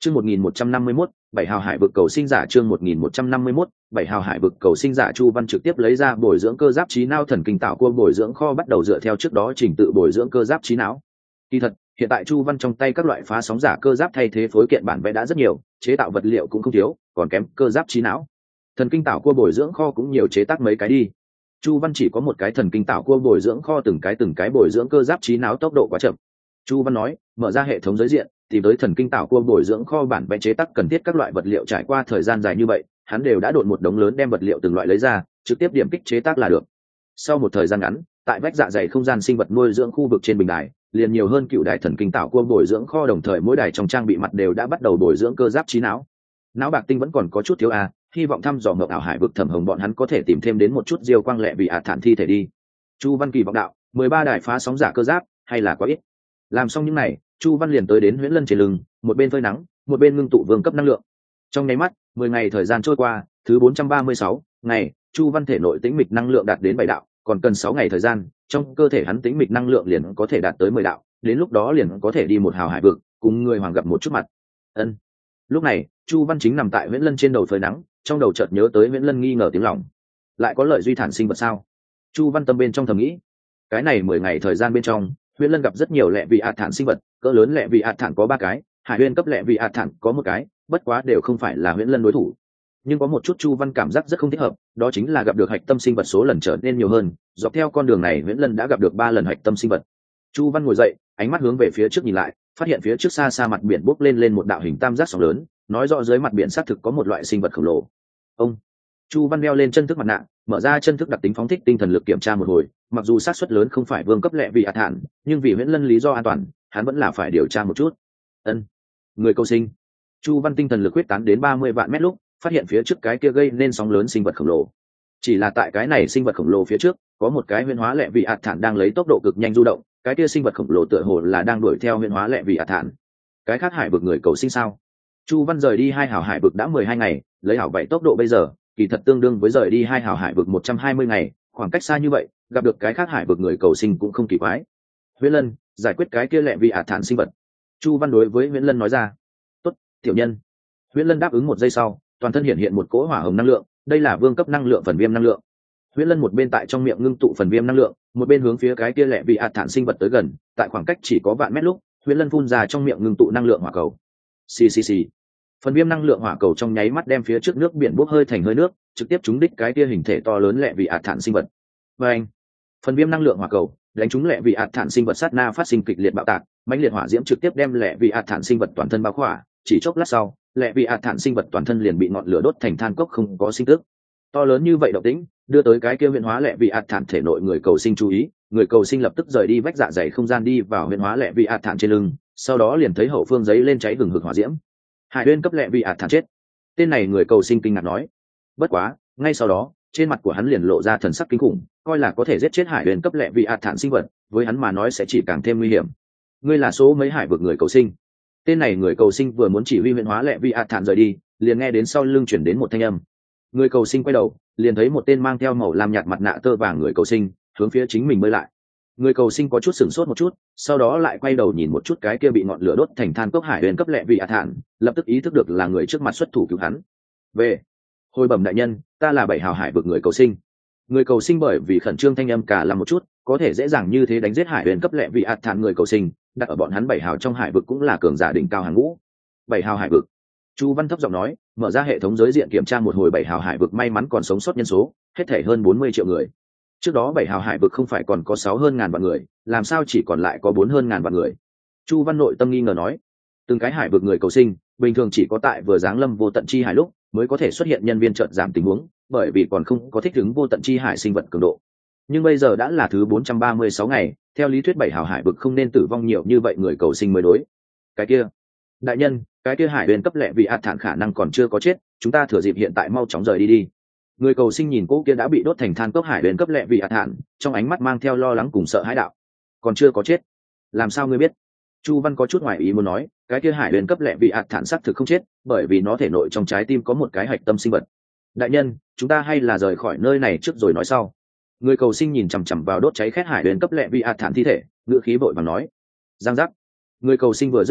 Chương 1151, bảy hào hải vực cầu sinh giả. Chương 1151, bảy hào hải vực cầu sinh giả. Chu Văn trực tiếp lấy ra bồi dưỡng cơ giáp trí não thần kinh tạo cua bồi dưỡng kho, bắt đầu dựa theo trước đó trình tự bồi dưỡng cơ giáp trí não. Kỳ thật, hiện tại Chu Văn trong tay các loại phá sóng giả cơ giáp thay thế phối kiện bản vẽ đã rất nhiều, chế tạo vật liệu cũng không thiếu, còn kém cơ giáp trí não. Thần kinh tạo cua bồi dưỡng kho cũng nhiều, chế tác mấy cái đi. Chu Văn chỉ có một cái thần kinh tạo cua bồi dưỡng kho, từng cái bồi dưỡng cơ giáp trí não tốc độ quá chậm. Chu Văn nói, mở ra hệ thống giới diện, tìm tới thần kinh tạo cua bồi dưỡng kho bản vẽ chế tác cần thiết các loại vật liệu. Trải qua thời gian dài như vậy, hắn đều đã độn một đống lớn, đem vật liệu từng loại lấy ra, trực tiếp điểm kích chế tác là được. Sau một thời gian ngắn, tại vách dạ dày không gian sinh vật nuôi dưỡng khu vực trên bình đài, liền nhiều hơn cựu đài thần kinh tạo cua bồi dưỡng kho, đồng thời mỗi đài trong trang bị mặt đều đã bắt đầu bồi dưỡng cơ giáp trí não. Não bạc tinh vẫn còn có chút thiếu hy vọng thăm dò ngọc ảo hải vực Thẩm Hồng bọn hắn có thể tìm thêm đến một chút diêu quang lệ vì thản thi thể đi. Chu Văn kỳ vọng đạo, 13 đài phá sóng giả cơ giáp hay là quá ít. Làm xong những này, Chu Văn liền tới đến Huyễn Lân trên lưng, một bên phơi nắng, một bên ngưng tụ vương cấp năng lượng. Trong nháy mắt, 10 ngày thời gian trôi qua, thứ 436 ngày, Chu Văn thể nội tĩnh mịch năng lượng đạt đến 7 đạo, còn cần 6 ngày thời gian, trong cơ thể hắn tĩnh mịch năng lượng liền có thể đạt tới 10 đạo, đến lúc đó liền có thể đi một hào hải vực, cùng người hoàng gặp một chút mặt. Ân. Lúc này, Chu Văn chính nằm tại Huyễn Lân trên đầu phơi nắng, trong đầu chợt nhớ tới Huyễn Lân nghi ngờ tiếng lòng. Lại có lợi duy thản sinh vật sao? Chu Văn tâm bên trong thầm nghĩ. Cái này 10 ngày thời gian bên trong, Huyễn Lân gặp rất nhiều lệ vị thản sinh vật, cỡ lớn lệ vị thản có 3 cái, hải huyên cấp lệ vị thản có 1 cái, bất quá đều không phải là Huyễn Lân đối thủ. Nhưng có một chút Chu Văn cảm giác rất không thích hợp, đó chính là gặp được hạch tâm sinh vật số lần trở nên nhiều hơn, dọc theo con đường này Huyễn Lân đã gặp được 3 lần hạch tâm sinh vật. Chu Văn ngồi dậy, ánh mắt hướng về phía trước nhìn lại, phát hiện phía trước xa xa mặt biển bốc lên một đạo hình tam giác sóng lớn, nói rõ dưới mặt biển xác thực có một loại sinh vật khổng lồ. Ông Chu Văn đeo lên chân thức mặt nạ, mở ra chân thức đặc tính phóng thích tinh thần lực kiểm tra một hồi, mặc dù xác suất lớn không phải vương cấp lệ vị thản, nhưng vì Huyễn Lân lý do an toàn, hắn vẫn là phải điều tra một chút. Ân, người cầu sinh. Chu Văn tinh thần lực huyết tán đến 30 vạn mét lúc, phát hiện phía trước cái kia gây nên sóng lớn sinh vật khổng lồ. Chỉ là tại cái này sinh vật khổng lồ phía trước, có một cái huyễn hóa lệ vị thản đang lấy tốc độ cực nhanh du động, cái kia sinh vật khổng lồ tựa hồ là đang đuổi theo huyễn hóa lệ vị thản. Cái khác hải vực người cầu sinh sao? Chu Văn rời đi 2 hào hải vực đã 12 ngày, lấy hảo 7 tốc độ bây giờ, kỳ thật tương đương với rời đi 2 hào hải vực 120 ngày, khoảng cách xa như vậy, gặp được cái khác hải vực người cầu sinh cũng không kỳ quái. Huyễn Lân, giải quyết cái kia lệ vị thản sinh vật. Chu Văn đối với Huyễn Lân nói ra. Tốt, tiểu nhân. Huyễn Lân đáp ứng. 1 giây sau, toàn thân hiện một cỗ hỏa hồng năng lượng, đây là vương cấp năng lượng phần viêm năng lượng. Huyễn Lân một bên tại trong miệng ngưng tụ phần viêm năng lượng, một bên hướng phía cái kia lệ vị thản sinh vật tới gần, tại khoảng cách chỉ có vạn mét lúc, Huyễn Lân phun ra trong miệng ngưng tụ năng lượng hỏa cầu. Xì xì xì. Phần viêm năng lượng hỏa cầu trong nháy mắt đem phía trước nước biển bốc hơi thành hơi nước, trực tiếp trúng đích cái kia hình thể to lớn lệ vị thản sinh vật. Và anh, phần viêm năng lượng hỏa cầu đánh trúng lệ vị thản sinh vật, sát na phát sinh kịch liệt bạo tạc, mãnh liệt hỏa diễm trực tiếp đem lệ vị thản sinh vật toàn thân bao khỏa, chỉ chốc lát sau, lệ vị thản sinh vật toàn thân liền bị ngọn lửa đốt thành than cốc, không có sinh tức. To lớn như vậy động tĩnh, đưa tới cái kia huyễn hóa lệ vị thản thể nội người cầu sinh chú ý, người cầu sinh lập tức rời đi vách dạ dày không gian đi vào huyễn hóa lệ vị thản trên lưng, sau đó liền thấy hậu phương giấy lên cháy hừng hực hỏa diễm. Hải uyên cấp lệ vị thản chết. Tên này người cầu sinh kinh ngạc nói. Bất quá, ngay sau đó, trên mặt của hắn liền lộ ra thần sắc kinh khủng, coi là có thể giết chết hải uyên cấp lệ vị thản sinh vật, với hắn mà nói sẽ chỉ càng thêm nguy hiểm. Ngươi là số mấy hải vực người cầu sinh? Tên này người cầu sinh vừa muốn chỉ huy huyễn hóa lệ vị thản rời đi, liền nghe đến sau lưng chuyển đến một thanh âm. Người cầu sinh quay đầu, liền thấy một tên mang theo màu lam nhạt mặt nạ tơ vàng người cầu sinh hướng phía chính mình bơi lại. Người cầu sinh có chút sửng sốt một chút, sau đó lại quay đầu nhìn một chút cái kia bị ngọn lửa đốt thành than cốc hải uyên cấp lệ vị thản, lập tức ý thức được là người trước mặt xuất thủ cứu hắn. Về, hồi bẩm đại nhân, ta là 7 hào hải vực người cầu sinh. Người cầu sinh bởi vì khẩn trương thanh âm cả làm một chút, có thể dễ dàng như thế đánh giết hải uyên cấp lệ vị thản người cầu sinh, đặt ở bọn hắn 7 hào trong hải vực cũng là cường giả đỉnh cao hàng ngũ. 7 hào hải vực. Chu Văn thấp giọng nói, mở ra hệ thống giới diện kiểm tra một hồi 7 hào hải vực may mắn còn sống sót nhân số, hết thể hơn 40 triệu người. Trước đó 7 hào hải vực không phải còn có 6 hơn ngàn vạn người, làm sao chỉ còn lại có 4 hơn ngàn vạn người? Chu Văn nội tâm nghi ngờ nói, từng cái hải vực người cầu sinh, bình thường chỉ có tại vừa giáng lâm vô tận chi hải lúc mới có thể xuất hiện nhân viên chợt giảm tình huống, bởi vì còn không có thích ứng vô tận chi hải sinh vật cường độ. Nhưng bây giờ đã là thứ 436 ngày, theo lý thuyết 7 hào hải vực không nên tử vong nhiều như vậy người cầu sinh mới đối. Cái kia, đại nhân, cái kia hải uyên cấp lệ vị thản khả năng còn chưa có chết, chúng ta thừa dịp hiện tại mau chóng rời đi đi. Người cầu sinh nhìn cô kia đã bị đốt thành than cốc hải uyên cấp lệ vị thản, trong ánh mắt mang theo lo lắng cùng sợ hãi đạo. Còn chưa có chết? Làm sao ngươi biết? Chu Văn có chút ngoài ý muốn nói, cái kia hải uyên cấp lệ vị thản xác thực không chết, bởi vì nó thể nội trong trái tim có một cái hạch tâm sinh vật. Đại nhân, chúng ta hay là rời khỏi nơi này trước rồi nói sau. Người cầu sinh nhìn chằm chằm vào đốt cháy khét hải uyên cấp lệ vị thản thi thể, ngữ khí vội vàng nói. Giang giác. Người cầu sinh vừa dứt lời,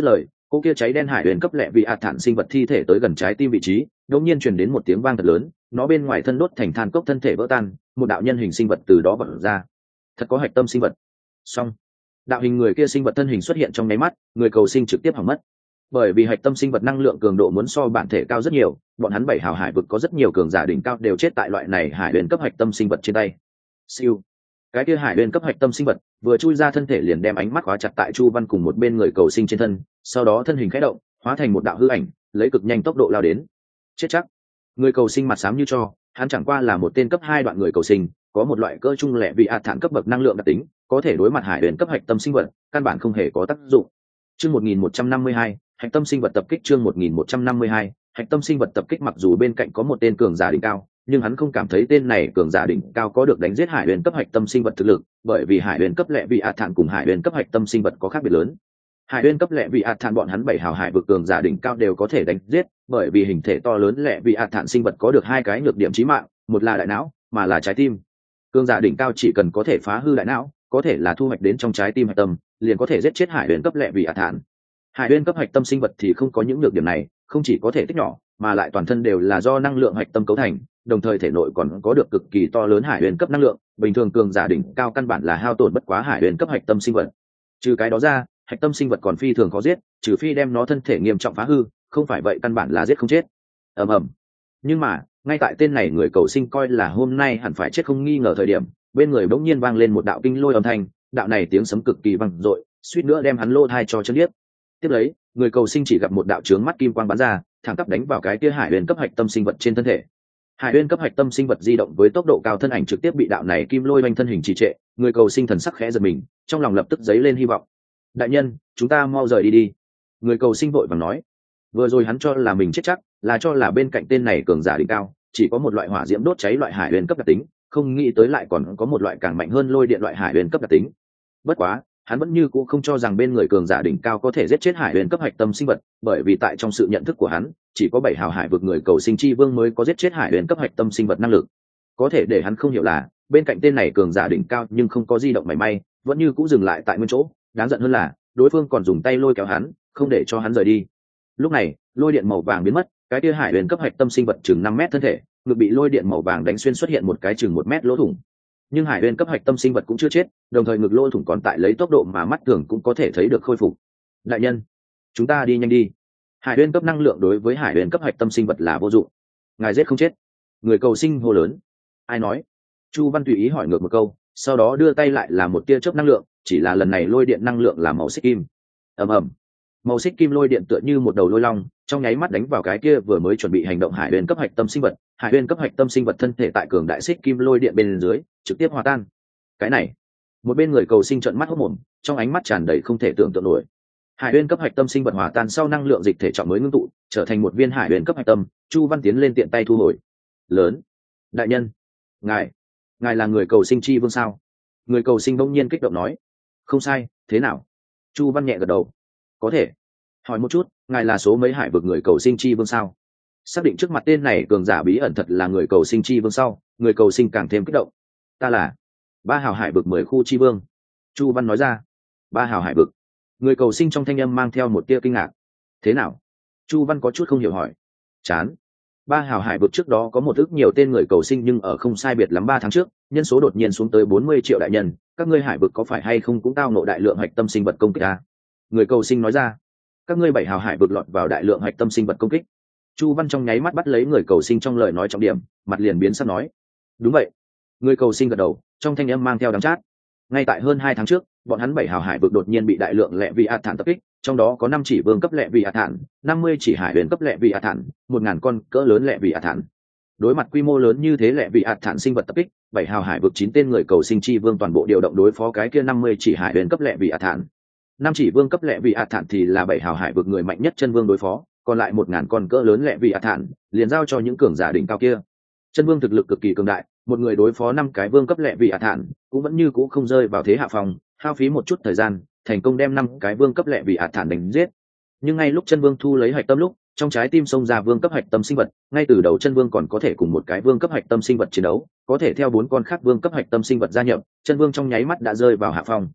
cô kia cháy đen hải huyền cấp lẹ vị ạt thản sinh vật thi thể tới gần trái tim vị trí, đột nhiên truyền đến một tiếng vang thật lớn, nó bên ngoài thân đốt thành than cốc, thân thể vỡ tan, một đạo nhân hình sinh vật từ đó bật ra. Thật có hạch tâm sinh vật. Xong, đạo hình người kia sinh vật thân hình xuất hiện trong nháy mắt, người cầu sinh trực tiếp hỏng mất. Bởi vì hạch tâm sinh vật năng lượng cường độ muốn so bản thể cao rất nhiều, bọn hắn 7 hào hải vực có rất nhiều cường giả đỉnh cao đều chết tại loại này hải huyền cấp hạch tâm sinh vật trên tay. Siêu, cái kia hải huyền cấp hạch tâm sinh vật vừa chui ra thân thể liền đem ánh mắt khóa chặt tại Chu Văn cùng một bên người cầu sinh trên thân, sau đó thân hình khẽ động, hóa thành một đạo hư ảnh, lấy cực nhanh tốc độ lao đến. Chết chắc. Người cầu sinh mặt xám như tro, hắn chẳng qua là một tên cấp 2 đoạn người cầu sinh, có một loại cơ trung lẻ vị ạt thản cấp bậc năng lượng đặc tính, có thể đối mặt hải huyền cấp hạch tâm sinh vật, căn bản không hề có tác dụng. Chương 1152, hạch tâm sinh vật tập kích. Chương 1152, hạch tâm sinh vật tập kích. Mặc dù bên cạnh có một tên cường giả đỉnh cao, nhưng hắn không cảm thấy tên này cường giả đỉnh cao có được đánh giết hải huyền cấp hạch tâm sinh vật thực lực, bởi vì hải huyền cấp lẹ vị ạt thản cùng hải huyền cấp hạch tâm sinh vật có khác biệt lớn. Hải huyền cấp lẹ vị ạt thản bọn hắn 7 hào hải vực cường giả đỉnh cao đều có thể đánh giết, bởi vì hình thể to lớn lẹ vị ạt thản sinh vật có được 2 cái nhược điểm chí mạng, một là đại não, mà là trái tim. Cường giả đỉnh cao chỉ cần có thể phá hư đại não, có thể là thu hoạch đến trong trái tim hạch tâm, liền có thể giết chết hải huyền cấp lẹ vị ạt thản. Hải huyền cấp hạch tâm sinh vật thì không có những nhược điểm này, không chỉ có thể tích nhỏ, mà lại toàn thân đều là do năng lượng hạch tâm cấu thành, đồng thời thể nội còn có được cực kỳ to lớn hải huyền cấp năng lượng, bình thường cường giả đỉnh cao căn bản là hao tổn bất quá hải huyền cấp hạch tâm sinh vật. Trừ cái đó ra, hạch tâm sinh vật còn phi thường khó giết, trừ phi đem nó thân thể nghiêm trọng phá hư, không phải vậy căn bản là giết không chết. Ầm ầm. Nhưng mà, ngay tại tên này người cầu sinh coi là hôm nay hẳn phải chết không nghi ngờ thời điểm, bên người bỗng nhiên vang lên một đạo kinh lôi âm thanh, đạo này tiếng sấm cực kỳ vang dội, suýt nữa đem hắn lô thai cho chấn điếc. Tiếp lấy, người cầu sinh chỉ gặp một đạo chướng mắt kim quang bắn ra, thẳng tắp đánh vào cái kia hải huyền cấp hạch tâm sinh vật trên thân thể. Hải huyền cấp hạch tâm sinh vật di động với tốc độ cao, thân ảnh trực tiếp bị đạo này kim lôi oanh thân hình trì trệ, người cầu sinh thần sắc khẽ giật mình, trong lòng lập tức dấy lên hy vọng. Đại nhân, chúng ta mau rời đi đi. Người cầu sinh vội vàng nói. Vừa rồi hắn cho là mình chết chắc, là cho là bên cạnh tên này cường giả đỉnh cao, chỉ có một loại hỏa diễm đốt cháy loại hải huyền cấp đặc tính, không nghĩ tới lại còn có một loại càng mạnh hơn lôi điện loại hải huyền cấp đặc tính. Bất quá, hắn vẫn như cũ không cho rằng bên người cường giả đỉnh cao có thể giết chết hải huyền cấp hạch tâm sinh vật, bởi vì tại trong sự nhận thức của hắn, chỉ có 7 hào hải vực người cầu sinh chi vương mới có giết chết hải huyền cấp hạch tâm sinh vật năng lực. Có thể để hắn không hiểu là, bên cạnh tên này cường giả đỉnh cao nhưng không có di động mảy may, vẫn như cũ dừng lại tại nguyên chỗ, đáng giận hơn là, đối phương còn dùng tay lôi kéo hắn, không để cho hắn rời đi. Lúc này, lôi điện màu vàng biến mất, cái kia hải huyền cấp hạch tâm sinh vật chừng 5 mét thân thể, ngực bị lôi điện màu vàng đánh xuyên, xuất hiện một cái chừng 1 mét lỗ thủng. Nhưng hải huyền cấp hạch tâm sinh vật cũng chưa chết, đồng thời ngực lỗ thủng còn tại lấy tốc độ mà mắt thường cũng có thể thấy được khôi phục. Đại nhân, chúng ta đi nhanh đi. Hải huyền cấp năng lượng đối với hải huyền cấp hạch tâm sinh vật là vô dụng, ngài giết không chết. Người cầu sinh hô lớn. Ai nói? Chu Văn tùy ý hỏi ngược một câu, sau đó đưa tay lại là một tia chớp năng lượng, chỉ là lần này lôi điện năng lượng là màu xích kim. Ầm ầm. Màu xích kim lôi điện tựa như một đầu lôi long, trong nháy mắt đánh vào cái kia vừa mới chuẩn bị hành động hải huyền cấp hạch tâm sinh vật. Hải huyền cấp hạch tâm sinh vật thân thể tại cường đại xích kim lôi điện bên dưới trực tiếp hòa tan. Cái này, một bên người cầu sinh trợn mắt hốt mồm, trong ánh mắt tràn đầy không thể tưởng tượng nổi. Hải huyền cấp hạch tâm sinh vật hòa tan sau, năng lượng dịch thể trọng mới ngưng tụ, trở thành một viên hải huyền cấp hạch tâm. Chu Văn tiến lên tiện tay thu hồi. Lớn, đại nhân, ngài là người cầu sinh chi vương sao? Người cầu sinh bỗng nhiên kích động nói. Không sai, thế nào? Chu Văn nhẹ gật đầu. Có thể hỏi một chút, ngài là số mấy hải vực người cầu sinh chi vương sao? Xác định trước mặt tên này cường giả bí ẩn thật là người cầu sinh chi vương sau, người cầu sinh càng thêm kích động. Ta là 3 hào hải vực 10 khu chi vương. Chu Văn nói ra. 3 hào hải vực. Người cầu sinh trong thanh âm mang theo một tia kinh ngạc. Thế nào? Chu Văn có chút không hiểu hỏi. Chán. 3 hào hải vực trước đó có một ước nhiều tên người cầu sinh, nhưng ở không sai biệt lắm 3 tháng trước, nhân số đột nhiên xuống tới 40 triệu đại nhân. Các ngươi hải vực có phải hay không cũng tao ngộ đại lượng hạch tâm sinh vật công kích à? Người cầu sinh nói ra. Các ngươi 7 hào hải vực lọt vào đại lượng hạch tâm sinh vật công kích. Chu Văn trong nháy mắt bắt lấy người cầu sinh trong lời nói trọng điểm, mặt liền biến sắc nói. Đúng vậy. Người cầu sinh gật đầu, trong thanh âm mang theo đắng chát. Ngay tại hơn 2 tháng trước, bọn hắn 7 hào hải vực đột nhiên bị đại lượng lẹ vị ạt thản tập kích, trong đó có 5 chỉ vương cấp lẹ vị ạt thản, 50 chỉ hải huyền cấp lẹ vị ạt thản, 1000 con cỡ lớn lẹ vị ạt thản. Đối mặt quy mô lớn như thế lẹ vị ạt thản sinh vật tập kích, 7 hào hải vực 9 tên người cầu sinh chi vương toàn bộ điều động đối phó cái kia 50 chỉ hải huyền cấp lẹ vị ạt thản. 5 chỉ vương cấp lẹ vị ạt thản thì là 7 hào hải vực người mạnh nhất chân vương đối phó, còn lại 1000 con cỡ lớn lẹ vị ạt thản liền giao cho những cường giả đỉnh cao kia. Chân vương thực lực cực kỳ cường đại, một người đối phó 5 cái vương cấp lẹ vị ạt thản cũng vẫn như cũ không rơi vào thế hạ phòng, hao phí một chút thời gian thành công đem 5 cái vương cấp lẹ vị ạt thản đánh giết. Nhưng ngay lúc chân vương thu lấy hạch tâm lúc, trong trái tim xông ra vương cấp hạch tâm sinh vật, ngay từ đầu chân vương còn có thể cùng một cái vương cấp hạch tâm sinh vật chiến đấu, có thể theo 4 con khác vương cấp hạch tâm sinh vật gia nhập, chân vương trong nháy mắt đã rơi vào hạ phong.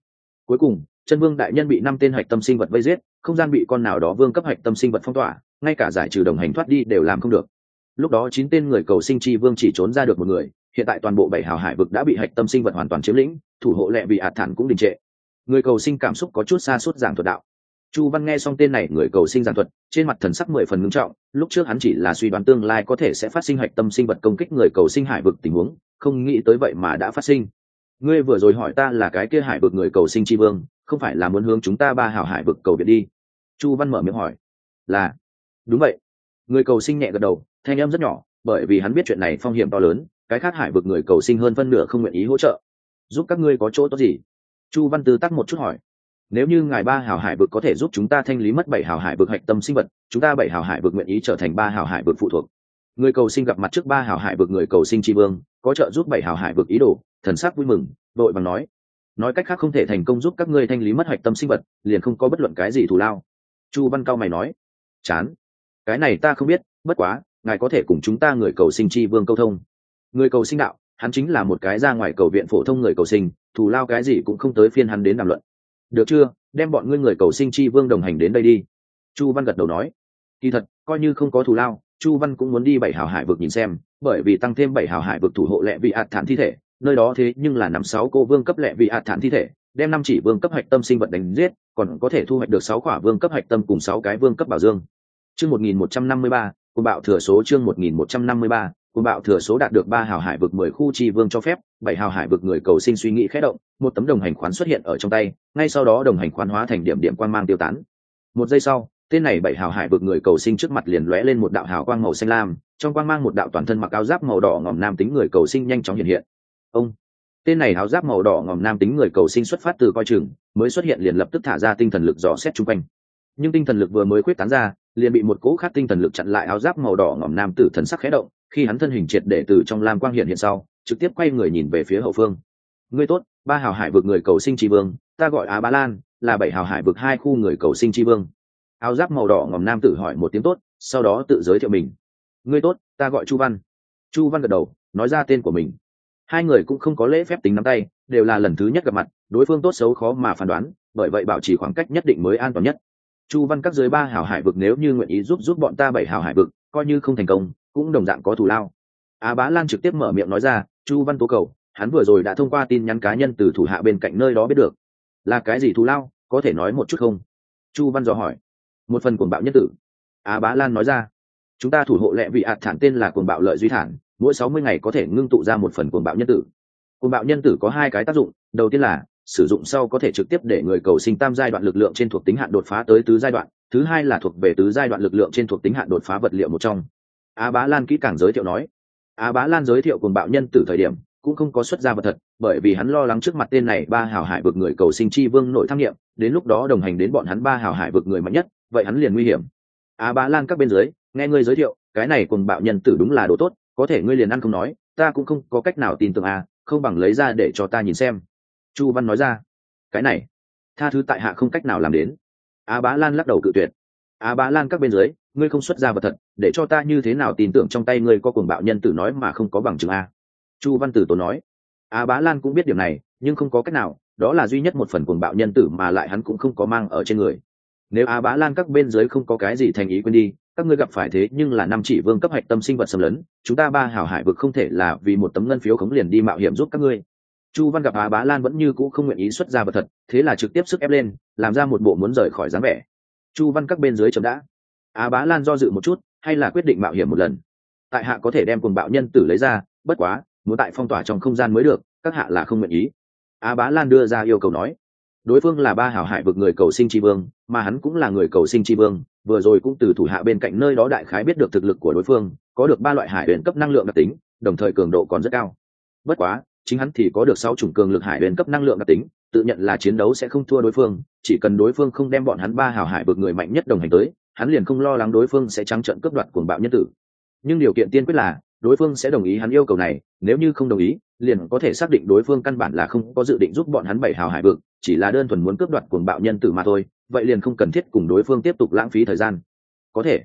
Cuối cùng chân vương đại nhân bị 5 tên hạch tâm sinh vật vây giết, không gian bị con nào đó vương cấp hạch tâm sinh vật phong tỏa, ngay cả giải trừ đồng hành thoát đi đều làm không được. Lúc đó 9 tên người cầu sinh chi vương chỉ trốn ra được một người, hiện tại toàn bộ 7 hào hải vực đã bị hạch tâm sinh vật hoàn toàn chiếm lĩnh, thủ hộ lệ bị ạt thản cũng đình trệ. Người cầu sinh cảm xúc có chút xa suốt giảng thuật đạo. Chu Văn nghe xong tên này người cầu sinh giảng thuật, trên mặt thần sắc 10 phần ngưng trọng, lúc trước hắn chỉ là suy đoán tương lai có thể sẽ phát sinh hạch tâm sinh vật công kích người cầu sinh hải vực tình huống, không nghĩ tới vậy mà đã phát sinh. Ngươi vừa rồi hỏi ta là cái kia hải vực người cầu sinh chi vương, không phải là muốn hướng chúng ta 3 hào hải vực cầu viện đi? Chu Văn mở miệng hỏi. Là. Đúng vậy. Người cầu sinh nhẹ gật đầu, thanh âm rất nhỏ, bởi vì hắn biết chuyện này phong hiểm to lớn, cái khác hải vực người cầu sinh hơn phân nửa không nguyện ý hỗ trợ. Giúp các ngươi có chỗ tốt gì? Chu Văn Tư tắc một chút hỏi. Nếu như ngài 3 hào hải vực có thể giúp chúng ta thanh lý mất 7 hào hải vực hạch tâm sinh vật, chúng ta 7 hào hải vực nguyện ý trở thành 3 hào hải vực phụ thuộc. Người cầu sinh gặp mặt trước 3 hào hải vực người cầu sinh tri vương, có trợ giúp 7 hào hải vực ý đồ, thần sắc vui mừng, đội bằng nói cách khác không thể thành công giúp các ngươi thanh lý mất hạch tâm sinh vật, liền không có bất luận cái gì thù lao. Chu Văn cao mày nói. Chán. Cái này ta không biết, bất quá ngài có thể cùng chúng ta người cầu sinh tri vương câu thông. Người cầu sinh đạo, hắn chính là một cái ra ngoài cầu viện phổ thông người cầu sinh, thù lao cái gì cũng không tới phiên hắn đến đàm luận. Được chưa, đem bọn ngươi người cầu sinh tri vương đồng hành đến đây đi. Chu Văn gật đầu nói. Kỳ thật coi như không có thù lao, Chu Văn cũng muốn đi 7 hào hải vực nhìn xem, bởi vì tăng thêm 7 hào hải vực thủ hộ lệ vị ạt thản thi thể, nơi đó thế nhưng là 5-6 cô vương cấp lệ vị ạt thản thi thể, đem 5 chỉ vương cấp hạch tâm sinh vật đánh giết, còn có thể thu hoạch được 6 quả vương cấp hạch tâm cùng 6 cái vương cấp bảo dương. Chương 1153, cuồng bạo thừa số. Chương 1153, cuồng bạo thừa số. Đạt được 3 hào hải vực 10 khu chi vương cho phép, 7 hào hải vực người cầu sinh suy nghĩ khẽ động, một tấm đồng hành khoán xuất hiện ở trong tay, ngay sau đó đồng hành khoán hóa thành điểm điểm quang mang tiêu tán. Một giây sau, tên này 7 hào hải vực người cầu sinh trước mặt liền lóe lên một đạo hào quang màu xanh lam, trong quang mang một đạo toàn thân mặc áo giáp màu đỏ ngòm nam tính người cầu sinh nhanh chóng hiện hiện. Ông, tên này áo giáp màu đỏ ngòm nam tính người cầu sinh xuất phát từ coi chừng, mới xuất hiện liền lập tức thả ra tinh thần lực dò xét chung quanh. Nhưng tinh thần lực vừa mới khuyết tán ra, liền bị một cỗ khác tinh thần lực chặn lại. Áo giáp màu đỏ ngòm nam tử thần sắc khẽ động, khi hắn thân hình triệt để từ trong lam quang hiện sau, trực tiếp quay người nhìn về phía hậu phương. Ngươi tốt, 3 hào hải vực người cầu sinh tri vương, ta gọi Á Bá Lan, là 7 hào hải vực 2 khu người cầu sinh tri vương. Áo giáp màu đỏ ngòm nam tử hỏi một tiếng tốt, sau đó tự giới thiệu mình. Ngươi tốt, ta gọi Chu Văn. Chu Văn gật đầu, nói ra tên của mình. Hai người cũng không có lễ phép tính nắm tay, đều là lần thứ nhất gặp mặt, đối phương tốt xấu khó mà phán đoán, bởi vậy bảo trì khoảng cách nhất định mới an toàn nhất. Chu Văn các dưới 3 hào hải vực nếu như nguyện ý giúp bọn ta 7 hào hải vực, coi như không thành công cũng đồng dạng có thù lao. Á Bá Lan trực tiếp mở miệng nói ra. Chu Văn tố cầu, hắn vừa rồi đã thông qua tin nhắn cá nhân từ thủ hạ bên cạnh nơi đó biết được. Là cái gì thù lao, có thể nói một chút không? Chu Văn dò hỏi. Một phần cuồng bạo nhân tử. Á Bá Lan nói ra. Chúng ta thủ hộ lệ vị ạt thản tên là cuồng bạo lợi duy thản, mỗi 60 ngày có thể ngưng tụ ra một phần cuồng bạo nhân tử. Cuồng bạo nhân tử có 2 cái tác dụng, đầu tiên là sử dụng sau có thể trực tiếp để người cầu sinh tam giai đoạn lực lượng trên thuộc tính hạn đột phá tới tứ giai đoạn, thứ hai là thuộc về tứ giai đoạn lực lượng trên thuộc tính hạn đột phá vật liệu một trong. Á Bá Lan kỹ càng giới thiệu nói. Á Bá Lan giới thiệu cuồng bạo nhân tử thời điểm cũng không có xuất ra vật thật, bởi vì hắn lo lắng trước mặt tên này 3 hào hải vực người cầu sinh chi vương nội tham nghiệm, đến lúc đó đồng hành đến bọn hắn 3 hào hải vực người mạnh nhất, vậy hắn liền nguy hiểm. Á Bá Lan các bên dưới nghe ngươi giới thiệu, cái này cuồng bạo nhân tử đúng là đồ tốt, có thể ngươi liền ăn không nói, ta cũng không có cách nào tin tưởng không bằng lấy ra để cho ta nhìn xem. Chu Văn nói ra. Cái này tha thứ tại hạ không cách nào làm đến. Á Bá Lan lắc đầu cự tuyệt. Á Bá Lan các bên dưới, ngươi không xuất ra vật thật, để cho ta như thế nào tin tưởng trong tay ngươi có cuồng bạo nhân tử nói mà không có bằng chứng a? Chu Văn Tử tốn nói. Á Bá Lan cũng biết điểm này, nhưng không có cách nào, đó là duy nhất một phần cuồng bạo nhân tử mà lại hắn cũng không có mang ở trên người. Nếu Á Bá Lan các bên dưới không có cái gì thành ý quên đi, các ngươi gặp phải thế nhưng là 5 chỉ vương cấp hạch tâm sinh vật xâm lấn, chúng ta 3 hào hải vực không thể là vì một tấm ngân phiếu khống liền đi mạo hiểm giúp các ngươi. Chu Văn gặp Á Bá Lan vẫn như cũ không nguyện ý xuất ra vật thật, thế là trực tiếp sức ép lên, làm ra một bộ muốn rời khỏi dáng vẻ. Chu Văn các bên dưới chậm đã. Á Bá Lan do dự một chút, hay là quyết định mạo hiểm một lần. Tại hạ có thể đem cuồng bạo nhân tử lấy ra, bất quá muốn tại phong tỏa trong không gian mới được, các hạ là không nguyện ý. Á Bá Lan đưa ra yêu cầu nói. Đối phương là 3 hào hải vực người cầu sinh tri vương, mà hắn cũng là người cầu sinh tri vương, vừa rồi cũng từ thủ hạ bên cạnh nơi đó đại khái biết được thực lực của đối phương, có được 3 loại hải huyền cấp năng lượng đặc tính, đồng thời cường độ còn rất cao. Bất quá chính hắn thì có được 6 chủng cường lực hải huyền cấp năng lượng đặc tính, tự nhận là chiến đấu sẽ không thua đối phương, chỉ cần đối phương không đem bọn hắn 3 hào hải vực người mạnh nhất đồng hành tới, hắn liền không lo lắng đối phương sẽ trắng trợn cướp đoạt cuồng bạo nhân tử. Nhưng điều kiện tiên quyết là đối phương sẽ đồng ý hắn yêu cầu này, nếu như không đồng ý, liền có thể xác định đối phương căn bản là không có dự định giúp bọn hắn 7 hào hải vực, chỉ là đơn thuần muốn cướp đoạt cuồng bạo nhân tử mà thôi, vậy liền không cần thiết cùng đối phương tiếp tục lãng phí thời gian. Có thể.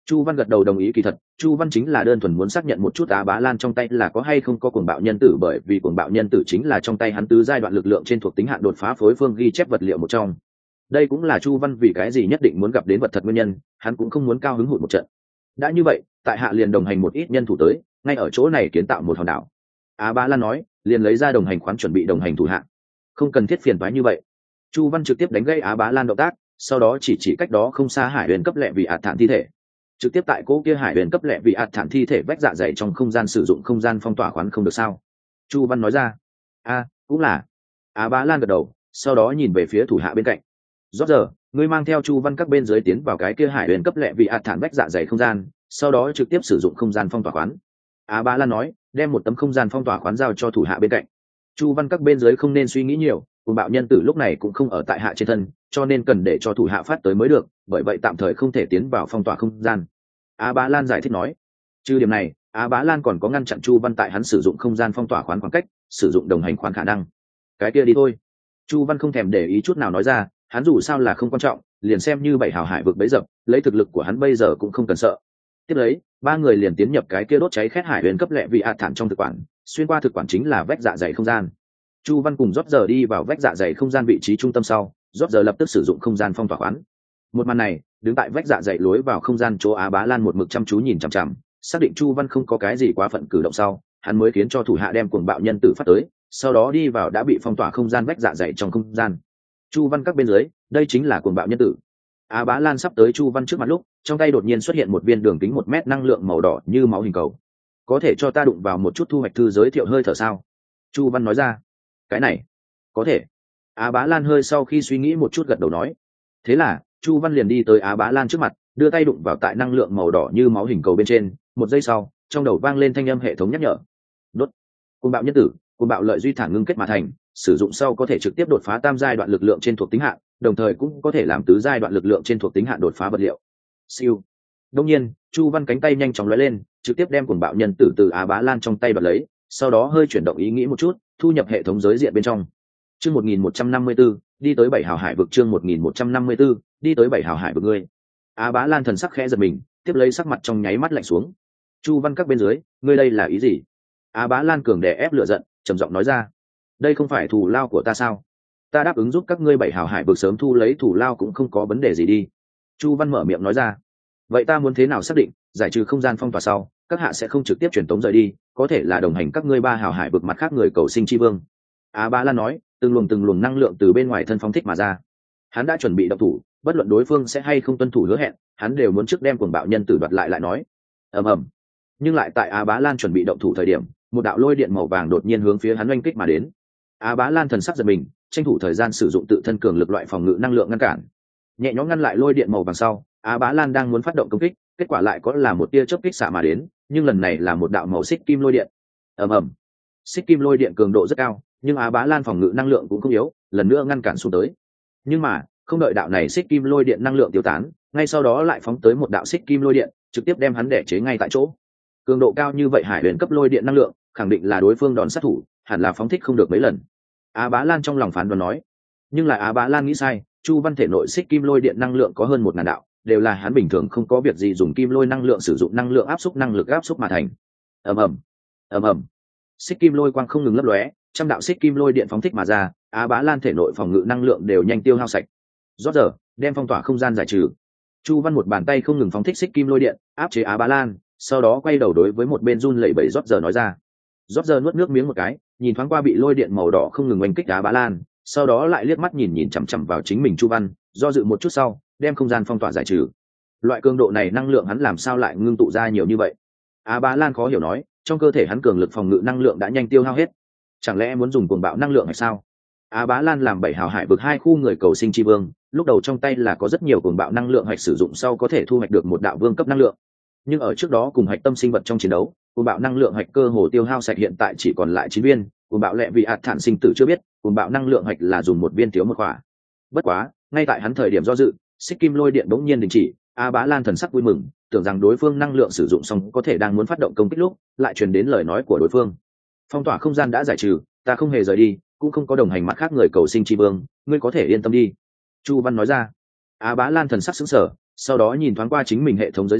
Chu Văn gật đầu đồng ý. Kỳ thật Chu Văn chính là đơn thuần muốn xác nhận một chút Á Bá Lan trong tay là có hay không có cuồng bạo nhân tử, bởi vì cuồng bạo nhân tử chính là trong tay hắn tứ giai đoạn lực lượng trên thuộc tính hạn đột phá phối phương ghi chép vật liệu một trong. Đây cũng là Chu Văn vì cái gì nhất định muốn gặp đến vật thật nguyên nhân, hắn cũng không muốn cao hứng hụt một trận. Đã như vậy, tại hạ liền đồng hành một ít nhân thủ tới, ngay ở chỗ này kiến tạo một hòn đảo. Á Bá Lan nói, liền lấy ra đồng hành khoán chuẩn bị đồng hành thủ hạ. Không cần thiết phiền toái như vậy. Chu Văn trực tiếp đánh gây Á Bá Lan động tác, sau đó chỉ cách đó không xa hải huyền cấp lệ vị ạt thản thi thể, trực tiếp tại cố kia hải huyền cấp lệ vị ạt thản thi thể vách dạ dày trong không gian sử dụng không gian phong tỏa khoán không được sao? Chu Văn nói ra. Cũng là. Á Bá Lan gật đầu, sau đó nhìn về phía thủ hạ bên cạnh. Rốt giờ, ngươi mang theo Chu Văn các bên dưới tiến vào cái kia hải huyền cấp lệ vị ạt thản vách dạ dày không gian, sau đó trực tiếp sử dụng không gian phong tỏa khoán. Á Bá Lan nói, đem một tấm không gian phong tỏa khoán giao cho thủ hạ bên cạnh. Chu Văn các bên dưới không nên suy nghĩ nhiều, cùng bạo nhân tử lúc này cũng không ở tại hạ trên thân, cho nên cần để cho thủ hạ phát tới mới được, bởi vậy tạm thời không thể tiến vào phong tỏa không gian. Á Bá Lan giải thích nói. Trừ điểm này, Á Bá Lan còn có ngăn chặn Chu Văn tại hắn sử dụng không gian phong tỏa khoán khoảng cách, sử dụng đồng hành khoán khả năng. Cái kia đi thôi. Chu Văn không thèm để ý chút nào nói ra, hắn dù sao là không quan trọng, liền xem như bảy hào hải vực bấy dập, lấy thực lực của hắn bây giờ cũng không cần sợ. Tiếp lấy, ba người liền tiến nhập cái kia đốt cháy khét hải huyền cấp lệ vị ạt thản trong thực quản, xuyên qua thực quản chính là vách dạ dày không gian. Chu Văn cùng Rốt giờ đi vào vách dạ dày không gian vị trí trung tâm sau, Rốt giờ lập tức sử dụng không gian phong tỏa khoán. Một màn này, đứng tại vách dạ dày lối vào không gian chỗ Á Bá Lan một mực chăm chú nhìn chằm chằm, xác định Chu Văn không có cái gì quá phận cử động sau, hắn mới khiến cho thủ hạ đem cuồng bạo nhân tử phát tới, sau đó đi vào đã bị phong tỏa không gian vách dạ dày trong không gian. Chu Văn các bên dưới, đây chính là cuồng bạo nhân tử. Á Bá Lan sắp tới Chu Văn trước mặt lúc, trong tay đột nhiên xuất hiện một viên đường kính 1 mét năng lượng màu đỏ như máu hình cầu. Có thể cho ta đụng vào một chút thu hoạch thư giới thiệu hơi thở sao? Chu Văn nói ra. Cái này, có thể. Á Bá Lan hơi sau khi suy nghĩ một chút gật đầu nói. Thế là, Chu Văn liền đi tới Á Bá Lan trước mặt, đưa tay đụng vào tại năng lượng màu đỏ như máu hình cầu bên trên. Một giây sau, trong đầu vang lên thanh âm hệ thống nhắc nhở. Đốt. Cuồng bạo nhân tử, cuồng bạo lợi duy thản ngưng kết mà thành, sử dụng sau có thể trực tiếp đột phá tam giai đoạn lực lượng trên thuộc tính hạn, đồng thời cũng có thể làm tứ giai đoạn lực lượng trên thuộc tính hạn đột phá vật liệu. Siêu. Đông nhiên, Chu Văn cánh tay nhanh chóng lóe lên, trực tiếp đem cuồng bạo nhân tử từ Á Bá Lan trong tay đoạt lấy, sau đó hơi chuyển động ý nghĩ một chút, thu nhập hệ thống giới diện bên trong. Chương 1154, đi tới 7 hào hải vực. Chương 1154, đi tới 7 hào hải vực. Ngươi. Á Bá Lan thần sắc khẽ giật mình, tiếp lấy sắc mặt trong nháy mắt lạnh xuống. Chu Văn các bên dưới, ngươi đây là ý gì? Á Bá Lan cường đè ép lửa giận, trầm giọng nói ra. Đây không phải thù lao của ta sao? Ta đáp ứng giúp các ngươi 7 hào hải vực sớm thu lấy thù lao cũng không có vấn đề gì đi. Chu Văn mở miệng nói ra. Vậy ta muốn thế nào xác định, giải trừ không gian phong tỏa sau, các hạ sẽ không trực tiếp truyền tống rời đi, có thể là đồng hành các ngươi 3 hào hải vực mặt khác người cầu sinh chi vương. Á Bá Lan nói, từng luồng năng lượng từ bên ngoài thân phóng thích mà ra. Hắn đã chuẩn bị động thủ, bất luận đối phương sẽ hay không tuân thủ hứa hẹn, hắn đều muốn trước đem cuồng bạo nhân tử đoạt lại nói. Ầm ầm. Nhưng lại tại Á Bá Lan chuẩn bị động thủ thời điểm, một đạo lôi điện màu vàng đột nhiên hướng phía hắn oanh kích mà đến. Á Bá Lan thần sắc giật mình, tranh thủ thời gian sử dụng tự thân cường lực loại phòng ngự năng lượng ngăn cản, nhẹ nhõm ngăn lại lôi điện màu vàng sau. Á Bá Lan đang muốn phát động công kích, kết quả lại có là một tia chớp kích xạ mà đến, nhưng lần này là một đạo màu xích kim lôi điện. Ầm ầm. Xích kim lôi điện cường độ rất cao, nhưng Á Bá Lan phòng ngự năng lượng cũng không yếu, lần nữa ngăn cản xuống tới. Nhưng mà, không đợi đạo này xích kim lôi điện năng lượng tiêu tán, ngay sau đó lại phóng tới một đạo xích kim lôi điện, trực tiếp đem hắn đè chế ngay tại chỗ. Cường độ cao như vậy hải huyền cấp lôi điện năng lượng, khẳng định là đối phương đòn sát thủ, hẳn là phóng thích không được mấy lần. Á Bá Lan trong lòng phán đoán nói. Nhưng lại Á Bá Lan nghĩ sai, Chu Văn thể nội xích kim lôi điện năng lượng có hơn 1000 đạo, đều là hắn bình thường không có việc gì dùng kim lôi năng lượng sử dụng năng lượng áp xúc năng lực áp xúc mà thành. Ầm ầm, ầm ầm. Xích kim lôi quang không ngừng lấp lóe, trăm đạo xích kim lôi điện phóng thích mà ra, Á Bá Lan thể nội phòng ngự năng lượng đều nhanh tiêu hao sạch. Rốt giờ, đem phong tỏa không gian giải trừ. Chu Văn một bàn tay không ngừng phóng thích xích kim lôi điện, áp chế Á Bá Lan, sau đó quay đầu đối với một bên run lẩy bẩy Rốt giờ nói ra. Rốt giờ nuốt nước miếng một cái, nhìn thoáng qua bị lôi điện màu đỏ không ngừng oanh kích Á Bá Lan, sau đó lại liếc mắt nhìn chằm chằm vào chính mình Chu Văn, do dự một chút sau, đem không gian phong tỏa giải trừ. Loại cường độ này năng lượng hắn làm sao lại ngưng tụ ra nhiều như vậy? Á Bá Lan khó hiểu nói, trong cơ thể hắn cường lực phòng ngự năng lượng đã nhanh tiêu hao hết, chẳng lẽ muốn dùng cuồng bạo năng lượng hay sao? Á Bá Lan làm 7 hào hải vực 2 khu người cầu sinh chi vương, lúc đầu trong tay là có rất nhiều cuồng bạo năng lượng hạch sử dụng sau có thể thu hoạch được một đạo vương cấp năng lượng, nhưng ở trước đó cùng hạch tâm sinh vật trong chiến đấu, cuồng bạo năng lượng hạch cơ hồ tiêu hao sạch, hiện tại chỉ còn lại 9 viên. Cuồng bạo lệ vị ạt thản sinh tử chưa biết, cuồng bạo năng lượng hạch là dùng một viên thiếu một quả. Bất quá, ngay tại hắn thời điểm do dự, xích kim lôi điện bỗng nhiên đình chỉ. Á Bá Lan thần sắc vui mừng, tưởng rằng đối phương năng lượng sử dụng xong có thể đang muốn phát động công kích lúc, lại truyền đến lời nói của đối phương. Phong tỏa không gian đã giải trừ, ta không hề rời đi, cũng không có đồng hành mặt khác người cầu sinh chi vương, ngươi có thể yên tâm đi. Chu Văn nói ra. Á Bá Lan thần sắc sững sờ, sau đó nhìn thoáng qua chính mình hệ thống giới diện,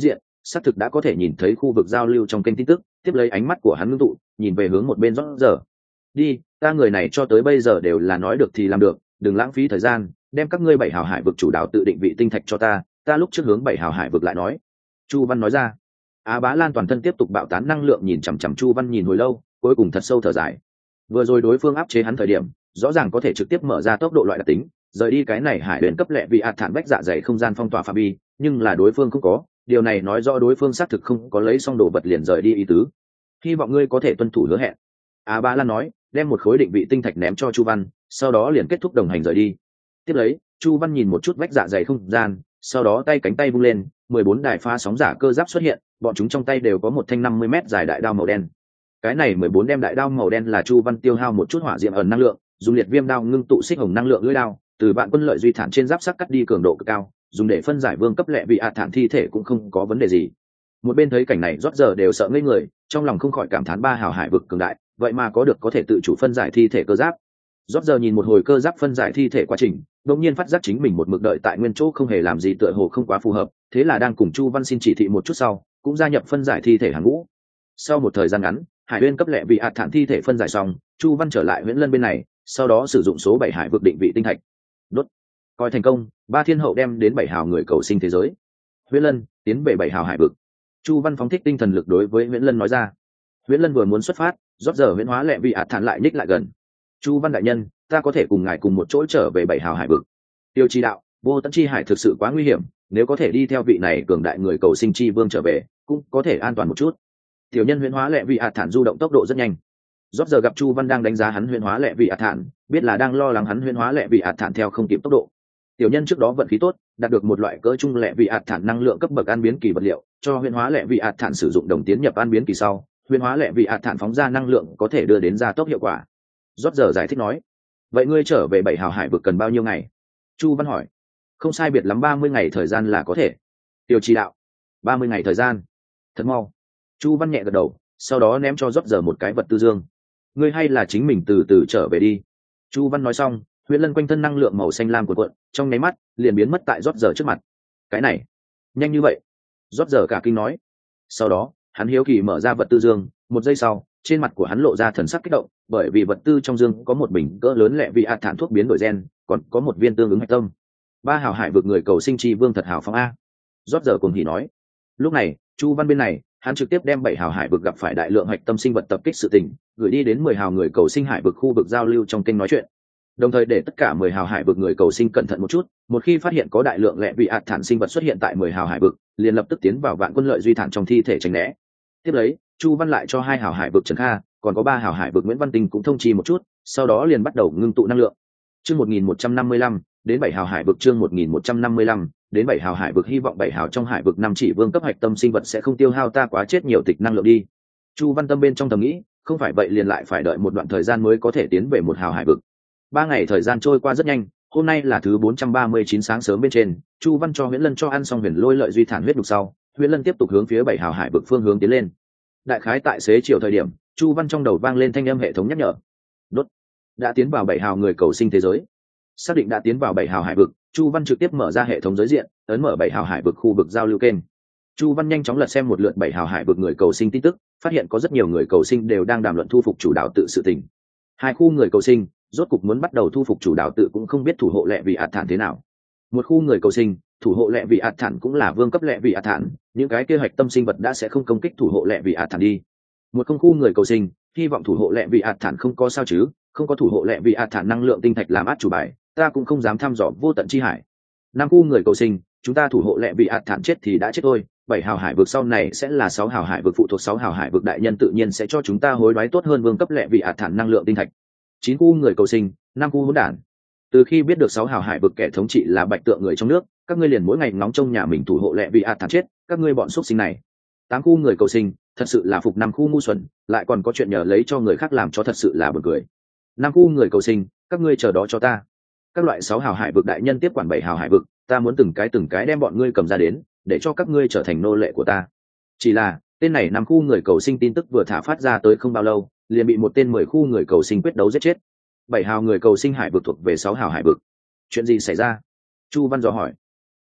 xác thực đã có thể nhìn thấy khu vực giao lưu trong kênh tin tức. Tiếp lấy ánh mắt của hắn ngưng tụ, nhìn về hướng một bên rót giờ. Đi, ta người này cho tới bây giờ đều là nói được thì làm được, đừng lãng phí thời gian, đem các ngươi 7 hào hải vực chủ đạo tự định vị tinh thạch cho ta lúc trước hướng 7 hào hải vực lại nói. Chu Văn nói ra. Á Bá Lan toàn thân tiếp tục bạo tán năng lượng, nhìn chằm chằm Chu Văn nhìn hồi lâu, cuối cùng thật sâu thở dài. Vừa rồi đối phương áp chế hắn thời điểm, rõ ràng có thể trực tiếp mở ra tốc độ loại đặc tính, rời đi cái này hải huyền cấp lệ vị ạt thản bách dạ dày không gian phong tỏa phạm vi, nhưng là đối phương không có, điều này nói rõ đối phương xác thực không có lấy xong đồ vật liền rời đi ý tứ. Hy vọng ngươi có thể tuân thủ hứa hẹn. Á Bá Lan nói, đem một khối định vị tinh thạch ném cho Chu Văn, sau đó liền kết thúc đồng hành rời đi. Tiếp lấy, Chu Văn nhìn một chút vách dạ dày không gian, sau đó cánh tay vung lên, 14 đài pha sóng giả cơ giáp xuất hiện, bọn chúng trong tay đều có một thanh 50 mét dài đại đao màu đen. Cái này 14 đem đại đao màu đen là Chu Văn tiêu hao một chút hỏa diệm ẩn năng lượng, dùng liệt viêm đao ngưng tụ xích hồng năng lượng lưỡi đao, từ bạn quân lợi duy thản trên giáp sắc cắt đi cường độ cực cao, dùng để phân giải vương cấp lệ vị thản thi thể cũng không có vấn đề gì. Một bên thấy cảnh này rót giờ đều sợ ngây người, trong lòng không khỏi cảm thán 3 hào hải vực cường đại, vậy mà có thể tự chủ phân giải thi thể cơ giáp. Rót giờ nhìn một hồi cơ giáp phân giải thi thể quá trình, đột nhiên phát giác chính mình một mực đợi tại nguyên chỗ không hề làm gì, tựa hồ không quá phù hợp, thế là đang cùng Chu Văn xin chỉ thị một chút sau, cũng gia nhập phân giải thi thể hàng ngũ. Sau một thời gian ngắn, hải uyên cấp lệ vị thản thi thể phân giải xong, Chu Văn trở lại Huyễn Lân bên này, sau đó sử dụng số 7 hải vực định vị tinh thạch. Đốt. Coi thành công, 3 thiên hậu đem đến 7 hào người cầu sinh thế giới. Huyễn Lân, tiến về 7 hào hải vực. Chu Văn phóng thích tinh thần lực đối với Huyễn Lân nói ra. Huyễn Lân vừa muốn xuất phát, rót giờ huyễn hóa lệ vị thản lại ních lại gần. Chu Văn đại nhân, ta có thể cùng ngài cùng một chỗ trở về 7 hào hải vực. Tiêu Chi đạo, vô tận chi hải thực sự quá nguy hiểm, nếu có thể đi theo vị này cường đại người cầu sinh chi vương trở về, cũng có thể an toàn một chút. Tiểu nhân huyễn hóa lệ vị thản du động tốc độ rất nhanh. Rót giờ gặp Chu Văn đang đánh giá hắn huyễn hóa lệ vị thản, biết là đang lo lắng hắn huyễn hóa lệ vị thản theo không kịp tốc độ. Tiểu nhân trước đó vận khí tốt, đạt được một loại cỡ trung lệ vị thản năng lượng cấp bậc an biến kỳ vật liệu, cho huyễn hóa lệ vị thản sử dụng đồng tiến nhập an biến kỳ sau, huyễn hóa lệ vị thản phóng ra năng lượng có thể đưa đến gia tốc hiệu quả. Rót giờ giải thích nói, vậy ngươi trở về 7 hào hải vực cần bao nhiêu ngày? Chu Văn hỏi. Không sai biệt lắm 30 ngày thời gian là có thể. Tiêu Chi đạo, 30 ngày thời gian, thật mau. Chu Văn nhẹ gật đầu, sau đó ném cho rót giờ một cái vật tư dương. Ngươi hay là chính mình từ từ trở về đi. Chu Văn nói xong, Huyễn Lân quanh thân năng lượng màu xanh lam của cuộn, trong nháy mắt liền biến mất tại rót giờ trước mặt. Cái này, nhanh như vậy? Rót giờ cả kinh nói. Sau đó, hắn hiếu kỳ mở ra vật tư dương, một giây sau, trên mặt của hắn lộ ra thần sắc kích động, bởi vì vật tư trong dương có một bình cỡ lớn lệ vị thản thuốc biến đổi gen, còn có một viên tương ứng hạch tâm. 3 hào hải vực người cầu sinh chi vương thật hào phóng a. Rót giờ cùng hỉ nói. Lúc này, Chu Văn bên này, hắn trực tiếp đem 7 hào hải vực gặp phải đại lượng hạch tâm sinh vật tập kích sự tình, gửi đi đến 10 hào người cầu sinh hải vực khu vực giao lưu trong kênh nói chuyện. Đồng thời để tất cả 10 hào hải vực người cầu sinh cẩn thận một chút, một khi phát hiện có đại lượng lệ vị thản sinh vật xuất hiện tại 10 hào hải vực, liền lập tức tiến vào vạn quân lợi duy thản trong thi thể tránh né. Tiếp lấy, Chu Văn lại cho 2 hào hải vực Trần Kha, còn có 3 hào hải vực Nguyễn Văn Tinh cũng thông chi một chút, sau đó liền bắt đầu ngưng tụ năng lượng. Chương 1155, đến 7 hào hải vực. Chương 1155, đến 7 hào hải vực. Hy vọng 7 hào trong hải vực 5 chỉ vương cấp hạch tâm sinh vật sẽ không tiêu hao ta quá chết nhiều tịch năng lượng đi. Chu Văn tâm bên trong thầm nghĩ, không phải vậy liền lại phải đợi một đoạn thời gian mới có thể tiến về 1 hào hải vực. 3 ngày thời gian trôi qua rất nhanh, hôm nay là thứ 439 sáng sớm bên trên, Chu Văn cho Huyễn Lân cho ăn xong huyền lôi lợi duy thản huyết đục sau, Huyễn Lân tiếp tục hướng phía 7 hào hải vực phương hướng tiến lên. Đại khái tại xế chiều thời điểm, Chu Văn trong đầu vang lên thanh âm hệ thống nhắc nhở. Đốt. Đã tiến vào 7 hào người cầu sinh thế giới. Xác định đã tiến vào 7 hào hải vực, Chu Văn trực tiếp mở ra hệ thống giới diện, ấn mở 7 hào hải vực khu vực giao lưu kênh. Chu Văn nhanh chóng lật xem một lượt 7 hào hải vực người cầu sinh tin tức, phát hiện có rất nhiều người cầu sinh đều đang đàm luận thu phục chủ đạo tự sự tình. 2 khu người cầu sinh rốt cục muốn bắt đầu thu phục chủ đạo tự, cũng không biết thủ hộ lệ vị thản thế nào. Một khu người cầu sinh, thủ hộ lệ vị thản cũng là vương cấp lệ vị thản, những cái kế hoạch tâm sinh vật đã sẽ không công kích thủ hộ lệ vị thản đi. Một không khu người cầu sinh, hy vọng thủ hộ lệ vị thản không có sao chứ, không có thủ hộ lệ vị thản năng lượng tinh thạch làm át chủ bài, ta cũng không dám thăm dò vô tận chi hải. 5 khu người cầu sinh, chúng ta thủ hộ lệ vị thản chết thì đã chết thôi, 7 hào hải vực sau này sẽ là 6 hào hải vực phụ thuộc 6 hào hải vực đại nhân tự nhiên sẽ cho chúng ta hối đoái tốt hơn vương cấp lệ vị thản năng lượng tinh thạch. 9 khu người cầu sinh, 5 khu hỗn đản. Từ khi biết được 6 hào hải vực kẻ thống trị là bạch tượng người trong nước, các ngươi liền mỗi ngày ngóng trông nhà mình thủ hộ lệ vị thản chết, các ngươi bọn xuất sinh này. 8 khu người cầu sinh, thật sự là phục 5 khu ngu xuẩn, lại còn có chuyện nhờ lấy cho người khác làm cho thật sự là buồn cười. 5 khu người cầu sinh, các ngươi chờ đó cho ta. Các loại 6 hào hải vực đại nhân tiếp quản 7 hào hải vực, ta muốn từng cái đem bọn ngươi cầm ra đến, để cho các ngươi trở thành nô lệ của ta. Chỉ là, tên này 5 khu người cầu sinh tin tức vừa thả phát ra tới không bao lâu, liền bị một tên 10 khu người cầu sinh quyết đấu giết chết. 7 hào người cầu sinh hải vực thuộc về 6 hào hải vực. Chuyện gì xảy ra? Chu Văn dò hỏi.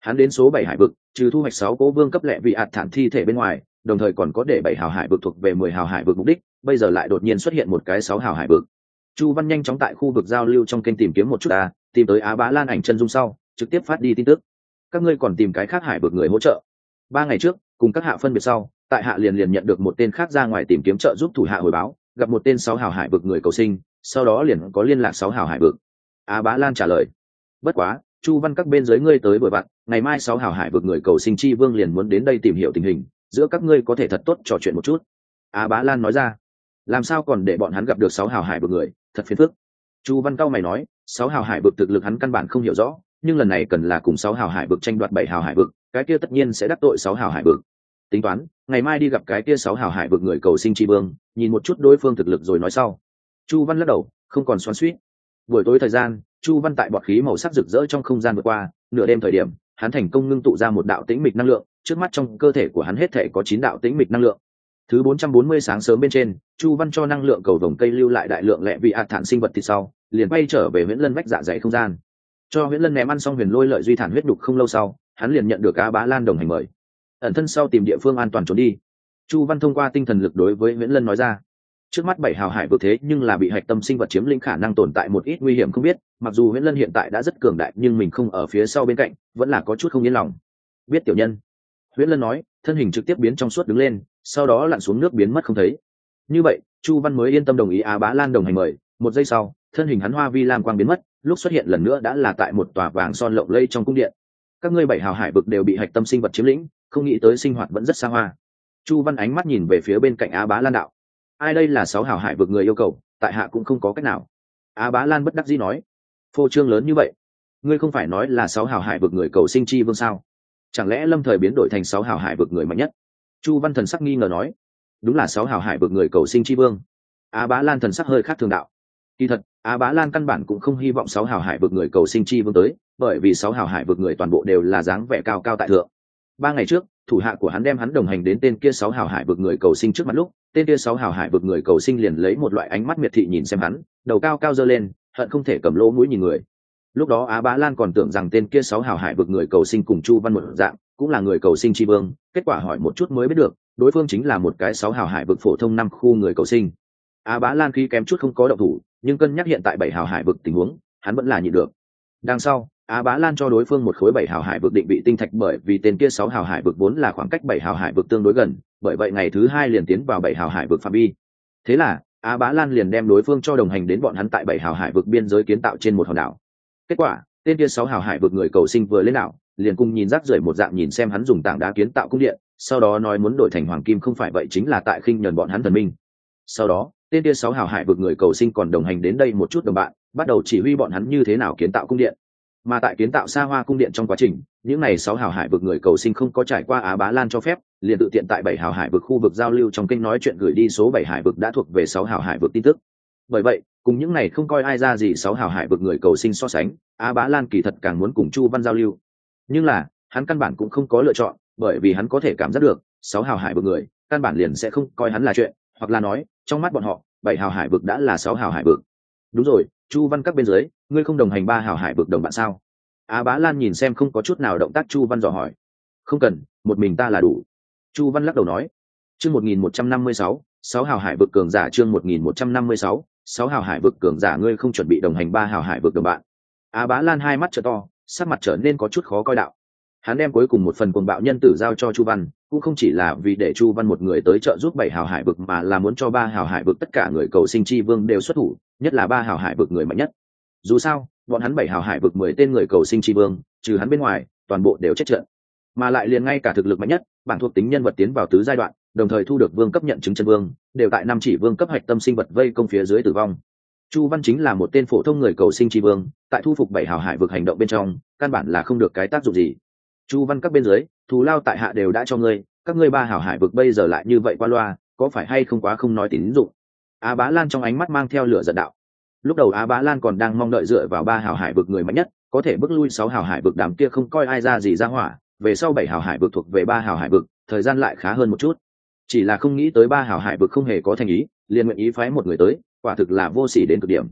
Hắn đến số 7 hải vực, trừ thu hoạch 6 cố vương cấp lệ vị ạt thản thi thể bên ngoài, đồng thời còn có để 7 hào hải vực thuộc về 10 hào hải vực mục đích, bây giờ lại đột nhiên xuất hiện một cái 6 hào hải vực. Chu Văn nhanh chóng tại khu vực giao lưu trong kênh tìm kiếm một chút tìm tới Á Bá Lan ảnh chân dung sau, trực tiếp phát đi tin tức. Các ngươi còn tìm cái khác hải vực người hỗ trợ. 3 ngày trước, cùng các hạ phân biệt sau, tại hạ liền nhận được một tên khác ra ngoài tìm kiếm trợ giúp thủ hạ hồi báo, gặp một tên 6 hào hải vực người cầu sinh, sau đó liền có liên lạc 6 hào hải vực. Á Bá Lan trả lời. Bất quá, Chu Văn các bên dưới ngươi tới vừa vặn, ngày mai 6 hào hải vực người cầu sinh chi vương liền muốn đến đây tìm hiểu tình hình, giữa các ngươi có thể thật tốt trò chuyện một chút. Á Bá Lan nói ra. Làm sao còn để bọn hắn gặp được 6 hào hải vực người, thật phiền phức. Chu Văn cao mày nói, 6 hào hải vực thực lực hắn căn bản không hiểu rõ, nhưng lần này cần là cùng 6 hào hải vực tranh đoạt 7 hào hải vực, cái kia tất nhiên sẽ đắc tội 6 hào hải vực. Tính toán, ngày mai đi gặp cái kia 6 hào hải vực người cầu sinh chi vương, nhìn một chút đối phương thực lực rồi nói sau. Chu Văn lắc đầu, không còn xoắn xuýt. Buổi tối thời gian, Chu Văn tại bọt khí màu sắc rực rỡ trong không gian vượt qua, nửa đêm thời điểm, hắn thành công ngưng tụ ra một đạo tĩnh mịch năng lượng, trước mắt trong cơ thể của hắn hết thể có 9 đạo tĩnh mịch năng lượng. Thứ 440 sáng sớm bên trên, Chu Văn cho năng lượng cầu vồng cây lưu lại đại lượng lệ vị ạt thản sinh vật thì sau, liền bay trở về Huyễn Lân vách dạ dày không gian. Cho Huyễn Lân ném ăn xong huyền lôi lợi duy thản huyết đục không lâu sau, hắn liền nhận được Á Bá Lan đồng hành mời. Ẩn thân sau tìm địa phương an toàn trốn đi. Chu Văn thông qua tinh thần lực đối với Huyễn Lân nói ra. Trước mắt 7 hào hải vực thế nhưng là bị hạch tâm sinh vật chiếm lĩnh, khả năng tồn tại một ít nguy hiểm không biết, mặc dù Huyễn Lân hiện tại đã rất cường đại nhưng mình không ở phía sau bên cạnh, vẫn là có chút không yên lòng. Biết tiểu nhân. Huyễn Lân nói, thân hình trực tiếp biến trong suốt đứng lên, sau đó lặn xuống nước biến mất không thấy. Như vậy, Chu Văn mới yên tâm đồng ý Á Bá Lan đồng hành mời. Một giây sau, thân hình hắn hoa vi lam quang biến mất, lúc xuất hiện lần nữa đã là tại một tòa vàng son lộng lẫy trong cung điện. Các ngươi 7 hào hải vực đều bị hạch tâm sinh vật chiếm lĩnh, không nghĩ tới sinh hoạt vẫn rất xa hoa. Chu Văn ánh mắt nhìn về phía bên cạnh Á Bá Lan đạo. Ai đây là 6 hào hải vực người yêu cầu, tại hạ cũng không có cách nào. Á Bá Lan bất đắc dĩ nói. Phô trương lớn như vậy, ngươi không phải nói là 6 hào hải vực người cầu sinh chi vương sao? Chẳng lẽ lâm thời biến đổi thành 6 hào hải vực người mạnh nhất? Chu Văn thần sắc nghi ngờ nói. Đúng là 6 hào hải vực người cầu sinh chi vương. Á Bá Lan thần sắc hơi khác thường đạo. Kỳ thật, Á Bá Lan căn bản cũng không hy vọng 6 hào hải vực người cầu sinh chi vương tới, bởi vì 6 hào hải vực người toàn bộ đều là dáng vẻ cao cao tại thượng. 3 ngày trước, thủ hạ của hắn đem hắn đồng hành đến tên kia 6 hào hải vực người cầu sinh trước mặt lúc, tên kia 6 hào hải vực người cầu sinh liền lấy một loại ánh mắt miệt thị nhìn xem hắn, đầu cao cao giơ lên, hận không thể cầm lỗ mũi nhìn người. Lúc đó Á Bá Lan còn tưởng rằng tên kia 6 hào hải vực người cầu sinh cùng Chu Văn một dạng, cũng là người cầu sinh chi vương, kết quả hỏi một chút mới biết được, đối phương chính là một cái 6 hào hải vực phổ thông 5 khu người cầu sinh. Á Bá Lan khi kém chút không có động thủ, nhưng cân nhắc hiện tại 7 hào hải vực tình huống, hắn vẫn là nhịn được. Đằng sau, Á Bá Lan cho đối phương một khối 7 hào hải vực định vị tinh thạch, bởi vì tên kia 6 hào hải vực vốn là khoảng cách 7 hào hải vực tương đối gần, bởi vậy ngày thứ 2 liền tiến vào 7 hào hải vực phạm vi. Thế là, Á Bá Lan liền đem đối phương cho đồng hành đến bọn hắn tại 7 hào hải vực biên giới kiến tạo trên một hòn đảo. Kết quả, tên kia 6 hào hải vực người cầu sinh vừa lên đảo, liền cùng nhìn rác rưởi một dạng nhìn xem hắn dùng tảng đá kiến tạo cung điện, sau đó nói muốn đổi thành hoàng kim, không phải vậy chính là tại khinh nhẫn bọn hắn thần minh. Sau đó, tên kia 6 hào hải vực người cầu sinh còn đồng hành đến đây một chút đồng bạn, bắt đầu chỉ huy bọn hắn như thế nào kiến tạo cung điện. Mà tại kiến tạo xa hoa cung điện trong quá trình, những này 6 hào hải vực người cầu sinh không có trải qua Á Bá Lan cho phép, liền tự tiện tại 7 hào hải vực khu vực giao lưu trong kênh nói chuyện gửi đi số 7 hải vực đã thuộc về 6 hào hải vực tin tức. Bởi vậy, cùng những này không coi ai ra gì 6 hào hải vực người cầu sinh so sánh, Á Bá Lan kỳ thật càng muốn cùng Chu Văn giao lưu. Nhưng là, hắn căn bản cũng không có lựa chọn, bởi vì hắn có thể cảm giác được, 6 hào hải vực người, căn bản liền sẽ không coi hắn là chuyện, hoặc là nói, trong mắt bọn họ, 7 hào hải vực đã là 6 hào hải vực. Đúng rồi, Chu Văn các bên dưới, ngươi không đồng hành 3 hào hải vực đồng bạn sao? Á Bá Lan nhìn xem không có chút nào động tác Chu Văn dò hỏi. Không cần, một mình ta là đủ. Chu Văn lắc đầu nói. Chương 1156, 6 hào hải vực cường giả. Chương 1156, 6 hào hải vực cường giả. Ngươi không chuẩn bị đồng hành 3 hào hải vực đồng bạn? Á Bá Lan hai mắt trợ to, sắc mặt trở nên có chút khó coi đạo. Hắn đem cuối cùng một phần cuồng bạo nhân tử giao cho Chu Văn, cũng không chỉ là vì để Chu Văn một người tới trợ giúp 7 hào hải vực, mà là muốn cho 3 hào hải vực tất cả người cầu sinh chi vương đều xuất thủ, nhất là 3 hào hải vực người mạnh nhất. Dù sao, bọn hắn 7 hào hải vực 10 tên người cầu sinh chi vương, trừ hắn bên ngoài, toàn bộ đều chết trận. Mà lại liền ngay cả thực lực mạnh nhất, bản thuộc tính nhân vật tiến vào tứ giai đoạn, đồng thời thu được vương cấp nhận chứng chân vương, đều tại 5 chỉ vương cấp hạch tâm sinh vật vây công phía dưới tử vong. Chu Văn chính là một tên phổ thông người cầu sinh chi vương, tại thu phục 7 hào hải vực hành động bên trong, căn bản là không được cái tác dụng gì. Chu Văn các bên dưới, thù lao tại hạ đều đã cho ngươi, các ngươi 3 hào hải vực bây giờ lại như vậy qua loa, có phải hay không quá không nói tín dụng? Á Bá Lan trong ánh mắt mang theo lửa giận đạo. Lúc đầu Á Bá Lan còn đang mong đợi dựa vào 3 hào hải vực người mạnh nhất, có thể bước lui 6 hào hải vực đám kia không coi ai ra gì ra hỏa, về sau 7 hào hải vực thuộc về 3 hào hải vực, thời gian lại khá hơn một chút. Chỉ là không nghĩ tới 3 hào hải vực không hề có thành ý, liền nguyện ý phái một người tới, quả thực là vô sỉ đến cực điểm.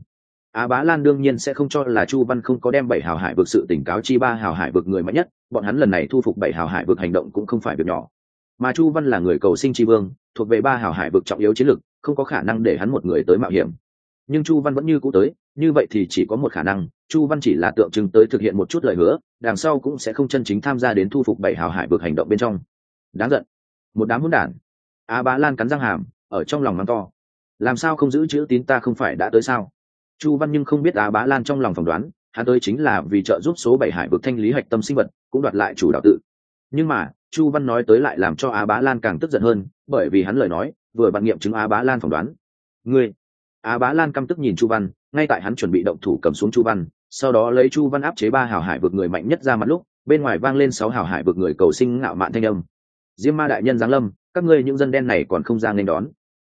Á Bá Lan đương nhiên sẽ không cho là Chu Văn không có đem 7 hào hải vực sự tỉnh cáo chi 3 hào hải vực người mạnh nhất, bọn hắn lần này thu phục 7 hào hải vực hành động cũng không phải việc nhỏ. Mà Chu Văn là người cầu sinh chi vương, thuộc về 3 hào hải vực trọng yếu chiến lực, không có khả năng để hắn một người tới mạo hiểm. Nhưng Chu Văn vẫn như cũ tới, như vậy thì chỉ có một khả năng, Chu Văn chỉ là tượng trưng tới thực hiện một chút lời hứa, đằng sau cũng sẽ không chân chính tham gia đến thu phục 7 hào hải vực hành động bên trong. Đáng giận, một đám hỗn đản. Á Bá Lan cắn răng hàm, ở trong lòng mắng to. Làm sao không giữ chữ tín, ta không phải đã tới sao? Chu Văn nhưng không biết Á Bá Lan trong lòng phỏng đoán, hắn tới chính là vì trợ giúp số 7 hải vực thanh lý hạch tâm sinh vật, cũng đoạt lại chủ đạo tự. Nhưng mà, Chu Văn nói tới lại làm cho Á Bá Lan càng tức giận hơn, bởi vì hắn lời nói vừa bằng nghiệm chứng Á Bá Lan phỏng đoán. Ngươi! Á Bá Lan căm tức nhìn Chu Văn, ngay tại hắn chuẩn bị động thủ cầm xuống Chu Văn, sau đó lấy Chu Văn áp chế 3 hào hải vực người mạnh nhất ra mặt lúc, bên ngoài vang lên 6 hào hải vực người cầu sinh ngạo mạn thanh âm. Diêm Ma đại nhân giáng lâm, các ngươi những dân đen này còn không ra nghênh đón.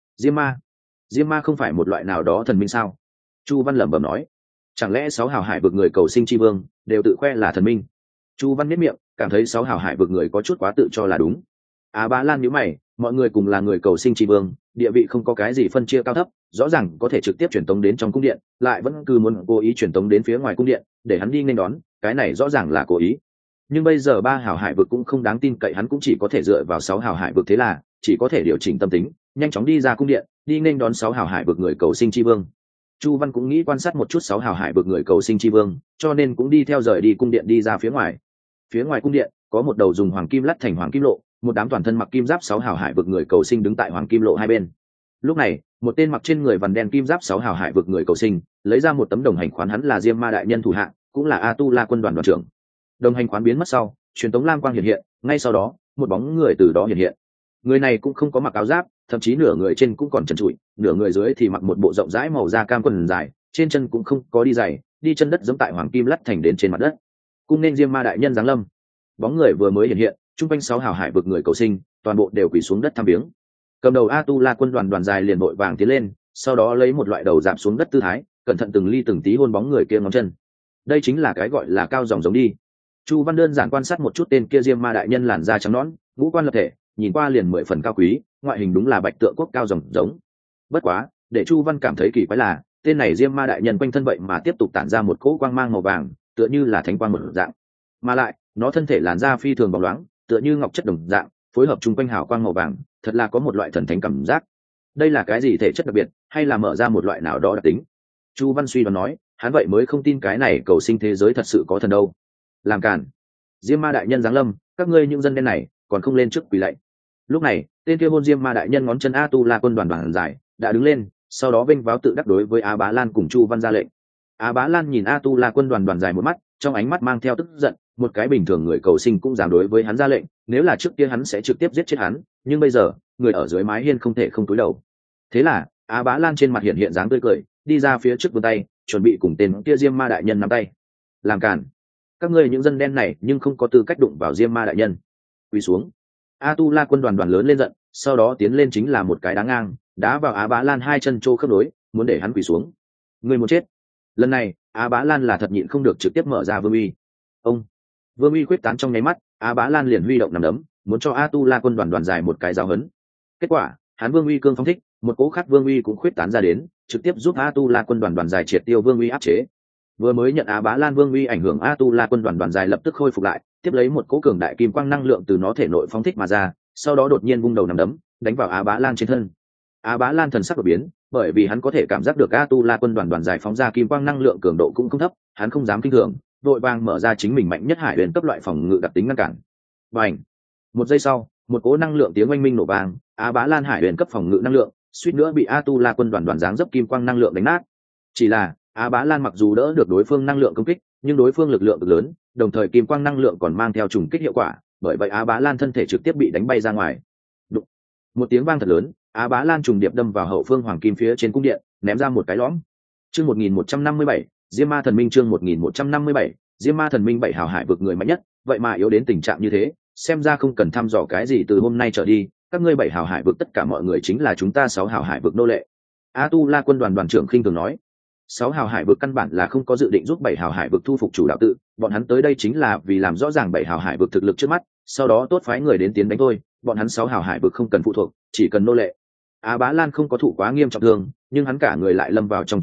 Diêm Ma không phải một loại nào đó thần minh sao? Chu Văn lẩm bẩm nói. Chẳng lẽ 6 hào hải vực người cầu sinh chi vương đều tự khoe là thần minh? Chu Văn nhếch miệng, cảm thấy 6 hào hải vực người có chút quá tự cho là đúng. Á Bá Lan nhíu mày, mọi người cùng là người cầu sinh chi vương, địa vị không có cái gì phân chia cao thấp, rõ ràng có thể trực tiếp truyền tống đến trong cung điện, lại vẫn cứ muốn cố ý truyền tống đến phía ngoài cung điện để hắn đi nghênh đón, cái này rõ ràng là cố ý. Nhưng bây giờ 3 hào hải vực cũng không đáng tin cậy, hắn cũng chỉ có thể dựa vào 6 hào hải vực, thế là chỉ có thể điều chỉnh tâm tính, nhanh chóng đi ra cung điện, đi nghênh đón 6 hào hải vực người cầu sinh chi vương. Chu Văn cũng nghĩ quan sát một chút 6 hào hải vực người cầu sinh chi vương, cho nên cũng đi theo rời đi cung điện đi ra phía ngoài. Phía ngoài cung điện có một đầu dùng hoàng kim lát thành hoàng kim lộ, một đám toàn thân mặc kim giáp 6 hào hải vực người cầu sinh đứng tại hoàng kim lộ hai bên. Lúc này, một tên mặc trên người vằn đen kim giáp 6 hào hải vực người cầu sinh lấy ra một tấm đồng hành khoán, hắn là Diêm Ma đại nhân thủ hạ, cũng là A Tu La quân đoàn đoàn trưởng. Đồng hành khoán biến mất sau, truyền tống lam quang hiện hiện, ngay sau đó một bóng người từ đó hiện hiện. Người này cũng không có mặc áo giáp, thậm chí nửa người trên cũng còn trần trụi, nửa người dưới thì mặc một bộ rộng rãi màu da cam quần dài, trên chân cũng không có đi giày, đi chân đất giống tại hoàng kim lắt thành đến trên mặt đất. Cung nên Diêm Ma đại nhân giáng lâm. Bóng người vừa mới hiện hiện, trung quanh 6 hào hải vực người cầu sinh toàn bộ đều quỳ xuống đất thăm viếng. Cầm đầu A Tu La quân đoàn đoàn dài liền vội vàng tiến lên, sau đó lấy một loại đầu giảm xuống đất tư thái, cẩn thận từng ly từng tí hôn bóng người kia ngón chân. Đây chính là cái gọi là cao dòng giống đi. Chu Văn đơn giản quan sát một chút tên kia Diêm Ma đại nhân, làn da trắng nõn, ngũ quan lập thể, nhìn qua liền 10 phần cao quý, ngoại hình đúng là bạch tượng quốc cao dòng giống. Bất quá, để Chu Văn cảm thấy kỳ quái là, tên này Diêm Ma đại nhân quanh thân vậy mà tiếp tục tản ra một cỗ quang mang màu vàng, tựa như là thánh quang một dạng. Mà lại, nó thân thể làn da phi thường bóng loáng, tựa như ngọc chất đồng dạng, phối hợp chung quanh hào quang màu vàng, thật là có một loại thần thánh cảm giác. Đây là cái gì thể chất đặc biệt, hay là mở ra một loại nào đó đặc tính? Chu Văn suy đoán nói, hắn vậy mới không tin cái này cầu sinh thế giới thật sự có thần đâu. Làm cản! Diêm Ma đại nhân giáng lâm, các ngươi những dân đen này còn không lên trước quỳ lạy. Lúc này, tên kia hôn Diêm Ma đại nhân ngón chân A Tu La quân đoàn đoàn dài đã đứng lên, sau đó vênh váo tự đắc đối với Á Bá Lan cùng Chu Văn ra lệnh. Á Bá Lan nhìn A Tu La quân đoàn đoàn dài một mắt, trong ánh mắt mang theo tức giận, một cái bình thường người cầu sinh cũng dám đối với hắn ra lệnh, nếu là trước kia hắn sẽ trực tiếp giết chết hắn, nhưng bây giờ người ở dưới mái hiên không thể không cúi đầu. Thế là Á Bá Lan trên mặt hiện hiện dáng tươi cười, đi ra phía trước vươn tay, chuẩn bị cùng tên kia Diêm Ma đại nhân nắm tay. Làm cản! Các ngươi những dân đen này nhưng không có tư cách đụng vào Diêm Ma đại nhân. Quỳ xuống! A Tu La quân đoàn đoàn lớn lên giận, sau đó tiến lên chính là một cái đá ngang, đá vào Á Bá Lan hai chân trô khớp nối, muốn để hắn quỳ xuống. Người muốn chết! Lần này Á Bá Lan là thật nhịn không được, trực tiếp mở ra vương uy. Ông! Vương uy quyết tán trong nháy mắt, Á Bá Lan liền huy động nằm đấm, muốn cho A Tu La quân đoàn đoàn dài một cái giáo hấn. Kết quả, hắn vương uy cương phóng thích, một cỗ khác vương uy cũng khuyết tán ra đến, trực tiếp giúp A Tu La quân đoàn đoàn dài triệt tiêu vương uy áp chế. Vừa mới nhận Á Bá Lan vương uy ảnh hưởng, A Tu La quân đoàn đoàn dài lập tức khôi phục lại, tiếp lấy một cỗ cường đại kim quang năng lượng từ nó thể nội phóng thích mà ra, sau đó đột nhiên vung đầu nằm đấm, đánh vào Á Bá Lan trên thân. Á Bá Lan thần sắc đột biến, bởi vì hắn có thể cảm giác được A Tu La quân đoàn đoàn dài phóng ra kim quang năng lượng cường độ cũng không thấp, hắn không dám kinh thường, vội vàng mở ra chính mình mạnh nhất hải huyền cấp loại phòng ngự đặc tính ngăn cản. Bành! Một giây sau, một cỗ năng lượng tiếng oanh minh nổ vang, Á Bá Lan hải huyền cấp phòng ngự năng lượng suýt nữa bị A Tu La quân đoàn đoàn dáng dấp kim quang năng lượng đánh nát. Chỉ là Á Bá Lan mặc dù đỡ được đối phương năng lượng công kích, nhưng đối phương lực lượng cực lớn, đồng thời kim quang năng lượng còn mang theo trùng kích hiệu quả, bởi vậy Á Bá Lan thân thể trực tiếp bị đánh bay ra ngoài. Đụng. Một tiếng vang thật lớn, Á Bá Lan trùng điệp đâm vào hậu phương hoàng kim phía trên cung điện, ném ra một cái lõm. Chương 1157, Diêm Ma thần minh. Chương 1157, Diêm Ma thần minh. 7 hào hải vực người mạnh nhất, vậy mà yếu đến tình trạng như thế, xem ra không cần thăm dò cái gì, từ hôm nay trở đi, các ngươi 7 hào hải vực tất cả mọi người chính là chúng ta 6 hào hải vực nô lệ. A Tu La quân đoàn đoàn trưởng khinh thường nói. 6 hào hải vực căn bản là không có dự định giúp 7 hào hải vực thu phục chủ đạo tự, bọn hắn tới đây chính là vì làm rõ ràng 7 hào hải vực thực lực trước mắt, sau đó tốt phái người đến tiến đánh thôi, bọn hắn 6 hào hải vực không cần phụ thuộc, chỉ cần nô lệ. Á Bá Lan không có thụ quá nghiêm trọng thương, nhưng hắn cả người lại lâm vào trong chấn kinh,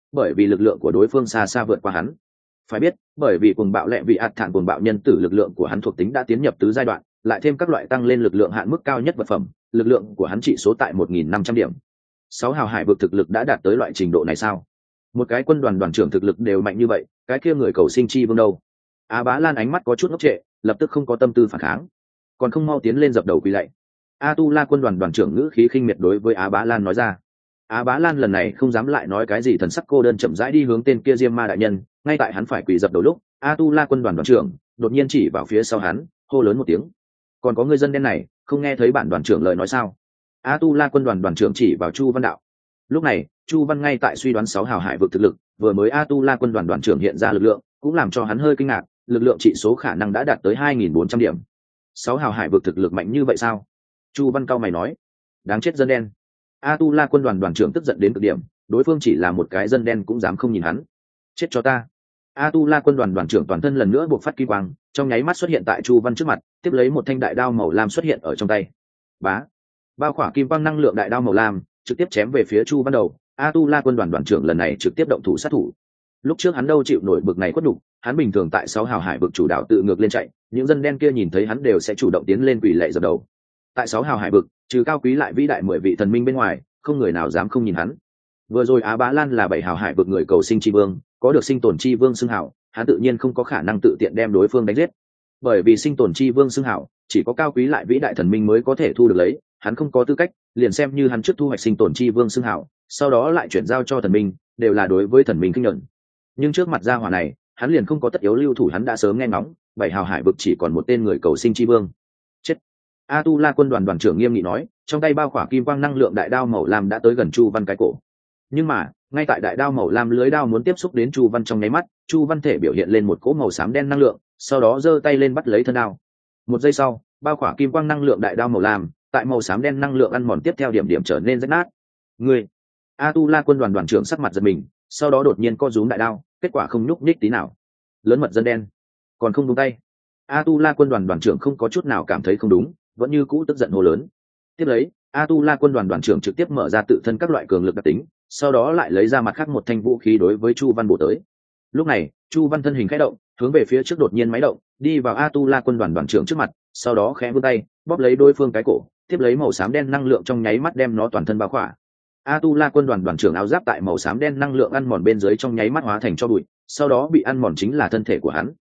bởi vì lực lượng của đối phương xa xa vượt qua hắn. Phải biết, bởi vì cuồng bạo lẹ vị ạt thản cuồng bạo nhân tử lực lượng của hắn thuộc tính đã tiến nhập tứ giai đoạn, lại thêm các loại tăng lên lực lượng hạn mức cao nhất vật phẩm, lực lượng của hắn trị số tại 1.500 điểm. 6 hào hải vực thực lực đã đạt tới loại trình độ này sao? Một cái quân đoàn đoàn trưởng thực lực đều mạnh như vậy, cái kia người cầu sinh chi vương đâu? Á Bá Lan ánh mắt có chút ngốc trệ, lập tức không có tâm tư phản kháng, còn không mau tiến lên dập đầu quỳ lạy. A Tu La quân đoàn đoàn trưởng ngữ khí khinh miệt đối với Á Bá Lan nói ra. Á Bá Lan lần này không dám lại nói cái gì, thần sắc cô đơn chậm rãi đi hướng tên kia Diêm Ma đại nhân. Ngay tại hắn phải quỳ dập đầu lúc, A Tu La quân đoàn đoàn trưởng đột nhiên chỉ vào phía sau hắn, hô lớn một tiếng: còn có người dân đen này, không nghe thấy bản đoàn trưởng lời nói sao? A Tu La quân đoàn đoàn trưởng chỉ vào Chu Văn Đạo. Lúc này Chu Văn ngay tại suy đoán 6 hào hải vực thực lực, vừa mới A Tu La quân đoàn đoàn trưởng hiện ra lực lượng cũng làm cho hắn hơi kinh ngạc, lực lượng trị số khả năng đã đạt tới 2.400 điểm. 6 hào hải vực thực lực mạnh như vậy sao? Chu Văn cao mày nói. Đáng chết dân đen. A Tu La quân đoàn đoàn trưởng tức giận đến cực điểm, đối phương chỉ là một cái dân đen cũng dám không nhìn hắn. Chết cho ta. A Tu La quân đoàn đoàn trưởng toàn thân lần nữa buộc phát kim quang, trong nháy mắt xuất hiện tại Chu Văn trước mặt, tiếp lấy một thanh đại đao màu lam xuất hiện ở trong tay. Bá. Bao khỏa kim quang năng lượng đại đao màu lam trực tiếp chém về phía Chu Văn đầu. A Tu La quân đoàn đoàn trưởng lần này trực tiếp động thủ sát thủ. Lúc trước hắn đâu chịu nổi bực này quất đục, hắn bình thường tại 6 hào hải vực chủ đạo tự ngược lên chạy, những dân đen kia nhìn thấy hắn đều sẽ chủ động tiến lên quỳ lạy dập đầu. Tại 6 hào hải vực, trừ cao quý lại vĩ đại 10 vị thần minh bên ngoài, không người nào dám không nhìn hắn. Vừa rồi Á Bá Lan là 7 hào hải vực người cầu sinh chi vương, có được sinh tồn chi vương xưng hào, hắn tự nhiên không có khả năng tự tiện đem đối phương đánh giết. Bởi vì sinh tồn chi vương xưng hào, chỉ có cao quý lại vĩ đại thần minh mới có thể thu được lấy, hắn không có tư cách, liền xem như hắn trước thu hoạch sinh tồn chi vương xưng hào, sau đó lại chuyển giao cho thần minh, đều là đối với thần minh khinh nhẫn. Nhưng trước mặt gia hỏa này, hắn liền không có tất yếu lưu thủ, hắn đã sớm nghe ngóng, 7 hào hải vực chỉ còn một tên người cầu sinh chi vương. Chết. A Tu La quân đoàn đoàn trưởng nghiêm nghị nói, trong tay bao khỏa kim quang năng lượng đại đao màu lam đã tới gần Chu Văn cái cổ. Nhưng mà, ngay tại đại đao màu lam lưới đao muốn tiếp xúc đến Chu Văn trong nháy mắt, Chu Văn thể biểu hiện lên một cỗ màu xám đen năng lượng, sau đó giơ tay lên bắt lấy thân đao. Một giây sau, bao khỏa kim quang năng lượng đại đao màu lam, tại màu xám đen năng lượng ăn mòn tiếp theo điểm điểm trở nên rách nát. Ngươi! A Tu La quân đoàn đoàn trưởng sắc mặt giật mình, sau đó đột nhiên co rúm đại đao, kết quả không nhúc nhích tí nào. Lớn mật dân đen, còn không buông tay. A Tu La quân đoàn đoàn trưởng không có chút nào cảm thấy không đúng, vẫn như cũ tức giận hô lớn. Tiếp lấy, A Tu La quân đoàn đoàn trưởng trực tiếp mở ra tự thân các loại cường lực đặc tính, sau đó lại lấy ra mặt khác một thanh vũ khí đối với Chu Văn bổ tới. Lúc này, Chu Văn thân hình khẽ động, hướng về phía trước đột nhiên máy động, đi vào A Tu La quân đoàn đoàn trưởng trước mặt, sau đó khẽ vươn tay, bóp lấy đối phương cái cổ, tiếp lấy màu xám đen năng lượng trong nháy mắt đem nó toàn thân bao khỏa. A Tu La quân đoàn đoàn trưởng áo giáp tại màu xám đen năng lượng ăn mòn bên dưới trong nháy mắt hóa thành cho bụi, sau đó bị ăn mòn chính là thân thể của hắn.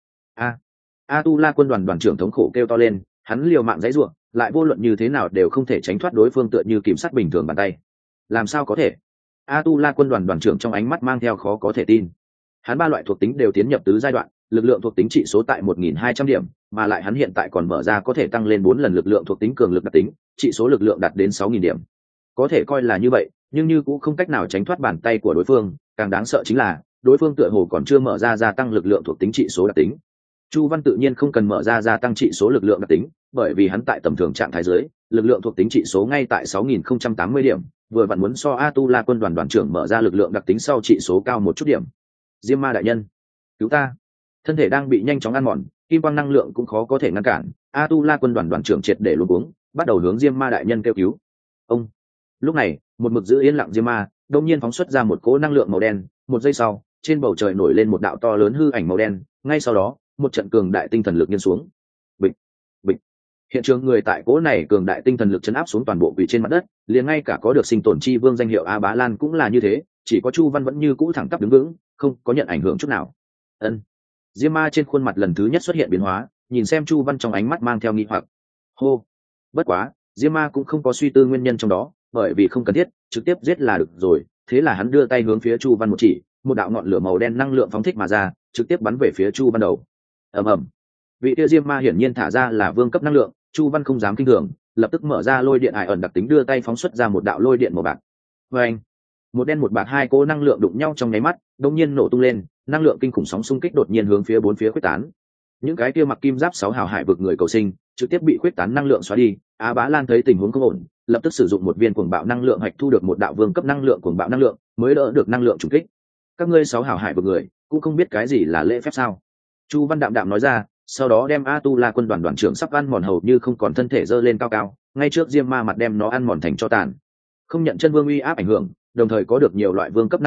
A Tu La quân đoàn đoàn trưởng thống khổ kêu to lên, hắn liều mạng giãy giụa, lại vô luận như thế nào đều không thể tránh thoát đối phương tựa như kìm sắt bình thường bàn tay. Làm sao có thể? A Tu La quân đoàn đoàn trưởng trong ánh mắt mang theo khó có thể tin. Hắn 3 loại thuộc tính đều tiến nhập tứ giai đoạn, lực lượng thuộc tính trị số tại 1.200 điểm, mà lại hắn hiện tại còn mở ra có thể tăng lên 4 lần lực lượng thuộc tính cường lực đặc tính, trị số lực lượng đạt đến 6.000 điểm. Có thể coi là như vậy, nhưng như cũng không cách nào tránh thoát bàn tay của đối phương, càng đáng sợ chính là đối phương tựa hồ còn chưa mở ra gia tăng lực lượng thuộc tính trị số đặc tính. Chu Văn tự nhiên không cần mở ra gia tăng trị số lực lượng đặc tính, bởi vì hắn tại tầm thường trạng thái dưới, lực lượng thuộc tính trị số ngay tại 6.080 điểm, vừa vặn muốn so A Tu La quân đoàn đoàn trưởng mở ra lực lượng đặc tính sau trị số cao một chút điểm. Diêm Ma đại nhân, cứu ta! Thân thể đang bị nhanh chóng ăn mòn, kim quang năng lượng cũng khó có thể ngăn cản, A Tu La quân đoàn đoàn trưởng triệt để luống cuống, bắt đầu hướng Diêm Ma đại nhân kêu cứu. Ông! Lúc này, một mực giữ yên lặng Diêm Ma đột nhiên phóng xuất ra một cỗ năng lượng màu đen, một giây sau, trên bầu trời nổi lên một đạo to lớn hư ảnh màu đen, ngay sau đó, một trận cường đại tinh thần lực nghiêng xuống. Bịch, bịch. Hiện trường người tại cỗ này cường đại tinh thần lực chấn áp xuống toàn bộ quỷ trên mặt đất, liền ngay cả có được sinh tồn chi vương danh hiệu A Bá Lan cũng là như thế, chỉ có Chu Văn vẫn như cũ thẳng tắp đứng vững, không có nhận ảnh hưởng chút nào. Ân. Diêm Ma trên khuôn mặt lần thứ nhất xuất hiện biến hóa, nhìn xem Chu Văn trong ánh mắt mang theo nghi hoặc. Hô. Bất quá, Diêm Ma cũng không có suy tư nguyên nhân trong đó, bởi vì không cần thiết, trực tiếp giết là được rồi. Thế là hắn đưa tay hướng phía Chu Văn một chỉ, một đạo ngọn lửa màu đen năng lượng phóng thích mà ra, trực tiếp bắn về phía Chu Văn đầu. Ầm ầm. Vị kia Diêm Ma hiển nhiên thả ra là vương cấp năng lượng, Chu Văn không dám kinh thường, lập tức mở ra lôi điện ải ẩn đặc tính đưa tay phóng xuất ra một đạo lôi điện màu bạc. Vâng. Một đen một bạc hai cỗ năng lượng đụng nhau trong nháy mắt, đột nhiên nổ tung lên, năng lượng kinh khủng sóng xung kích đột nhiên hướng phía bốn phía khuếch tán. Những cái kia mặc kim giáp 6 hào hải vực người cầu sinh, trực tiếp bị khuếch tán năng lượng xóa đi. Á Bá Lan thấy tình huống không ổn, lập tức sử dụng một viên cuồng bạo năng lượng hạch thu được một đạo vương cấp năng lượng cuồng bạo năng lượng, mới đỡ được năng lượng trùng kích. Các ngươi 6 hào hải vực người, cũng không biết cái gì là lễ phép sao? Chu Văn đạm đạm nói ra, sau đó đem A Tu La quân đoàn đoàn trưởng sắp ăn mòn hầu như không còn thân thể dơ lên cao cao, ngay trước Diêm Ma mặt đem nó ăn mòn thành cho tàn. Không nhận chân vương uy áp ảnh hưởng, đồng thời có được nhiều loại vương cấp năng lượng,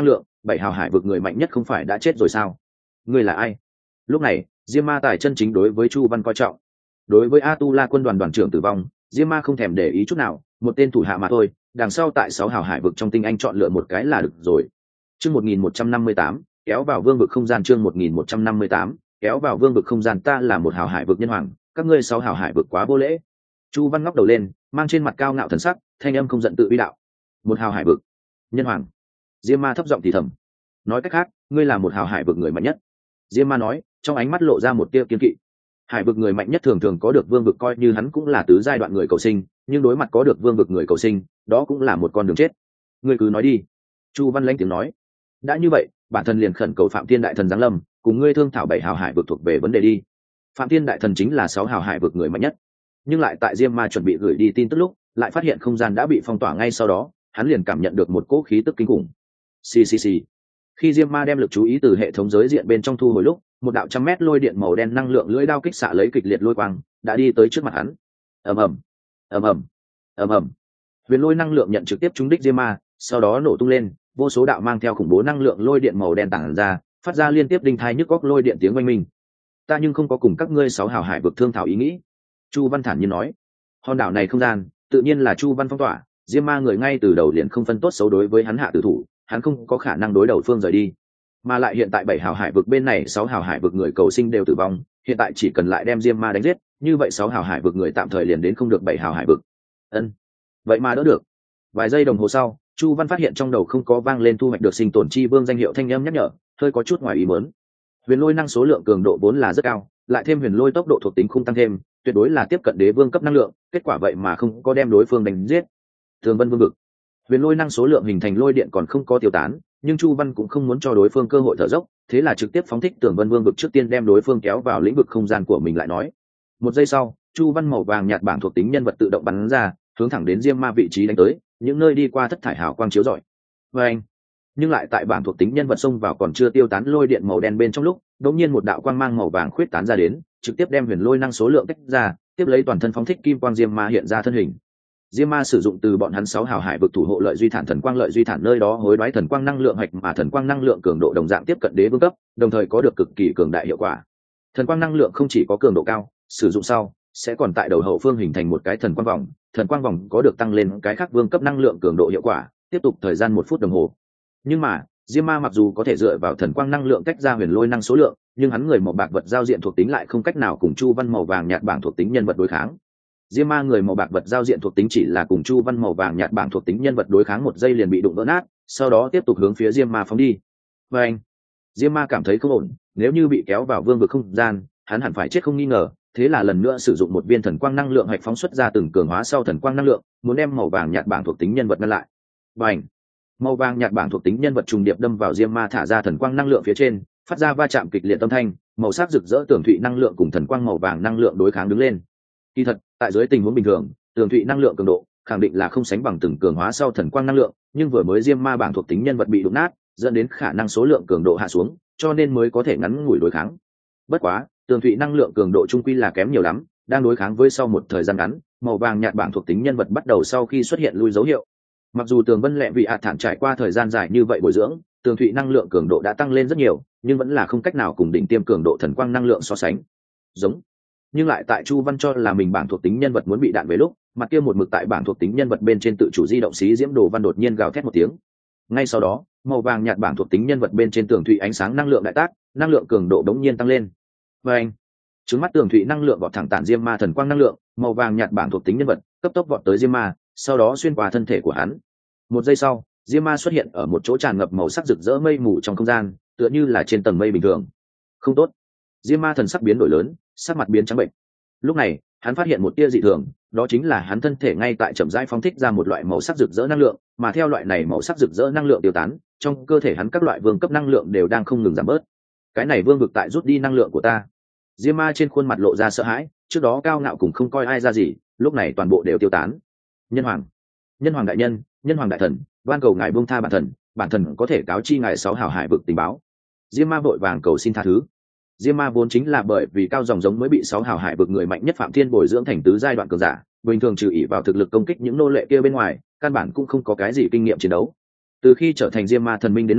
bảy hào hải vực người mạnh nhất không phải đã chết rồi sao? Ngươi là ai? Lúc này Diêm Ma tài chân chính đối với Chu Văn coi trọng. Đối với A Tu La quân đoàn đoàn trưởng tử vong, Diêm Ma không thèm để ý chút nào, một tên thủ hạ mà thôi, đằng sau tại 6 hào hải vực trong tinh anh chọn lựa một cái là được rồi. Chương 1158, kéo vào vương vực không gian. Chương 1158, kéo vào vương vực không gian. Ta là một hào hải vực nhân hoàng, các ngươi 6 hào hải vực quá vô lễ. Chu Văn ngóc đầu lên, mang trên mặt cao ngạo thần sắc, thanh âm không giận tự uy đạo. Một hào hải vực nhân hoàng? Diêm Ma thấp giọng thì thầm. Nói cách khác, ngươi là một hào hải vực người mạnh nhất. Diêm Ma nói, trong ánh mắt lộ ra một tia kiên kỵ. Hải vực người mạnh nhất thường thường có được vương vực, coi như hắn cũng là tứ giai đoạn người cầu sinh, nhưng đối mặt có được vương vực người cầu sinh, đó cũng là một con đường chết. Ngươi cứ nói đi. Chu Văn lãnh tiếng nói. Đã như vậy, bản thân liền khẩn cầu Phạm Thiên đại thần giáng lâm, cùng ngươi thương thảo 7 hào hải vực thuộc về vấn đề đi. Phạm Thiên đại thần chính là 6 hào hải vực người mạnh nhất, nhưng lại tại Diêm Ma chuẩn bị gửi đi tin tức lúc, lại phát hiện không gian đã bị phong tỏa. Ngay sau đó, hắn liền cảm nhận được một cỗ khí tức kinh khủng. Xì xì xì. Khi Diêm Ma đem lực chú ý từ hệ thống giới diện bên trong thu hồi lúc, một đạo 100 mét lôi điện màu đen năng lượng lưỡi đao kích xạ lấy kịch liệt lôi quang, đã đi tới trước mặt hắn. Ầm ầm, ầm ầm, ầm ầm. Huyền lôi năng lượng nhận trực tiếp trúng đích Diêm Ma, sau đó nổ tung lên, vô số đạo mang theo khủng bố năng lượng lôi điện màu đen tản ra, phát ra liên tiếp đinh thai nhức góc lôi điện tiếng oanh minh. Ta nhưng không có cùng các ngươi 6 hào hải vực thương thảo ý nghĩ. Chu Văn thản nhiên nói. Hòn đảo này không gian, tự nhiên là Chu Văn phong tỏa, Diêm Ma người ngay từ đầu liền không phân tốt xấu đối với hắn hạ tử thủ, hắn không có khả năng đối đầu phương rời đi. Mà lại hiện tại 7 hào hải vực bên này 6 hào hải vực người cầu sinh đều tử vong, hiện tại chỉ cần lại đem Diêm Ma đánh giết, như vậy 6 hào hải vực người tạm thời liền đến không được 7 hào hải vực. Ân, vậy mà đỡ được. Vài giây đồng hồ sau, Chu Văn phát hiện trong đầu không có vang lên thu hoạch được sinh tồn chi vương danh hiệu thanh âm nhắc nhở, hơi có chút ngoài ý muốn. Huyền lôi năng số lượng cường độ vốn là rất cao, lại thêm huyền lôi tốc độ thuộc tính khung tăng thêm, tuyệt đối là tiếp cận đế vương cấp năng lượng, kết quả vậy mà không có đem đối phương đánh giết. Thường Vân vương vực. Huyền lôi năng số lượng hình thành lôi điện còn không có tiêu tán, nhưng Chu Văn cũng không muốn cho đối phương cơ hội thở dốc, thế là trực tiếp phóng thích Tường Vân Vương vực, trước tiên đem đối phương kéo vào lĩnh vực không gian của mình lại nói. Một giây sau, Chu Văn màu vàng nhạt bảng thuộc tính nhân vật tự động bắn ra, hướng thẳng đến Diêm Ma vị trí đánh tới, những nơi đi qua thất thải hào quang chiếu rọi. Và anh, nhưng lại tại bảng thuộc tính nhân vật xông vào còn chưa tiêu tán lôi điện màu đen bên trong lúc, đột nhiên một đạo quang mang màu vàng khuyết tán ra đến, trực tiếp đem huyền lôi năng số lượng tách ra, tiếp lấy toàn thân phóng thích kim quang Diêm Ma hiện ra thân hình. Diêm Ma sử dụng từ bọn hắn 6 hào hải vực thủ hộ lợi duy thản thần quang lợi duy thản nơi đó hối đoái thần quang năng lượng hạch, mà thần quang năng lượng cường độ đồng dạng tiếp cận đế vương cấp, đồng thời có được cực kỳ cường đại hiệu quả. Thần quang năng lượng không chỉ có cường độ cao, sử dụng sau sẽ còn tại đầu hậu phương hình thành một cái thần quang vòng, thần quang vòng có được tăng lên cái khác vương cấp năng lượng cường độ hiệu quả, tiếp tục thời gian 1 phút đồng hồ. Nhưng mà Diêm Ma mặc dù có thể dựa vào thần quang năng lượng tách ra huyền lôi năng số lượng, nhưng hắn người màu bạc vật giao diện thuộc tính lại không cách nào cùng Chu Văn màu vàng nhạt bảng thuộc tính nhân vật đối kháng. Diêm Ma người màu bạc vật giao diện thuộc tính chỉ là cùng Chu Văn màu vàng nhạt bảng thuộc tính nhân vật đối kháng 1 giây liền bị đụng vỡ nát, sau đó tiếp tục hướng phía Diêm Ma phóng đi. Và anh, Diêm Ma cảm thấy không ổn, nếu như bị kéo vào vương vực không gian, hắn hẳn phải chết không nghi ngờ, thế là lần nữa sử dụng một viên thần quang năng lượng hạch phóng xuất ra từng cường hóa sau thần quang năng lượng, muốn đem màu vàng nhạt bảng thuộc tính nhân vật ngăn lại. Và anh, màu vàng nhạt bảng thuộc tính nhân vật trùng điệp đâm vào Diêm Ma thả ra thần quang năng lượng phía trên, phát ra va chạm kịch liệt âm thanh, màu sắc rực rỡ tường thụy năng lượng cùng thần quang màu vàng năng lượng đối kháng đứng lên. Kỳ thật, tại dưới tình huống bình thường, tường thụy năng lượng cường độ khẳng định là không sánh bằng từng cường hóa sau thần quang năng lượng, nhưng vừa mới Diêm Ma bảng thuộc tính nhân vật bị đụng nát, dẫn đến khả năng số lượng cường độ hạ xuống, cho nên mới có thể ngắn ngủi đối kháng. Bất quá, tường thụy năng lượng cường độ trung quy là kém nhiều lắm, đang đối kháng với sau một thời gian ngắn, màu vàng nhạt bảng thuộc tính nhân vật bắt đầu sau khi xuất hiện lui dấu hiệu. Mặc dù Tường Vân Lệ vì thản trải qua thời gian dài như vậy bồi dưỡng, tường thụy năng lượng cường độ đã tăng lên rất nhiều, nhưng vẫn là không cách nào cùng đỉnh tiêm cường độ thần quang năng lượng so sánh. Giống. Nhưng lại tại Chu Văn cho là mình bảng thuộc tính nhân vật muốn bị đạn về lúc, mặt kia một mực tại bảng thuộc tính nhân vật bên trên tự chủ di động xí diễm đồ văn đột nhiên gào thét một tiếng. Ngay sau đó, màu vàng nhạt bảng thuộc tính nhân vật bên trên tường thụy ánh sáng năng lượng đại tác, năng lượng cường độ đống nhiên tăng lên. Và anh, trứng mắt tường thụy năng lượng vọt thẳng tản Diêm Ma thần quang năng lượng, màu vàng nhạt bảng thuộc tính nhân vật cấp tốc vọt tới Diêm Ma, sau đó xuyên qua thân thể của hắn. Một giây sau, Diêm Ma xuất hiện ở một chỗ tràn ngập màu sắc rực rỡ mây mù trong không gian, tựa như là trên tầng mây bình thường. Không tốt. Diêm Ma thần sắc biến đổi lớn, sắc mặt biến trắng bệnh. Lúc này, hắn phát hiện một tia dị thường, đó chính là hắn thân thể ngay tại chậm rãi phóng thích ra một loại màu sắc rực rỡ năng lượng, mà theo loại này màu sắc rực rỡ năng lượng tiêu tán, trong cơ thể hắn các loại vương cấp năng lượng đều đang không ngừng giảm bớt. Cái này vương vực tại rút đi năng lượng của ta. Diêm Ma trên khuôn mặt lộ ra sợ hãi, trước đó cao ngạo cùng không coi ai ra gì, lúc này toàn bộ đều tiêu tán. Nhân hoàng, nhân hoàng đại nhân, nhân hoàng đại thần, van cầu ngài buông tha bản thần có thể cáo chi ngài 6 hào hải vực tình báo. Diêm Ma vội vàng cầu xin tha thứ. Diêm Ma vốn chính là bởi vì cao dòng giống mới bị 6 hào hải vực người mạnh nhất Phạm Thiên bồi dưỡng thành tứ giai đoạn cường giả, bình thường trừ ỷ vào thực lực công kích những nô lệ kia bên ngoài, căn bản cũng không có cái gì kinh nghiệm chiến đấu. Từ khi trở thành Diêm Ma thần minh đến nay,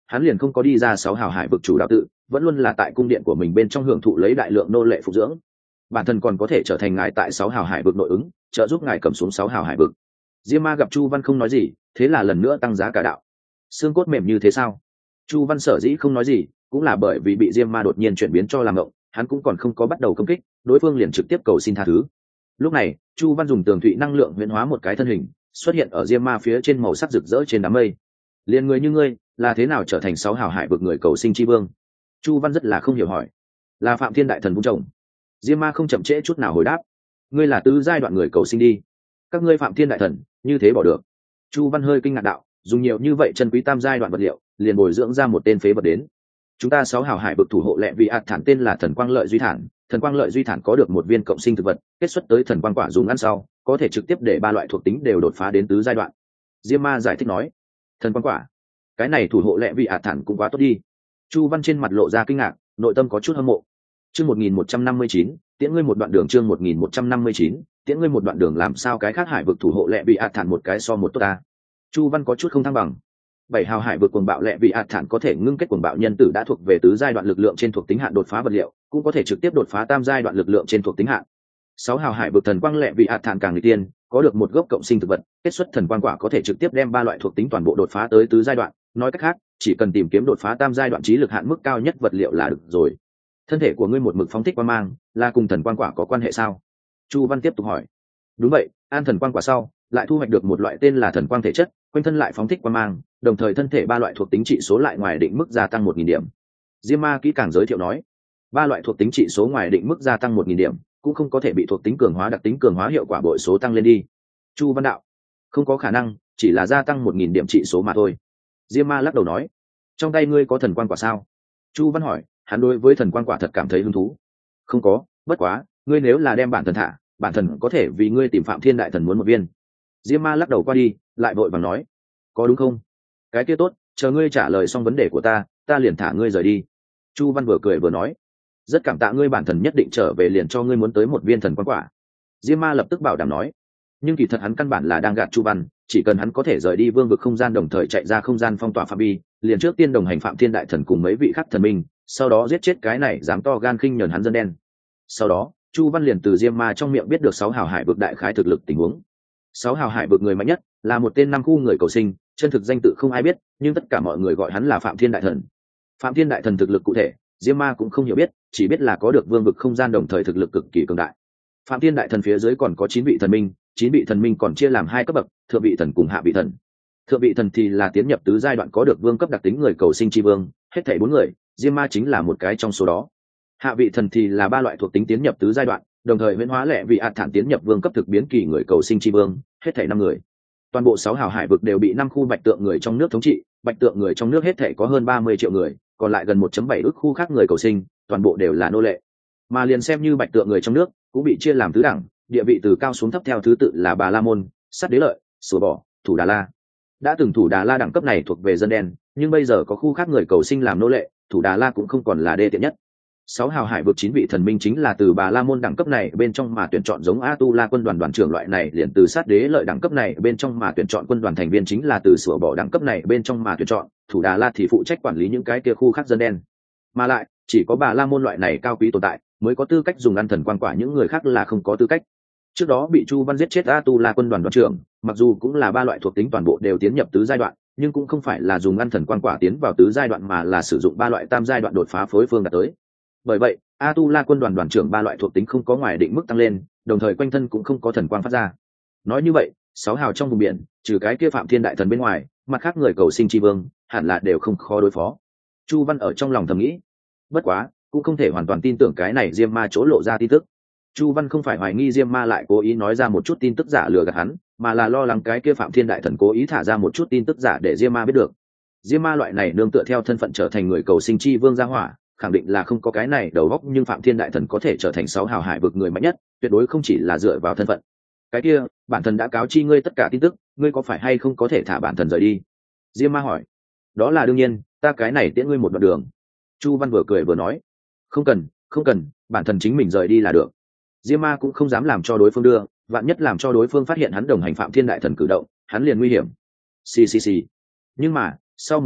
hắn liền không có đi ra 6 hào hải vực chủ đạo tự, vẫn luôn là tại cung điện của mình bên trong hưởng thụ lấy đại lượng nô lệ phục dưỡng. Bản thân còn có thể trở thành ngài tại 6 hào hải vực nội ứng, trợ giúp ngài cầm xuống 6 hào hải vực. Diêm Ma gặp Chu Văn không nói gì, thế là lần nữa tăng giá cả đạo. Xương cốt mềm như thế sao? Chu Văn sở dĩ không nói gì, cũng là bởi vì bị Diêm Ma đột nhiên chuyển biến cho làm ngộng, hắn cũng còn không có bắt đầu công kích, đối phương liền trực tiếp cầu xin tha thứ. Lúc này, Chu Văn dùng tường thụy năng lượng huyễn hóa một cái thân hình, xuất hiện ở Diêm Ma phía trên màu sắc rực rỡ trên đám mây. Liên người như ngươi, là thế nào trở thành 6 hào hải vực người cầu sinh chi vương? Chu Văn rất là không hiểu hỏi. Là Phạm Thiên đại thần vung chồng. Diêm Ma không chậm trễ chút nào hồi đáp. Ngươi là tứ giai đoạn người cầu sinh đi. Các ngươi Phạm Thiên đại thần, như thế bỏ được? Chu Văn hơi kinh ngạc đạo, dùng nhiều như vậy chân quý tam giai đoạn vật liệu, liền bồi dưỡng ra một tên phế vật đến. Chúng ta 6 hào hải vực thủ hộ lệ vị ạt thản tên là thần quang lợi duy thản, thần quang lợi duy thản có được một viên cộng sinh thực vật, kết xuất tới thần quang quả dùng ăn sau, có thể trực tiếp để 3 loại thuộc tính đều đột phá đến tứ giai đoạn. Diêm Ma giải thích nói. Thần quang quả, cái này thủ hộ lệ vị ạt thản cũng quá tốt đi. Chu Văn trên mặt lộ ra kinh ngạc, nội tâm có chút hâm mộ. Chương 1159, tiễn ngươi một đoạn đường. Chương 1159, tiễn ngươi một đoạn đường. Làm sao cái khác hải vực thủ hộ lệ vị ạt thản một cái so một tốt ta? Chu Văn có chút không thăng bằng. 7 hào hải vực cuồng bạo lệ vị ạt thản có thể ngưng kết cuồng bạo nhân tử đã thuộc về tứ giai đoạn lực lượng trên thuộc tính hạn đột phá vật liệu, cũng có thể trực tiếp đột phá tam giai đoạn lực lượng trên thuộc tính hạn. 6 hào hải vực thần quang lệ vị ạt thản càng nghịch tiên, có được một gốc cộng sinh thực vật, kết xuất thần quang quả có thể trực tiếp đem 3 loại thuộc tính toàn bộ đột phá tới tứ giai đoạn, nói cách khác, chỉ cần tìm kiếm đột phá tam giai đoạn trí lực hạn mức cao nhất vật liệu là được rồi. Thân thể của ngươi một mực phóng thích quang mang, là cùng thần quang quả có quan hệ sao? Chu Văn tiếp tục hỏi. Đúng vậy, an thần quang quả sau, lại thu hoạch được một loại tên là thần quang thể chất, quanh thân lại phóng thích quang mang, đồng thời thân thể 3 loại thuộc tính trị số lại ngoài định mức gia tăng 1000 điểm. Diêm Ma kỹ càng giới thiệu nói, 3 loại thuộc tính trị số ngoài định mức gia tăng 1000 điểm, cũng không có thể bị thuộc tính cường hóa đặc tính cường hóa hiệu quả bội số tăng lên đi. Chu Văn đạo, không có khả năng, chỉ là gia tăng 1000 điểm trị số mà thôi. Diêm Ma lắc đầu nói, trong tay ngươi có thần quang quả sao? Chu Văn hỏi, hắn đối với thần quang quả thật cảm thấy hứng thú. Không có, bất quá, ngươi nếu là đem bản thần thả, bản thần có thể vì ngươi tìm Phạm Thiên đại thần muốn một viên. Diêm Ma lắc đầu qua đi, lại vội vàng nói, có đúng không? Cái kia tốt, chờ ngươi trả lời xong vấn đề của ta liền thả ngươi rời đi. Chu Văn vừa cười vừa nói, rất cảm tạ ngươi, bản thần nhất định trở về liền cho ngươi muốn tới một viên thần quang quả. Diêm Ma lập tức bảo đảm nói, nhưng kỳ thật hắn căn bản là đang gạt Chu Văn, chỉ cần hắn có thể rời đi vương vực không gian đồng thời chạy ra không gian phong tỏa phạm vi, liền trước tiên đồng hành Phạm Thiên đại thần cùng mấy vị khác thần minh, sau đó giết chết cái này dám to gan khinh nhẫn hắn dân đen. Sau đó, Chu Văn liền từ Diêm Ma trong miệng biết được 6 hào hải vực đại khái thực lực tình huống. 6 hào hải vực người mạnh nhất là một tên 5 khu người cầu sinh, chân thực danh tự không ai biết, nhưng tất cả mọi người gọi hắn là Phạm Thiên đại thần. Phạm Thiên đại thần thực lực cụ thể, Diêm Ma cũng không hiểu biết, chỉ biết là có được vương vực không gian đồng thời thực lực cực kỳ cường đại. Phạm Thiên đại thần phía dưới còn có 9 vị thần minh, 9 vị thần minh còn chia làm 2 cấp bậc, thượng vị thần cùng hạ vị thần. Thượng vị thần thì là tiến nhập tứ giai đoạn có được vương cấp đặc tính người cầu sinh chi vương, hết thảy 4 người, Diêm Ma chính là một cái trong số đó. Hạ vị thần thì là 3 loại thuộc tính tiến nhập tứ giai đoạn, đồng thời huyễn hóa lệ vị ạt thản tiến nhập vương cấp thực biến kỳ người cầu sinh chi vương, hết thảy 5 người. Toàn bộ 6 hào hải vực đều bị 5 khu bạch tượng người trong nước thống trị, bạch tượng người trong nước hết thảy có hơn 30 triệu người, còn lại gần 1.7 ức khu khác người cầu sinh, toàn bộ đều là nô lệ. Mà liền xem như bạch tượng người trong nước, cũng bị chia làm tứ đẳng, địa vị từ cao xuống thấp theo thứ tự là Bà La Môn, Sắt Đế Lợi, Sùa Bỏ, Thủ Đà La. Đã từng Thủ Đà La đẳng cấp này thuộc về dân đen, nhưng bây giờ có khu khác người cầu sinh làm nô lệ, Thủ Đà La cũng không còn là đê tiện nhất. 6 hào hải vực 9 vị thần minh chính là từ Bà La Môn đẳng cấp này bên trong mà tuyển chọn, giống A-tu-la quân đoàn đoàn trưởng loại này liền từ Sát Đế Lợi đẳng cấp này bên trong mà tuyển chọn, quân đoàn thành viên chính là từ Sủa Bỏ đẳng cấp này bên trong mà tuyển chọn, Thủ Đà La thì phụ trách quản lý những cái kia khu khác dân đen. Mà lại, chỉ có Bà La Môn loại này cao quý tồn tại mới có tư cách dùng ăn thần quang quả, những người khác là không có tư cách. Trước đó bị Chu Văn giết chết A-tu-la quân đoàn đoàn trưởng, mặc dù cũng là 3 loại thuộc tính toàn bộ đều tiến nhập tứ giai đoạn, nhưng cũng không phải là dùng ăn thần quang quả tiến vào tứ giai đoạn mà là sử dụng 3 loại tam giai đoạn đột phá phối phương đạt tới. Bởi vậy, A-tu-la quân đoàn đoàn trưởng 3 loại thuộc tính không có ngoài định mức tăng lên, đồng thời quanh thân cũng không có thần quang phát ra. Nói như vậy, 6 hào trong vùng biển, trừ cái kia Phạm Thiên đại thần bên ngoài, mặt khác người cầu sinh chi vương, hẳn là đều không khó đối phó. Chu Văn ở trong lòng thầm nghĩ. Bất quá, cũng không thể hoàn toàn tin tưởng cái này Diêm Ma chỗ lộ ra tin tức. Chu Văn không phải hoài nghi Diêm Ma lại cố ý nói ra một chút tin tức giả lừa gạt hắn, mà là lo lắng cái kia Phạm Thiên đại thần cố ý thả ra một chút tin tức giả để Diêm Ma biết được. Diêm Ma loại này nương tựa theo thân phận trở thành người cầu sinh chi vương gia hỏa, khẳng định là không có cái này đầu óc, nhưng Phạm Thiên đại thần có thể trở thành 6 hào hải vực người mạnh nhất, tuyệt đối không chỉ là dựa vào thân phận. Cái kia, bản thần đã cáo chi ngươi tất cả tin tức, ngươi có phải hay không có thể thả bản thần rời đi? Diêm Ma hỏi. Đó là đương nhiên, ta cái này tiễn ngươi một đoạn đường. Chu Văn vừa cười vừa nói. Không cần, bản thần chính mình rời đi là được. Diêm Ma cũng không dám làm cho đối phương đưa, vạn nhất làm cho đối phương phát hiện hắn đồng hành Phạm Thiên đại thần cử động, hắn liền nguy hiểm. Xì. Nhưng mà, sau một khắc,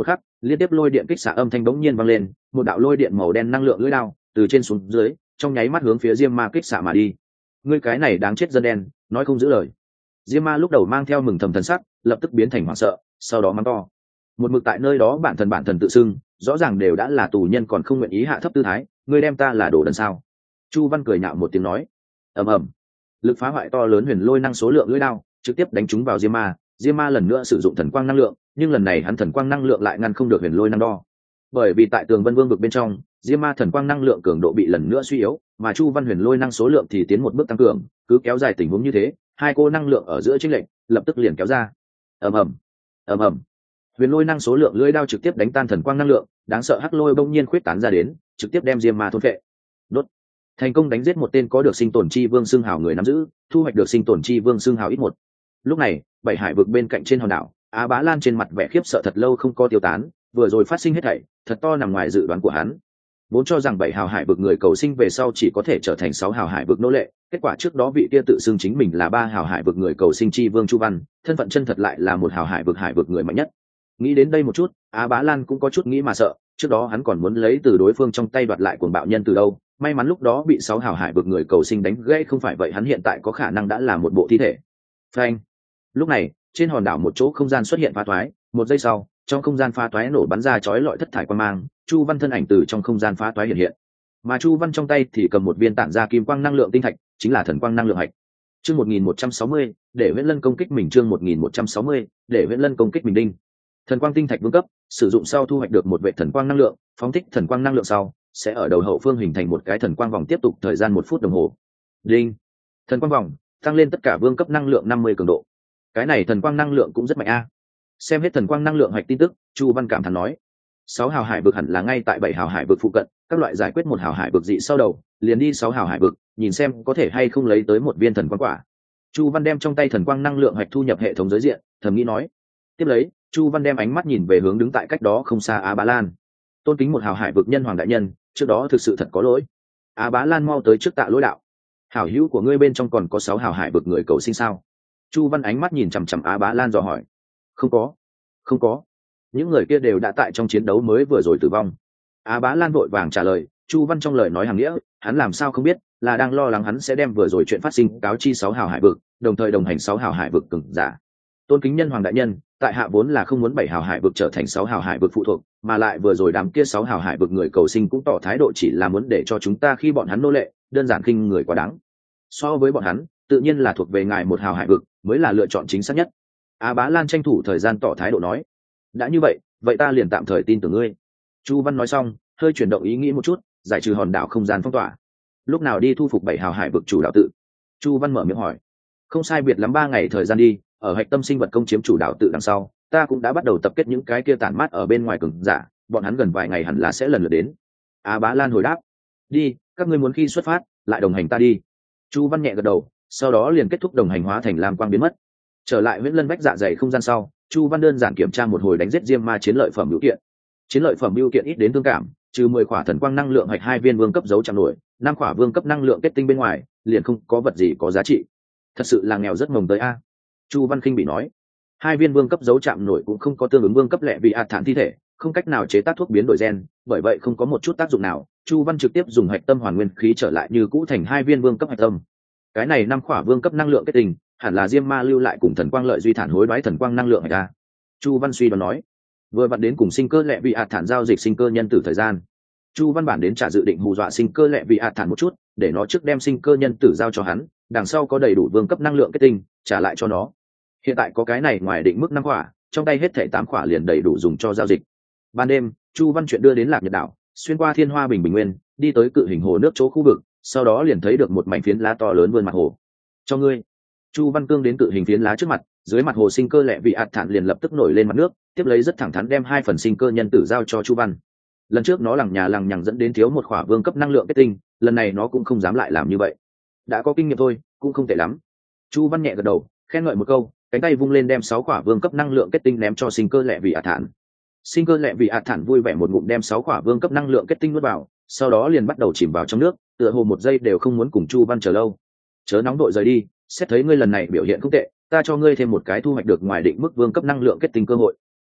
liên tiếp lôi điện kích xạ âm thanh bỗng nhiên vang lên, một đạo lôi điện màu đen năng lượng lưỡi đao từ trên xuống dưới trong nháy mắt hướng phía Diêm Ma kích xạ mà đi. Ngươi cái này đáng chết dân đen, nói không giữ lời. Diêm Ma lúc đầu mang theo mừng thầm thần sắc, lập tức biến thành hoảng sợ, sau đó mắng to. Một mực tại nơi đó bản thần tự xưng, rõ ràng đều đã là tù nhân còn không nguyện ý hạ thấp tư thái, ngươi đem ta là đồ đần sao? Chu Văn cười nhạo một tiếng nói. Ầm ầm. Lực phá hoại to lớn huyền lôi năng số lượng lưỡi đao trực tiếp đánh trúng vào Diêm Ma. Diêm Ma lần nữa sử dụng thần quang năng lượng, nhưng lần này hắn thần quang năng lượng lại ngăn không được huyền lôi năng đo. Bởi vì tại tường Vân Vương vực bên trong, Diêm Ma thần quang năng lượng cường độ bị lần nữa suy yếu, mà Chu Văn huyền lôi năng số lượng thì tiến một bước tăng cường, cứ kéo dài tình huống như thế, hai cô năng lượng ở giữa chênh lệch lập tức liền kéo ra. Ầm ầm. Ầm ầm. Huyền lôi năng số lượng lưỡi đao trực tiếp đánh tan thần quang năng lượng, đáng sợ hắc lôi bỗng nhiên khuyết tán ra đến, trực tiếp đem Diêm Ma thôn phệ. Đốt. Thành công đánh giết một tên có được sinh tồn chi vương xưng hào người nắm giữ, thu hoạch được sinh tồn chi vương xưng hào ít một. Lúc này, bảy hải vực bên cạnh trên hòn đảo, Á Bá Lan trên mặt vẻ khiếp sợ thật lâu không có tiêu tán, vừa rồi phát sinh hết thảy, thật to nằm ngoài dự đoán của hắn. Vốn cho rằng bảy hào hải vực người cầu sinh về sau chỉ có thể trở thành 6 hào hải vực nô lệ, kết quả trước đó vị kia tự xưng chính mình là 3 hào hải vực người cầu sinh chi vương Chu Văn, thân phận chân thật lại là 1 hào hải vực người mạnh nhất. Nghĩ đến đây một chút, Á Bá Lan cũng có chút nghĩ mà sợ, trước đó hắn còn muốn lấy từ đối phương trong tay đoạt lại cuồng bạo nhân từ đâu, may mắn lúc đó bị 6 hào hải vực người cầu sinh đánh gãy, không phải vậy hắn hiện tại có khả năng đã là một bộ thi thể. Phanh. Lúc này, trên hòn đảo một chỗ không gian xuất hiện phá thoái, một giây sau, trong không gian phá toái nổ bắn ra chói lọi thất thải quang mang, Chu Văn thân ảnh từ trong không gian phá toái hiện hiện, mà Chu Văn trong tay thì cầm một viên tản ra kim quang năng lượng tinh thạch, chính là thần quang năng lượng hạch. Chương 1160, để Viễn Lân công kích mình. Chương 1160, để Viễn Lân công kích mình. Đinh. Thần quang tinh thạch vương cấp, sử dụng sau thu hoạch được một vệ thần quang năng lượng, phóng thích thần quang năng lượng sau, sẽ ở đầu hậu phương hình thành một cái thần quang vòng tiếp tục thời gian 1 phút đồng hồ. Đinh. Thần quang vòng, tăng lên tất cả vương cấp năng lượng 50 cường độ. Cái này thần quang năng lượng cũng rất mạnh a. Xem hết thần quang năng lượng hoạch tin tức, Chu Văn cảm thán nói: 6 hào hải vực hẳn là ngay tại 7 hào hải vực phụ cận, các loại giải quyết 1 hào hải vực dị sau đầu, liền đi 6 hào hải vực, nhìn xem có thể hay không lấy tới một viên thần quang quả. Chu Văn đem trong tay thần quang năng lượng hoạch thu nhập hệ thống giới diện, thầm nghĩ nói. Tiếp lấy, Chu Văn đem ánh mắt nhìn về hướng đứng tại cách đó không xa Á Bá Lan. Tôn kính 1 hào hải vực nhân hoàng đại nhân, trước đó thực sự thật có lỗi. Á Bá Lan mau tới trước tạ lỗi đạo. Hảo hữu của ngươi bên trong còn có 6 hào hải vực người cầu sinh sao? Chu Văn ánh mắt nhìn chằm chằm Á Bá Lan dò hỏi. Không có, những người kia đều đã tại trong chiến đấu mới vừa rồi tử vong. Á Bá Lan vội vàng trả lời. Chu Văn trong lời nói hàng nghĩa, hắn làm sao không biết, là đang lo lắng hắn sẽ đem vừa rồi chuyện phát sinh cáo chi 6 hào hải vực, đồng thời đồng hành 6 hào hải vực cường giả. Tôn kính nhân hoàng đại nhân, tại hạ vốn là không muốn 7 hào hải vực trở thành 6 hào hải vực phụ thuộc, mà lại vừa rồi đám kia 6 hào hải vực người cầu sinh cũng tỏ thái độ chỉ là muốn để cho chúng ta khi bọn hắn nô lệ, đơn giản khinh người quá đáng. So với bọn hắn, tự nhiên là thuộc về ngài 1 hào hải vực mới là lựa chọn chính xác nhất. Á Bá Lan tranh thủ thời gian tỏ thái độ nói. Đã như vậy, vậy ta liền tạm thời tin tưởng ngươi. Chu Văn nói xong, hơi chuyển động ý nghĩ một chút, giải trừ hòn đảo không gian phong tỏa. Lúc nào đi thu phục 7 hào hải vực chủ đạo tự? Chu Văn mở miệng hỏi. Không sai biệt lắm 3 ngày thời gian đi, ở hạch tâm sinh vật công chiếm chủ đạo tự đằng sau, ta cũng đã bắt đầu tập kết những cái kia tản mát ở bên ngoài cường giả, bọn hắn gần vài ngày hẳn là sẽ lần lượt đến. Á Bá Lan hồi đáp. Đi, các ngươi muốn khi xuất phát, lại đồng hành ta đi. Chu Văn nhẹ gật đầu, sau đó liền kết thúc đồng hành hóa thành lam quang biến mất. Trở lại Viễn Lân vách dạ dày không gian sau, Chu Văn đơn giản kiểm tra một hồi đánh giết Diêm Ma chiến lợi phẩm bưu kiện. Chiến lợi phẩm bưu kiện ít đến thương cảm, trừ 10 khỏa thần quang năng lượng hạch 2 viên vương cấp dấu chạm nổi, 5 khỏa vương cấp năng lượng kết tinh bên ngoài, liền không có vật gì có giá trị. Thật sự là nghèo rất mồng tới a. Chu Văn khinh bị nói. 2 viên vương cấp dấu chạm nổi cũng không có tương ứng vương cấp lệ vị thản thi thể, không cách nào chế tác thuốc biến đổi gen, bởi vậy không có một chút tác dụng nào. Chu Văn trực tiếp dùng hạch tâm hoàn nguyên khí trở lại như cũ thành 2 viên vương cấp hạch tâm. Cái này 5 khỏa vương cấp năng lượng kết tinh, hẳn là Diêm Ma lưu lại cùng thần quang lợi duy thản hối đoái thần quang năng lượng ra. Chu Văn suy đoán nói. Vừa vặn đến cùng sinh cơ lệ vị thản giao dịch sinh cơ nhân tử thời gian. Chu Văn bản đến trả dự định hù dọa sinh cơ lệ vị thản một chút, để nó trước đem sinh cơ nhân tử giao cho hắn, đằng sau có đầy đủ vương cấp năng lượng kết tinh, trả lại cho nó. Hiện tại có cái này ngoài định mức 5 khỏa, trong tay hết thảy 8 khỏa liền đầy đủ dùng cho giao dịch. Ban đêm, Chu Văn chuyện đưa đến Lạc Nhật đảo, xuyên qua Thiên Hoa Bình Nguyên, đi tới cự hình hồ nước chỗ khu vực, sau đó liền thấy được một mảnh phiến lá to lớn vươn mặt hồ. Cho ngươi. Chu Văn cương đến cự hình phiến lá trước mặt, dưới mặt hồ sinh cơ lệ vị thản liền lập tức nổi lên mặt nước, tiếp lấy rất thẳng thắn đem 2 phần sinh cơ nhân tử giao cho Chu Văn. Lần trước nó lằng nhà lằng nhằng dẫn đến thiếu một khỏa vương cấp năng lượng kết tinh, lần này nó cũng không dám lại làm như vậy. Đã có kinh nghiệm thôi, cũng không tệ lắm. Chu Văn nhẹ gật đầu, khen ngợi một câu, cánh tay vung lên đem 6 khỏa vương cấp năng lượng kết tinh ném cho sinh cơ lệ vị thản. Sinh cơ lệ vị thản vui vẻ một ngụm đem 6 khỏa vương cấp năng lượng kết tinh nuốt vào, sau đó liền bắt đầu chìm vào trong nước, tựa hồ một giây đều không muốn cùng Chu Văn chờ lâu. Chớ nóng đội rời đi, xét thấy ngươi lần này biểu hiện không tệ, ta cho ngươi thêm một cái thu hoạch được ngoài định mức vương cấp năng lượng kết tinh cơ hội.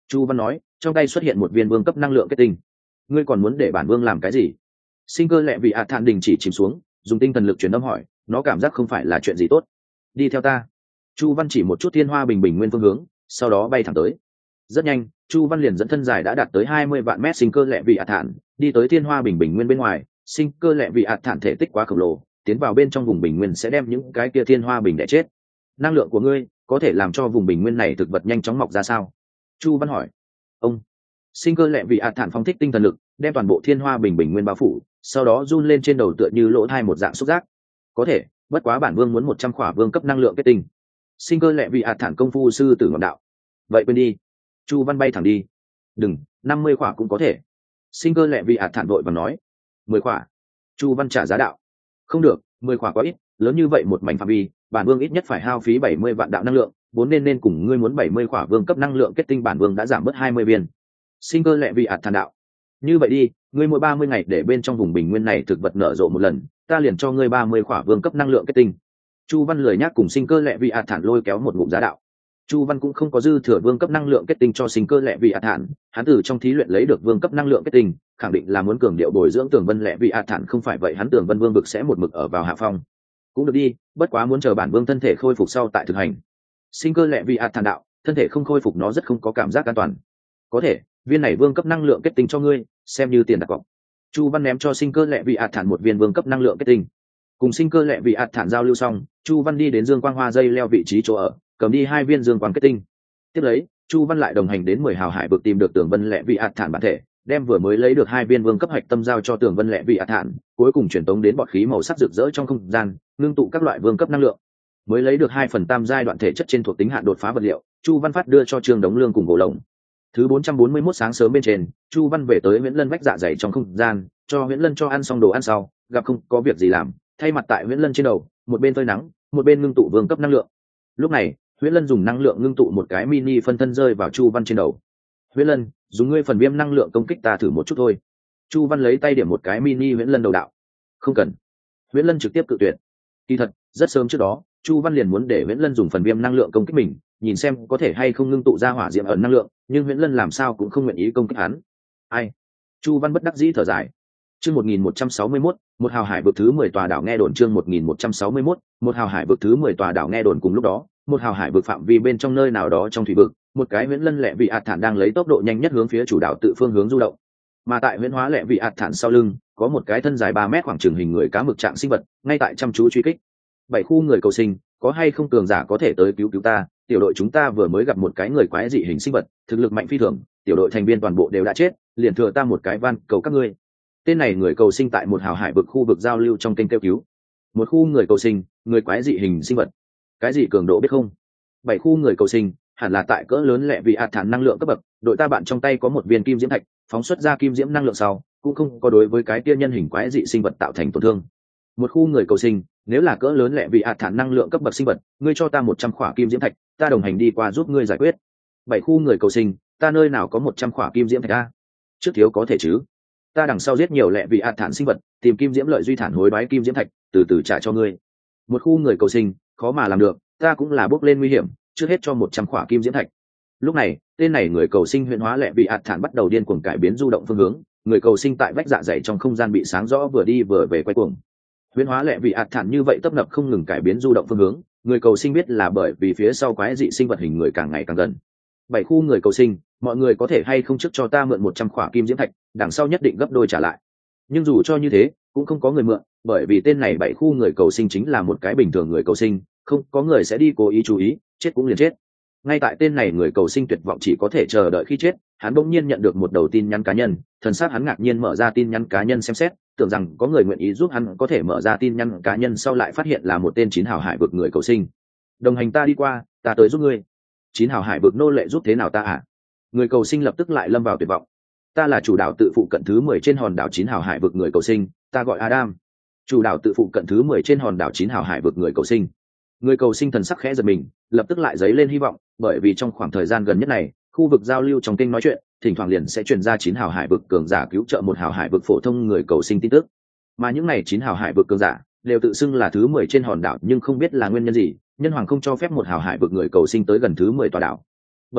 Chu Văn nói, trong tay xuất hiện một viên vương cấp năng lượng kết tinh. Ngươi còn muốn để bản vương làm cái gì? Sinh cơ lẹ vị ạ thản đình chỉ chìm xuống, dùng tinh thần lực truyền âm hỏi, nó cảm giác không phải là chuyện gì tốt. Đi theo ta. Chu Văn chỉ một chút thiên hoa bình bình nguyên phương hướng, sau đó bay thẳng tới. Rất nhanh, Chu Văn liền dẫn thân dài đã đạt tới 20 vạn mét sinh cơ lẹ vị ạ thản, đi tới thiên hoa bình bình nguyên bên ngoài. Sinh cơ lẹ vị ạ thản thể tích quá khổng lồ, tiến vào bên trong vùng bình nguyên sẽ đem những cái kia thiên hoa bình đẻ chết. Năng lượng của ngươi có thể làm cho vùng bình nguyên này thực vật nhanh chóng mọc ra sao? Chu Văn hỏi. Ông. Sinh cơ lẹ vị ạ thản phóng thích tinh thần lực, đem toàn bộ thiên hoa bình bình nguyên bao phủ, sau đó run lên trên đầu tựa như lỗ thai một dạng xúc giác. Có thể, bất quá bản vương muốn 100 khỏa vương cấp năng lượng kết tinh. Sinh cơ lẹ vị ạ thản công phu sư tử ngọc đạo. Vậy quên đi. Chu Văn bay thẳng đi. Đừng, 50 khỏa cũng có thể. Sinh cơ lẹ vị ạ thản vội và nói. 10 khỏa. Chu Văn trả giá đạo. Không được, 10 khỏa quá ít, lớn như vậy một mảnh phạm vi, bản vương ít nhất phải hao phí 70 vạn đạo năng lượng, vốn nên cùng ngươi muốn 70 khỏa vương cấp năng lượng kết tinh, bản vương đã giảm bớt 20 viên. Sinh cơ lẹ vị ạt thản đạo. Như vậy đi, ngươi mỗi 30 ngày để bên trong vùng bình nguyên này thực vật nở rộ một lần, ta liền cho ngươi 30 khỏa vương cấp năng lượng kết tinh. Chu Văn lười nhác cùng sinh cơ lẹ vị ạt thản lôi kéo một ngụm giá đạo. Chu Văn cũng không có dư thừa vương cấp năng lượng kết tinh cho sinh cơ lẹ vị ạt thản, hắn từ trong thí luyện lấy được vương cấp năng lượng kết tinh, khẳng định là muốn cường điệu bồi dưỡng Tường Vân lẹ vị ạt thản, không phải vậy hắn Tường Vân vương vực sẽ một mực ở vào hạ phong. Cũng được đi, bất quá muốn chờ bản vương thân thể khôi phục sau tại thực hành. Sinh cơ lẹ vị ạt thản đạo, thân thể không khôi phục nó rất không có cảm giác an toàn. Có thể, viên này vương cấp năng lượng kết tinh cho ngươi, xem như tiền đặt cọc. Chu Văn ném cho sinh cơ lẹ vị ạt thản một viên vương cấp năng lượng kết tinh. Cùng sinh cơ lẹ vị ạt thản giao lưu xong, Chu Văn đi đến dương quang hoa dây leo vị trí chỗ ở, cầm đi 2 viên dương quang kết tinh. Tiếp lấy, Chu Văn lại đồng hành đến 10 hào hải vực tìm được Tường Vân lẹ vị ạt thản bản thể, đem vừa mới lấy được 2 viên vương cấp hạch tâm giao cho Tường Vân lẹ vị ạt thản, cuối cùng truyền tống đến bọt khí màu sắc rực rỡ trong không gian, ngưng tụ các loại vương cấp năng lượng. Mới lấy được 2/3 giai đoạn thể chất trên thuộc tính hạn đột phá vật liệu, Chu Văn phát đưa cho Trương Đống Lương cùng Gỗ Lồng. Thứ 441 sáng sớm bên trên, Chu Văn về tới Huyễn Lân vách dạ dày trong không gian, cho Huyễn Lân cho ăn xong đồ ăn sau, gặp không có việc gì làm, thay mặt tại Huyễn Lân trên đầu, một bên phơi nắng, một bên ngưng tụ vương cấp năng lượng. Lúc này, Huyễn Lân dùng năng lượng ngưng tụ một cái mini phân thân rơi vào Chu Văn trên đầu. Huyễn Lân, dùng ngươi phần viêm năng lượng công kích ta thử một chút thôi. Chu Văn lấy tay điểm một cái mini Huyễn Lân đầu đạo. Không cần. Huyễn Lân trực tiếp cự tuyệt. Kỳ thật, rất sớm trước đó, Chu Văn liền muốn để Huyễn Lân dùng phần viêm năng lượng công kích mình, nhìn xem có thể hay không ngưng tụ ra hỏa diệm ẩn năng lượng, nhưng Huyễn Lân làm sao cũng không nguyện ý công kích hắn. Ai? Chu Văn bất đắc dĩ thở dài. Chương 1161, một hào hải vực thứ 10 tòa đảo nghe đồn. Chương 1161, một hào hải vực thứ 10 tòa đảo nghe đồn. Cùng lúc đó, một hào hải vực phạm vi bên trong nơi nào đó trong thủy vực, một cái Huyễn Lân lẹ vị ạt thản đang lấy tốc độ nhanh nhất hướng phía chủ đảo tự phương hướng du động. Mà tại Huyễn Hóa lẹ vị ạt thản sau lưng, có một cái thân dài 3 mét khoảng chừng hình người cá mực trạng sinh vật, ngay tại chăm chú truy kích. 7 khu người cầu sinh, có hay không cường giả có thể tới cứu ta? Tiểu đội chúng ta vừa mới gặp một cái người quái dị hình sinh vật, thực lực mạnh phi thường, tiểu đội thành viên toàn bộ đều đã chết, liền thừa ta một cái van cầu các ngươi. Tên này người cầu sinh tại một hào hải vực khu vực giao lưu trong kênh kêu cứu. Một khu người cầu sinh, người quái dị hình sinh vật. Cái gì cường độ biết không? 7 khu người cầu sinh, hẳn là tại cỡ lớn lẹ vị ạt thản năng lượng cấp bậc, đội ta bạn trong tay có một viên kim diễm thạch, phóng xuất ra kim diễm năng lượng sau, cũng không có đối với cái kia nhân hình quái dị sinh vật tạo thành tổn thương. Một khu người cầu sinh, nếu là cỡ lớn lẹ vị ạt thản năng lượng cấp bậc sinh vật, ngươi cho ta 100 khỏa kim diễm thạch, ta đồng hành đi qua giúp ngươi giải quyết. 7 khu người cầu sinh, ta nơi nào có 100 khỏa kim diễm thạch a? Trước thiếu có thể chứ? Ta đằng sau giết nhiều lẹ vị ạt thản sinh vật, tìm kim diễm lợi duy thản hối đoái kim diễm thạch, từ từ trả cho ngươi. Một khu người cầu sinh, khó mà làm được, ta cũng là bước lên nguy hiểm, trước hết cho 100 khỏa kim diễm thạch. Lúc này, tên này người cầu sinh huyễn hóa lẹ vị ạt thản bắt đầu điên cuồng cải biến du động phương hướng, người cầu sinh tại vách dạ dày trong không gian bị sáng rõ vừa đi vừa về quay cuồng. Huyễn hóa lẹ vị ạt thản như vậy tấp nập không ngừng cải biến du động phương hướng, người cầu sinh biết là bởi vì phía sau quái dị sinh vật hình người càng ngày càng gần. 7 khu người cầu sinh, mọi người có thể hay không trước cho ta mượn 100 khỏa kim diễm thạch, đằng sau nhất định gấp đôi trả lại. Nhưng dù cho như thế, cũng không có người mượn, bởi vì tên này 7 khu người cầu sinh chính là một cái bình thường người cầu sinh, không có người sẽ đi cố ý chú ý, chết cũng liền chết. Ngay tại tên này người cầu sinh tuyệt vọng chỉ có thể chờ đợi khi chết, hắn bỗng nhiên nhận được một đầu tin nhắn cá nhân, thần sắc hắn ngạc nhiên mở ra tin nhắn cá nhân xem xét, tưởng rằng có người nguyện ý giúp hắn có thể mở ra tin nhắn cá nhân, sau lại phát hiện là một tên 9 hào hải vực người cầu sinh. Đồng hành ta đi qua, ta tới giúp ngươi. 9 hào hải vực nô lệ giúp thế nào ta à? Người cầu sinh lập tức lại lâm vào tuyệt vọng. Ta là chủ đảo tự phụ cận thứ 10 trên hòn đảo 9 hào hải vực người cầu sinh, ta gọi Adam. Chủ đảo tự phụ cận thứ 10 trên hòn đảo 9 hào hải vực người cầu sinh. Người cầu sinh thần sắc khẽ giật mình, lập tức lại dấy lên hy vọng, bởi vì trong khoảng thời gian gần nhất này, khu vực giao lưu trong kênh nói chuyện, thỉnh thoảng liền sẽ truyền ra 9 hào hải vực cường giả cứu trợ 1 hào hải vực phổ thông người cầu sinh tin tức. Mà những này 9 hào hải vực cường giả đều tự xưng là thứ 10 trên hòn đảo, nhưng không biết là nguyên nhân gì, nhân hoàng không cho phép 1 hào hải vực người cầu sinh tới gần thứ 10 tòa đảo. Bởi vậy,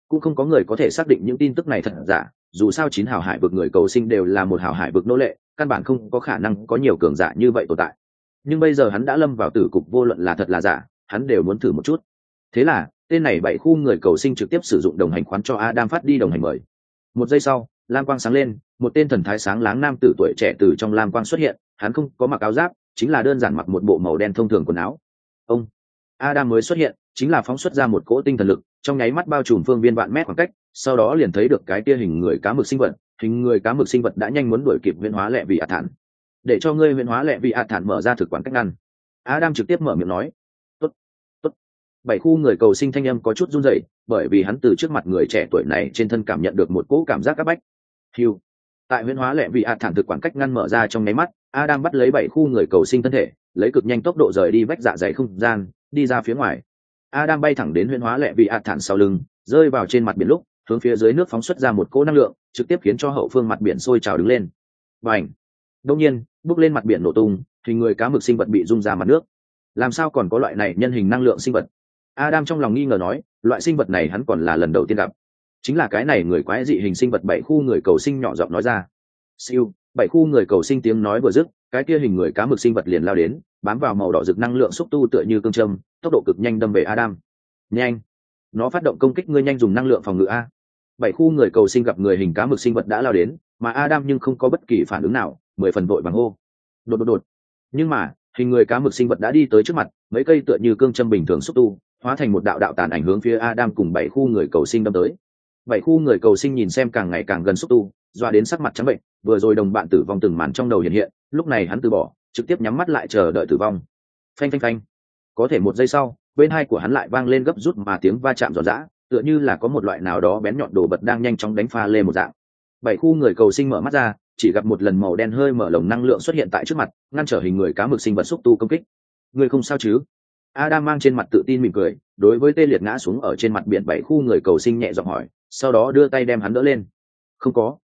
cũng không có người có thể xác định những tin tức này thật giả, dù sao 9 hào hải vực người cầu sinh đều là một hào hải vực nô lệ, căn bản không có khả năng có nhiều cường giả như vậy tồn tại. Nhưng bây giờ hắn đã lâm vào tử cục, vô luận là thật là giả, hắn đều muốn thử một chút. Thế là tên này 7 khu người cầu sinh trực tiếp sử dụng đồng hành khoán cho Adam phát đi đồng hành mời. Một giây sau, lam quang sáng lên, một tên thần thái sáng láng nam tử tuổi trẻ từ trong lam quang xuất hiện. Hắn không có mặc áo giáp, chính là đơn giản mặc một bộ màu đen thông thường quần áo. Ông Adam mới xuất hiện, chính là phóng xuất ra một cỗ tinh thần lực, trong nháy mắt bao trùm phương viên vạn mét khoảng cách, sau đó liền thấy được cái kia hình người cá mực sinh vật. Hình người cá mực sinh vật đã nhanh muốn đuổi kịp huyễn hóa lệ vị ạt thản. Để cho ngươi huyễn hóa lệ vị ạt thản mở ra thực quản cách ngăn. Adam trực tiếp mở miệng nói. Tốt, tốt. 7 khu người cầu sinh thanh âm có chút run rẩy, bởi vì hắn từ trước mặt người trẻ tuổi này trên thân cảm nhận được một cỗ cảm giác áp bách. Hưu. Tại huyễn hóa lệ vị ạt thản thực quản cách ngăn mở ra trong nháy mắt, Adam bắt lấy 7 khu người cầu sinh thân thể, lấy cực nhanh tốc độ rời đi vách dạ dày không gian, đi ra phía ngoài. Adam bay thẳng đến huyễn hóa lệ vị ạt thản sau lưng, rơi vào trên mặt biển lúc, hướng phía dưới nước phóng xuất ra một cỗ năng lượng, trực tiếp khiến cho hậu phương mặt biển sôi trào đứng lên. Bành! Đột nhiên, bốc lên mặt biển nổ tung, hình người cá mực sinh vật bị rung ra mặt nước. Làm sao còn có loại này nhân hình năng lượng sinh vật? Adam trong lòng nghi ngờ nói, loại sinh vật này hắn còn là lần đầu tiên gặp. Chính là cái này người quái dị hình sinh vật 7 khu người cầu sinh nhỏ giọng nói ra. Siêu, 7 khu người cầu sinh tiếng nói vừa dứt, cái kia hình người cá mực sinh vật liền lao đến, bám vào màu đỏ rực năng lượng xúc tu tựa như cương châm, tốc độ cực nhanh đâm về Adam. Nhanh! Nó phát động công kích, ngươi nhanh dùng năng lượng phòng ngự a. 7 khu người cầu sinh gặp người hình cá mực sinh vật đã lao đến, mà Adam nhưng không có bất kỳ phản ứng nào, 10 phần vội vàng hô. Đột. Nhưng mà, hình người cá mực sinh vật đã đi tới trước mặt, mấy cây tựa như cương châm bình thường xúc tu, hóa thành một đạo đạo tàn ảnh hướng phía Adam cùng 7 khu người cầu sinh đâm tới. 7 khu người cầu sinh nhìn xem càng ngày càng gần xúc tu, doa đến sắc mặt trắng bệnh, vừa rồi đồng bạn tử vong từng màn trong đầu hiện hiện, lúc này hắn từ bỏ, trực tiếp nhắm mắt lại chờ đợi tử vong. Phanh phanh phanh. Có thể một giây sau, bên hai của hắn lại vang lên gấp rút mà tiếng va chạm giòn giã, tựa như là có một loại nào đó bén nhọn đồ vật đang nhanh chóng đánh pha lê một dạng. 7 khu người cầu sinh mở mắt ra, chỉ gặp một lần màu đen hơi mở lồng năng lượng xuất hiện tại trước mặt, ngăn trở hình người cá mực sinh vật xúc tu công kích. Người không sao chứ? Adam mang trên mặt tự tin mỉm cười, đối với tê liệt ngã xuống ở trên mặt biển 7 khu người cầu sinh nhẹ giọng hỏi, sau đó đưa tay đem hắn đỡ lên. Không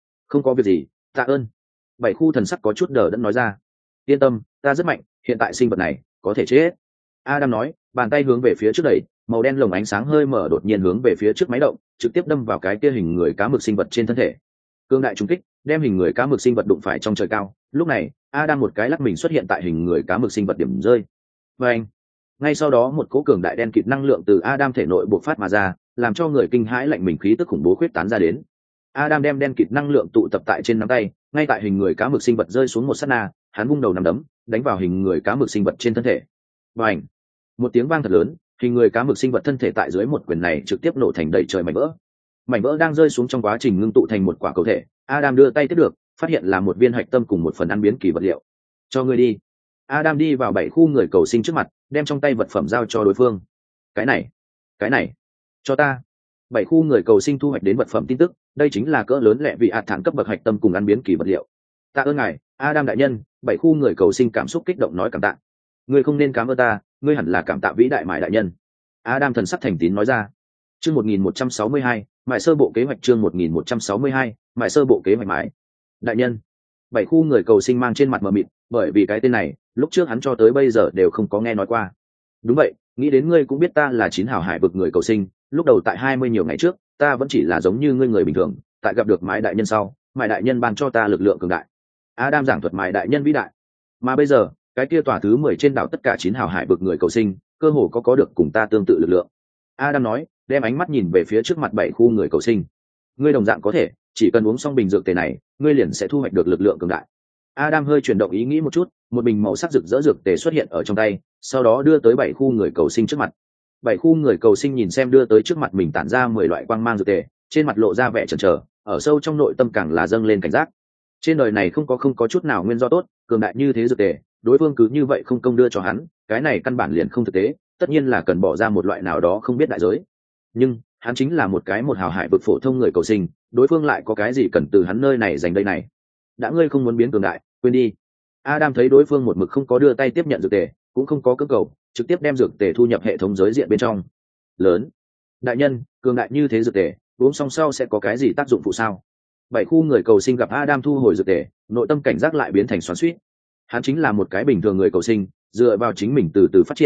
có việc gì, tạ ơn. 7 khu thần sắc có chút đờ đẫn nói ra. Yên tâm, ta rất mạnh, hiện tại sinh vật này có thể chết. Adam nói, bàn tay hướng về phía trước đẩy, màu đen lồng ánh sáng hơi mở đột nhiên hướng về phía trước máy động, trực tiếp đâm vào cái kia hình người cá mực sinh vật trên thân thể. Cương đại trùng kích, đem hình người cá mực sinh vật đụng phải trong trời cao. Lúc này, Adam một cái lắc mình xuất hiện tại hình người cá mực sinh vật điểm rơi. Và anh, ngay sau đó một cỗ cường đại đen kịt năng lượng từ Adam thể nội bộc phát mà ra, làm cho người kinh hãi lạnh mình khí tức khủng bố khuyết tán ra đến. Adam đem đen kịt năng lượng tụ tập tại trên nắm tay, ngay tại hình người cá mực sinh vật rơi xuống một sát na, hắn vung đầu nắm đấm, đánh vào hình người cá mực sinh vật trên thân thể. Và anh, một tiếng vang thật lớn, hình người cá mực sinh vật thân thể tại dưới một quyền này trực tiếp nổ thành đầy trời mảnh vỡ. Mảnh vỡ đang rơi xuống trong quá trình ngưng tụ thành một quả cầu thể. Adam đưa tay tiếp được, phát hiện là một viên hạch tâm cùng một phần ăn biến kỳ vật liệu. Cho ngươi đi. Adam đi vào 7 khu người cầu sinh trước mặt, đem trong tay vật phẩm giao cho đối phương. Cái này, cho ta. 7 khu người cầu sinh thu hoạch đến vật phẩm tin tức, đây chính là cỡ lớn lệ vị ạt thản cấp bậc hạch tâm cùng ăn biến kỳ vật liệu. Tạ ơn ngài, Adam đại nhân. 7 khu người cầu sinh cảm xúc kích động nói cảm tạ. Ngươi không nên cảm ơn ta, ngươi hẳn là cảm tạ vĩ đại mại đại nhân. Adam thần sắc thành tín nói ra. Chương 1162, mại sơ bộ kế hoạch. Chương 1162, mại sơ bộ kế hoạch mãi. Đại nhân. 7 khu người cầu sinh mang trên mặt mờ mịt, bởi vì cái tên này, lúc trước hắn cho tới bây giờ đều không có nghe nói qua. Đúng vậy, nghĩ đến ngươi cũng biết ta là 9 hào hải vực người cầu sinh, lúc đầu tại 20 nhiều ngày trước, ta vẫn chỉ là giống như ngươi người bình thường, tại gặp được mại đại nhân sau, mại đại nhân ban cho ta lực lượng cường đại. Adam giảng thuật mại đại nhân vĩ đại. Mà bây giờ, cái kia tòa thứ 10 trên đảo tất cả 9 hào hải vực người cầu sinh, cơ hồ có được cùng ta tương tự lực lượng. Adam nói, đem ánh mắt nhìn về phía trước mặt 7 khu người cầu sinh. Ngươi đồng dạng có thể, chỉ cần uống xong bình dược tề này, ngươi liền sẽ thu hoạch được lực lượng cường đại. Adam hơi chuyển động ý nghĩ một chút, một bình màu sắc rực rỡ dược tề xuất hiện ở trong tay, sau đó đưa tới 7 khu người cầu sinh trước mặt. 7 khu người cầu sinh nhìn xem đưa tới trước mặt mình tản ra 10 loại quang mang dược tề, trên mặt lộ ra vẻ chần chờ, ở sâu trong nội tâm càng là dâng lên cảnh giác. Trên đời này không có chút nào nguyên do tốt, cường đại như thế dược tề, đối phương cứ như vậy không công đưa cho hắn, cái này căn bản liền không thực tế, tất nhiên là cần bỏ ra một loại nào đó không biết đại giới. Nhưng hắn chính là một hào hải vực phổ thông người cầu sinh, đối phương lại có cái gì cần từ hắn nơi này dành đây này. Đã ngươi không muốn biến cường đại, quên đi. Adam thấy đối phương một mực không có đưa tay tiếp nhận dược tề, cũng không có cưỡng cầu, trực tiếp đem dược tề thu nhập hệ thống giới diện bên trong. Lớn. Đại nhân, cường đại như thế dược tề, uống xong sau sẽ có cái gì tác dụng phụ sao? 7 khu người cầu sinh gặp Adam thu hồi dược tề, nội tâm cảnh giác lại biến thành xoắn xuýt. Hắn chính là một cái bình thường người cầu sinh, dựa vào chính mình từ từ phát triển,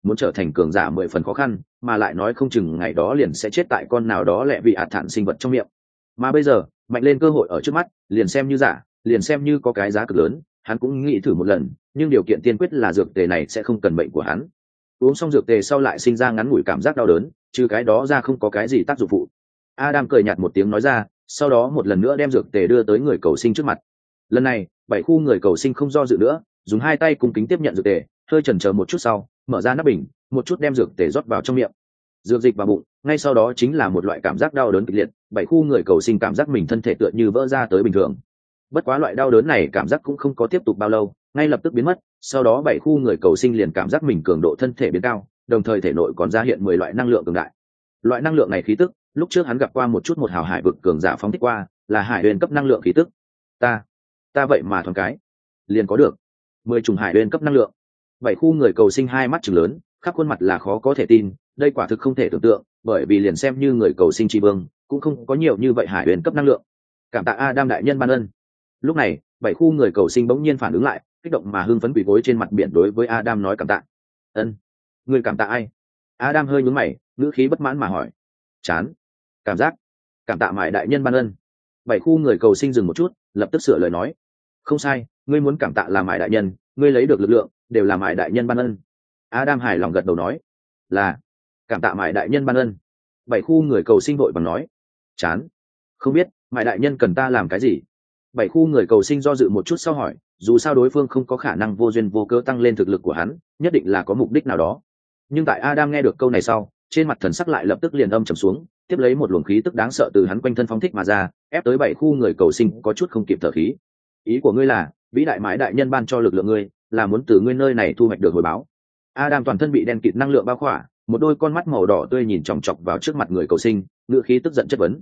muốn trở thành cường giả 10 phần khó khăn, mà lại nói không chừng ngày đó liền sẽ chết tại con nào đó lẹ vì ạt thản sinh vật trong miệng. Mà bây giờ mạnh lên cơ hội ở trước mắt, liền xem như giả, liền xem như có cái giá cực lớn, hắn cũng nghĩ thử một lần, nhưng điều kiện tiên quyết là dược tề này sẽ không cần bệnh của hắn. Uống xong dược tề sau lại sinh ra ngắn ngủi cảm giác đau đớn, trừ cái đó ra không có cái gì tác dụng phụ. Adam cười nhạt một tiếng nói ra, sau đó một lần nữa đem dược tề đưa tới người cầu sinh trước mặt. Lần này 7 khu người cầu sinh không do dự nữa, dùng 2 tay cung kính tiếp nhận dược tề, hơi chần chờ một chút sau mở ra nắp bình, một chút đem dược tề rót vào trong miệng. Dược dịch vào bụng, ngay sau đó chính là một loại cảm giác đau đớn kịch liệt. 7 khu người cầu sinh cảm giác mình thân thể tựa như vỡ ra tới bình thường. Bất quá loại đau đớn này cảm giác cũng không có tiếp tục bao lâu, ngay lập tức biến mất. Sau đó 7 khu người cầu sinh liền cảm giác mình cường độ thân thể biến cao, đồng thời thể nội còn ra hiện 10 loại năng lượng cường đại. Loại năng lượng này khí tức, lúc trước hắn gặp qua một chút một hào hải vực cường giả phóng thích qua, là hải huyền cấp năng lượng khí tức. Ta vậy mà thoáng cái liền có được 10 trùng hải huyền cấp năng lượng. 7 khu người cầu sinh hai mắt trừng lớn, khắp khuôn mặt là khó có thể tin, đây quả thực không thể tưởng tượng, bởi vì liền xem như người cầu sinh tri vương cũng không có nhiều như vậy hải huyền cấp năng lượng. Cảm tạ Adam đại nhân ban ân. Lúc này 7 khu người cầu sinh bỗng nhiên phản ứng lại, kích động mà hưng phấn quỳ gối trên mặt biển đối với Adam nói cảm tạ. Ân, người cảm tạ ai? Adam hơi nhướng mày, ngữ khí bất mãn mà hỏi. Chán, cảm giác cảm tạ mại đại nhân ban ân. 7 khu người cầu sinh dừng một chút, lập tức sửa lời nói. Không sai, ngươi muốn cảm tạ là mại đại nhân, ngươi lấy được lực lượng đều là mại đại nhân ban ân. Adam hài lòng gật đầu nói. Là, cảm tạ mại đại nhân ban ân. 7 khu người cầu sinh vội vàng nói. Chán, không biết mại đại nhân cần ta làm cái gì? 7 khu người cầu sinh do dự một chút sau hỏi, dù sao đối phương không có khả năng vô duyên vô cớ tăng lên thực lực của hắn, nhất định là có mục đích nào đó. Nhưng tại Adam nghe được câu này sau, trên mặt thần sắc lại lập tức liền âm trầm xuống, tiếp lấy một luồng khí tức đáng sợ từ hắn quanh thân phóng thích mà ra, ép tới 7 khu người cầu sinh có chút không kịp thở khí. Ý của ngươi là, vĩ đại mãi đại nhân ban cho lực lượng ngươi, là muốn từ ngươi nơi này thu hoạch được hồi báo? Adam toàn thân bị đen kịt năng lượng bao khỏa, một đôi con mắt màu đỏ tươi nhìn chòng chọc vào trước mặt người cầu sinh, ngựa khí tức giận chất vấn.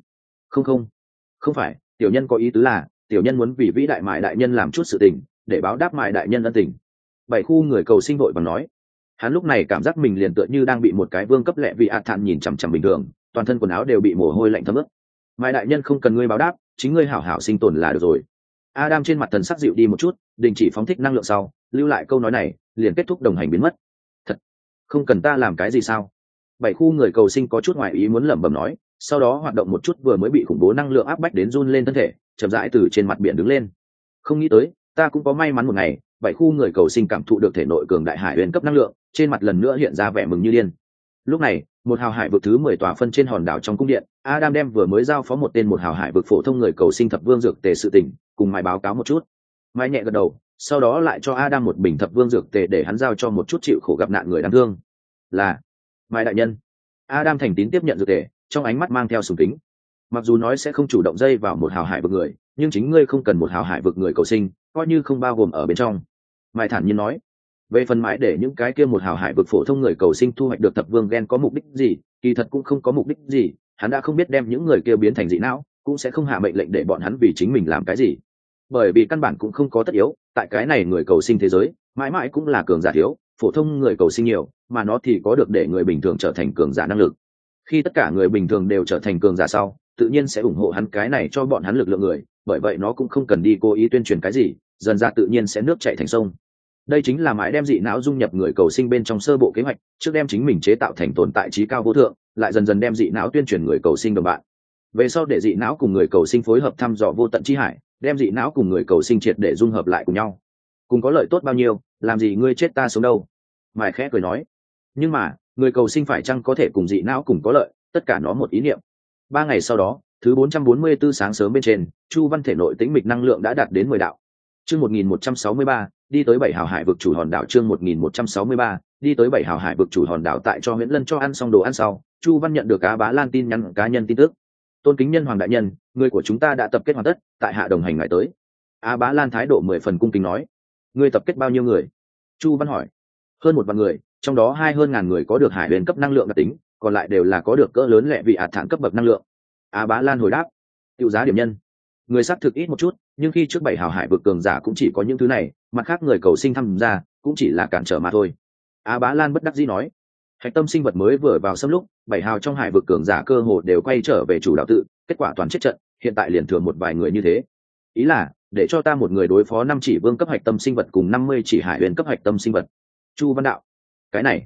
Không phải, tiểu nhân có ý tứ là, tiểu nhân muốn vì vĩ đại mại đại nhân làm chút sự tình, để báo đáp mại đại nhân ân tình. 7 khu người cầu sinh vội vàng nói. Hắn lúc này cảm giác mình liền tựa như đang bị một cái vương cấp lẹ vị ạt thản nhìn chằm chằm bình thường, toàn thân quần áo đều bị mồ hôi lạnh thấm ướt. Mại đại nhân không cần ngươi báo đáp, chính ngươi hảo hảo sinh tồn là được rồi. Adam trên mặt thần sắc dịu đi một chút, đình chỉ phóng thích năng lượng sau, lưu lại câu nói này, liền kết thúc đồng hành biến mất. Thật, không cần ta làm cái gì sao? 7 khu người cầu sinh có chút ngoài ý muốn lẩm bẩm nói, sau đó hoạt động một chút vừa mới bị khủng bố năng lượng áp bách đến run lên thân thể, chậm rãi từ trên mặt biển đứng lên. Không nghĩ tới, ta cũng có may mắn một ngày. 7 khu người cầu sinh cảm thụ được thể nội cường đại hải huyền cấp năng lượng, trên mặt lần nữa hiện ra vẻ mừng như điên. Lúc này, một hào hải vực thứ 10 tòa phân trên hòn đảo trong cung điện, Adam đem vừa mới giao phó một tên một hào hải vực phổ thông người cầu sinh thập vương dược tề sự tình, cùng Mai báo cáo một chút. Mai nhẹ gật đầu, sau đó lại cho Adam một bình thập vương dược tề để hắn giao cho một chút chịu khổ gặp nạn người đáng thương. Là, Mai đại nhân. Adam thành tín tiếp nhận dược tề, trong ánh mắt mang theo sùng kính. Mặc dù nói sẽ không chủ động dây vào một hào hải vực người, nhưng chính ngươi không cần một hào hải vực người cầu sinh, coi như không bao gồm ở bên trong. Mai thản nhiên nói. Về phần mãi để những cái kia một hào hải vực phổ thông người cầu sinh thu hoạch được thập vương gen có mục đích gì, kỳ thật cũng không có mục đích gì, hắn đã không biết đem những người kia biến thành dị não, cũng sẽ không hạ mệnh lệnh để bọn hắn vì chính mình làm cái gì, bởi vì căn bản cũng không có tất yếu. Tại cái này người cầu sinh thế giới mãi mãi cũng là cường giả thiếu, phổ thông người cầu sinh nhiều, mà nó thì có được để người bình thường trở thành cường giả năng lực. Khi tất cả người bình thường đều trở thành cường giả sau, tự nhiên sẽ ủng hộ hắn cái này cho bọn hắn lực lượng người, bởi vậy nó cũng không cần đi cố ý tuyên truyền cái gì, dần ra tự nhiên sẽ nước chảy thành sông. Đây chính là mãi đem dị não dung nhập người cầu sinh bên trong sơ bộ kế hoạch, trước đem chính mình chế tạo thành tồn tại trí cao vô thượng, lại dần dần đem dị não tuyên truyền người cầu sinh đồng bạn. Về sau để dị não cùng người cầu sinh phối hợp thăm dò vô tận chi hải, đem dị não cùng người cầu sinh triệt để dung hợp lại cùng nhau. Cùng có lợi tốt bao nhiêu, làm gì ngươi chết ta sống đâu? Mãi khẽ cười nói. Nhưng mà, người cầu sinh phải chăng có thể cùng dị não cùng có lợi, tất cả nó một ý niệm. 3 ngày sau đó, thứ 444 sáng sớm bên trên, Chu Văn thể nội tĩnh mịch năng lượng đã đạt đến 10 đạo. Chương 1163, đi tới 7 hào hải vực chủ hòn đảo. Chương 1163, đi tới 7 hào hải vực chủ hòn đảo. Tại cho Huyễn Lân cho ăn xong đồ ăn sau, Chu Văn nhận được Á Bá Lan tin nhắn cá nhân tin tức. Tôn kính nhân hoàng đại nhân, người của chúng ta đã tập kết hoàn tất, tại hạ đồng hành ngài tới. Á Bá Lan thái độ 10 phần cung kính nói. Ngươi tập kết bao nhiêu người? Chu Văn hỏi. Hơn 1 vạn người, trong đó hơn ngàn người có được hải huyền cấp năng lượng đặc tính, còn lại đều là có được cỡ lớn lẹ vị ạt thản cấp bậc năng lượng. Á Bá Lan hồi đáp. Tiêu giá điểm nhân. Người xác thực ít một chút, nhưng khi trước 7 hào hải vực cường giả cũng chỉ có những thứ này, mặt khác người cầu sinh tham gia cũng chỉ là cản trở mà thôi. Á Bá Lan bất đắc dĩ nói. Hạch tâm sinh vật mới vừa vào xâm lúc, 7 hào trong hải vực cường giả cơ hồ đều quay trở về chủ đạo tự, kết quả toàn chết trận, hiện tại liền thừa một vài người như thế. Ý là để cho ta một người đối phó 5 chỉ vương cấp hạch tâm sinh vật cùng 50 chỉ hải huyền cấp hạch tâm sinh vật. Chu Văn đạo. Cái này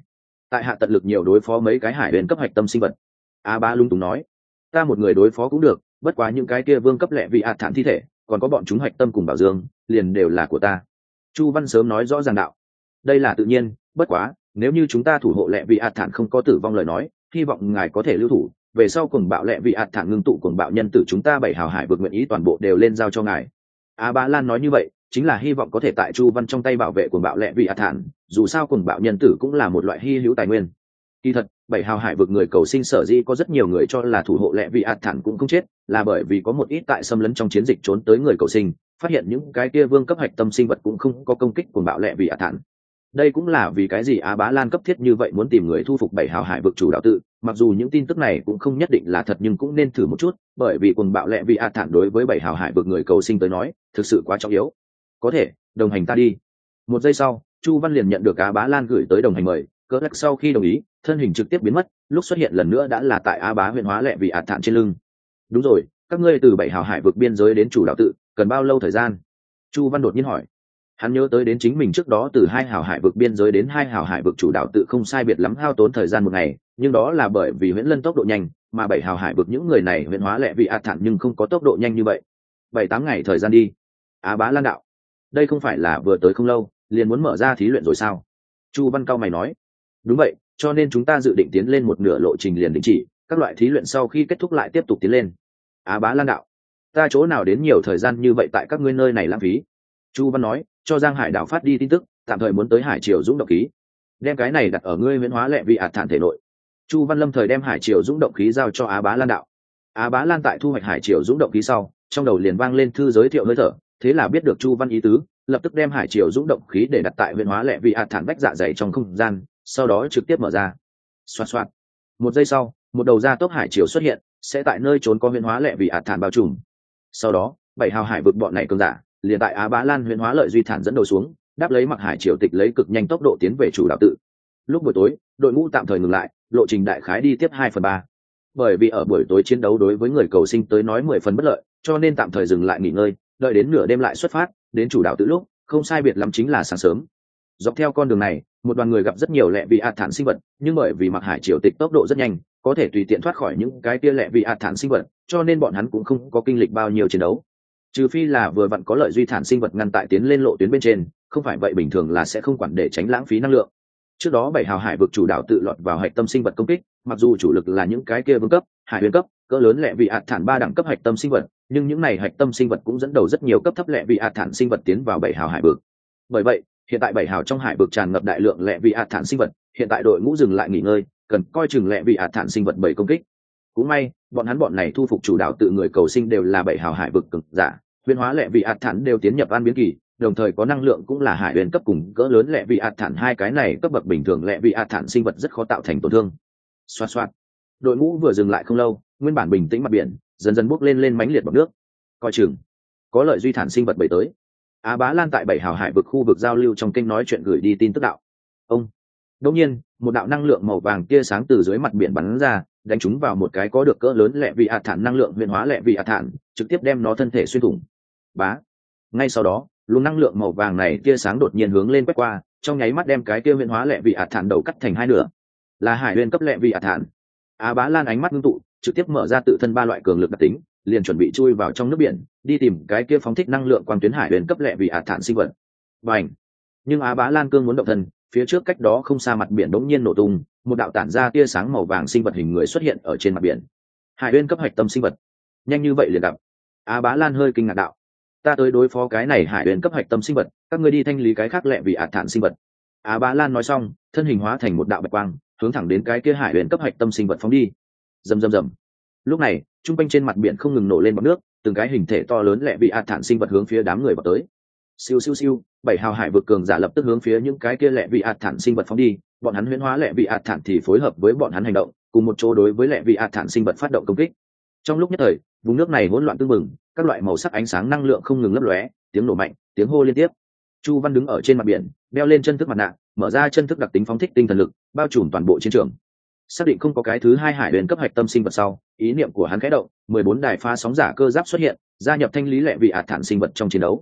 tại hạ tận lực nhiều đối phó mấy cái hải huyền cấp hạch tâm sinh vật. Á Bá lung túng nói. Ta một người đối phó cũng được, bất quá những cái kia vương cấp lẹ vị thản thi thể, còn có bọn chúng hạch tâm cùng bảo dương, liền đều là của ta. Chu Văn sớm nói rõ ràng đạo. Đây là tự nhiên, bất quá nếu như chúng ta thủ hộ lẹ vị thản không có tử vong lời nói, hy vọng ngài có thể lưu thủ, về sau cuồng bạo lẹ vị thản ngưng tụ cuồng bạo nhân tử chúng ta 7 hào hải vượt nguyện ý toàn bộ đều lên giao cho ngài. Á Bá Lan nói như vậy chính là hy vọng có thể tại Chu Văn trong tay bảo vệ cuồng bạo lẹ vị thản, dù sao cuồng bạo nhân tử cũng là một loại hy hữu tài nguyên. Kỳ thật 7 hào hải vực người cầu sinh sở dĩ có rất nhiều người cho là thủ hộ lẹ vị thản cũng không chết, là bởi vì có một ít tại xâm lấn trong chiến dịch trốn tới người cầu sinh, phát hiện những cái kia vương cấp hạch tâm sinh vật cũng không có công kích cuồng bạo lẹ vị thản. Đây cũng là vì cái gì Á Bá Lan cấp thiết như vậy muốn tìm người thu phục 7 hào hải vực chủ đạo tự, mặc dù những tin tức này cũng không nhất định là thật nhưng cũng nên thử một chút, bởi vì cuồng bạo lẹ vị thản đối với 7 hào hải vực người cầu sinh tới nói thực sự quá trọng yếu. Có thể đồng hành ta đi. Một giây sau Chu Văn liền nhận được Á Bá Lan gửi tới đồng hành mời, cỡ lắc sau khi đồng ý thân hình trực tiếp biến mất, lúc xuất hiện lần nữa đã là tại Á Bá huyện hóa lẹ vị thản trên lưng. Đúng rồi, các ngươi từ 7 hào hải vực biên giới đến chủ đạo tự cần bao lâu thời gian? Chu Văn đột nhiên hỏi. Hắn nhớ tới đến chính mình trước đó từ 2 hào hải vực biên giới đến 2 hào hải vực chủ đạo tự không sai biệt lắm hao tốn thời gian 1 ngày, nhưng đó là bởi vì huyễn lân tốc độ nhanh, mà 7 hào hải vực những người này huyễn hóa lẹ vị thản nhưng không có tốc độ nhanh như vậy. 7-8 ngày thời gian đi. Á Bá Lan đạo. Đây không phải là vừa tới không lâu liền muốn mở ra thí luyện rồi sao? Chu Văn cao mày nói. Đúng vậy, cho nên chúng ta dự định tiến lên một nửa lộ trình liền đình chỉ, các loại thí luyện sau khi kết thúc lại tiếp tục tiến lên. Á Bá Lan đạo. Ta chỗ nào đến nhiều thời gian như vậy tại các ngươi nơi này lãng phí? Chu Văn nói, cho Giang Hải đảo phát đi tin tức, tạm thời muốn tới Hải Triều Dũng động khí, đem cái này đặt ở ngươi huyễn hóa lẹ vị thản thể nội. Chu Văn lâm thời đem Hải Triều Dũng động khí giao cho Á Bá Lan đạo. Á Bá Lan tại thu hoạch Hải Triều Dũng động khí sau, trong đầu liền vang lên thư giới thiệu hơi thở, thế là biết được Chu Văn ý tứ, lập tức đem Hải Triều Dũng động khí để đặt tại huyễn hóa lẹ vị thản vách dạ dày trong không gian, sau đó trực tiếp mở ra. Xoạt xoạt. Một giây sau, một đầu ra tốc hải triều xuất hiện, sẽ tại nơi trốn có huyễn hóa lẹ vị thản bao trùm. Sau đó 7 hào hải vực bọn này cường giả liền tại Á Bá Lan huyễn hóa lợi duy thản dẫn đầu xuống, đáp lấy mặc hải triều tịch lấy cực nhanh tốc độ tiến về chủ đạo tự. Lúc buổi tối đội ngũ tạm thời ngừng lại, lộ trình đại khái đi tiếp 2/3. Bởi vì ở buổi tối chiến đấu đối với người cầu sinh tới nói 10 phần bất lợi, cho nên tạm thời dừng lại nghỉ ngơi, đợi đến nửa đêm lại xuất phát đến chủ đạo tự lúc không sai biệt lắm chính là sáng sớm. Dọc theo con đường này một đoàn người gặp rất nhiều lẹ vị thản sinh vật, nhưng bởi vì mặc hải triều tịch tốc độ rất nhanh, có thể tùy tiện thoát khỏi những cái kia lẹ vị thản sinh vật, cho nên bọn hắn cũng không có kinh lịch bao nhiêu chiến đấu, trừ phi là vừa vặn có lợi duy thản sinh vật ngăn tại tiến lên lộ tuyến bên trên, không phải vậy bình thường là sẽ không quản để tránh lãng phí năng lượng. Trước đó 7 hào hải vực chủ đạo tự lọt vào hạch tâm sinh vật công kích, mặc dù chủ lực là những cái kia vương cấp hải huyền cấp cỡ lớn lẹ vị thản 3 đẳng cấp hạch tâm sinh vật, nhưng những này hạch tâm sinh vật cũng dẫn đầu rất nhiều cấp thấp lẹ vị thản sinh vật tiến vào 7 hào hải vực. Bởi vậy hiện tại 7 hào trong hải vực tràn ngập đại lượng lẹ vị thản sinh vật, hiện tại đội ngũ dừng lại nghỉ ngơi, cần coi chừng lẹ vị thản sinh vật bảy công kích. Cũng may bọn này thu phục chủ đạo tự người cầu sinh đều là 7 hào hải vực cực giả, huyền hóa lẹ vị thản đều tiến nhập an biến kỳ, đồng thời có năng lượng cũng là hải huyền cấp cùng cỡ lớn lẹ vị thản, hai cái này cấp bậc bình thường lẹ vị thản sinh vật rất khó tạo thành tổn thương. Xoạt xoạt. Đội ngũ vừa dừng lại không lâu, nguyên bản bình tĩnh mặt biển dần dần bốc lên mãnh liệt bọt nước. Coi chừng có lợi duy thản sinh vật bảy tới. Á Bá Lan tại 7 hào hải vực khu vực giao lưu trong kênh nói chuyện gửi đi tin tức đạo. Đột nhiên một đạo năng lượng màu vàng tia sáng từ dưới mặt biển bắn ra, đánh trúng vào một cái có được cỡ lớn lẹ vị thản năng lượng huyền hóa lẹ vị thản, trực tiếp đem nó thân thể xuyên thủng. Bá. Ngay sau đó luồng năng lượng màu vàng này tia sáng đột nhiên hướng lên quét qua, trong nháy mắt đem cái kia huyền hóa lẹ vị thản đầu cắt thành hai nửa. Là hải huyền cấp lẹ vị thản. Á Bá Lan ánh mắt ngưng tụ, trực tiếp mở ra tự thân 3 loại cường lực đặc tính, liền chuẩn bị chui vào trong nước biển, đi tìm cái kia phóng thích năng lượng quang tuyến hải huyền cấp lẹ vị thản sinh vật. Bành! Nhưng Á Bá Lan cương muốn động thân, phía trước cách đó không xa mặt biển đống nhiên nổ tung, một đạo tản ra tia sáng màu vàng sinh vật hình người xuất hiện ở trên mặt biển. Hải huyền cấp hạch tâm sinh vật. Nhanh như vậy liền gặp. Á Bá Lan hơi kinh ngạc đạo. Ta tới đối phó cái này hải huyền cấp hạch tâm sinh vật, các ngươi đi thanh lý cái khác lẹ vị thản sinh vật. Á Bá Lan nói xong, thân hình hóa thành một đạo bạch quang, hướng thẳng đến cái kia hải huyền cấp hạch tâm sinh vật phóng đi. Rầm rầm rầm. Lúc này trung quanh trên mặt biển không ngừng nổ lên bọt nước, từng cái hình thể to lớn lẹ vị thản sinh vật hướng phía đám người vào tới. Siêu siêu siêu, 7 hào hải vực cường giả lập tức hướng phía những cái kia lẹ vị thản sinh vật phóng đi, bọn hắn huyễn hóa lẹ vị thản thì phối hợp với bọn hắn hành động, cùng một chỗ đối với lẹ vị thản sinh vật phát động công kích. Trong lúc nhất thời vùng nước này hỗn loạn tương mừng, các loại màu sắc ánh sáng năng lượng không ngừng lấp lóe, tiếng nổ mạnh, tiếng hô liên tiếp. Chu Văn đứng ở trên mặt biển, đeo lên chân thức mặt nạ, mở ra chân thức đặc tính phóng thích tinh thần lực, bao trùm toàn bộ chiến trường. Xác định không có cái thứ hai hải huyền cấp hạch tâm sinh vật sau, ý niệm của hắn khẽ động, 14 đài pha sóng giả cơ giáp xuất hiện, gia nhập thanh lý lẹ vị thản sinh vật trong chiến đấu.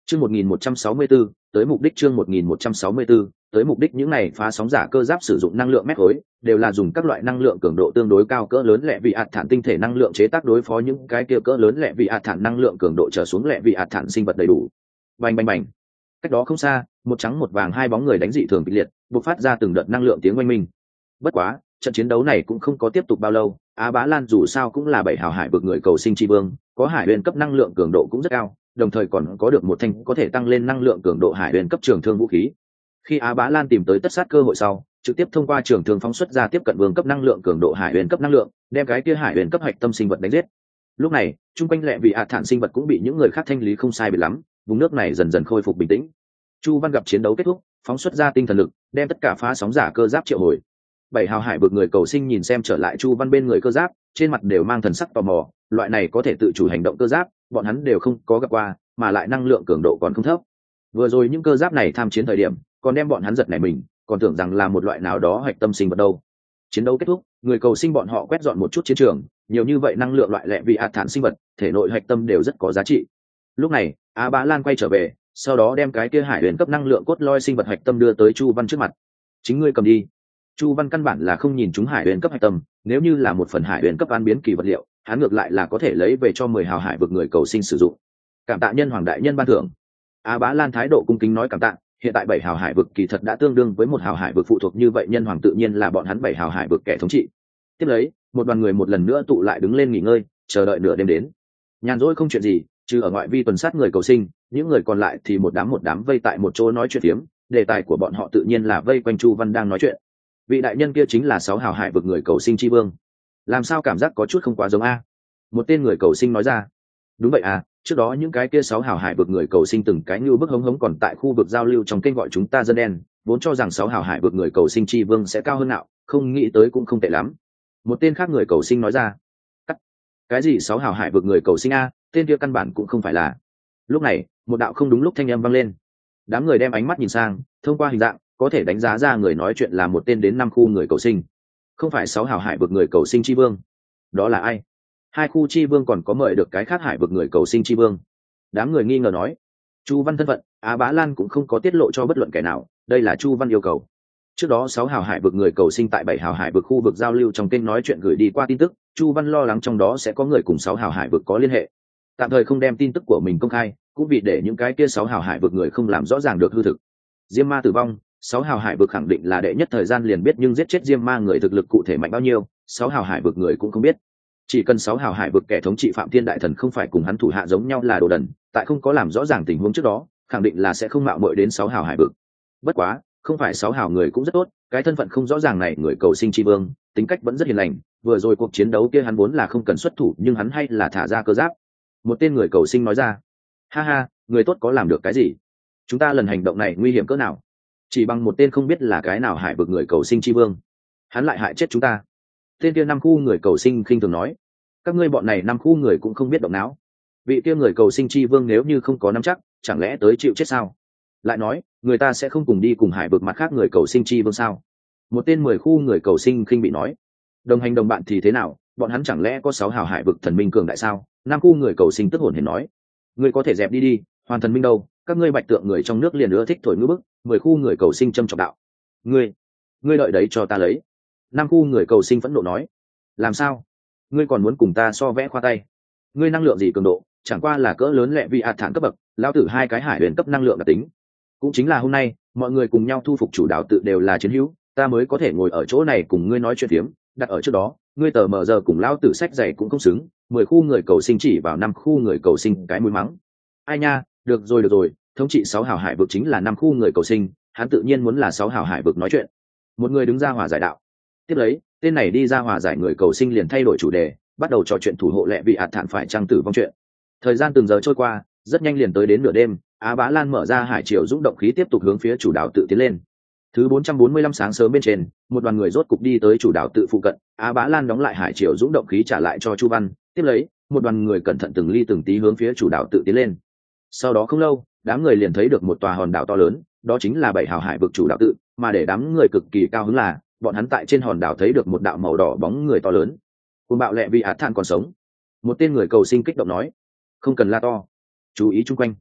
Chương 1164, tới mục đích. Chương 1164, tới mục đích. Những này phá sóng giả cơ giáp sử dụng năng lượng mét khối, đều là dùng các loại năng lượng cường độ tương đối cao cỡ lớn lẹ vị ạt thản tinh thể năng lượng chế tác đối phó những cái kia cỡ lớn lẹ vị ạt thản năng lượng cường độ trở xuống lẹ vị ạt thản sinh vật đầy đủ. Bành bành bành. Cách đó không xa, một trắng một vàng hai bóng người đánh dị thường kịch liệt, bộc phát ra từng đợt năng lượng tiếng oanh minh. Bất quá, trận chiến đấu này cũng không có tiếp tục bao lâu. Á Bá Lan dù sao cũng là bảy hào hải vực người cầu sinh tri vương, có hải huyền cấp năng lượng cường độ cũng rất cao, đồng thời còn có được một thanh có thể tăng lên năng lượng cường độ hải huyền cấp trường thương vũ khí. Khi Á Bá Lan tìm tới tất sát cơ hội sau, trực tiếp thông qua trường thương phóng xuất ra tiếp cận vương cấp năng lượng cường độ hải huyền cấp năng lượng, đem cái kia hải huyền cấp hạch tâm sinh vật đánh giết. Lúc này, chung quanh lẹ vị thản sinh vật cũng bị những người khác thanh lý không sai biệt lắm, vùng nước này dần dần khôi phục bình tĩnh. Chu Văn gặp chiến đấu kết thúc, phóng xuất ra tinh thần lực, đem tất cả phá sóng giả cơ giáp triệu hồi. Bảy hào hải vực người cầu sinh nhìn xem trở lại Chu Văn bên người cơ giáp, trên mặt đều mang thần sắc tò mò, loại này có thể tự chủ hành động cơ giáp, bọn hắn đều không có gặp qua, mà lại năng lượng cường độ còn không thấp. Vừa rồi những cơ giáp này tham chiến thời điểm, còn đem bọn hắn giật nảy mình, còn tưởng rằng là một loại nào đó hạch tâm sinh vật đâu. Chiến đấu kết thúc, người cầu sinh bọn họ quét dọn một chút chiến trường, nhiều như vậy năng lượng loại lẹ vị thản sinh vật, thể nội hạch tâm đều rất có giá trị. Lúc này, Á Bá Lan quay trở về, sau đó đem cái kia hải huyền cấp năng lượng cốt loi sinh vật hạch tâm đưa tới Chu Văn trước mặt. Chính ngươi cầm đi. Chu Văn căn bản là không nhìn chúng hải huyền cấp hạch tâm, nếu như là một phần hải huyền cấp an biến kỳ vật liệu, hắn ngược lại là có thể lấy về cho 10 hào hải vực người cầu sinh sử dụng. Cảm tạ nhân hoàng đại nhân ban thưởng. Á Bá Lan thái độ cung kính nói cảm tạ, hiện tại 7 hào hải vực kỳ thật đã tương đương với 1 hào hải vực phụ thuộc, như vậy nhân hoàng tự nhiên là bọn hắn 7 hào hải vực kẻ thống trị. Tiếp lấy, một đoàn người một lần nữa tụ lại đứng lên nghỉ ngơi, chờ đợi nửa đêm đến. Nhàn rỗi không chuyện gì, trừ ở ngoại vi tuần sát người cầu sinh, những người còn lại thì một đám vây tại một chỗ nói chuyện phiếm, đề tài của bọn họ tự nhiên là vây quanh Chu Văn đang nói chuyện. Vị đại nhân kia chính là 6 hào hải vực người cầu sinh tri vương. Làm sao cảm giác có chút không quá giống a? Một tên người cầu sinh nói ra. Đúng vậy à, trước đó những cái kia 6 hào hải vực người cầu sinh từng cái như bức hống hống còn tại khu vực giao lưu trong kênh gọi chúng ta dân đen, vốn cho rằng 6 hào hải vực người cầu sinh tri vương sẽ cao hơn nào, không nghĩ tới cũng không tệ lắm. Một tên khác người cầu sinh nói ra. Cái gì 6 hào hải vực người cầu sinh a? Tên kia căn bản cũng không phải là. Lúc này, một đạo không đúng lúc thanh âm vang lên. Đám người đem ánh mắt nhìn sang, thông qua hình dạng có thể đánh giá ra người nói chuyện là một tên đến 5 khu người cầu sinh, không phải 6 hào hải vực người cầu sinh tri vương. Đó là ai? 2 khu tri vương còn có mời được cái khác hải vực người cầu sinh tri vương? Đám người nghi ngờ nói. Chu Văn thân phận, Á Bá Lan cũng không có tiết lộ cho bất luận kẻ nào, đây là Chu Văn yêu cầu. Trước đó 6 hào hải vực người cầu sinh tại 7 hào hải vực khu vực giao lưu trong kênh nói chuyện gửi đi qua tin tức, Chu Văn lo lắng trong đó sẽ có người cùng 6 hào hải vực có liên hệ, tạm thời không đem tin tức của mình công khai, cũng vì để những cái kia 6 hào hải vực người không làm rõ ràng được hư thực. Diêm Ma tử vong, 6 hào hải vực khẳng định là đệ nhất thời gian liền biết, nhưng giết chết Diêm Ma người thực lực cụ thể mạnh bao nhiêu, 6 hào hải vực người cũng không biết. Chỉ cần 6 hào hải vực kẻ thống trị Phạm Thiên Đại Thần không phải cùng hắn thủ hạ giống nhau là đồ đần, tại không có làm rõ ràng tình huống trước đó, khẳng định là sẽ không mạo muội đến 6 hào hải vực. Bất quá, không phải 6 hào người cũng rất tốt, cái thân phận không rõ ràng này người cầu sinh tri vương, tính cách vẫn rất hiền lành, vừa rồi cuộc chiến đấu kia hắn vốn là không cần xuất thủ, nhưng hắn hay là thả ra cơ giáp. Một tên người cầu sinh nói ra. Ha ha, người tốt có làm được cái gì? Chúng ta lần hành động này nguy hiểm cỡ nào? Chỉ bằng một tên không biết là cái nào hải vực người cầu sinh tri vương, hắn lại hại chết chúng ta. Tên kia 5 khu người cầu sinh khinh thường nói. Các ngươi bọn này 5 khu người cũng không biết động não. Vị kia người cầu sinh tri vương nếu như không có nắm chắc, chẳng lẽ tới chịu chết sao? Lại nói, người ta sẽ không cùng đi cùng hải vực mặt khác người cầu sinh tri vương sao? Một tên 10 khu người cầu sinh khinh bị nói. Đồng hành đồng bạn thì thế nào, bọn hắn chẳng lẽ có 6 hào hải vực thần minh cường đại sao? 5 khu người cầu sinh tức hồn hển nói. Ngươi có thể dẹp đi đi, hoàn thần minh đâu, các ngươi bạch tượng người trong nước liền ưa thích thổi ngữ bức. 10 khu người cầu sinh châm trọng đạo. Ngươi đợi đấy cho ta lấy. 5 khu người cầu sinh phẫn nộ nói. Làm sao? Ngươi còn muốn cùng ta so vẽ khoa tay? Ngươi năng lượng gì cường độ, chẳng qua là cỡ lớn lẹ vị thản cấp bậc, lao tử 2 cái hải huyền cấp năng lượng đặc tính. Cũng chính là hôm nay, mọi người cùng nhau thu phục chủ đạo tự đều là chiến hữu, ta mới có thể ngồi ở chỗ này cùng ngươi nói chuyện phiếm, đặt ở trước đó, ngươi tờ mờ giờ cùng lao tử sách giày cũng không xứng. 10 khu người cầu sinh chỉ vào 5 khu người cầu sinh cái mũi mắng. Ai nha, được rồi, thống trị 6 hào hải vực chính là 5 khu người cầu sinh, hắn tự nhiên muốn là 6 hào hải vực nói chuyện. Một người đứng ra hòa giải đạo. Tiếp lấy, tên này đi ra hòa giải người cầu sinh liền thay đổi chủ đề, bắt đầu trò chuyện thủ hộ lẹ vị thản phải trang tử vong chuyện. Thời gian từng giờ trôi qua, rất nhanh liền tới đến nửa đêm, Á Bá Lan mở ra hải triều dũng động khí tiếp tục hướng phía chủ đảo tự tiến lên. Thứ 445 sáng sớm bên trên, một đoàn người rốt cục đi tới chủ đảo tự phụ cận, Á Bá Lan đóng lại hải triều dũng động khí trả lại cho Chu Văn, tiếp lấy, một đoàn người cẩn thận từng ly từng tí hướng phía chủ đảo tự tiến lên. Sau đó không lâu, đám người liền thấy được một tòa hòn đảo to lớn, đó chính là 7 hào hải vực chủ đảo tự, mà để đám người cực kỳ cao hứng là, bọn hắn tại trên hòn đảo thấy được một đạo màu đỏ bóng người to lớn. Cuồng bạo lẹ vị thản còn sống. Một tên người cầu sinh kích động nói. Không cần la to, chú ý chung quanh.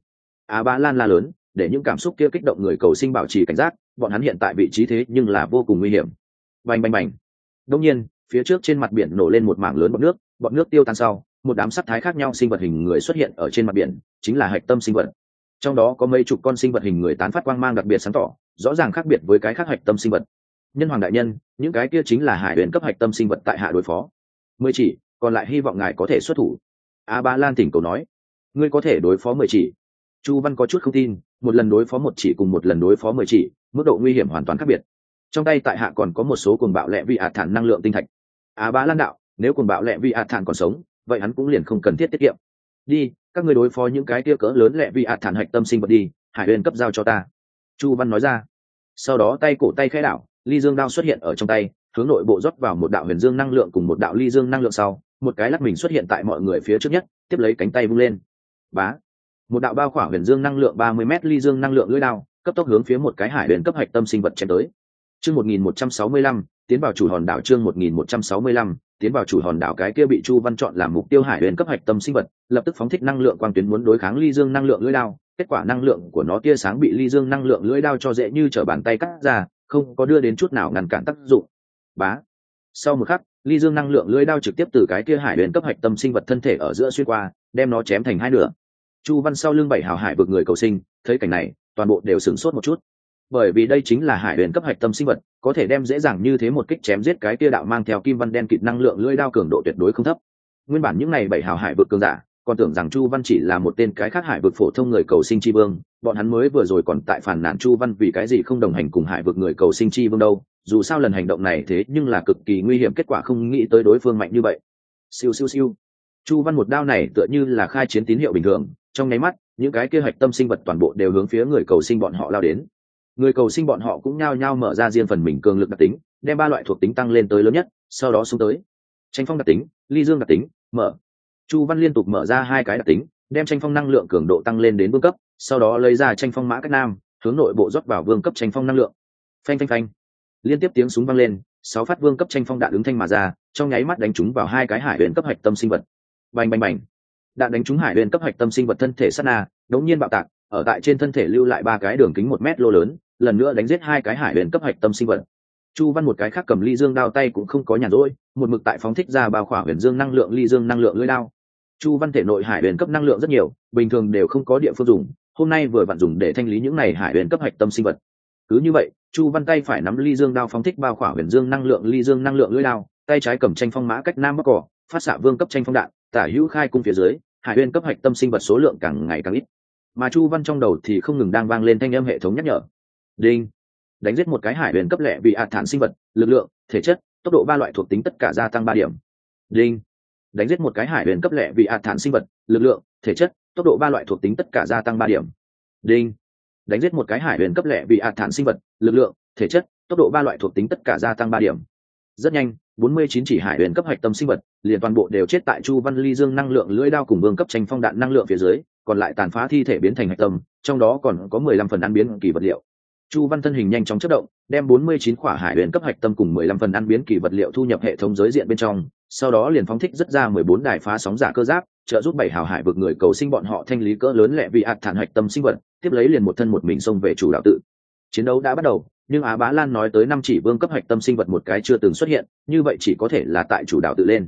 Á Bá Lan la lớn, để những cảm xúc kia kích động người cầu sinh bảo trì cảnh giác, bọn hắn hiện tại vị trí thế nhưng là vô cùng nguy hiểm. Bành bành bành. Đột nhiên, phía trước trên mặt biển nổ lên một mảng lớn bọt nước tiêu tan sau, một đám sắc thái khác nhau sinh vật hình người xuất hiện ở trên mặt biển, chính là hạch tâm sinh vật. Trong đó có mấy chục con sinh vật hình người tán phát quang mang đặc biệt sáng tỏ, rõ ràng khác biệt với cái khác hạch tâm sinh vật. Nhân hoàng đại nhân, những cái kia chính là hải huyền cấp hạch tâm sinh vật tại hạ đối phó. 10 chỉ, còn lại hy vọng ngài có thể xuất thủ. Á Bá Lan thỉnh cầu nói. Ngươi có thể đối phó 10 chỉ. Chu Văn có chút không tin, một lần đối phó một chỉ cùng một lần đối phó 10 chỉ, mức độ nguy hiểm hoàn toàn khác biệt. Trong tay tại hạ còn có một số cuồng bạo lệ vị ạt thản năng lượng tinh thạch. Á Bá Lan đạo, nếu cuồng bạo lệ vị ạt thản còn sống, vậy hắn cũng liền không cần thiết tiết kiệm. Đi, các ngươi đối phó những cái kia cỡ lớn lệ vị ạt thản hạch tâm sinh vật đi, hải huyền cấp giao cho ta. Chu Văn nói ra. Sau đó tay cổ tay khẽ đảo, ly dương đao xuất hiện ở trong tay, hướng nội bộ rót vào một đạo huyền dương năng lượng cùng một đạo ly dương năng lượng sau, một cái lắc mình xuất hiện tại mọi người phía trước nhất, tiếp lấy cánh tay vung lên. Bá. Một đạo bao khỏa huyền dương năng lượng 30m ly dương năng lượng lưỡi đao, cấp tốc hướng phía một cái hải huyền cấp hạch tâm sinh vật chém tới. Chương 1165, tiến vào chủ hòn đảo. Chương 1165, tiến vào chủ hòn đảo. Cái kia bị Chu Văn chọn làm mục tiêu hải huyền cấp hạch tâm sinh vật, lập tức phóng thích năng lượng quang tuyến muốn đối kháng ly dương năng lượng lưỡi đao. Kết quả năng lượng của nó tia sáng bị ly dương năng lượng lưỡi đao cho dễ như trở bàn tay cắt ra, không có đưa đến chút nào ngăn cản tác dụng. Bá. Sau một khắc, ly dương năng lượng lưỡi đao trực tiếp từ cái kia hải huyền cấp hạch tâm sinh vật thân thể ở giữa xuyên qua, đem nó chém thành hai nửa. Chu Văn sau lưng 7 hào hải vực người cầu sinh, thấy cảnh này, toàn bộ đều sửng sốt một chút. Bởi vì đây chính là hải huyền cấp hạch tâm sinh vật, có thể đem dễ dàng như thế một kích chém giết cái kia đạo mang theo kim văn đen kịt năng lượng lưỡi đao cường độ tuyệt đối không thấp. Nguyên bản những này 7 hào hải vực cường giả, còn tưởng rằng Chu Văn chỉ là một tên cái khác hải vực phổ thông người cầu sinh chi vương, bọn hắn mới vừa rồi còn tại phản nàn Chu Văn vì cái gì không đồng hành cùng hải vực người cầu sinh chi vương đâu, dù sao lần hành động này thế nhưng là cực kỳ nguy hiểm, kết quả không nghĩ tới đối phương mạnh như vậy. Siêu siêu siêu. Chu Văn một đao này tựa như là khai chiến tín hiệu bình thường, trong nháy mắt, những cái kia hạch tâm sinh vật toàn bộ đều hướng phía người cầu sinh bọn họ lao đến. Người cầu sinh bọn họ cũng nhao nhao mở ra riêng phần mình cường lực đặc tính, đem 3 loại thuộc tính tăng lên tới lớn nhất, sau đó xuống tới. Tranh phong đặc tính, ly dương đặc tính, mở. Chu Văn liên tục mở ra 2 cái đặc tính, đem tranh phong năng lượng cường độ tăng lên đến vương cấp, sau đó lấy ra tranh phong mã cách nam, hướng nội bộ rót vào vương cấp tranh phong năng lượng. Phanh phanh phanh. Liên tiếp tiếng súng vang lên, 6 phát vương cấp tranh phong đạn ứng thanh mà ra, trong nháy mắt đánh trúng vào 2 cái hải huyền cấp hạch tâm sinh vật. Bành bành bành. Đạn đánh trúng hải huyền cấp hạch tâm sinh vật thân thể sát na, đống nhiên bạo tạc, ở tại trên thân thể lưu lại 3 cái đường kính 1 mét lô lớn, lần nữa đánh giết 2 cái hải huyền cấp hạch tâm sinh vật. Chu Văn một cái khác cầm ly dương đao tay cũng không có nhàn rỗi, một mực tại phóng thích ra bao khỏa huyền dương năng lượng ly dương năng lượng lưỡi đao. Chu Văn thể nội hải huyền cấp năng lượng rất nhiều, bình thường đều không có địa phương dùng, hôm nay vừa vặn dùng để thanh lý những này hải huyền cấp hạch tâm sinh vật. Cứ như vậy, Chu Văn tay phải nắm ly dương đao phóng thích bao khỏa huyền dương năng lượng ly dương năng lượng lưỡi đao, tay trái cầm tranh phong mã cách nam bắc cỏ, phát xạ vương cấp tranh phong đạn, tả hữu khai cung phía dưới, hải huyền cấp hạch tâm sinh vật số lượng càng ngày càng ít. Mà Chu Văn trong đầu thì không ngừng đang vang lên thanh âm hệ thống nhắc nhở. Đinh. Đánh giết một cái hải huyền cấp lệ vị ạt thản sinh vật, lực lượng, thể chất, tốc độ 3 loại thuộc tính tất cả gia tăng 3 điểm. Đinh. Đánh giết một cái hải huyền cấp lệ vị ạt thản sinh vật, lực lượng, thể chất, tốc độ 3 loại thuộc tính tất cả gia tăng 3 điểm. Đinh. Đánh giết một cái hải huyền cấp lệ vị ạt thản sinh vật, lực lượng, thể chất, tốc độ 3 loại thuộc tính tất cả gia tăng 3 điểm. Rất nhanh, 49 chỉ hải huyền cấp hạch tâm sinh vật, liền toàn bộ đều chết tại Chu Văn ly dương năng lượng lưỡi đao cùng vương cấp tranh phong đạn năng lượng phía dưới, còn lại tàn phá thi thể biến thành hạch tâm, trong đó còn có 15 phần ăn biến kỳ vật liệu. Chu Văn thân hình nhanh chóng chớp động, đem 49 quả hải huyền cấp hạch tâm cùng 15 phần ăn biến kỳ vật liệu thu nhập hệ thống giới diện bên trong, sau đó liền phóng thích rất ra 14 đài phá sóng giả cơ giáp, trợ giúp 7 hào hải vực người cầu sinh bọn họ thanh lý cỡ lớn lệ vị ạt thản hạch tâm sinh vật, tiếp lấy liền một thân một mình xông về chủ đạo tự. Chiến đấu đã bắt đầu, nhưng Á Bá Lan nói tới 5 chỉ vương cấp hạch tâm sinh vật một cái chưa từng xuất hiện, như vậy chỉ có thể là tại chủ đạo tự lên.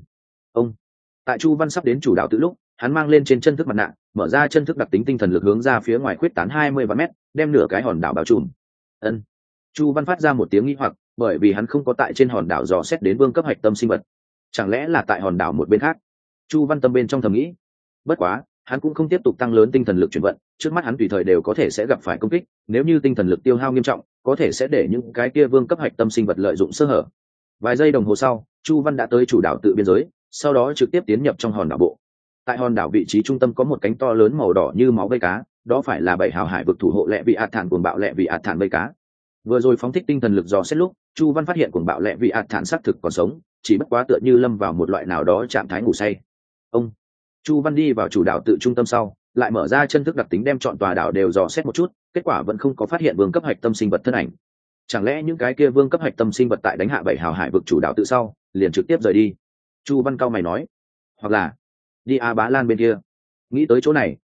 Tại Chu Văn sắp đến chủ đạo tự lúc, hắn mang lên trên chân thức mặt nạ, mở ra chân thức đặc tính tinh thần lực hướng ra phía ngoài khuyết tán 20 vạn mét, đem nửa cái hòn đảo bao trùm. Chu Văn phát ra một tiếng nghi hoặc, bởi vì hắn không có tại trên hòn đảo dò xét đến vương cấp hạch tâm sinh vật. Chẳng lẽ là tại hòn đảo một bên khác? Chu Văn tâm bên trong thầm nghĩ. Bất quá, hắn cũng không tiếp tục tăng lớn tinh thần lực chuyển vận, trước mắt hắn tùy thời đều có thể sẽ gặp phải công kích, nếu như tinh thần lực tiêu hao nghiêm trọng, có thể sẽ để những cái kia vương cấp hạch tâm sinh vật lợi dụng sơ hở. Vài giây đồng hồ sau, Chu Văn đã tới chủ đảo tự biên giới, sau đó trực tiếp tiến nhập trong hòn đảo bộ. Tại hòn đảo vị trí trung tâm có một cánh to lớn màu đỏ như máu vây cá, đó phải là 7 hào hải vực thủ hộ lệ vị ạt thản cuồng bạo lệ vị ạt thản vây cá. Vừa rồi phóng thích tinh thần lực dò xét lúc, Chu Văn phát hiện cuồng bạo lệ vị ạt thản xác thực còn sống, chỉ bất quá tựa như lâm vào một loại nào đó trạng thái ngủ say. Chu Văn đi vào chủ đảo tự trung tâm sau, lại mở ra chân thức đặc tính đem chọn tòa đảo đều dò xét một chút, kết quả vẫn không có phát hiện vương cấp hạch tâm sinh vật thân ảnh. Chẳng lẽ những cái kia vương cấp hạch tâm sinh vật tại đánh hạ 7 hào hải vực chủ đảo tự sau, liền trực tiếp rời đi? Chu Văn cao mày nói, hoặc là đi Á Bá Lan bên kia. Nghĩ tới chỗ này,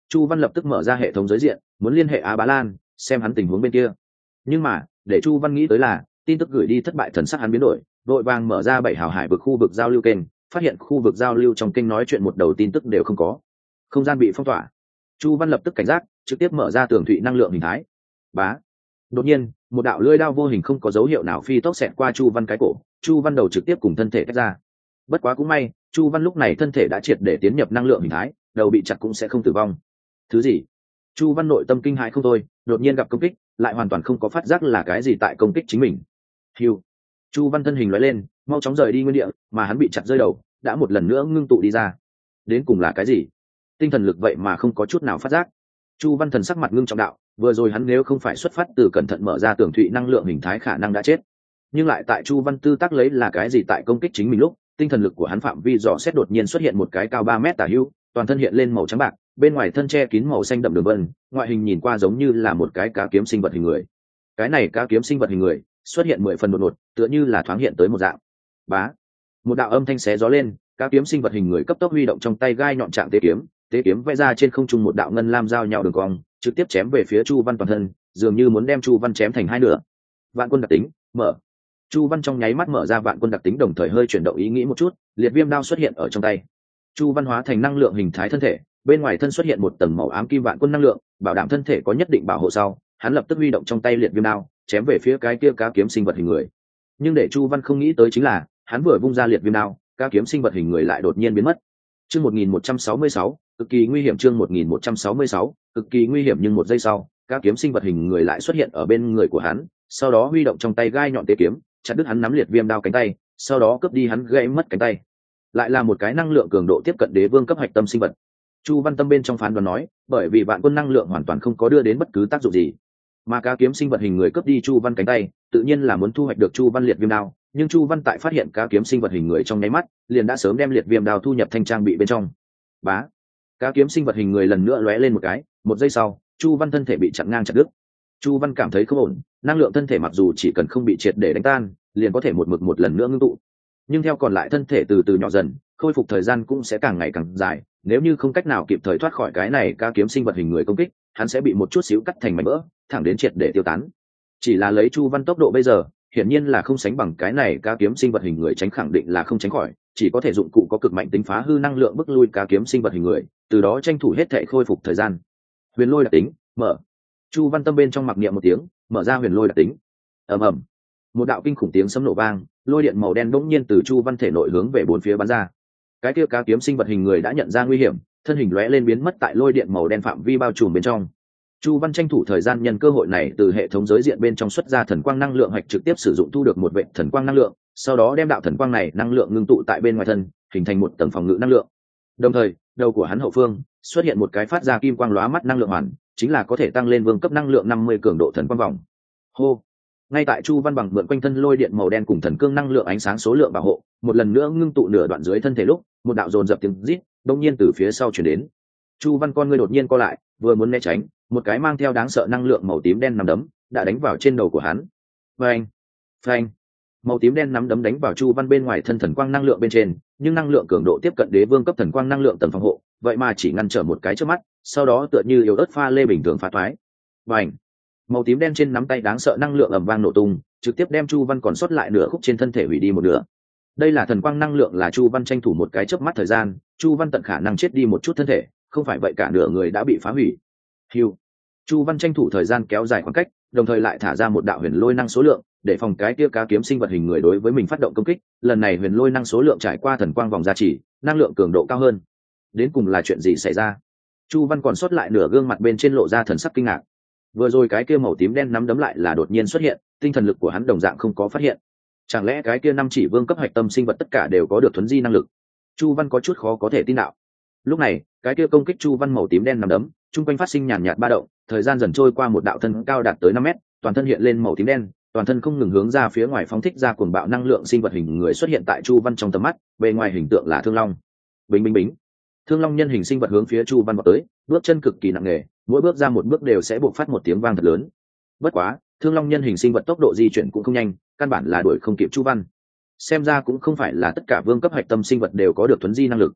Chu Văn lập tức mở ra hệ thống giới diện, muốn liên hệ Á Bá Lan, xem hắn tình huống bên kia. Nhưng mà, để Chu Văn nghĩ tới là, tin tức gửi đi thất bại, thần sắc hắn biến đổi, vội vàng mở ra 7 hào hải vực khu vực giao lưu kênh, phát hiện khu vực giao lưu trong kênh nói chuyện một đầu tin tức đều không có. Không gian bị phong tỏa. Chu Văn lập tức cảnh giác, trực tiếp mở ra tường thụy năng lượng hình thái. Bá. Đột nhiên, một đạo lưỡi đao vô hình không có dấu hiệu nào phi tốc xẹt qua Chu Văn cái cổ, Chu Văn đầu trực tiếp cùng thân thể tách ra. Bất quá cũng may, Chu Văn lúc này thân thể đã triệt để tiến nhập năng lượng hình thái, đầu bị chặt cũng sẽ không tử vong. Thứ gì? Chu Văn nội tâm kinh hãi không thôi, đột nhiên gặp công kích, lại hoàn toàn không có phát giác là cái gì tại công kích chính mình. Hưu. Chu Văn thân hình lóe lên, mau chóng rời đi nguyên địa, mà hắn bị chặt rơi đầu, đã một lần nữa ngưng tụ đi ra. Đến cùng là cái gì? Tinh thần lực vậy mà không có chút nào phát giác. Chu Văn thần sắc mặt ngưng trọng đạo, vừa rồi hắn nếu không phải xuất phát từ cẩn thận mở ra tường thụy năng lượng hình thái khả năng đã chết. Nhưng lại tại Chu Văn tư tác lấy là cái gì tại công kích chính mình lúc, tinh thần lực của hắn phạm vi dò xét đột nhiên xuất hiện một cái cao 3 mét tả hữu, toàn thân hiện lên màu trắng bạc, bên ngoài thân che kín màu xanh đậm đường vân, ngoại hình nhìn qua giống như là một cái cá kiếm sinh vật hình người. Cái này cá kiếm sinh vật hình người xuất hiện 10 phần đột ngột, tựa như là thoáng hiện tới một dạng. Bá, một đạo âm thanh xé gió lên, cá kiếm sinh vật hình người cấp tốc huy động trong tay gai nhọn trạng tế kiếm vẽ ra trên không trung một đạo ngân lam giao nhau đường cong, trực tiếp chém về phía Chu Văn toàn thân, dường như muốn đem Chu Văn chém thành hai nửa. Vạn quân đặc tính, mở. Chu Văn trong nháy mắt mở ra vạn quân đặc tính, đồng thời hơi chuyển động ý nghĩ một chút, liệt viêm đao xuất hiện ở trong tay. Chu Văn hóa thành năng lượng hình thái thân thể, bên ngoài thân xuất hiện một tầng màu ám kim vạn quân năng lượng, bảo đảm thân thể có nhất định bảo hộ sau, hắn lập tức huy động trong tay liệt viêm đao, chém về phía cái kia cá kiếm sinh vật hình người. Nhưng để Chu Văn không nghĩ tới chính là, hắn vừa vung ra liệt viêm đao, cá kiếm sinh vật hình người lại đột nhiên biến mất. Chương 1166, cực kỳ nguy hiểm. Chương 1166, cực kỳ nguy hiểm, nhưng một giây sau, cá kiếm sinh vật hình người lại xuất hiện ở bên người của hắn, sau đó huy động trong tay gai nhọn tế kiếm, chặt đứt hắn nắm liệt viêm đao cánh tay, sau đó cướp đi hắn gãy mất cánh tay. Lại là một cái năng lượng cường độ tiếp cận đế vương cấp hạch tâm sinh vật. Chu Văn tâm bên trong phán đoán nói, bởi vì vạn quân năng lượng hoàn toàn không có đưa đến bất cứ tác dụng gì, mà cá kiếm sinh vật hình người cướp đi Chu Văn cánh tay, tự nhiên là muốn thu hoạch được Chu Văn liệt viêm đao. Nhưng Chu Văn tại phát hiện cá kiếm sinh vật hình người trong nháy mắt, liền đã sớm đem liệt viêm đao thu nhập thanh trang bị bên trong. Bá, cá kiếm sinh vật hình người lần nữa lóe lên một cái, một giây sau, Chu Văn thân thể bị chặn ngang chặt đứt. Chu Văn cảm thấy không ổn, năng lượng thân thể mặc dù chỉ cần không bị triệt để đánh tan, liền có thể một mực một lần nữa ngưng tụ, nhưng theo còn lại thân thể từ từ nhỏ dần, khôi phục thời gian cũng sẽ càng ngày càng dài. Nếu như không cách nào kịp thời thoát khỏi cái này cá kiếm sinh vật hình người công kích, hắn sẽ bị một chút xíu cắt thành mảnh vỡ, thẳng đến triệt để tiêu tán. Chỉ là lấy Chu Văn tốc độ bây giờ, hiển nhiên là không sánh bằng cái này cá kiếm sinh vật hình người, tránh khẳng định là không tránh khỏi, chỉ có thể dụng cụ có cực mạnh tính phá hư năng lượng bức lui cá kiếm sinh vật hình người, từ đó tranh thủ hết thảy khôi phục thời gian. Huyền lôi đặc tính, mở. Chu Văn tâm bên trong mặc niệm một tiếng, mở ra huyền lôi đặc tính. Ầm ầm, một đạo kinh khủng tiếng sấm nổ vang, lôi điện màu đen bỗng nhiên từ Chu Văn thể nội hướng về bốn phía bắn ra. Cái kia cá kiếm sinh vật hình người đã nhận ra nguy hiểm, thân hình lóe lên biến mất tại lôi điện màu đen phạm vi bao trùm bên trong. Chu Văn tranh thủ thời gian nhân cơ hội này từ hệ thống giới diện bên trong xuất ra thần quang năng lượng hạch, trực tiếp sử dụng thu được một vệt thần quang năng lượng, sau đó đem đạo thần quang này năng lượng ngưng tụ tại bên ngoài thân, hình thành một tầng phòng ngự năng lượng. Đồng thời, đầu của hắn hậu phương xuất hiện một cái phát ra kim quang lóa mắt năng lượng hoàn, chính là có thể tăng lên vương cấp năng lượng 50 cường độ thần quang vòng. Hô. Ngay tại Chu Văn bằng mượn quanh thân lôi điện màu đen cùng thần cương năng lượng ánh sáng số lượng bảo hộ, một lần nữa ngưng tụ nửa đoạn dưới thân thể lúc, một đạo dồn dập tiếng rít đột nhiên từ phía sau truyền đến. Chu Văn con ngươi đột nhiên co lại, vừa muốn né tránh, một cái mang theo đáng sợ năng lượng màu tím đen nắm đấm đã đánh vào trên đầu của hắn. Phanh, phanh. Màu tím đen nắm đấm đánh vào Chu Văn bên ngoài thân thần quang năng lượng bên trên, nhưng năng lượng cường độ tiếp cận đế vương cấp thần quang năng lượng tầng phòng hộ, vậy mà chỉ ngăn trở một cái trước mắt, sau đó tựa như yếu ớt pha lê bình thường phá thoái. Bành. Màu tím đen trên nắm tay đáng sợ năng lượng ầm vang nổ tung, trực tiếp đem Chu Văn còn sót lại nửa khúc trên thân thể hủy đi một nửa. Đây là thần quang năng lượng, là Chu Văn tranh thủ một cái chớp mắt thời gian, Chu Văn tận khả năng chết đi một chút thân thể, không phải vậy cả nửa người đã bị phá hủy. Hưu. Chu Văn tranh thủ thời gian kéo dài khoảng cách, đồng thời lại thả ra một đạo huyền lôi năng số lượng, để phòng cái kia cá kiếm sinh vật hình người đối với mình phát động công kích. Lần này huyền lôi năng số lượng trải qua thần quang vòng gia trì, năng lượng cường độ cao hơn. Đến cùng là chuyện gì xảy ra? Chu Văn còn sót lại nửa gương mặt bên trên lộ ra thần sắc kinh ngạc. Vừa rồi cái kia màu tím đen nắm đấm lại là đột nhiên xuất hiện, tinh thần lực của hắn đồng dạng không có phát hiện. Chẳng lẽ cái kia năm chỉ vương cấp hạch tâm sinh vật tất cả đều có được thuấn di năng lực? Chu Văn có chút khó có thể tin đạo. Lúc này, cái kia công kích Chu Văn màu tím đen nắm đấm, trung quanh phát sinh nhàn nhạt ba động, thời gian dần trôi qua, một đạo thân cao đạt tới 5 mét, toàn thân hiện lên màu tím đen, toàn thân không ngừng hướng ra phía ngoài phóng thích ra cuồng bạo năng lượng sinh vật hình người xuất hiện tại Chu Văn trong tầm mắt, bề ngoài hình tượng là Thương Long. Bính bính bính. Thương Long nhân hình sinh vật hướng phía Chu Văn vọt tới, bước chân cực kỳ nặng nề, mỗi bước ra một bước đều sẽ bộc phát một tiếng vang thật lớn. Bất quá, Thương Long nhân hình sinh vật tốc độ di chuyển cũng không nhanh, căn bản là đuổi không kịp Chu Văn. Xem ra cũng không phải là tất cả vương cấp hạch tâm sinh vật đều có được thuấn di năng lực.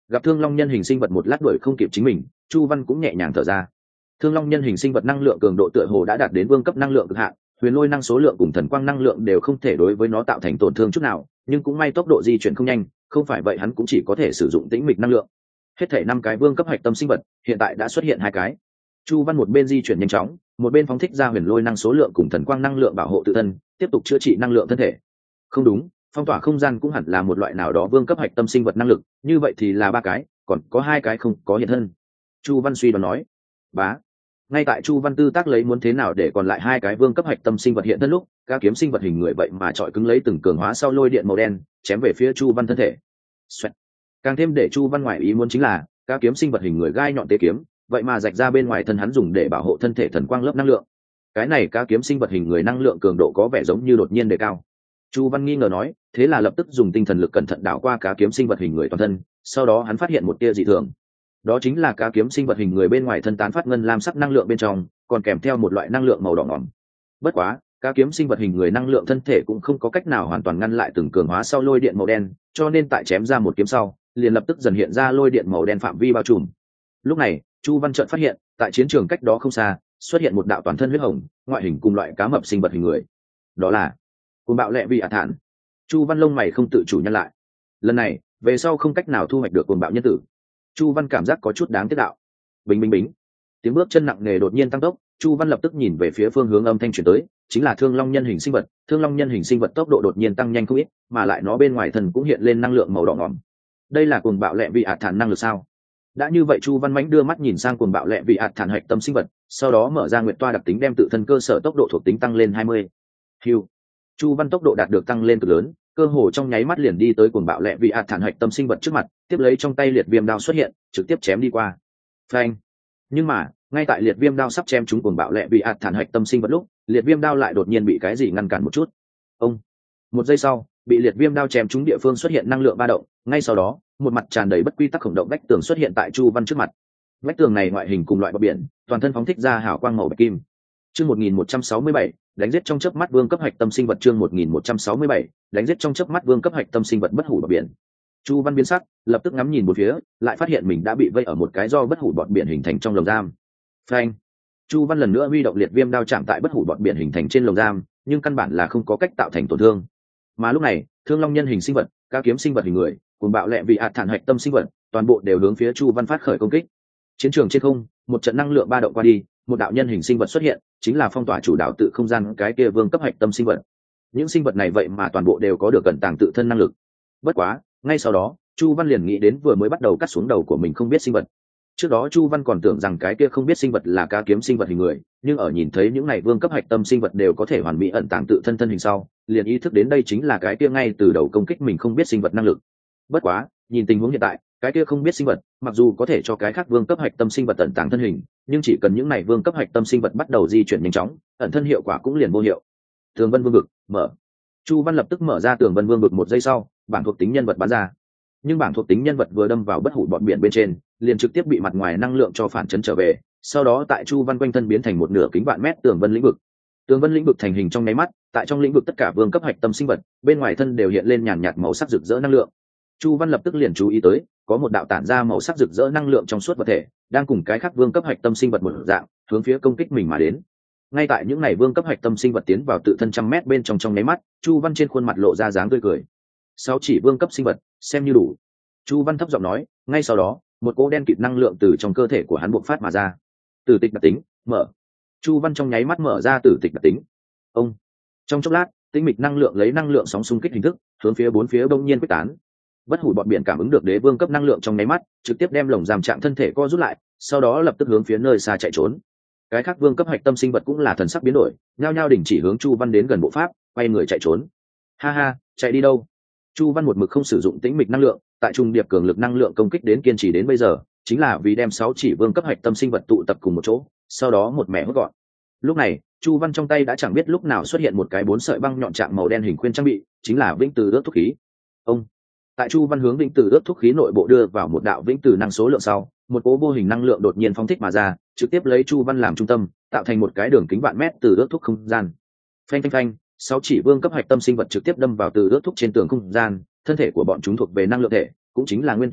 Gặp thương long nhân hình sinh vật một lát đuổi không kịp chính mình, Chu Văn cũng nhẹ nhàng thở ra. Thương long nhân hình sinh vật năng lượng cường độ tựa hồ đã đạt đến vương cấp năng lượng cực hạn, huyền lôi năng số lượng cùng thần quang năng lượng đều không thể đối với nó tạo thành tổn thương chút nào, nhưng cũng may tốc độ di chuyển không nhanh, không phải vậy hắn cũng chỉ có thể sử dụng tĩnh mịch năng lượng. Hết thể 5 cái vương cấp hạch tâm sinh vật, hiện tại đã xuất hiện 2 cái. Chu Văn một bên di chuyển nhanh chóng, một bên phóng thích ra huyền lôi năng số lượng cùng thần quang năng lượng bảo hộ tự thân, tiếp tục chữa trị năng lượng thân thể. Không đúng, phong tỏa không gian cũng hẳn là một loại nào đó vương cấp hạch tâm sinh vật năng lực, như vậy thì là 3 cái, còn có 2 cái không có hiện thân. Chu Văn suy đoán nói. Bá. Ngay tại Chu Văn tư tác lấy muốn thế nào để còn lại 2 cái vương cấp hạch tâm sinh vật hiện thân lúc, cá kiếm sinh vật hình người vậy mà trọi cứng lấy từng cường hóa sau lôi điện màu đen, chém về phía Chu Văn thân thể. Xoẹt. Càng thêm để Chu Văn ngoại ý muốn chính là, cá kiếm sinh vật hình người gai nhọn tế kiếm, vậy mà rạch ra bên ngoài thân hắn dùng để bảo hộ thân thể thần quang lớp năng lượng. Cái này cá kiếm sinh vật hình người năng lượng cường độ có vẻ giống như đột nhiên đề cao. Chu Văn nghi ngờ nói, thế là lập tức dùng tinh thần lực cẩn thận đảo qua cá kiếm sinh vật hình người toàn thân, sau đó hắn phát hiện một tia dị thường. Đó chính là cá kiếm sinh vật hình người bên ngoài thân tán phát ngân lam sắc năng lượng bên trong, còn kèm theo một loại năng lượng màu đỏ ngòm. Bất quá, cá kiếm sinh vật hình người năng lượng thân thể cũng không có cách nào hoàn toàn ngăn lại từng cường hóa sau lôi điện màu đen, cho nên tại chém ra một kiếm sau, liền lập tức dần hiện ra lôi điện màu đen phạm vi bao trùm. Lúc này, Chu Văn chợt phát hiện, tại chiến trường cách đó không xa, xuất hiện một đạo toàn thân huyết hồng, ngoại hình cùng loại cá mập sinh vật hình người. Đó là Cuồng bạo lệ vị ả thản. Chu Văn lông mày không tự chủ nhăn lại. Lần này, về sau không cách nào thu hoạch được cuồng bạo nhân tử. Chu Văn cảm giác có chút đáng tiếc đạo. Bính bính bính. Tiếng bước chân nặng nề đột nhiên tăng tốc, Chu Văn lập tức nhìn về phía phương hướng âm thanh truyền tới, chính là thương long nhân hình sinh vật. Thương long nhân hình sinh vật tốc độ đột nhiên tăng nhanh không ít, mà lại nó bên ngoài thân cũng hiện lên năng lượng màu đỏ ngòm. Đây là cuồng bạo lệ vị ả thản năng lực sao? Đã như vậy, Chu Văn mãnh đưa mắt nhìn sang cuồng bạo lệ vị ả thản hạch tâm sinh vật, sau đó mở ra nguyệt toa đặc tính đem tự thân cơ sở tốc độ thuộc tính tăng lên 20. Hưu. Chu Văn tốc độ đạt được tăng lên cực lớn, cơ hồ trong nháy mắt liền đi tới cuồng bạo lệ vị ạt thản hạch tâm sinh vật trước mặt, tiếp lấy trong tay liệt viêm đao xuất hiện, trực tiếp chém đi qua. Phanh! Nhưng mà, ngay tại liệt viêm đao sắp chém trúng cuồng bạo lệ vị ạt thản hạch tâm sinh vật lúc, liệt viêm đao lại đột nhiên bị cái gì ngăn cản một chút. Ông! Một giây sau, bị liệt viêm đao chém trúng địa phương xuất hiện năng lượng ba động, ngay sau đó, một mặt tràn đầy bất quy tắc khổng động vách tường xuất hiện tại Chu Văn trước mặt. Vách tường này ngoại hình cùng loại bọt biển, toàn thân phóng thích ra hào quang màu bạch kim. Chương 1167, đánh giết trong chớp mắt vương cấp hạch tâm sinh vật. Chương 1167, đánh giết trong chớp mắt vương cấp hạch tâm sinh vật bất hủ bọt biển. Chu Văn biến sắc, lập tức ngắm nhìn một phía, lại phát hiện mình đã bị vây ở một cái do bất hủ bọt biển hình thành trong lồng giam. Phanh! Chu Văn lần nữa huy động liệt viêm đao chạm tại bất hủ bọt biển hình thành trên lồng giam, nhưng căn bản là không có cách tạo thành tổn thương. Mà lúc này, thương long nhân hình sinh vật, cá kiếm sinh vật hình người, cùng bạo lệ vị ạt thản hạch tâm sinh vật, toàn bộ đều hướng phía Chu Văn phát khởi công kích. Chiến trường trên không, một trận năng lượng ba động qua đi, một đạo nhân hình sinh vật xuất hiện, chính là phong tỏa chủ đạo tự không gian cái kia vương cấp hạch tâm sinh vật. Những sinh vật này vậy mà toàn bộ đều có được cẩn tàng tự thân năng lực. Bất quá, ngay sau đó, Chu Văn liền nghĩ đến vừa mới bắt đầu cắt xuống đầu của mình không biết sinh vật. Trước đó Chu Văn còn tưởng rằng cái kia không biết sinh vật là cá kiếm sinh vật hình người, nhưng ở nhìn thấy những này vương cấp hạch tâm sinh vật đều có thể hoàn mỹ ẩn tàng tự thân thân hình sau, liền ý thức đến đây chính là cái kia ngay từ đầu công kích mình không biết sinh vật năng lực. Bất quá, nhìn tình huống hiện tại, cái kia không biết sinh vật mặc dù có thể cho cái khác vương cấp hạch tâm sinh vật ẩn tàng thân hình, nhưng chỉ cần những này vương cấp hạch tâm sinh vật bắt đầu di chuyển nhanh chóng, ẩn thân hiệu quả cũng liền vô hiệu. Tường Vân Vương vực mở. Chu Văn lập tức mở ra Tường Vân Vương vực. Một giây sau, bảng thuộc tính nhân vật bắn ra, nhưng bảng thuộc tính nhân vật vừa đâm vào bất hủ bọt biển bên trên, liền trực tiếp bị mặt ngoài năng lượng cho phản chấn trở về, sau đó tại Chu Văn quanh thân biến thành một nửa kính vạn mét Tường Vân lĩnh vực. Tường Vân lĩnh vực thành hình trong nháy mắt, tại trong lĩnh vực tất cả vương cấp hạch tâm sinh vật bên ngoài thân đều hiện lên nhàn nhạt màu sắc rực rỡ năng lượng. Chu Văn lập tức liền chú ý tới, có một đạo tản ra màu sắc rực rỡ năng lượng trong suốt vật thể, đang cùng cái khác vương cấp hạch tâm sinh vật một dạng, hướng phía công kích mình mà đến. Ngay tại những ngày vương cấp hạch tâm sinh vật tiến vào tự thân trăm mét bên trong nháy mắt, Chu Văn trên khuôn mặt lộ ra dáng tươi cười. 6 chỉ vương cấp sinh vật, xem như đủ. Chu Văn thấp giọng nói, ngay sau đó, một cỗ đen kịt năng lượng từ trong cơ thể của hắn bộc phát mà ra. Tử tịch đặc tính, mở. Chu Văn trong nháy mắt mở ra tử tịch đặc tính. Ông. Trong chốc lát, tĩnh mịch năng lượng lấy năng lượng sóng xung kích hình thức, hướng phía bốn phía bỗng nhiên quyết tán. Bất hủ bọt biển cảm ứng được đế vương cấp năng lượng trong nháy mắt, trực tiếp đem lồng giam trạng thân thể co rút lại, sau đó lập tức hướng phía nơi xa chạy trốn. Cái khác vương cấp hạch tâm sinh vật cũng là thần sắc biến đổi, nhao nhao đình chỉ hướng Chu Văn đến gần bộ pháp, quay người chạy trốn. Ha ha, chạy đi đâu? Chu Văn một mực không sử dụng tĩnh mịch năng lượng, tại trung điệp cường lực năng lượng công kích đến kiên trì đến bây giờ, chính là vì đem 6 chỉ vương cấp hạch tâm sinh vật tụ tập cùng một chỗ, sau đó một mẻ hốt gọn. Lúc này, Chu Văn trong tay đã chẳng biết lúc nào xuất hiện một cái 4 sợi băng nhọn trạng màu đen hình khuyên trang bị, chính là vĩnh từ ước thúc khí. Ông. Tại Chu Văn hướng vĩnh từ ước thúc khí nội bộ đưa vào một đạo vĩnh từ năng số lượng sau, một cỗ vô hình năng lượng đột nhiên phóng thích mà ra, trực tiếp lấy Chu Văn làm trung tâm, tạo thành một cái đường kính vạn mét từ ước thúc không gian. Phanh phanh phanh, 6 chỉ vương cấp hạch tâm sinh vật trực tiếp đâm vào từ ước thúc trên tường không gian, thân thể của bọn chúng thuộc về năng lượng thể, cũng chính là nguyên tố thể,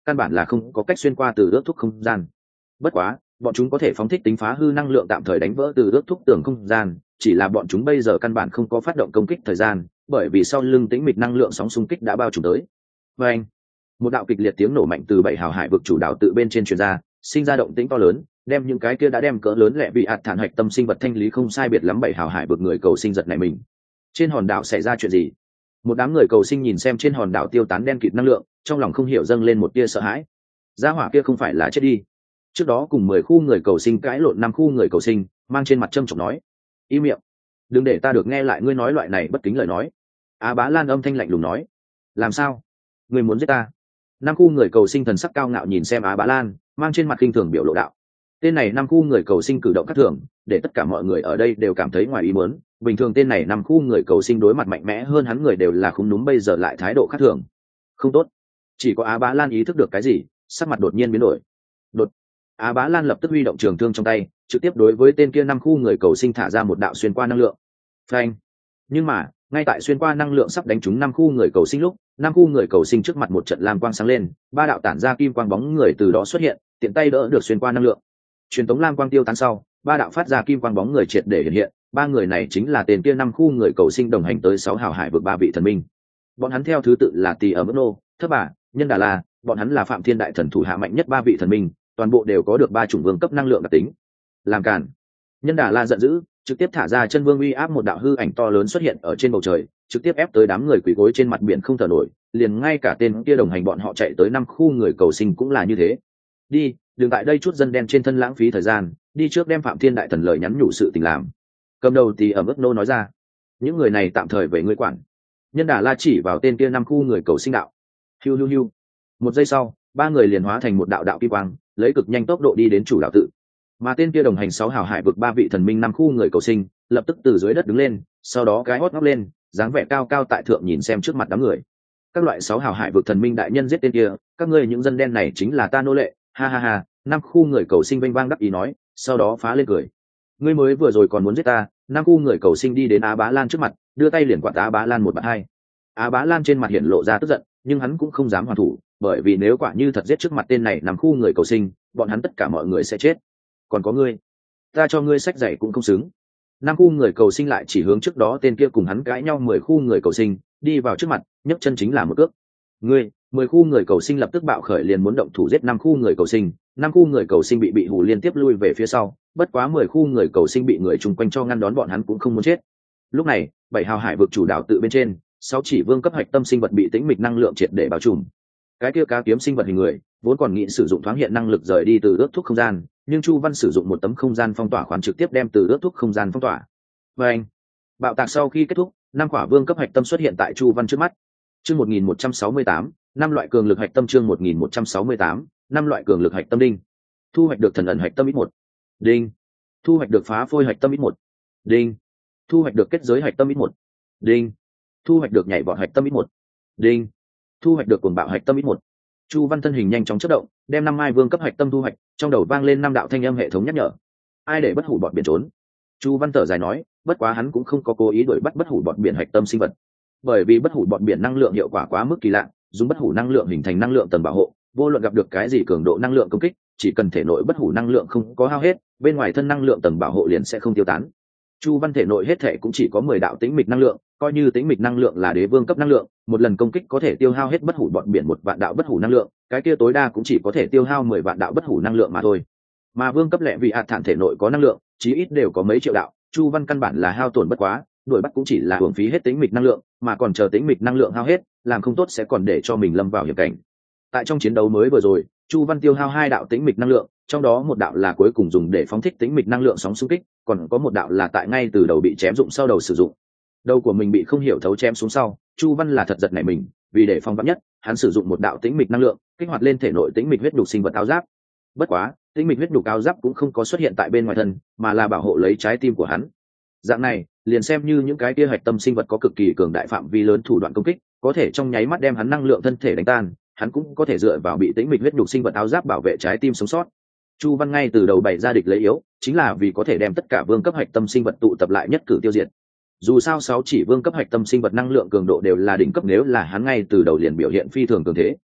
căn bản là không có cách xuyên qua từ ước thúc không gian. Bất quá bọn chúng có thể phóng thích tính phá hư năng lượng tạm thời đánh vỡ từ ước thúc tường không gian, chỉ là bọn chúng bây giờ căn bản không có phát động công kích thời gian, bởi vì sau lưng tĩnh mịch năng lượng sóng xung kích đã bao trùm tới. Và anh, một đạo kịch liệt tiếng nổ mạnh từ 7 hào hải vực chủ đạo tự bên trên truyền ra, sinh ra động tĩnh to lớn, đem những cái kia đã đem cỡ lớn lẹ bị ạt thản hạch tâm sinh vật thanh lý không sai biệt lắm 7 hào hải vực người cầu sinh giật này mình. Trên hòn đảo xảy ra chuyện gì? Một đám người cầu sinh nhìn xem trên hòn đảo tiêu tán đen kịt năng lượng, trong lòng không hiểu dâng lên một tia sợ hãi. Gia hỏa kia không phải là chết đi? Trước đó cùng 10 khu người cầu sinh cãi lộn 5 khu người cầu sinh, mang trên mặt trâm trọng nói: "Im miệng, đừng để ta được nghe lại ngươi nói loại này bất kính lời nói." Á Bá Lan âm thanh lạnh lùng nói: "Làm sao? Ngươi muốn giết ta?" 5 khu người cầu sinh thần sắc cao ngạo nhìn xem Á Bá Lan, mang trên mặt khinh thường biểu lộ đạo. Tên này 5 khu người cầu sinh cử động khác thường, để tất cả mọi người ở đây đều cảm thấy ngoài ý muốn. Bình thường tên này 5 khu người cầu sinh đối mặt mạnh mẽ hơn hắn người đều là khúm núm, bây giờ lại thái độ khác thường. Không tốt. Chỉ có Á Bá Lan ý thức được cái gì, sắc mặt đột nhiên biến đổi. Đột. Á Bá Lan lập tức huy động trường thương trong tay, trực tiếp đối với tên kia 5 khu người cầu sinh thả ra một đạo xuyên qua năng lượng. Phanh. Nhưng mà, ngay tại xuyên qua năng lượng sắp đánh trúng 5 khu người cầu sinh lúc, 5 khu người cầu sinh trước mặt một trận lam quang sáng lên, 3 đạo tản ra kim quang bóng người từ đó xuất hiện, tiện tay đỡ được xuyên qua năng lượng. Truyền tống lam quang tiêu tán sau, 3 đạo phát ra kim quang bóng người triệt để hiện hiện, 3 người này chính là tên kia 5 khu người cầu sinh đồng hành tới 6 hào hải vực 3 vị thần minh. Bọn hắn theo thứ tự là Tỳ ở Mức Nô, Thấp Bà, Nhân Đà La, bọn hắn là Phạm Thiên đại thần thủ hạ mạnh nhất 3 vị thần minh, toàn bộ đều có được 3 chủng vương cấp năng lượng đặc tính. Làm cản. Nhân Đà La giận dữ, trực tiếp thả ra chân vương uy áp, một đạo hư ảnh to lớn xuất hiện ở trên bầu trời, trực tiếp ép tới đám người quỳ gối trên mặt biển không thở nổi, liền ngay cả tên kia đồng hành bọn họ chạy tới 5 khu người cầu sinh cũng là như thế. Đi, đừng tại đây chút dân đen trên thân lãng phí thời gian, đi trước đem Phạm Thiên đại thần lời nhắn nhủ sự tình làm. Cầm đầu Tỳ ở Mức Nô nói ra. Những người này tạm thời về ngươi quản. Nhân Đà La chỉ vào tên kia 5 khu người cầu sinh đạo. Hiu hiu hiu. Một giây sau, 3 người liền hóa thành một đạo đạo kim quang, lấy cực nhanh tốc độ đi đến chủ đạo tự. Mà tên kia đồng hành 6 hào hải vực 3 vị thần minh 5 khu người cầu sinh, lập tức từ dưới đất đứng lên, sau đó cái hót ngóc lên, dáng vẻ cao cao tại thượng nhìn xem trước mặt đám người. Các loại 6 hào hải vực thần minh đại nhân giết tên kia, các ngươi những dân đen này chính là ta nô lệ, ha ha ha. 5 khu người cầu sinh vênh vang đắc ý nói, sau đó phá lên cười. Ngươi mới vừa rồi còn muốn giết ta? 5 khu người cầu sinh đi đến Á Bá Lan trước mặt, đưa tay liền quạt Á Bá Lan một bạt hai. Á Bá Lan trên mặt hiện lộ ra tức giận, nhưng hắn cũng không dám hoàn thủ, bởi vì nếu quả như thật giết trước mặt tên này 5 khu người cầu sinh, bọn hắn tất cả mọi người sẽ chết. Còn có ngươi, ta cho ngươi sách dạy cũng không xứng. 5 khu người cầu sinh lại chỉ hướng trước đó tên kia cùng hắn cãi nhau 10 khu người cầu sinh, đi vào trước mặt, nhấc chân chính là một cước. Ngươi, 10 khu người cầu sinh lập tức bạo khởi liền muốn động thủ giết 5 khu người cầu sinh, 5 khu người cầu sinh bị hù liên tiếp lui về phía sau, bất quá 10 khu người cầu sinh bị người chung quanh cho ngăn đón, bọn hắn cũng không muốn chết. Lúc này, 7 hào hải vực chủ đảo tự bên trên, 6 chỉ vương cấp hạch tâm sinh vật bị tĩnh mịch năng lượng triệt để bao trùm. Cái kia cá kiếm sinh vật hình người, vốn còn nghĩ sử dụng thoáng hiện năng lực rời đi từ ước thúc không gian, nhưng Chu Văn sử dụng một tấm không gian phong tỏa khoán trực tiếp đem từ ước thúc không gian phong tỏa. Và anh, bạo tạc sau khi kết thúc, 5 quả vương cấp hạch tâm xuất hiện tại Chu Văn trước mắt. Chương 1168, 5 loại cường lực hạch tâm. Chương 1168, 5 loại cường lực hạch tâm. Đinh. Thu hoạch được thần ẩn hạch tâm ít 1. Đinh. Thu hoạch được phá phôi hạch tâm ít 1. Đinh. Thu hoạch được kết giới hạch tâm ít 1. Đinh. Thu hoạch được nhảy vọt hạch tâm ít 1. Đinh. Thu hoạch được cuồng bạo hạch tâm ít 1. Chu Văn thân hình nhanh chóng chớp động, đem 5 mai vương cấp hạch tâm thu hoạch, trong đầu vang lên 5 đạo thanh âm hệ thống nhắc nhở. Ai để bất hủ bọt biển trốn? Chu Văn thở dài nói, bất quá hắn cũng không có cố ý đuổi bắt bất hủ bọt biển hạch tâm sinh vật, bởi vì bất hủ bọt biển năng lượng hiệu quả quá mức kỳ lạ, dùng bất hủ năng lượng hình thành năng lượng tầng bảo hộ, vô luận gặp được cái gì cường độ năng lượng công kích, chỉ cần thể nội bất hủ năng lượng không có hao hết, bên ngoài thân năng lượng tầng bảo hộ liền sẽ không tiêu tán. Chu Văn thể nội hết thể cũng chỉ có 10 đạo tĩnh mịch năng lượng, coi như tĩnh mịch năng lượng là đế vương cấp năng lượng, một lần công kích có thể tiêu hao hết bất hủ bọt biển 1 vạn đạo bất hủ năng lượng, cái kia tối đa cũng chỉ có thể tiêu hao 10 vạn đạo bất hủ năng lượng mà thôi. Mà vương cấp lệ vị hạt thản thể nội có năng lượng, chí ít đều có mấy triệu đạo, Chu Văn căn bản là hao tổn bất quá, đuổi bắt cũng chỉ là uổng phí hết tĩnh mịch năng lượng, mà còn chờ tĩnh mịch năng lượng hao hết, làm không tốt sẽ còn để cho mình lâm vào hiểm cảnh. Tại trong chiến đấu mới vừa rồi, Chu Văn tiêu hao 2 đạo tĩnh mịch năng lượng, trong đó một đạo là cuối cùng dùng để phóng thích tĩnh mịch năng lượng sóng xung kích, còn có một đạo là tại ngay từ đầu bị chém dụng sau đầu sử dụng. Đầu của mình bị không hiểu thấu chém xuống sau, Chu Văn là thật giật nảy mình, vì để phòng vắn nhất, hắn sử dụng một đạo tĩnh mịch năng lượng, kích hoạt lên thể nội tĩnh mịch huyết đục sinh vật áo giáp. Bất quá, tĩnh mịch huyết đục áo giáp cũng không có xuất hiện tại bên ngoài thân, mà là bảo hộ lấy trái tim của hắn. Dạng này, liền xem như những cái kia hạch tâm sinh vật có cực kỳ cường đại phạm vi lớn thủ đoạn công kích, có thể trong nháy mắt đem hắn năng lượng thân thể đánh tan, hắn cũng có thể dựa vào bị tĩnh mịch huyết đục sinh vật áo giáp bảo vệ trái tim sống sót. Chu Văn ngay từ đầu bày ra địch lấy yếu, chính là vì có thể đem tất cả vương cấp hạch tâm sinh vật tụ tập lại nhất cử tiêu diệt. Dù sao 6 chỉ vương cấp hạch tâm sinh vật năng lượng cường độ đều là đỉnh cấp, nếu là hắn ngay từ đầu liền biểu hiện phi thường cường thế,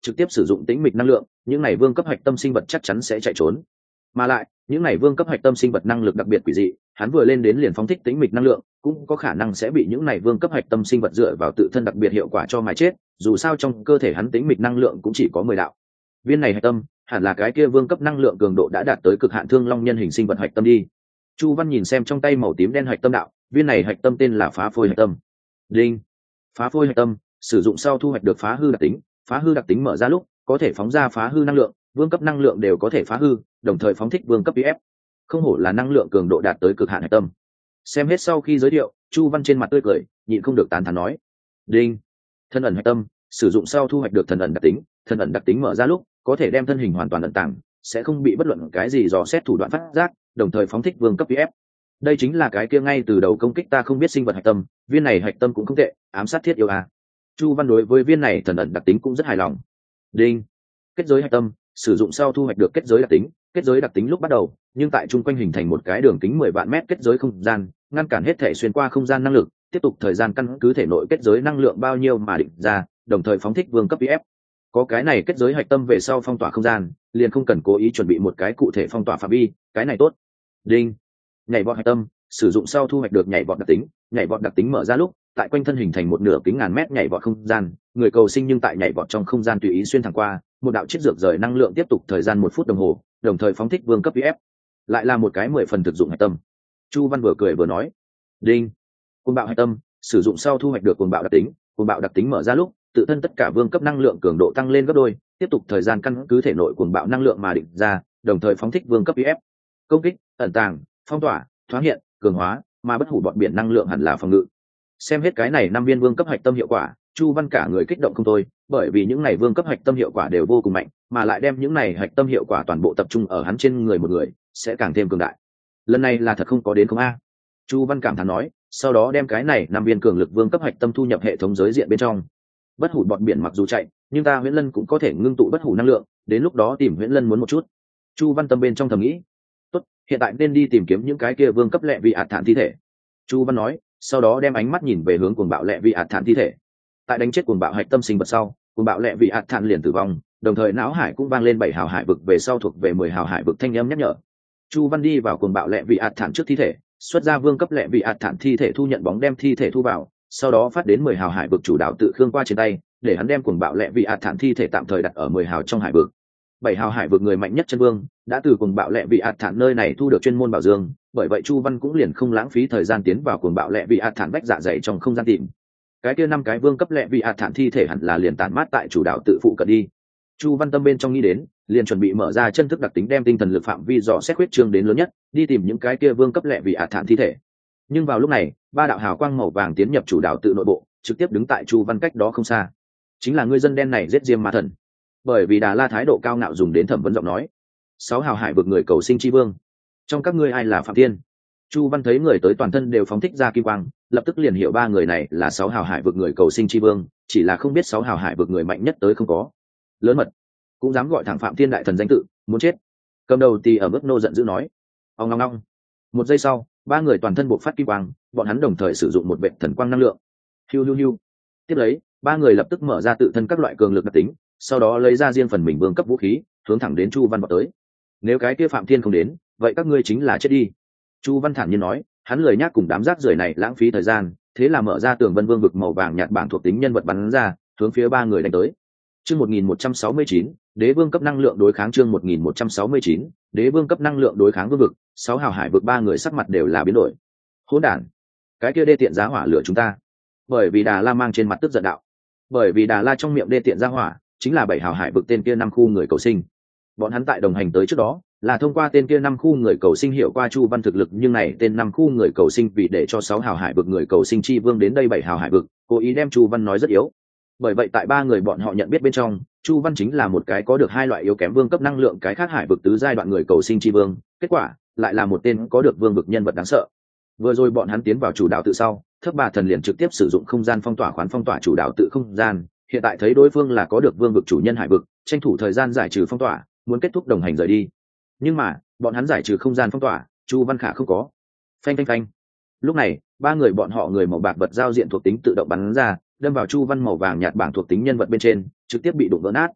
trực tiếp sử dụng tĩnh mịch năng lượng, những này vương cấp hạch tâm sinh vật chắc chắn sẽ chạy trốn. Mà lại những này vương cấp hạch tâm sinh vật năng lực đặc biệt quỷ dị, hắn vừa lên đến liền phóng thích tĩnh mịch năng lượng, cũng có khả năng sẽ bị những này vương cấp hạch tâm sinh vật dựa vào tự thân đặc biệt hiệu quả cho mà chết, dù sao trong cơ thể hắn tĩnh mịch năng lượng cũng chỉ có 10 đạo. Viên này hạch tâm hẳn là cái kia vương cấp năng lượng cường độ đã đạt tới cực hạn thương long nhân hình sinh vật hạch tâm đi. Chu Văn nhìn xem trong tay màu tím đen hạch tâm đạo, viên này hạch tâm tên là phá phôi hạch tâm. Đinh. Phá phôi hạch tâm sử dụng sau thu hoạch được phá hư đặc tính, phá hư đặc tính mở ra lúc có thể phóng ra phá hư năng lượng, vương cấp năng lượng đều có thể phá hư, đồng thời phóng thích vương cấp PF. Không hổ là năng lượng cường độ đạt tới cực hạn hạch tâm. Xem hết sau khi giới thiệu, Chu Văn trên mặt tươi cười, nhịn không được tán thán nói: "Đinh. Thân ẩn hạch tâm, sử dụng sau thu hoạch được thần ẩn đặc tính, thần ẩn đặc tính mở ra lúc có thể đem thân hình hoàn toàn ẩn tàng, sẽ không bị bất luận cái gì dò xét thủ đoạn phát giác, đồng thời phóng thích vương cấp PF. Đây chính là cái kia ngay từ đầu công kích ta không biết sinh vật hạch tâm, viên này hạch tâm cũng không tệ, ám sát thiết yêu à." Chu Văn đối với viên này thần ẩn đặc tính cũng rất hài lòng. Đinh. Kết giới hạch tâm, sử dụng sau thu hoạch được kết giới đặc tính, kết giới đặc tính lúc bắt đầu nhưng tại trung quanh hình thành một cái đường kính 10 vạn mét kết giới không gian, ngăn cản hết thể xuyên qua không gian năng lực, tiếp tục thời gian căn cứ thể nội kết giới năng lượng bao nhiêu mà định ra, đồng thời phóng thích vương cấp PF. Có cái này kết giới hạch tâm về sau phong tỏa không gian, liền không cần cố ý chuẩn bị một cái cụ thể phong tỏa phạm vi, cái này tốt. Đinh. Nhảy vọt hạch tâm, sử dụng sau thu hoạch được nhảy vọt đặc tính, nhảy vọt đặc tính mở ra lúc tại quanh thân hình thành một nửa kính ngàn mét nhảy vọt không gian, người cầu sinh nhưng tại nhảy vọt trong không gian tùy ý xuyên thẳng qua, một đạo chiết dược rời năng lượng tiếp tục thời gian 1 phút đồng hồ, đồng thời phóng thích vương cấp PF. Lại là một cái 10 phần thực dụng hạch tâm. Chu Văn vừa cười vừa nói: Đinh. Cuồng bạo hạch tâm, sử dụng sau thu hoạch được cuồng bạo đặc tính, cuồng bạo đặc tính mở ra lúc tự thân tất cả vương cấp năng lượng cường độ tăng lên gấp đôi, tiếp tục thời gian căn cứ thể nội cuồng bạo năng lượng mà định ra, đồng thời phóng thích vương cấp PF. Công kích, ẩn tàng, phong tỏa, thoáng hiện, cường hóa, mà bất hủ bọn biển năng lượng hẳn là phòng ngự. Xem hết cái này 5 viên vương cấp hạch tâm hiệu quả, Chu Văn cả người kích động không thôi, bởi vì những này vương cấp hạch tâm hiệu quả đều vô cùng mạnh, mà lại đem những này hạch tâm hiệu quả toàn bộ tập trung ở hắn trên người một người, sẽ càng thêm cường đại. Lần này là thật không có đến không a? Chu Văn cảm thán nói, sau đó đem cái này 5 viên cường lực vương cấp hạch tâm thu nhập hệ thống giới diện bên trong. Bất hủ bọn biển mặc dù chạy, nhưng ta Huyễn Lân cũng có thể ngưng tụ bất hủ năng lượng, đến lúc đó tìm Huyễn Lân muốn một chút. Chu Văn tâm bên trong thầm nghĩ, tốt, hiện tại nên đi tìm kiếm những cái kia vương cấp lệ vị ạt thản thi thể. Chu Văn nói, sau đó đem ánh mắt nhìn về hướng cuồng bạo lệ vị ạt thản thi thể. Tại đánh chết cuồng bạo hạch tâm sinh vật sau, cuồng bạo lệ vị ạt thản liền tử vong, đồng thời não hải cũng vang lên 7 hào hải vực về sau thuộc về 10 hào hải vực thanh âm nhắc nhở. Chu Văn đi vào cuồng bạo lệ vị ạt thản trước thi thể, xuất ra vương cấp lệ vị ạt thản thi thể thu nhận bóng đem thi thể thu vào, sau đó phát đến 10 hào hải vực chủ đạo tự Khương qua trên tay, để hắn đem cuồng bạo lệ vị ạt thản thi thể tạm thời đặt ở 10 hào trong hải vực. 7 hào hải vực người mạnh nhất chân vương đã từ cuồng bạo lệ vị ạt thản nơi này thu được chuyên môn bảo dương, bởi vậy Chu Văn cũng liền không lãng phí thời gian tiến vào cuồng bạo lệ vị ạt thản bách dạ dày trong không gian tìm. Cái kia 5 cái vương cấp lệ vị ạt thản thi thể hẳn là liền tản mát tại chủ đạo tự phụ cận đi. Chu Văn tâm bên trong nghĩ đến, liền chuẩn bị mở ra chân thức đặc tính đem tinh thần lực phạm vi dò xét huyết trương đến lớn nhất, đi tìm những cái kia vương cấp lệ vị ạt thản thi thể. Nhưng vào lúc này, 3 đạo hào quang màu vàng tiến nhập chủ đạo tự nội bộ, trực tiếp đứng tại Chu Văn cách đó không xa. Chính là người dân đen này giết Diêm Ma Thần. Bởi vì Đà La thái độ cao ngạo dùng đến thẩm vấn giọng nói. 6 hào hải vực người cầu sinh chi vương, trong các ngươi ai là Phạm Thiên? Chu Văn thấy người tới toàn thân đều phóng thích ra kim quang, lập tức liền hiểu 3 người này là 6 hào hải vực người cầu sinh chi vương, chỉ là không biết 6 hào hải vực người mạnh nhất tới không có. Lớn mật, cũng dám gọi thẳng Phạm Thiên đại thần danh tự, muốn chết. Cầm đầu tì ở mức nô giận dữ nói. Ong ong ong. Một giây sau, 3 người toàn thân bộc phát kim quang, bọn hắn đồng thời sử dụng một vệt thần quang năng lượng. Hiu hiu hiu. Tiếp lấy, 3 người lập tức mở ra tự thân các loại cường lực đặc tính, sau đó lấy ra riêng phần mình vương cấp vũ khí, hướng thẳng đến Chu Văn vọt tới. Nếu cái kia Phạm Thiên không đến, vậy các ngươi chính là chết đi. Chu Văn thản nhiên nói, hắn lười nhác cùng đám rác rưởi này lãng phí thời gian, thế là mở ra tường vân vương vực màu vàng nhạt bảng thuộc tính nhân vật bắn ra, hướng phía 3 người đánh tới. Chương 1169, Đế vương cấp năng lượng đối kháng chương 1169, Đế vương cấp năng lượng đối kháng vương vực, 6 hào hải vực 3 người sắc mặt đều là biến đổi. Hỗn đản, cái kia đê tiện giá hỏa lửa chúng ta. Bởi vì Đà La mang trên mặt tức giận đạo. Bởi vì Đà La trong miệng đê tiện giá hỏa, chính là 7 hào hải vực tên kia 5 khu người cầu sinh. Bọn hắn tại đồng hành tới trước đó, là thông qua tên kia 5 khu người cầu sinh hiểu qua Chu Văn thực lực, nhưng này tên 5 khu người cầu sinh vì để cho 6 hào hải vực người cầu sinh chi vương đến đây 7 hào hải vực, cố ý đem Chu Văn nói rất yếu. Bởi vậy tại 3 người bọn họ nhận biết bên trong, Chu Văn chính là một cái có được 2 loại yếu kém vương cấp năng lượng, cái khác hải vực tứ giai đoạn người cầu sinh chi vương, kết quả lại là một tên có được vương vực nhân vật đáng sợ. Vừa rồi bọn hắn tiến vào chủ đạo tự sau, Thất Bà Thần liền trực tiếp sử dụng không gian phong tỏa khoán phong tỏa chủ đạo tự không gian, hiện tại thấy đối phương là có được vương vực chủ nhân hải vực, tranh thủ thời gian giải trừ phong tỏa, muốn kết thúc đồng hành rời đi. Nhưng mà bọn hắn giải trừ không gian phong tỏa, Chu Văn Khả không có. Phanh phanh phanh. Lúc này 3 người bọn họ người màu bạc vật giao diện thuộc tính tự động bắn ra, đâm vào Chu Văn màu vàng nhạt bảng thuộc tính nhân vật bên trên, trực tiếp bị đụng vỡ nát.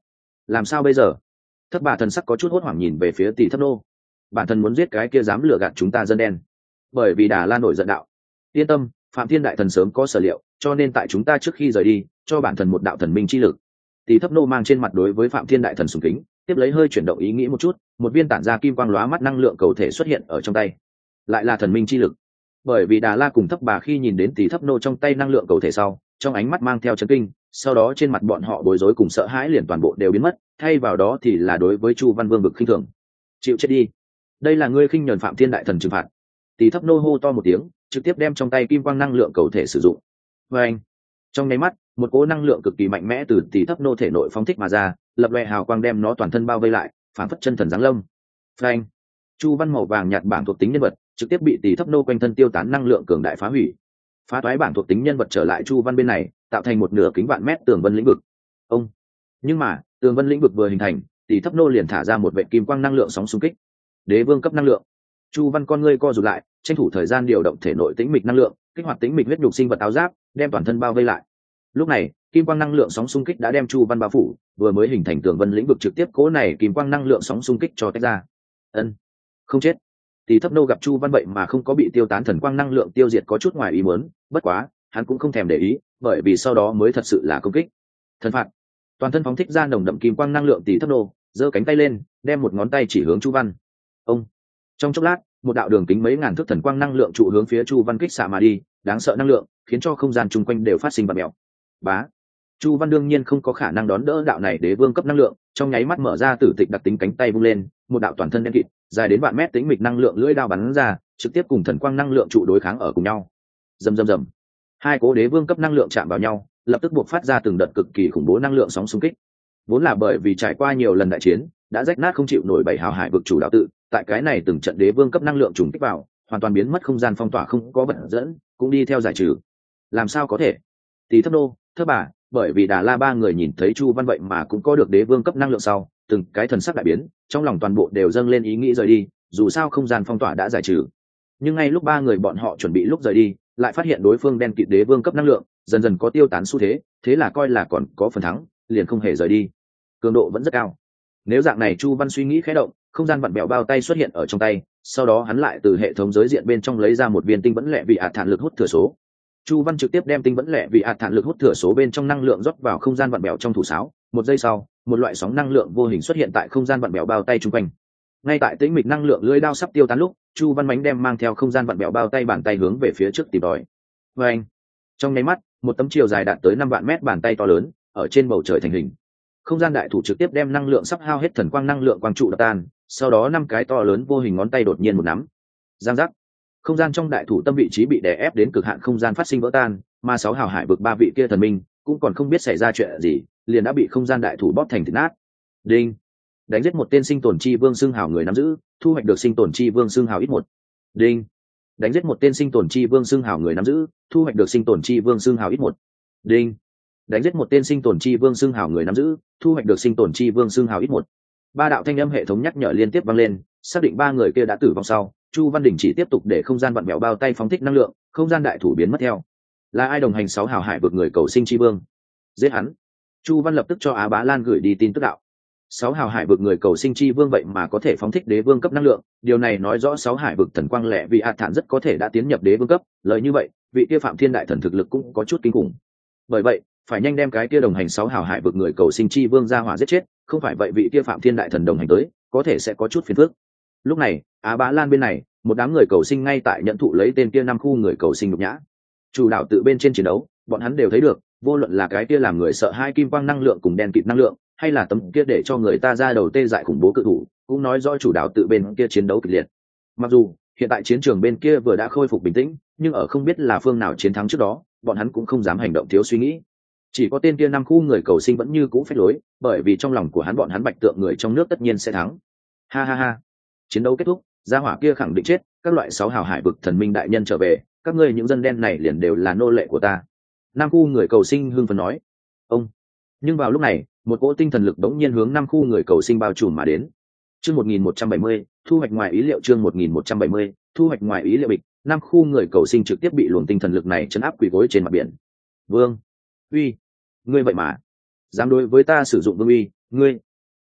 Làm sao bây giờ? Thất bà thần sắc có chút hốt hoảng nhìn về phía Tỷ Thấp Nô. Bản thân muốn giết cái kia dám lừa gạt chúng ta dân đen. Bởi vì Đà La nổi giận đạo: yên tâm, Phạm Thiên đại thần sớm có sở liệu, cho nên tại chúng ta trước khi rời đi, cho bản thần một đạo thần minh chi lực. Tỷ Thấp Nô mang trên mặt đối với Phạm Thiên đại thần sùng kính, tiếp lấy hơi chuyển động ý nghĩ một chút, một viên tản ra kim quang lóa mắt năng lượng cầu thể xuất hiện ở trong tay. Lại là thần minh chi lực. Bởi vì Đà La cùng Thấp Bà khi nhìn đến Tỷ Thấp Nô trong tay năng lượng cầu thể sau, trong ánh mắt mang theo chấn kinh, sau đó trên mặt bọn họ bối rối cùng sợ hãi liền toàn bộ đều biến mất, thay vào đó thì là đối với Chu Văn Vương vực khinh thường. Chịu chết đi, đây là ngươi khinh nhẫn Phạm Thiên đại thần trừng phạt. Tỷ Thấp Nô hô to một tiếng, trực tiếp đem trong tay kim quang năng lượng cầu thể sử dụng. Và anh, trong nháy mắt, một cỗ năng lượng cực kỳ mạnh mẽ từ Tỷ Thấp Nô thể nội phóng thích mà ra, lập loè hào quang đem nó toàn thân bao vây lại, phản phất chân thần giáng lâm. Phanh, Chu Văn màu vàng nhạt bảng thuộc tính nhân vật trực tiếp bị Tỷ Thấp Nô quanh thân tiêu tán năng lượng cường đại phá hủy, phá toái bảng thuộc tính nhân vật trở lại Chu Văn bên này, tạo thành một nửa kính vạn mét tường vân lĩnh vực. Ông, nhưng mà tường vân lĩnh vực vừa hình thành, Tỷ Thấp Nô liền thả ra một vệ kim quang năng lượng sóng xung kích. Đế vương cấp năng lượng. Chu Văn con ngươi co rụt lại, tranh thủ thời gian điều động thể nội tĩnh mịch năng lượng, kích hoạt tĩnh mịch huyết nhục sinh vật áo giáp, đem toàn thân bao vây lại. Lúc này, kim quang năng lượng sóng xung kích đã đem Chu Văn bao phủ, vừa mới hình thành tường vân lĩnh vực trực tiếp cố này kim quang năng lượng sóng xung kích cho tách ra. Ân, không chết. Tỷ Thấp Nô gặp Chu Văn vậy mà không có bị tiêu tán thần quang năng lượng tiêu diệt có chút ngoài ý muốn, bất quá, hắn cũng không thèm để ý, bởi vì sau đó mới thật sự là công kích. Thần phạt. Toàn thân phóng thích ra nồng đậm kim quang năng lượng Tỷ Thấp Nô, giơ cánh tay lên, đem một ngón tay chỉ hướng Chu Văn. Ông. Trong chốc lát, một đạo đường kính mấy ngàn thước thần quang năng lượng trụ hướng phía Chu Văn kích xạ mà đi, đáng sợ năng lượng, khiến cho không gian chung quanh đều phát sinh bạt mèo. Bá. Chu Văn đương nhiên không có khả năng đón đỡ đạo này đế vương cấp năng lượng, trong nháy mắt mở ra tử tịch đặc tính cánh tay vung lên, một đạo toàn thân đen kịt, dài đến vạn mét tĩnh mịch năng lượng lưỡi đao bắn ra, trực tiếp cùng thần quang năng lượng trụ đối kháng ở cùng nhau. Rầm rầm rầm. Hai cố đế vương cấp năng lượng chạm vào nhau, lập tức buộc phát ra từng đợt cực kỳ khủng bố năng lượng sóng xung kích. Vốn là bởi vì trải qua nhiều lần đại chiến, đã rách nát không chịu nổi bảy hào hải vực chủ đạo tự, tại cái này từng trận đế vương cấp năng lượng trùng kích vào, hoàn toàn biến mất không gian phong tỏa không có vật dẫn, cũng đi theo giải trừ. Làm sao có thể? Tỷ Thấp Nô, Thấp Bà, bởi vì Đà La ba người nhìn thấy Chu Văn vậy mà cũng có được đế vương cấp năng lượng sau, từng cái thần sắc đại biến, trong lòng toàn bộ đều dâng lên ý nghĩ rời đi, dù sao không gian phong tỏa đã giải trừ. Nhưng ngay lúc ba người bọn họ chuẩn bị lúc rời đi, lại phát hiện đối phương đen kịt đế vương cấp năng lượng dần dần có tiêu tán xu thế, thế là coi là còn có phần thắng, liền không hề rời đi. Cường độ vẫn rất cao. Nếu dạng này, Chu Văn suy nghĩ khẽ động, không gian vặn bẹo bao tay xuất hiện ở trong tay, sau đó hắn lại từ hệ thống giới diện bên trong lấy ra một viên tinh vẫn lẹ vị ạt thản lực hút thừa số. Chu Văn trực tiếp đem tinh vẫn lẹ vị ạt thản lực hút thừa số bên trong năng lượng rót vào không gian vặn bẹo trong thủ sáo, một giây sau, một loại sóng năng lượng vô hình xuất hiện tại không gian vặn bẹo bao tay chung quanh. Ngay tại tĩnh mịch năng lượng lưỡi đao sắp tiêu tán lúc, Chu Văn mánh đem mang theo không gian vặn bẹo bao tay bàn tay hướng về phía trước tìm đòi. Và anh, trong nháy mắt, một tấm chiều dài đạt tới 5 vạn mét bàn tay to lớn ở trên bầu trời thành hình. Không gian đại thủ trực tiếp đem năng lượng sắp hao hết thần quang năng lượng quang trụ đập tan, sau đó 5 cái to lớn vô hình ngón tay đột nhiên một nắm. Giang giác. Không gian trong đại thủ tâm vị trí bị đè ép đến cực hạn, không gian phát sinh vỡ tan, mà 6 hào hải vực ba vị kia thần minh cũng còn không biết xảy ra chuyện gì, liền đã bị không gian đại thủ bóp thành thịt nát. Đinh. Đánh giết một tên sinh tồn chi vương xương hào người nắm giữ, thu hoạch được sinh tồn chi vương xương hào ít một. Đinh. Đánh giết một tên sinh tồn chi vương xương hào người nắm giữ, thu hoạch được sinh tồn chi vương xương hào ít một. Đinh. Đánh giết một tên sinh tồn chi vương xương hào người nắm giữ, thu hoạch được sinh tồn chi vương xương hào ít một. Ba đạo thanh âm hệ thống nhắc nhở liên tiếp vang lên, xác định ba người kia đã tử vong sau, Chu Văn Đình chỉ tiếp tục để không gian vặn vẹo bao tay phóng thích năng lượng, không gian đại thủ biến mất theo. Là ai đồng hành 6 hào hải vực người cầu sinh chi vương? Giết hắn. Chu Văn lập tức cho Á Bá Lan gửi đi tin tức đạo. 6 hào hải vực người cầu sinh chi vương vậy mà có thể phóng thích đế vương cấp năng lượng, điều này nói rõ 6 hải vực thần quang lẻ vị ạt thản rất có thể đã tiến nhập đế vương cấp, lời như vậy, vị kia Phạm Thiên đại thần thực lực cũng có chút kinh khủng. Bởi vậy, phải nhanh đem cái kia đồng hành 6 hào hải vực người cầu sinh chi vương ra hỏa giết chết, không phải vậy vị kia Phạm Thiên đại thần đồng hành tới, có thể sẽ có chút phiền phức. Lúc này, Á Bá Lan bên này, một đám người cầu sinh ngay tại nhận thụ lấy tên kia 5 khu người cầu sinh nhục nhã. Chủ đạo tự bên trên chiến đấu, bọn hắn đều thấy được, vô luận là cái kia làm người sợ hai kim quang năng lượng cùng đen kịt năng lượng, hay là tấm kia để cho người ta ra đầu tê dại khủng bố cự thủ, cũng nói rõ chủ đạo tự bên kia chiến đấu kịch liệt. Mặc dù hiện tại chiến trường bên kia vừa đã khôi phục bình tĩnh, nhưng ở không biết là phương nào chiến thắng trước đó, bọn hắn cũng không dám hành động thiếu suy nghĩ. Chỉ có tên kia 5 khu người cầu sinh vẫn như cũ phách lối, bởi vì trong lòng của hắn bọn hắn bạch tượng người trong nước tất nhiên sẽ thắng. Ha ha ha. Chiến đấu kết thúc, gia hỏa kia khẳng định chết, các loại 6 hào hải vực thần minh đại nhân trở về, các ngươi những dân đen này liền đều là nô lệ của ta. 5 khu người cầu sinh hưng phấn nói. Ông. Nhưng vào lúc này, một cỗ tinh thần lực đống nhiên hướng 5 khu người cầu sinh bao trùm mà đến. Chương 1170, thu hoạch ngoài ý liệu. Chương 1170, thu hoạch ngoài ý liệu bịch. 5 khu người cầu sinh trực tiếp bị luồng tinh thần lực này chấn áp quỳ gối trên mặt biển. Vương, uy, ngươi vậy mà dám đối với ta sử dụng vương uy, ngươi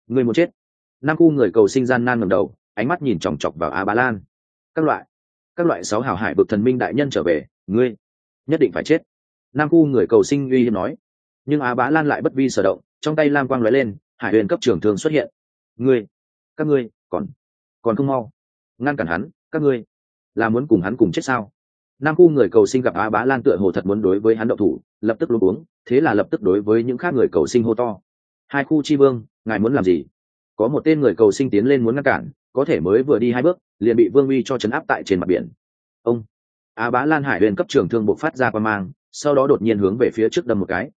Người muốn chết. Nam khu người cầu sinh gian nan ngẩng đầu, ánh mắt nhìn chòng chọc vào Á Bá Lan. Các loại 6 hào hải vực thần minh đại nhân trở về, ngươi nhất định phải chết. Nam khu người cầu sinh uy hiếp nói. Nhưng Á Bá Lan lại bất vi sở động, trong tay lam quang lóe lên, hải huyền cấp trưởng thường xuất hiện. Các ngươi còn không mau ngăn cản hắn, các ngươi là muốn cùng hắn cùng chết sao? Nam khu người cầu sinh gặp Á Bá Lan tựa hồ thật muốn đối với hắn động thủ, lập tức luống cuống, thế là lập tức đối với những khác người cầu sinh hô to. Hai khu chi vương, ngài muốn làm gì? Có một tên người cầu sinh tiến lên muốn ngăn cản, có thể mới vừa đi 2 bước, liền bị Vương Uy cho chấn áp tại trên mặt biển. Ông Á Bá Lan hải huyền cấp trưởng thương bộc phát ra qua mang, sau đó đột nhiên hướng về phía trước đâm một cái.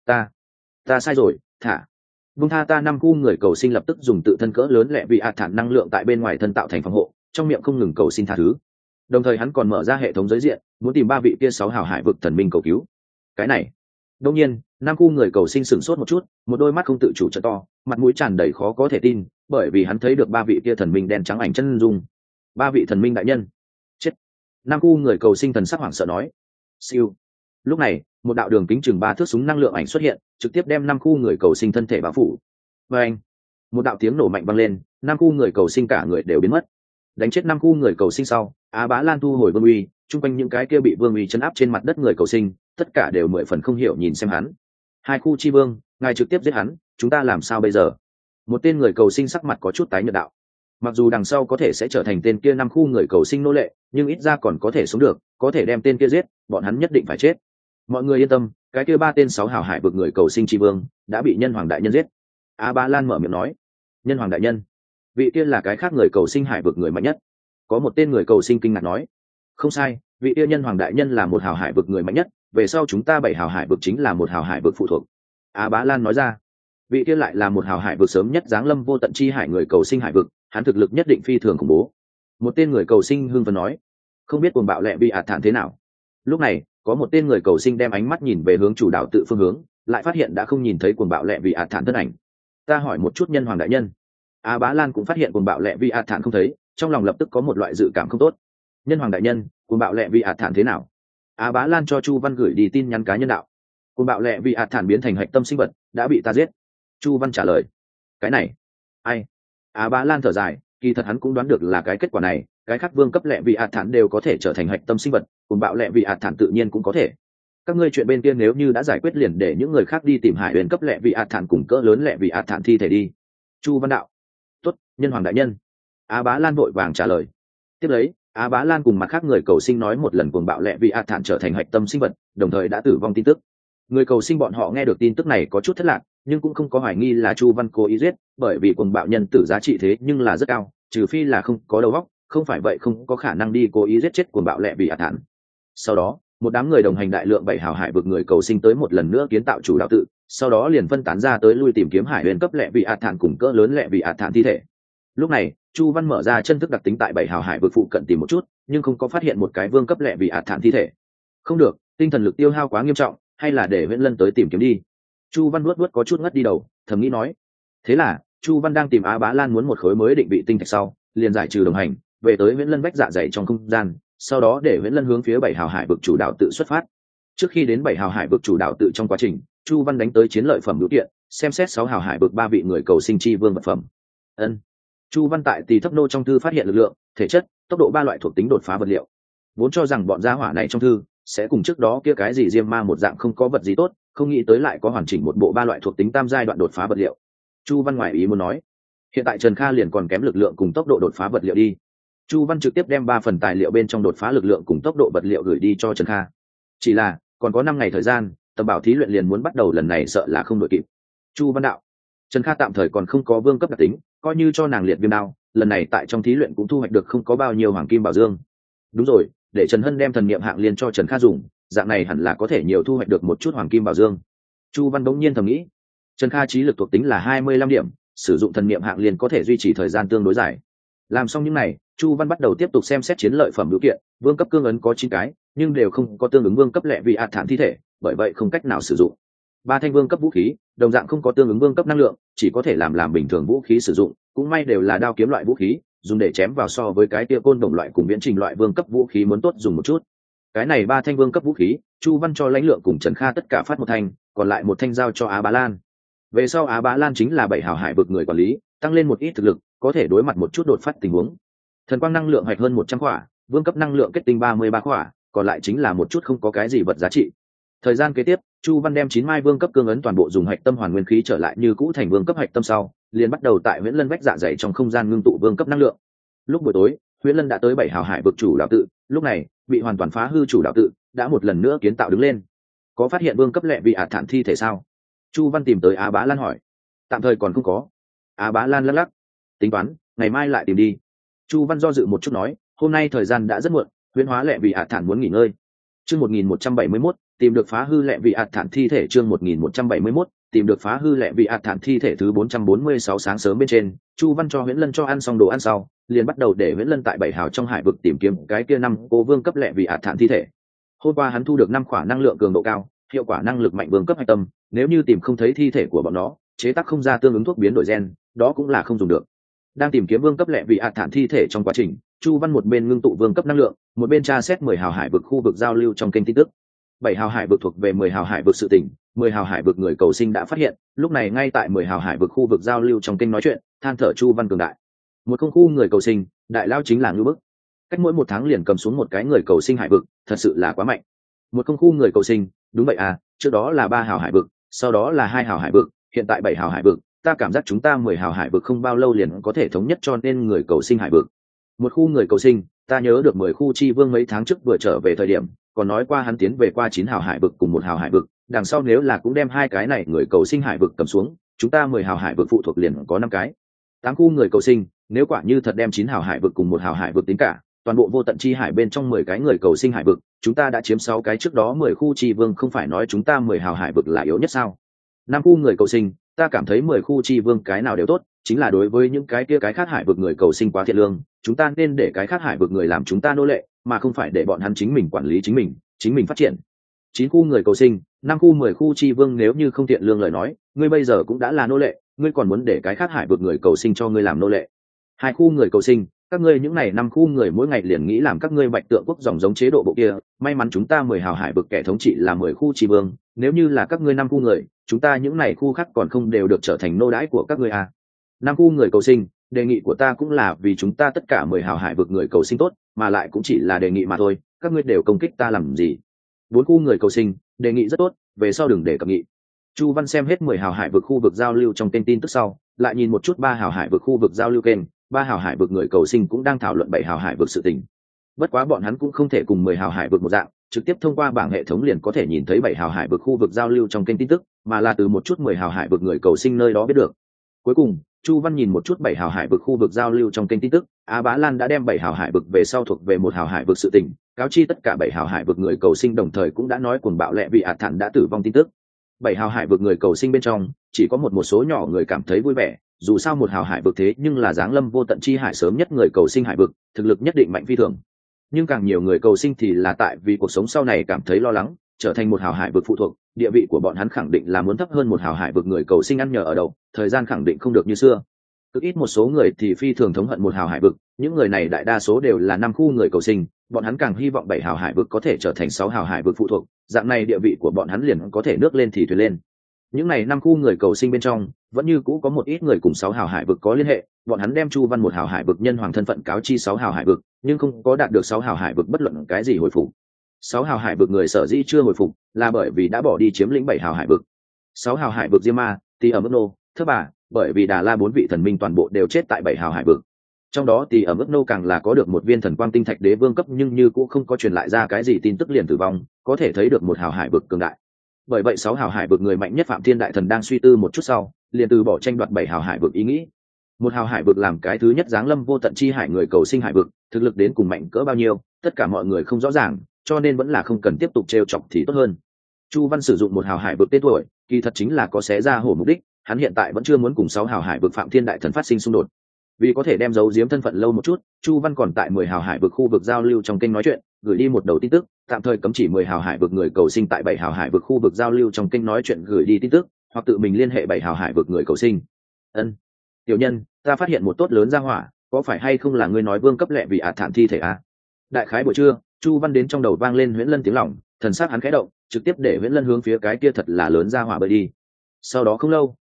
Ta sai rồi, thả vung tha ta. Năm khu người cầu sinh lập tức dùng tự thân cỡ lớn lẹ vị thản năng lượng tại bên ngoài thân tạo thành phòng hộ, trong miệng không ngừng cầu xin tha thứ. Đồng thời hắn còn mở ra hệ thống giới diện, muốn tìm 3 vị kia 6 hào hải vực thần minh cầu cứu. Cái này đương nhiên, năm khu người cầu sinh sửng sốt một chút, một đôi mắt không tự chủ trợ to, mặt mũi tràn đầy khó có thể tin, bởi vì hắn thấy được 3 vị kia thần minh đen trắng ảnh chân dung. 3 vị thần minh đại nhân chết. Năm khu người cầu sinh thần sắc hoảng sợ nói. Siêu. Lúc này một đạo đường kính chừng 3 thước súng năng lượng ảnh xuất hiện, trực tiếp đem 5 khu người cầu sinh thân thể bao phủ. Và anh, một đạo tiếng nổ mạnh vang lên, 5 khu người cầu sinh cả người đều biến mất. Đánh chết 5 khu người cầu sinh sau, Á Bá Lan thu hồi Vương Uy, chung quanh những cái kia bị Vương Uy chấn áp trên mặt đất người cầu sinh, tất cả đều 10 phần không hiểu nhìn xem hắn. Hai khu chi vương, ngài trực tiếp giết hắn, chúng ta làm sao bây giờ? Một tên người cầu sinh sắc mặt có chút tái nhợt đạo. Mặc dù đằng sau có thể sẽ trở thành tên kia 5 khu người cầu sinh nô lệ, nhưng ít ra còn có thể sống được, có thể đem tên kia giết, bọn hắn nhất định phải chết. Mọi người yên tâm, cái kia 3 tên 6 hào hải vực người cầu sinh chi vương đã bị nhân hoàng đại nhân giết. Á Bá Lan mở miệng nói. Nhân hoàng đại nhân? Vị kia là cái khác người cầu sinh hải vực người mạnh nhất. Có một tên người cầu sinh kinh ngạc nói. Không sai, vị kia nhân hoàng đại nhân là 1 hào hải vực người mạnh nhất, về sau chúng ta 7 hào hải vực chính là 1 hào hải vực phụ thuộc. Á Bá Lan nói ra. Vị kia lại là 1 hào hải vực sớm nhất giáng lâm vô tận chi hải người cầu sinh hải vực, hắn thực lực nhất định phi thường khủng bố. Một tên người cầu sinh hưng phấn nói. Không biết cuồng bạo lẹ bị thản thế nào. Lúc này có một tên người cầu sinh đem ánh mắt nhìn về hướng chủ đạo tự phương hướng, lại phát hiện đã không nhìn thấy cuồng bạo lẹ vì thản thân ảnh. Ta hỏi một chút nhân hoàng đại nhân. Á Bá Lan cũng phát hiện cuồng bạo lẹ vì thản không thấy, trong lòng lập tức có một loại dự cảm không tốt. Nhân hoàng đại nhân, cuồng bạo lẹ vì thản thế nào? Á Bá Lan cho Chu Văn gửi đi tin nhắn cá nhân đạo. Cuồng bạo lẹ vì thản biến thành hạch tâm sinh vật, đã bị ta giết. Chu Văn trả lời. Cái này, ai? Á Bá Lan thở dài, kỳ thật hắn cũng đoán được là cái kết quả này, cái khác vương cấp lẹ vị thản đều có thể trở thành hạch tâm sinh vật, cùng bạo lẹ vị thản tự nhiên cũng có thể. Các ngươi chuyện bên kia nếu như đã giải quyết liền để những người khác đi tìm hải huyền cấp lẹ vị thản cùng cỡ lớn lẹ vị thản thi thể đi. Chu Văn đạo. Tốt, nhân hoàng đại nhân. Á Bá Lan vội vàng trả lời. Tiếp lấy, Á Bá Lan cùng mặt khác người cầu sinh nói một lần cuồng bạo lẹ vị thản trở thành hạch tâm sinh vật, đồng thời đã tử vong tin tức. Người cầu sinh bọn họ nghe được tin tức này có chút thất lạc, nhưng cũng không có hoài nghi là Chu Văn cố ý giết, bởi vì cuồng bạo nhân tử giá trị thế nhưng là rất cao, trừ phi là không có đầu óc, không phải vậy không có khả năng đi cố ý giết chết cuồng bạo lẹ vì thản. Sau đó, một đám người đồng hành đại lượng 7 hào hải vực người cầu sinh tới một lần nữa kiến tạo chủ đạo tự, sau đó liền phân tán ra tới lui tìm kiếm hải huyền cấp lẹ vì thản cùng cỡ lớn lẹ vì thản thi thể. Lúc này, Chu Văn mở ra chân thức đặc tính tại 7 hào hải vực phụ cận tìm một chút, nhưng không có phát hiện một cái vương cấp lẹ vì thản thi thể. Không được, tinh thần lực tiêu hao quá nghiêm trọng, hay là để Viễn Lân tới tìm kiếm đi. Chu Văn nuốt có chút ngất đi đầu, thầm nghĩ nói. Thế là Chu Văn đang tìm Á Bá Lan muốn một khối mới định vị tinh thạch sau, liền giải trừ đồng hành, về tới Viễn Lân vách dạ dày trong không gian, sau đó để Viễn Lân hướng phía 7 hào hải vực chủ đạo tự xuất phát. Trước khi đến 7 hào hải vực chủ đạo tự trong quá trình, Chu Văn đánh tới chiến lợi phẩm biểu kiện, xem xét 6 hào hải vực 3 vị người cầu sinh chi vương vật phẩm. Chu Văn tại Tỳ Thấp Nô trong thư phát hiện lực lượng, thể chất, tốc độ 3 loại thuộc tính đột phá vật liệu. Vốn cho rằng bọn gia hỏa này trong thư sẽ cùng trước đó kia cái gì diêm ma một dạng không có vật gì tốt, không nghĩ tới lại có hoàn chỉnh một bộ 3 loại thuộc tính tam giai đoạn đột phá vật liệu. Chu Văn ngoại ý muốn nói, hiện tại Trần Kha liền còn kém lực lượng cùng tốc độ đột phá vật liệu đi. Chu Văn trực tiếp đem 3 phần tài liệu bên trong đột phá lực lượng cùng tốc độ vật liệu gửi đi cho Trần Kha. Chỉ là còn có 5 ngày thời gian, tầm bảo thí luyện liền muốn bắt đầu, lần này sợ là không đội kịp. Chu Văn đạo. Trần Kha tạm thời còn không có vương cấp đặc tính, coi như cho nàng liệt viêm đao, lần này tại trong thí luyện cũng thu hoạch được không có bao nhiêu hoàng kim bảo dương. Đúng rồi, để Trần Hân đem thần niệm hạng liên cho Trần Kha dùng, dạng này hẳn là có thể nhiều thu hoạch được một chút hoàng kim bảo dương. Chu Văn bỗng nhiên thầm nghĩ. Trần Kha trí lực thuộc tính là 25 điểm, sử dụng thần niệm hạng liên có thể duy trì thời gian tương đối dài. Làm xong những này, Chu Văn bắt đầu tiếp tục xem xét chiến lợi phẩm biểu kiện, vương cấp cương ấn có 9 cái, nhưng đều không có tương ứng vương cấp lẹ vị thản thi thể, bởi vậy không cách nào sử dụng. 3 thanh vương cấp vũ khí, đồng dạng không có tương ứng vương cấp năng lượng, chỉ có thể làm bình thường vũ khí sử dụng, cũng may đều là đao kiếm loại vũ khí, dùng để chém vào so với cái tia côn đồng loại cùng viễn trình loại vương cấp vũ khí muốn tốt dùng một chút. Cái này 3 thanh vương cấp vũ khí, Chu Văn cho lãnh lượng cùng Trần Kha tất cả phát một thanh, còn lại một thanh giao cho Á Bá Lan. Về sau Á Bá Lan chính là bảy hào hải vực người quản lý, tăng lên một ít thực lực, có thể đối mặt một chút đột phát tình huống. Thần quang năng lượng hoạch hơn 100 quả, vương cấp năng lượng kết tinh 33 quả, còn lại chính là một chút không có cái gì vật giá trị. Thời gian kế tiếp, Chu Văn đem 9 mai vương cấp cương ấn toàn bộ dùng hạch tâm hoàn nguyên khí trở lại như cũ thành vương cấp hạch tâm sau, liền bắt đầu tại Huyễn Lân vách dạ dày trong không gian ngưng tụ vương cấp năng lượng. Lúc buổi tối, Huyễn Lân đã tới bảy hào hải vực chủ đạo tự, lúc này, bị hoàn toàn phá hư chủ đạo tự đã một lần nữa kiến tạo đứng lên. Có phát hiện vương cấp lệ vị ạt thản thi thể sao? Chu Văn tìm tới Á Bá Lan hỏi. Tạm thời còn không có. Á Bá Lan lắc lắc. Tính toán, ngày mai lại tìm đi. Chu Văn do dự một chút nói, hôm nay thời gian đã rất muộn, huyễn hóa lệ vị ạt thản muốn nghỉ ngơi. Chương 1171, tìm được phá hư lệ vị ạt thản thi thể. Chương 1171, tìm được phá hư lệ vị ạt thản thi thể. Thứ 446 sáng sớm bên trên, Chu Văn cho Huyễn Lân cho ăn xong đồ ăn sau, liền bắt đầu để Huyễn Lân tại bảy hào trong hải vực tìm kiếm cái kia năm cô vương cấp lệ vị ạt thản thi thể. Hôm qua hắn thu được 5 khỏa năng lượng cường độ cao, hiệu quả năng lực mạnh vương cấp hạch tâm, nếu như tìm không thấy thi thể của bọn nó, chế tác không ra tương ứng thuốc biến đổi gen, đó cũng là không dùng được. Đang tìm kiếm vương cấp lệ vị ạt thản thi thể trong quá trình, Chu Văn một bên ngưng tụ vương cấp năng lượng, một bên tra xét 10 hào hải vực khu vực giao lưu trong kênh tin tức. 7 hào hải vực thuộc về 10 hào hải vực sự tỉnh, 10 hào hải vực người cầu sinh đã phát hiện, lúc này ngay tại 10 hào hải vực khu vực giao lưu trong kênh nói chuyện, than thở Chu Văn cường đại. Một không khu người cầu sinh, đại lao chính là ngư bức. Cách mỗi 1 tháng liền cầm xuống một cái người cầu sinh hải vực, thật sự là quá mạnh. Một không khu người cầu sinh, đúng vậy à, trước đó là 3 hào hải vực, sau đó là 2 hào hải vực, hiện tại 7 hào hải vực, ta cảm giác chúng ta 10 hào hải vực không bao lâu liền có thể thống nhất cho nên người cầu sinh hải vực. Một khu người cầu sinh, ta nhớ được 10 khu chi vương mấy tháng trước vừa trở về thời điểm, còn nói qua hắn tiến về qua 9 hào hải vực cùng 1 hào hải vực, đằng sau nếu là cũng đem 2 cái này người cầu sinh hải vực cầm xuống, chúng ta 10 hào hải vực phụ thuộc liền có 5 cái. 8 khu người cầu sinh, nếu quả như thật đem 9 hào hải vực cùng 1 hào hải vực tính cả, toàn bộ vô tận chi hải bên trong 10 cái người cầu sinh hải vực, chúng ta đã chiếm 6 cái, trước đó 10 khu chi vương không phải nói chúng ta 10 hào hải vực là yếu nhất sao? 5 khu người cầu sinh, ta cảm thấy 10 khu chi vương cái nào đều tốt, chính là đối với những cái kia cái khác hải vực người cầu sinh quá thiện lương, chúng ta nên để cái khác hải vực người làm chúng ta nô lệ, mà không phải để bọn hắn chính mình quản lý chính mình phát triển. 9 khu người cầu sinh, 5 khu 10 khu chi vương nếu như không thiện lương lời nói, ngươi bây giờ cũng đã là nô lệ, ngươi còn muốn để cái khác hải vực người cầu sinh cho ngươi làm nô lệ. 2 khu người cầu sinh, các ngươi những này 5 khu người mỗi ngày liền nghĩ làm các ngươi bạch tượng quốc dòng giống chế độ bộ kia, may mắn chúng ta 10 hào hải vực kẻ thống trị là 10 khu chi vương, nếu như là các ngươi 5 khu người, chúng ta những này khu khác còn không đều được trở thành nô đái của các ngươi à. 5 khu người cầu sinh, đề nghị của ta cũng là vì chúng ta tất cả 10 hào hải vực người cầu sinh tốt, mà lại cũng chỉ là đề nghị mà thôi, các ngươi đều công kích ta làm gì. 4 khu người cầu sinh, đề nghị rất tốt, về sau đừng để cập nghị. Chu Văn xem hết 10 hào hải vực khu vực giao lưu trong kênh tin tức sau, lại nhìn một chút 3 hào hải vực khu vực giao lưu kênh, 3 hào hải vực người cầu sinh cũng đang thảo luận 7 hào hải vực sự tình. Bất quá bọn hắn cũng không thể cùng 10 hào hải vực một dạng, trực tiếp thông qua bảng hệ thống liền có thể nhìn thấy 7 hào hải vực khu vực giao lưu trong kênh tin tức, mà là từ một chút 10 hào hải vực người cầu sinh nơi đó biết được. Cuối cùng, Chu Văn nhìn một chút 7 hào hải vực khu vực giao lưu trong kênh tin tức, Á Bá Lan đã đem 7 hào hải vực về sau thuộc về 1 hào hải vực sự tình, cáo chi tất cả 7 hào hải vực người cầu sinh, đồng thời cũng đã nói cuồng bạo lệ vị ạt thản đã tử vong tin tức. 7 hào hải vực người cầu sinh bên trong, chỉ có một số nhỏ người cảm thấy vui vẻ, dù sao 1 hào hải vực thế nhưng là giáng lâm vô tận chi hải sớm nhất người cầu sinh hải vực, thực lực nhất định mạnh phi thường. Nhưng càng nhiều người cầu sinh thì là tại vì cuộc sống sau này cảm thấy lo lắng, trở thành 1 hào hải vực phụ thuộc, địa vị của bọn hắn khẳng định là muốn thấp hơn 1 hào hải vực người cầu sinh ăn nhờ ở đậu, thời gian khẳng định không được như xưa. Cực ít một số người thì phi thường thống hận 1 hào hải vực, những người này đại đa số đều là 5 khu người cầu sinh, bọn hắn càng hy vọng 7 hào hải vực có thể trở thành 6 hào hải vực phụ thuộc, dạng này địa vị của bọn hắn liền có thể nước lên thì thuyền lên. Những này 5 khu người cầu sinh bên trong, vẫn như cũ có một ít người cùng 6 hào hải vực có liên hệ, bọn hắn đem Chu Văn 1 hào hải vực nhân hoàng thân phận cáo chi 6 hào hải vực, nhưng không có đạt được 6 hào hải vực bất luận cái gì hồi phục. 6 hào hải vực người sở dĩ chưa hồi phục, là bởi vì đã bỏ đi chiếm lĩnh 7 hào hải vực. 6 hào hải vực Diêm Ma, Tỳ ở mức nô, Thất Bà, bởi vì Đà La 4 vị thần minh toàn bộ đều chết tại 7 hào hải vực. Trong đó Tỳ ở mức nô càng là có được một viên thần quang tinh thạch đế vương cấp, nhưng như cũng không có truyền lại ra cái gì tin tức liền tử vong, có thể thấy được 1 hào hải vực cường đại. Bởi vậy 6 hào hải vực người mạnh nhất Phạm Thiên Đại Thần đang suy tư một chút sau, liền từ bỏ tranh đoạt 7 hào hải vực ý nghĩ. 1 hào hải vực làm cái thứ nhất giáng lâm vô tận chi hải người cầu sinh hải vực, thực lực đến cùng mạnh cỡ bao nhiêu, tất cả mọi người không rõ ràng, cho nên vẫn là không cần tiếp tục trêu chọc thì tốt hơn. Chu Văn sử dụng 1 hào hải vực tên tuổi, kỳ thật chính là có xé ra hổ mục đích, hắn hiện tại vẫn chưa muốn cùng 6 hào hải vực Phạm Thiên Đại Thần phát sinh xung đột. Vì có thể đem giấu giếm thân phận lâu một chút, Chu Văn còn tại 10 hào hải vực khu vực giao lưu trong kênh nói chuyện, gửi đi một đầu tin tức, tạm thời cấm chỉ 10 hào hải vực người cầu sinh tại 7 hào hải vực khu vực giao lưu trong kênh nói chuyện gửi đi tin tức, hoặc tự mình liên hệ 7 hào hải vực người cầu sinh. Ân, tiểu nhân, ta phát hiện một tốt lớn ra hỏa, có phải hay không là ngươi nói vương cấp lệ vì ạt thản thi thể à? Đại khái buổi trưa, Chu Văn đến trong đầu vang lên Huyễn Lân tiếng lòng, thần sắc hắn khẽ động, trực tiếp để Huyễn Lân hướng phía cái kia thật là lớn ra hỏa bơi đi. Sau đó không lâu,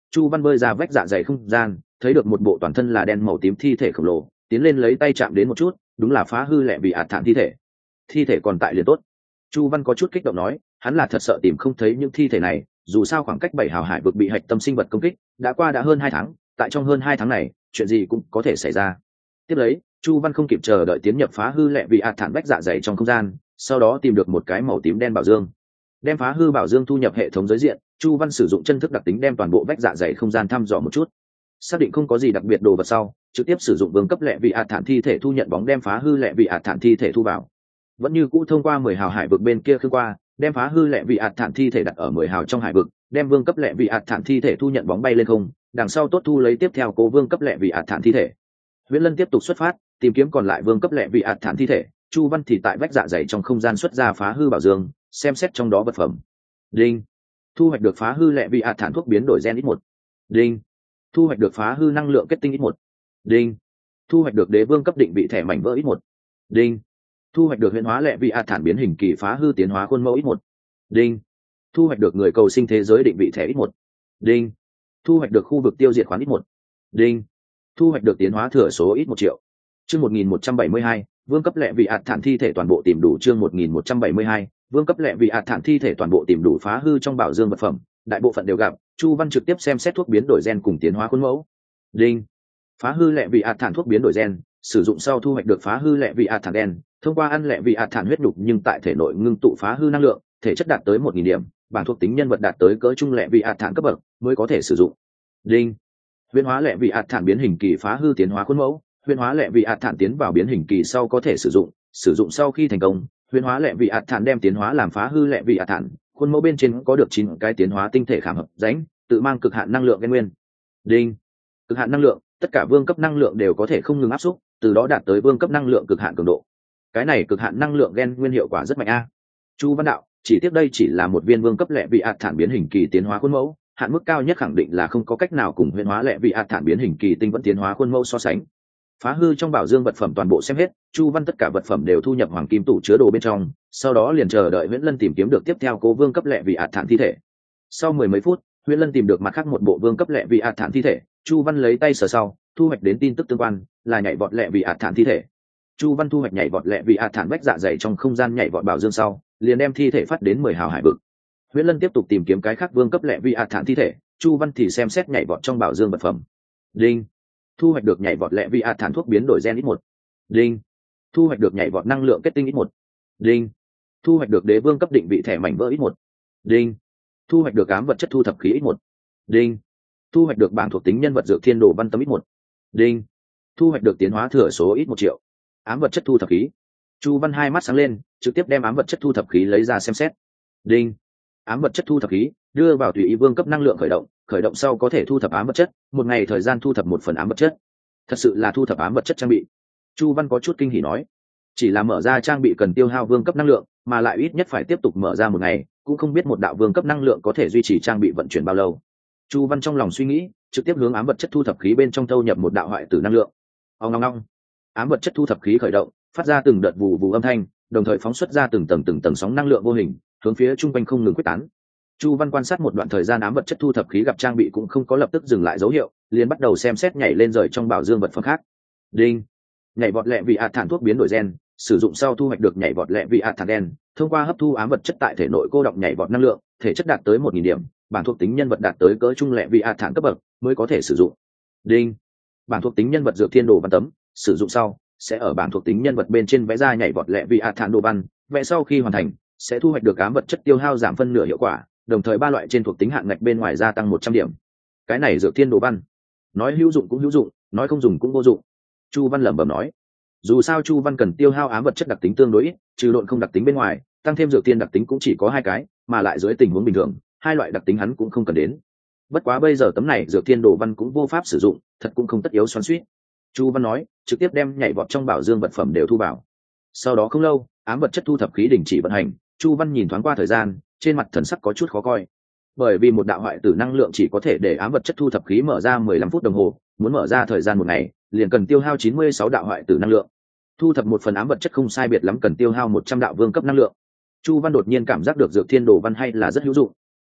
Chu Văn bơi ra vách dạ dày không gian, thấy được một bộ toàn thân là đen màu tím thi thể khổng lồ, tiến lên lấy tay chạm đến một chút, đúng là phá hư lẹ bị ạt thản thi thể. Thi thể còn tại liền tốt. Chu Văn có chút kích động nói, hắn là thật sợ tìm không thấy những thi thể này, dù sao khoảng cách 7 hào hải vực bị hạch tâm sinh vật công kích, đã hơn 2 tháng, tại trong hơn 2 tháng này, chuyện gì cũng có thể xảy ra. Tiếp lấy, Chu Văn không kịp chờ đợi tiến nhập phá hư lẹ bị ạt thản vách dạ dày trong không gian, sau đó tìm được một cái màu tím đen bảo dương. Đem phá hư bảo dương thu nhập hệ thống giới diện, Chu Văn sử dụng chân thức đặc tính đem toàn bộ vách dạ dày không gian thăm dò một chút, xác định không có gì đặc biệt đồ vật sau, trực tiếp sử dụng vương cấp lẹ vị ạt thản thi thể thu nhận bóng đem phá hư lẹ vị ạt thản thi thể thu vào. Vẫn như cũ thông qua 10 hào hải vực bên kia khương qua, đem phá hư lẹ vị ạt thản thi thể đặt ở 10 hào trong hải vực, đem vương cấp lẹ vị ạt thản thi thể thu nhận bóng bay lên không, đằng sau tốt thu lấy tiếp theo cố vương cấp lẹ vị ạt thản thi thể. Viễn Lân tiếp tục xuất phát, tìm kiếm còn lại vương cấp lẹ vị ạt thản thi thể. Chu Văn thì tại vách dạ dày trong không gian xuất ra phá hư bảo dương, xem xét trong đó vật phẩm. Đinh, thu hoạch được phá hư lẹ vị ạt thản thuốc biến đổi gen ít 1. Đinh, thu hoạch được phá hư năng lượng kết tinh ít 1. Đinh, thu hoạch được đế vương cấp định vị thẻ mảnh vỡ ít 1. Đinh, thu hoạch được huyễn hóa lẹ vị ạt thản biến hình kỳ phá hư tiến hóa khuôn mẫu ít 1. Đinh, thu hoạch được người cầu sinh thế giới định vị thẻ ít 1. Đinh, thu hoạch được khu vực tiêu diệt khoán ít 1. Đinh, thu hoạch được tiến hóa thừa số ít 1 triệu. Chương 1172, vương cấp lẹ vị ạt thản thi thể toàn bộ tìm đủ. Chương 1172, vương cấp lẹ vị ạt thản thi thể toàn bộ tìm đủ phá hư trong bảo dương vật phẩm, đại bộ phận đều gặp. Chu Văn trực tiếp xem xét thuốc biến đổi gen cùng tiến hóa khuôn mẫu. Đinh, phá hư lẹ vị ạt thản thuốc biến đổi gen, sử dụng sau thu hoạch được phá hư lẹ vị ạt thản đen, thông qua ăn lẹ vị ạt thản huyết đục nhưng tại thể nội ngưng tụ phá hư năng lượng, thể chất đạt tới 1000 điểm, bảng thuộc tính nhân vật đạt tới cỡ trung lẹ vị ạt thản cấp bậc mới có thể sử dụng. Đinh, huyễn hóa lẹ vị ạt thản biến hình kỳ phá hư tiến hóa khuôn mẫu, huyễn hóa lẹ vị ạt thản tiến vào biến hình kỳ sau có thể sử dụng sau khi thành công, huyễn hóa lẹ vị ạt thản đem tiến hóa làm phá hư lẹ vị ạt thản, khuôn mẫu bên trên có được 9 cái tiến hóa tinh thể khảm hợp rãnh, tự mang cực hạn năng lượng gen nguyên. Đinh, cực hạn năng lượng, tất cả vương cấp năng lượng đều có thể không ngừng áp xúc, từ đó đạt tới vương cấp năng lượng cực hạn cường độ. Cái này cực hạn năng lượng gen nguyên hiệu quả rất mạnh a. Chu Văn đạo, chỉ tiếp đây chỉ là một viên vương cấp lẹ vị ạt thản biến hình kỳ tiến hóa khuôn mẫu, hạn mức cao nhất khẳng định là không có cách nào cùng huyễn hóa lẹ vị ạt thản biến hình kỳ tinh vẫn tiến hóa khuôn mẫu so sánh. Phá hư trong bảo dương vật phẩm toàn bộ xem hết, Chu Văn tất cả vật phẩm đều thu nhập hoàng kim tủ chứa đồ bên trong, sau đó liền chờ đợi Huyễn Lân tìm kiếm được tiếp theo cố vương cấp lẹ vị ạt thản thi thể. Sau 10 mấy phút, Huyễn Lân tìm được mặt khác một bộ vương cấp lẹ vị ạt thản thi thể, Chu Văn lấy tay sờ sau, thu hoạch đến tin tức tương quan, là nhảy vọt lẹ vị ạt thản thi thể. Chu Văn thu hoạch nhảy vọt lẹ vị ạt thản vách dạ dày trong không gian nhảy vọt bảo dương sau, liền đem thi thể phát đến 10 hào hải vực. Huyễn Lân tiếp tục tìm kiếm cái khác vương cấp lẹ vị ạt thản thi thể, Chu Văn thì xem xét nhảy vọt trong bảo dương vật phẩm. Đinh, thu hoạch được nhảy vọt lẹ vị ạt thản thuốc biến đổi gen ít 1. Đinh, thu hoạch được nhảy vọt năng lượng kết tinh ít 1. Đinh, thu hoạch được đế vương cấp định vị thẻ mảnh vỡ ít 1. Đinh, thu hoạch được ám vật chất thu thập khí ít 1. Đinh, thu hoạch được bảng thuộc tính nhân vật dược thiên đồ văn tâm ít 1. Đinh, thu hoạch được tiến hóa thừa số ít 1 triệu. Ám vật chất thu thập khí. Chu Văn hai mắt sáng lên, trực tiếp đem ám vật chất thu thập khí lấy ra xem xét. Đinh, ám vật chất thu thập khí đưa vào tùy ý vương cấp năng lượng khởi động sau có thể thu thập ám vật chất, một ngày thời gian thu thập 1 phần ám vật chất. Thật sự là thu thập ám vật chất trang bị. Chu Văn có chút kinh hỉ nói, chỉ là mở ra trang bị cần tiêu hao vương cấp năng lượng, mà lại ít nhất phải tiếp tục mở ra một ngày, cũng không biết một đạo vương cấp năng lượng có thể duy trì trang bị vận chuyển bao lâu. Chu Văn trong lòng suy nghĩ, trực tiếp hướng ám vật chất thu thập khí bên trong thâu nhập một đạo hoại tử năng lượng. Ong ong ong. Ám vật chất thu thập khí khởi động, phát ra từng đợt vù vù âm thanh, đồng thời phóng xuất ra từng tầng sóng năng lượng vô hình, hướng phía trung quanh không ngừng quyết tán. Chu Văn quan sát một đoạn thời gian ám vật chất thu thập khí gặp trang bị cũng không có lập tức dừng lại dấu hiệu, liền bắt đầu xem xét nhảy lên rời trong bảo dương vật phẩm khác. Đinh, nhảy vọt lẹ vị ạt thản thuốc biến đổi gen, sử dụng sau thu hoạch được nhảy vọt lẹ vị ạt thản đen, thông qua hấp thu ám vật chất tại thể nội cô đọng nhảy vọt năng lượng, thể chất đạt tới 1000 điểm, bảng thuộc tính nhân vật đạt tới cỡ trung lẹ vị ạt thản cấp bậc mới có thể sử dụng. Đinh, bảng thuộc tính nhân vật dược thiên đồ văn tấm, sử dụng sau sẽ ở bảng thuộc tính nhân vật bên trên vẽ ra nhảy vọt lẹ vị ạt thản đồ văn, vẽ sau khi hoàn thành sẽ thu hoạch được ám vật chất tiêu hao giảm phân nửa hiệu quả, đồng thời 3 loại trên thuộc tính hạng ngạch bên ngoài gia tăng 100 điểm. Cái này dược thiên đồ văn, nói hữu dụng cũng hữu dụng, nói không dùng cũng vô dụng. Chu Văn lẩm bẩm nói, dù sao Chu Văn cần tiêu hao ám vật chất đặc tính tương đối ít, trừ độn không đặc tính bên ngoài, tăng thêm dược thiên đặc tính cũng chỉ có 2 cái, mà lại dưới tình huống bình thường, 2 loại đặc tính hắn cũng không cần đến. Bất quá bây giờ tấm này dược thiên đồ văn cũng vô pháp sử dụng, thật cũng không tất yếu xoắn xuýt. Chu Văn nói, trực tiếp đem nhảy vọt trong bảo dương vật phẩm đều thu vào. Sau đó không lâu, ám vật chất thu thập khí đình chỉ vận hành, Chu Văn nhìn thoáng qua thời gian, trên mặt thần sắc có chút khó coi. Bởi vì một đạo hoại tử năng lượng chỉ có thể để ám vật chất thu thập khí mở ra 15 phút đồng hồ, muốn mở ra thời gian một ngày, liền cần tiêu hao 96 đạo hoại tử năng lượng. Thu thập 1 phần ám vật chất không sai biệt lắm cần tiêu hao 100 đạo vương cấp năng lượng. Chu Văn đột nhiên cảm giác được dược thiên đồ văn hay là rất hữu dụng.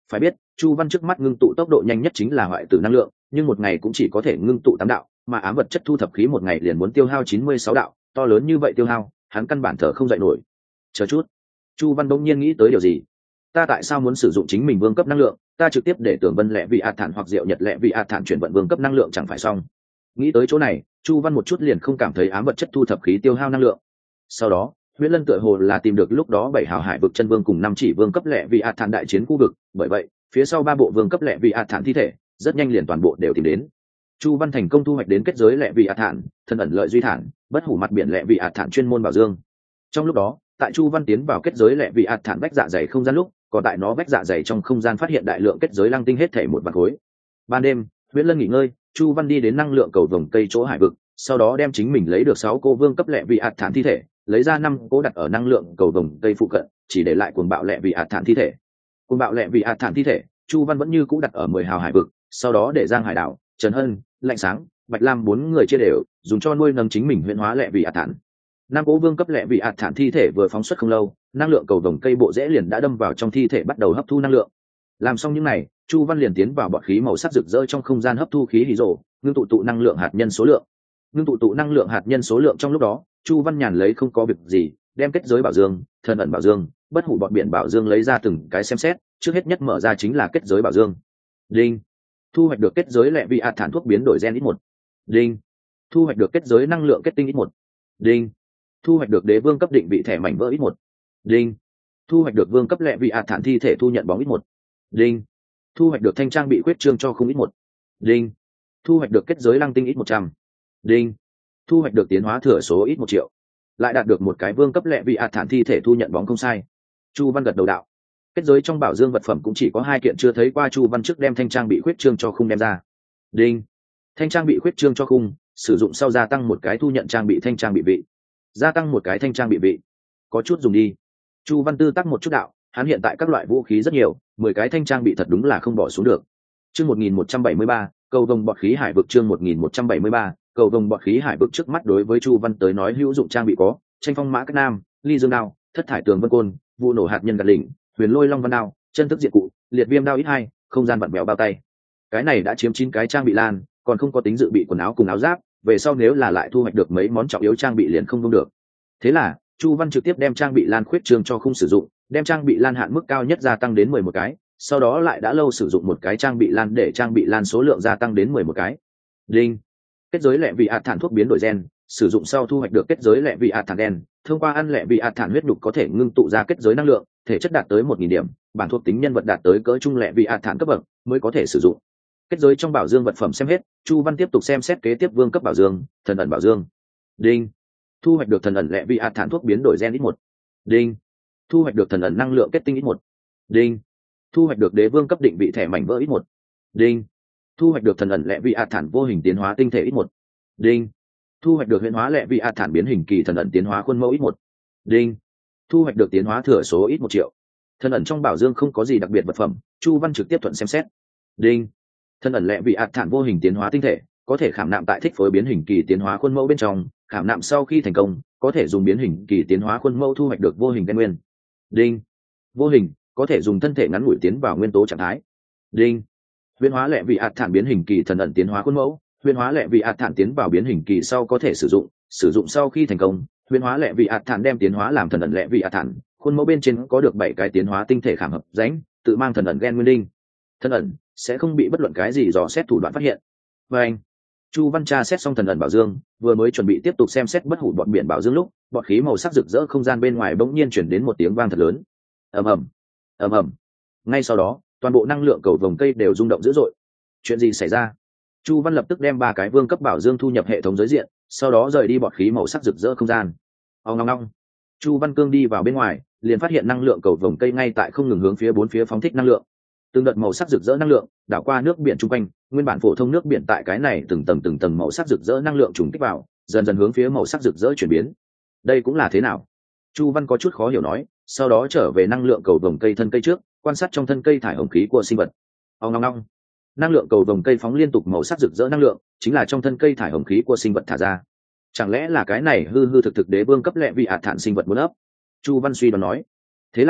Phải biết chu văn trước mắt ngưng tụ tốc độ nhanh nhất chính là hoại tử năng lượng, nhưng một ngày cũng chỉ có thể ngưng tụ 8 đạo, mà ám vật chất thu thập khí một ngày liền muốn tiêu hao 96 đạo, to lớn như vậy tiêu hao hắn căn bản thở không dậy nổi. Chờ chút, chu văn bỗng nhiên nghĩ tới điều gì. Ta tại sao muốn sử dụng chính mình vương cấp năng lượng, ta trực tiếp để tưởng vân lẹ vị ạt thản hoặc diệu nhật lẹ vị ạt thản chuyển vận vương cấp năng lượng chẳng phải xong. Nghĩ tới chỗ này, chu văn một chút liền không cảm thấy ám vật chất thu thập khí tiêu hao năng lượng. Sau đó huyễn lân tựa hồ là tìm được lúc đó 7 hào hải vực chân vương cùng 5 chỉ vương cấp lẹ vị ạt thản đại chiến khu vực, bởi vậy phía sau 3 bộ vương cấp lẹ vị ạt thản thi thể rất nhanh liền toàn bộ đều tìm đến. chu văn thành công thu hoạch đến kết giới lẹ vị ạt thản, thân ẩn lợi duy thản, bất hủ mặt biển lẹ vị ạt thản chuyên môn bảo dương. Trong lúc đó tại chu văn tiến vào kết giới lẹ vị ạt thản vách dạ dày không gian lúc, còn tại nó vách dạ dày trong không gian phát hiện đại lượng kết giới lăng tinh hết thể một vạn khối. Ban đêm huyễn lân nghỉ ngơi, chu văn đi đến năng lượng cầu vồng cây chỗ hải vực, sau đó đem chính mình lấy được 6 cô vương cấp lẹ vị ạt thản thi thể lấy ra 5 cố đặt ở năng lượng cầu vồng cây phụ cận, chỉ để lại cuồng bạo lẹ vị ạt thản thi thể. Cuồng bạo lẹ vị ạt thản thi thể chu văn vẫn như cũ đặt ở 10 hào hải vực, sau đó để Giang Hải Đảo, Trần Hân, Lạnh Sáng, Bạch Lam 4 người chia đều dùng cho nuôi nấng chính mình huyễn hóa lẹ vị ạt thản. 5 cố vương cấp lẹ vị ạt thản thi thể vừa phóng xuất không lâu, năng lượng cầu vồng cây bộ rễ liền đã đâm vào trong thi thể bắt đầu hấp thu năng lượng. Làm xong những này, chu văn liền tiến vào bọt khí màu sắc rực rỡ trong không gian hấp thu khí hydro, ngưng tụ năng lượng hạt nhân số lượng. Ngưng tụ năng lượng hạt nhân số lượng trong lúc đó, chu văn nhàn lấy không có việc gì, đem kết giới bảo dương, thần ẩn bảo dương, bất hủ bọt biển bảo dương lấy ra từng cái xem xét, trước hết nhất mở ra chính là kết giới bảo dương. Đinh. Thu hoạch được kết giới lẹ vị ạt thản thuốc biến đổi gen X1. Đinh. Thu hoạch được kết giới năng lượng kết tinh X1. Đinh. Thu hoạch được đế vương cấp định vị thẻ mảnh vỡ X1. Đinh. Thu hoạch được vương cấp lẹ vị ạt thản thi thể thu nhận bóng X1. Đinh. Thu hoạch được thanh trang bị quyết trương cho khung X1. Đinh. Thu hoạch được kết giới lăng tinh X100. Đinh. Thu hoạch được tiến hóa thừa số X1 triệu. Lại đạt được một cái vương cấp lẹ vị ạt thản thi thể thu nhận bóng không sai. chu văn gật đầu đạo. Kết giới trong bảo dương vật phẩm cũng chỉ có 2 kiện chưa thấy qua, chu văn trước đem thanh trang bị khuyết trương cho khung đem ra. Đinh. Thanh trang bị khuyết trương cho khung sử dụng sau gia tăng một cái thu nhận trang bị thanh trang bị vị, gia tăng một cái thanh trang bị vị, có chút dùng đi. chu văn tư tắc một chút đạo, hắn hiện tại các loại vũ khí rất nhiều, 10 cái thanh trang bị thật đúng là không bỏ xuống được. Chương 1173, cầu vồng bọt khí hải vực. Chương 1173, cầu vồng bọt khí hải vực. Trước mắt đối với chu văn tới nói hữu dụng trang bị có tranh phong mã cách nam, ly dương đao, thất thải tường vân côn, vụ nổ hạt nhân gạt lỉnh, huyền lôi long văn đao, chân thức diện cụ, liệt viêm đao X2, không gian vặn bèo bao tay. Cái này đã chiếm 9 cái trang bị lan, còn không có tính dự bị quần áo cùng áo giáp, về sau nếu là lại thu hoạch được mấy món trọng yếu trang bị liền không đông được. Thế là chu văn trực tiếp đem trang bị lan khuyết trường cho không sử dụng, đem trang bị lan hạn mức cao nhất gia tăng đến 11 cái, sau đó lại đã lâu sử dụng một cái trang bị lan để trang bị lan số lượng gia tăng đến 11 cái. Đinh. Kết giới lẹ vị ạt thản thuốc biến đổi gen, sử dụng sau thu hoạch được kết giới lẹ vị ạt thản đen, thông qua ăn lẹ vị ạt thản huyết đục có thể ngưng tụ ra kết giới năng lượng, thể chất đạt tới 1000 điểm, bản thuộc tính nhân vật đạt tới cỡ trung lẹ vị ạt thản cấp bậc mới có thể sử dụng. Kết giới trong bảo dương vật phẩm xem hết, chu văn tiếp tục xem xét kế tiếp vương cấp bảo dương, thần ẩn bảo dương. Đinh. Thu hoạch được thần ẩn lẹ vị ạt thản thuốc biến đổi gen X1. Đinh. Thu hoạch được thần ẩn năng lượng kết tinh X1. Đinh. Thu hoạch được đế vương cấp định vị thẻ mảnh vỡ X1. Đinh. Thu hoạch được thần ẩn lẹ vị ạt thản vô hình tiến hóa tinh thể X1. Đinh. Thu hoạch được huyễn hóa lẹ vị ạt thản biến hình kỳ thần ẩn tiến hóa khuôn mẫu X1. Đinh. Thu hoạch được tiến hóa thừa số X1 triệu. Thần ẩn trong bảo dương không có gì đặc biệt vật phẩm, chu văn trực tiếp thuận xem xét. Đinh. Thần ẩn lẹ vị ạt thản vô hình tiến hóa tinh thể có thể khảm nạm tại thích phối biến hình kỳ tiến hóa khuôn mẫu bên trong, khảm nạm sau khi thành công có thể dùng biến hình kỳ tiến hóa khuôn mẫu thu hoạch được vô hình căn nguyên. Đinh. Vô hình có thể dùng thân thể ngắn ngủi tiến vào nguyên tố trạng thái. Đinh. Huyễn hóa lẹ vị ạt thản biến hình kỳ thần ẩn tiến hóa khuôn mẫu, huyễn hóa lẹ vị ạt thản tiến vào biến hình kỳ sau có thể sử dụng sau khi thành công, huyễn hóa lẹ vị ạt thản đem tiến hóa làm thần ẩn lẹ vị ạt thản, khuôn mẫu bên trên có được 7 cái tiến hóa tinh thể khảm hợp rãnh, tự mang thần ẩn gen nguyên linh. Thần ẩn sẽ không bị bất luận cái gì dò xét thủ đoạn phát hiện. Và anh, chu văn tra xét xong thần ẩn bảo dương, vừa mới chuẩn bị tiếp tục xem xét bất hủ bọt biển bảo dương lúc, bọt khí màu sắc rực rỡ không gian bên ngoài bỗng nhiên chuyển đến một tiếng vang thật lớn. Ầm ầm, ầm ầm. Ngay sau đó toàn bộ năng lượng cầu vồng cây đều rung động dữ dội. Chuyện gì xảy ra? chu văn lập tức đem 3 cái vương cấp bảo dương thu nhập hệ thống giới diện, sau đó rời đi bọt khí màu sắc rực rỡ không gian. Ong ong ong. chu văn cương đi vào bên ngoài, liền phát hiện năng lượng cầu vồng cây ngay tại không ngừng hướng phía 4 phía phóng thích năng lượng. Từng đợt màu sắc rực rỡ năng lượng đảo qua nước biển chung quanh, nguyên bản phổ thông nước biển tại cái này từng tầng màu sắc rực rỡ năng lượng trùng kích vào, dần dần hướng phía màu sắc rực rỡ chuyển biến. Đây cũng là thế nào? chu văn có chút khó hiểu nói, sau đó trở về năng lượng cầu vồng cây thân cây trước, quan sát trong thân cây thải hồng khí của sinh vật. Ong ong ong. Năng lượng cầu vồng cây phóng liên tục màu sắc rực rỡ năng lượng, chính là trong thân cây thải hồng khí của sinh vật thả ra. Chẳng lẽ là cái này hư hư thực thực đế vương cấp lẹ vị ạt thản sinh vật muốn ấp? chu văn suy đoán nói. Thế là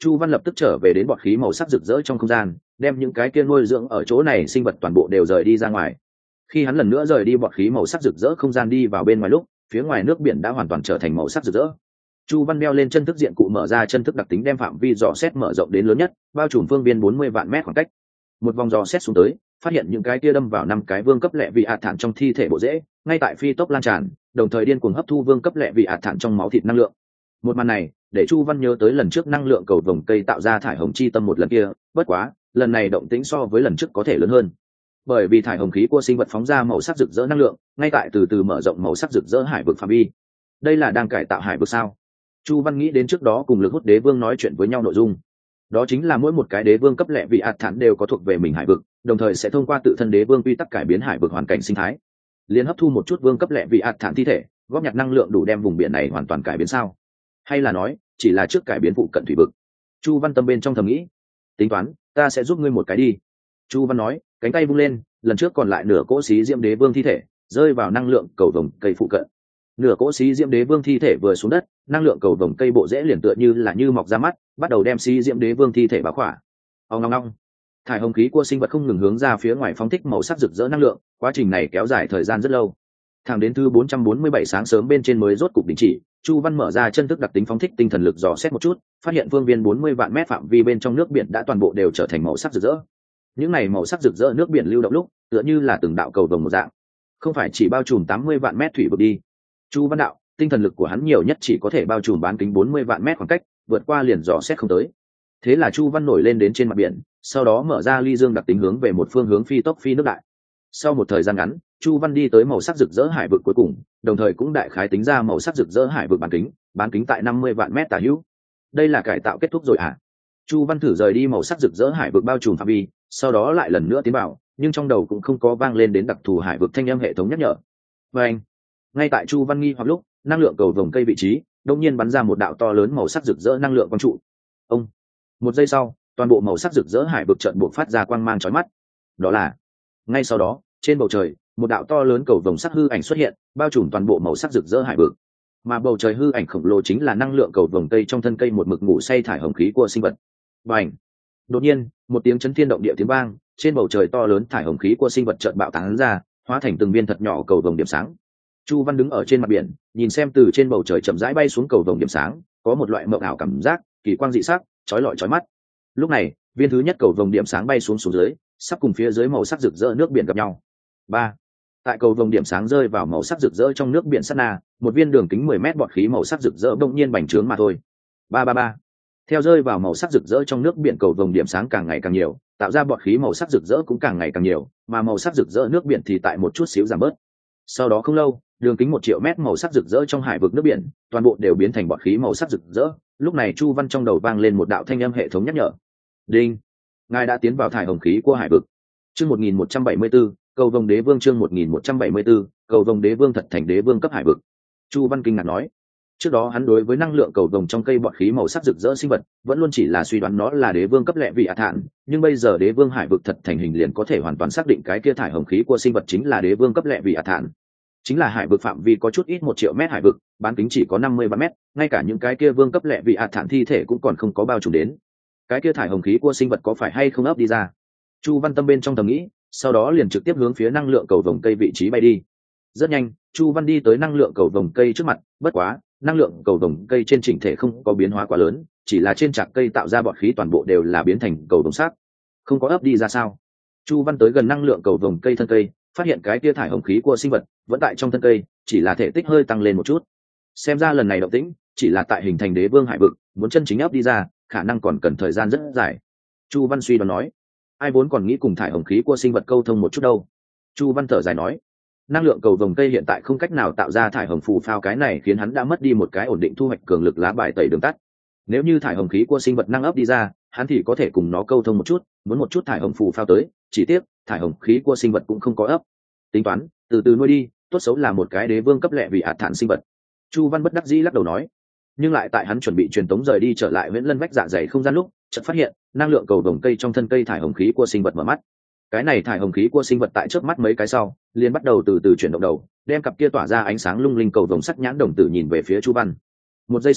Chu Văn lập tức trở về đến bọt khí màu sắc rực rỡ trong không gian, đem những cái kia nuôi dưỡng ở chỗ này sinh vật toàn bộ đều rời đi ra ngoài. Khi hắn lần nữa rời đi bọt khí màu sắc rực rỡ không gian đi vào bên ngoài lúc, phía ngoài nước biển đã hoàn toàn trở thành màu sắc rực rỡ. Chu Văn đeo lên chân thức diện cụ, mở ra chân thức đặc tính, đem phạm vi dò xét mở rộng đến lớn nhất, bao trùm phương viên 40 vạn mét khoảng cách. Một vòng dò xét xuống tới, phát hiện những cái kia đâm vào 5 cái vương cấp lệ vị ạt thản trong thi thể bộ rễ, ngay tại phi tốc lan tràn, đồng thời điên cuồng hấp thu vương cấp lệ vị ạt thản trong máu thịt năng lượng. Một màn này để Chu Văn nhớ tới lần trước năng lượng cầu vồng cây tạo ra thải hồng chi tâm một lần kia, bất quá lần này động tĩnh so với lần trước có thể lớn hơn, bởi vì thải hồng khí của sinh vật phóng ra màu sắc rực rỡ năng lượng, ngay tại từ từ mở rộng màu sắc rực rỡ hải vực phạm vi. Đây là đang cải tạo hải vực sao? Chu Văn nghĩ đến trước đó cùng lực hút đế vương nói chuyện với nhau nội dung, đó chính là mỗi một cái đế vương cấp lệ vị ạt thản đều có thuộc về mình hải vực, đồng thời sẽ thông qua tự thân đế vương quy tắc cải biến hải vực hoàn cảnh sinh thái, liên hấp thu một chút vương cấp lệ vị ạt thản thi thể, góp nhặt năng lượng đủ đem vùng biển này hoàn toàn cải biến sao? Hay là nói chỉ là trước cải biến phụ cận thủy vực? Chu Văn tâm bên trong thầm nghĩ. Tính toán, ta sẽ giúp ngươi một cái đi. Chu Văn nói, cánh tay vung lên, lần trước còn lại nửa cỗ xí diễm đế vương thi thể rơi vào năng lượng cầu vồng cây phụ cận. Nửa cỗ xí diễm đế vương thi thể vừa xuống đất, năng lượng cầu vồng cây bộ rễ liền tựa như mọc ra mắt, bắt đầu đem xí diễm đế vương thi thể bao khỏa. Ong ong ong. Thải hồng khí của sinh vật không ngừng hướng ra phía ngoài phóng thích màu sắc rực rỡ năng lượng, quá trình này kéo dài thời gian rất lâu. Thẳng đến thứ 447 sáng sớm bên trên mới rốt cục đình chỉ. Chu Văn mở ra chân thức đặc tính, phóng thích tinh thần lực dò xét một chút, phát hiện phương viên 40 vạn mét phạm vi bên trong nước biển đã toàn bộ đều trở thành màu sắc rực rỡ. Những này màu sắc rực rỡ nước biển lưu động lúc, tựa như là từng đạo cầu vồng một dạng, không phải chỉ bao trùm 80 vạn mét thủy vực đi. Chu Văn đạo, tinh thần lực của hắn nhiều nhất chỉ có thể bao trùm bán kính 40 vạn mét khoảng cách, vượt qua liền dò xét không tới. Thế là Chu Văn nổi lên đến trên mặt biển, sau đó mở ra ly dương đặc tính hướng về một phương hướng phi tốc phi nước đại. Sau một thời gian ngắn, Chu Văn đi tới màu sắc rực rỡ hải vực cuối cùng, đồng thời cũng đại khái tính ra màu sắc rực rỡ hải vực bán kính tại 50 vạn mét tả hữu. Đây là cải tạo kết thúc rồi à? Chu Văn thử rời đi màu sắc rực rỡ hải vực bao trùm phạm vi, sau đó lại lần nữa tiến vào, nhưng trong đầu cũng không có vang lên đến đặc thù hải vực thanh âm hệ thống nhắc nhở. Và anh, ngay tại Chu Văn nghi hoặc lúc, năng lượng cầu vồng cây vị trí đột nhiên bắn ra một đạo to lớn màu sắc rực rỡ năng lượng quang trụ. Ông, một giây sau, toàn bộ màu sắc rực rỡ hải vực chợt buộc phát ra quang mang chói mắt. Đó là, ngay sau đó, trên bầu trời, một đạo to lớn cầu vồng sắc hư ảnh xuất hiện, bao trùm toàn bộ màu sắc rực rỡ hải vực. Mà bầu trời hư ảnh khổng lồ chính là năng lượng cầu vồng cây trong thân cây một mực ngủ say thải hồng khí của sinh vật. Bành! Đột nhiên, một tiếng chấn thiên động địa tiếng vang, trên bầu trời to lớn thải hồng khí của sinh vật chợt bạo tán ra, hóa thành từng viên thật nhỏ cầu vồng điểm sáng. Chu Văn đứng ở trên mặt biển, nhìn xem từ trên bầu trời chậm rãi bay xuống cầu vồng điểm sáng, có một loại mộng ảo cảm giác, kỳ quang dị sắc, chói lọi chói mắt. Lúc này, viên thứ nhất cầu vồng điểm sáng bay xuống dưới, sắp cùng phía dưới màu sắc rực rỡ nước biển gặp nhau. Ba, tại cầu vồng điểm sáng rơi vào màu sắc rực rỡ trong nước biển sát na, một viên đường kính 10 mét bọt khí màu sắc rực rỡ bỗng nhiên bành trướng mà thôi. Ba. Theo rơi vào màu sắc rực rỡ trong nước biển, cầu vồng điểm sáng càng ngày càng nhiều, tạo ra bọt khí màu sắc rực rỡ cũng càng ngày càng nhiều, mà màu sắc rực rỡ nước biển thì tại một chút xíu giảm bớt. Sau đó không lâu, đường kính 1 triệu mét màu sắc rực rỡ trong hải vực nước biển, toàn bộ đều biến thành bọt khí màu sắc rực rỡ. Lúc này Chu Văn trong đầu vang lên một đạo thanh âm hệ thống nhắc nhở. Đinh, ngài đã tiến vào thải hồng khí của hải vực. Chương 1174, cầu vồng đế vương. Chương 1174, cầu vồng đế vương thật thành đế vương cấp hải vực. Chu Văn kinh ngạc nói, trước đó hắn đối với năng lượng cầu vồng trong cây bọt khí màu sắc rực rỡ sinh vật vẫn luôn chỉ là suy đoán nó là đế vương cấp lệ vị ạt thản, nhưng bây giờ đế vương hải vực thật thành hình, liền có thể hoàn toàn xác định cái kia thải hồng khí của sinh vật chính là đế vương cấp lệ vị ạt thản. Chính là hải vực phạm vi có chút ít 1 triệu mét hải vực, bán kính chỉ có 50 mét, ngay cả những cái kia vương cấp lệ vị ạt thản thi thể cũng còn không có bao trùm đến. Cái kia thải hồng khí của sinh vật có phải hay không ấp đi ra? Chu Văn tâm bên trong thầm nghĩ, sau đó liền trực tiếp hướng phía năng lượng cầu vồng cây vị trí bay đi. Rất nhanh, Chu Văn đi tới năng lượng cầu vồng cây trước mặt, bất quá, năng lượng cầu vồng cây trên chỉnh thể không có biến hóa quá lớn, chỉ là trên trạc cây tạo ra bọt khí toàn bộ đều là biến thành cầu vồng sắc, không có ấp đi ra sao? Chu Văn tới gần năng lượng cầu vồng cây thân cây, phát hiện cái tia thải hồng khí của sinh vật vẫn tại trong thân cây, chỉ là thể tích hơi tăng lên một chút. Xem ra lần này động tĩnh chỉ là tại hình thành đế vương hải vực, muốn chân chính ấp đi ra, khả năng còn cần thời gian rất dài. Chu Văn suy đoán nói, ai vốn còn nghĩ cùng thải hồng khí của sinh vật câu thông một chút đâu. Chu Văn thở dài nói, năng lượng cầu vồng cây hiện tại không cách nào tạo ra thải hồng phù phao, cái này khiến hắn đã mất đi một cái ổn định thu hoạch cường lực lá bài tẩy đường tắt. Nếu như thải hồng khí của sinh vật năng ấp đi ra, hắn thì có thể cùng nó câu thông một chút, muốn một chút thải hồng phù phao tới, chỉ tiếc thải hồng khí của sinh vật cũng không có ấp. Tính toán từ từ nuôi đi, tốt xấu là một cái đế vương cấp lệ vị ạt thản sinh vật. Chu Văn bất đắc dĩ lắc đầu nói, nhưng lại tại hắn chuẩn bị truyền tống rời đi trở lại Huyễn Lân vách dạ dày không gian lúc, chợt phát hiện năng lượng cầu vồng cây trong thân cây thải hồng khí của sinh vật mở mắt. Cái này thải hồng khí của sinh vật tại chớp mắt mấy cái sau, liền bắt đầu từ từ chuyển động đầu, đem cặp kia tỏa ra ánh sáng lung linh cầu vồng sắc nhãn đồng tử nhìn về phía Chu Văn. Một giây sau,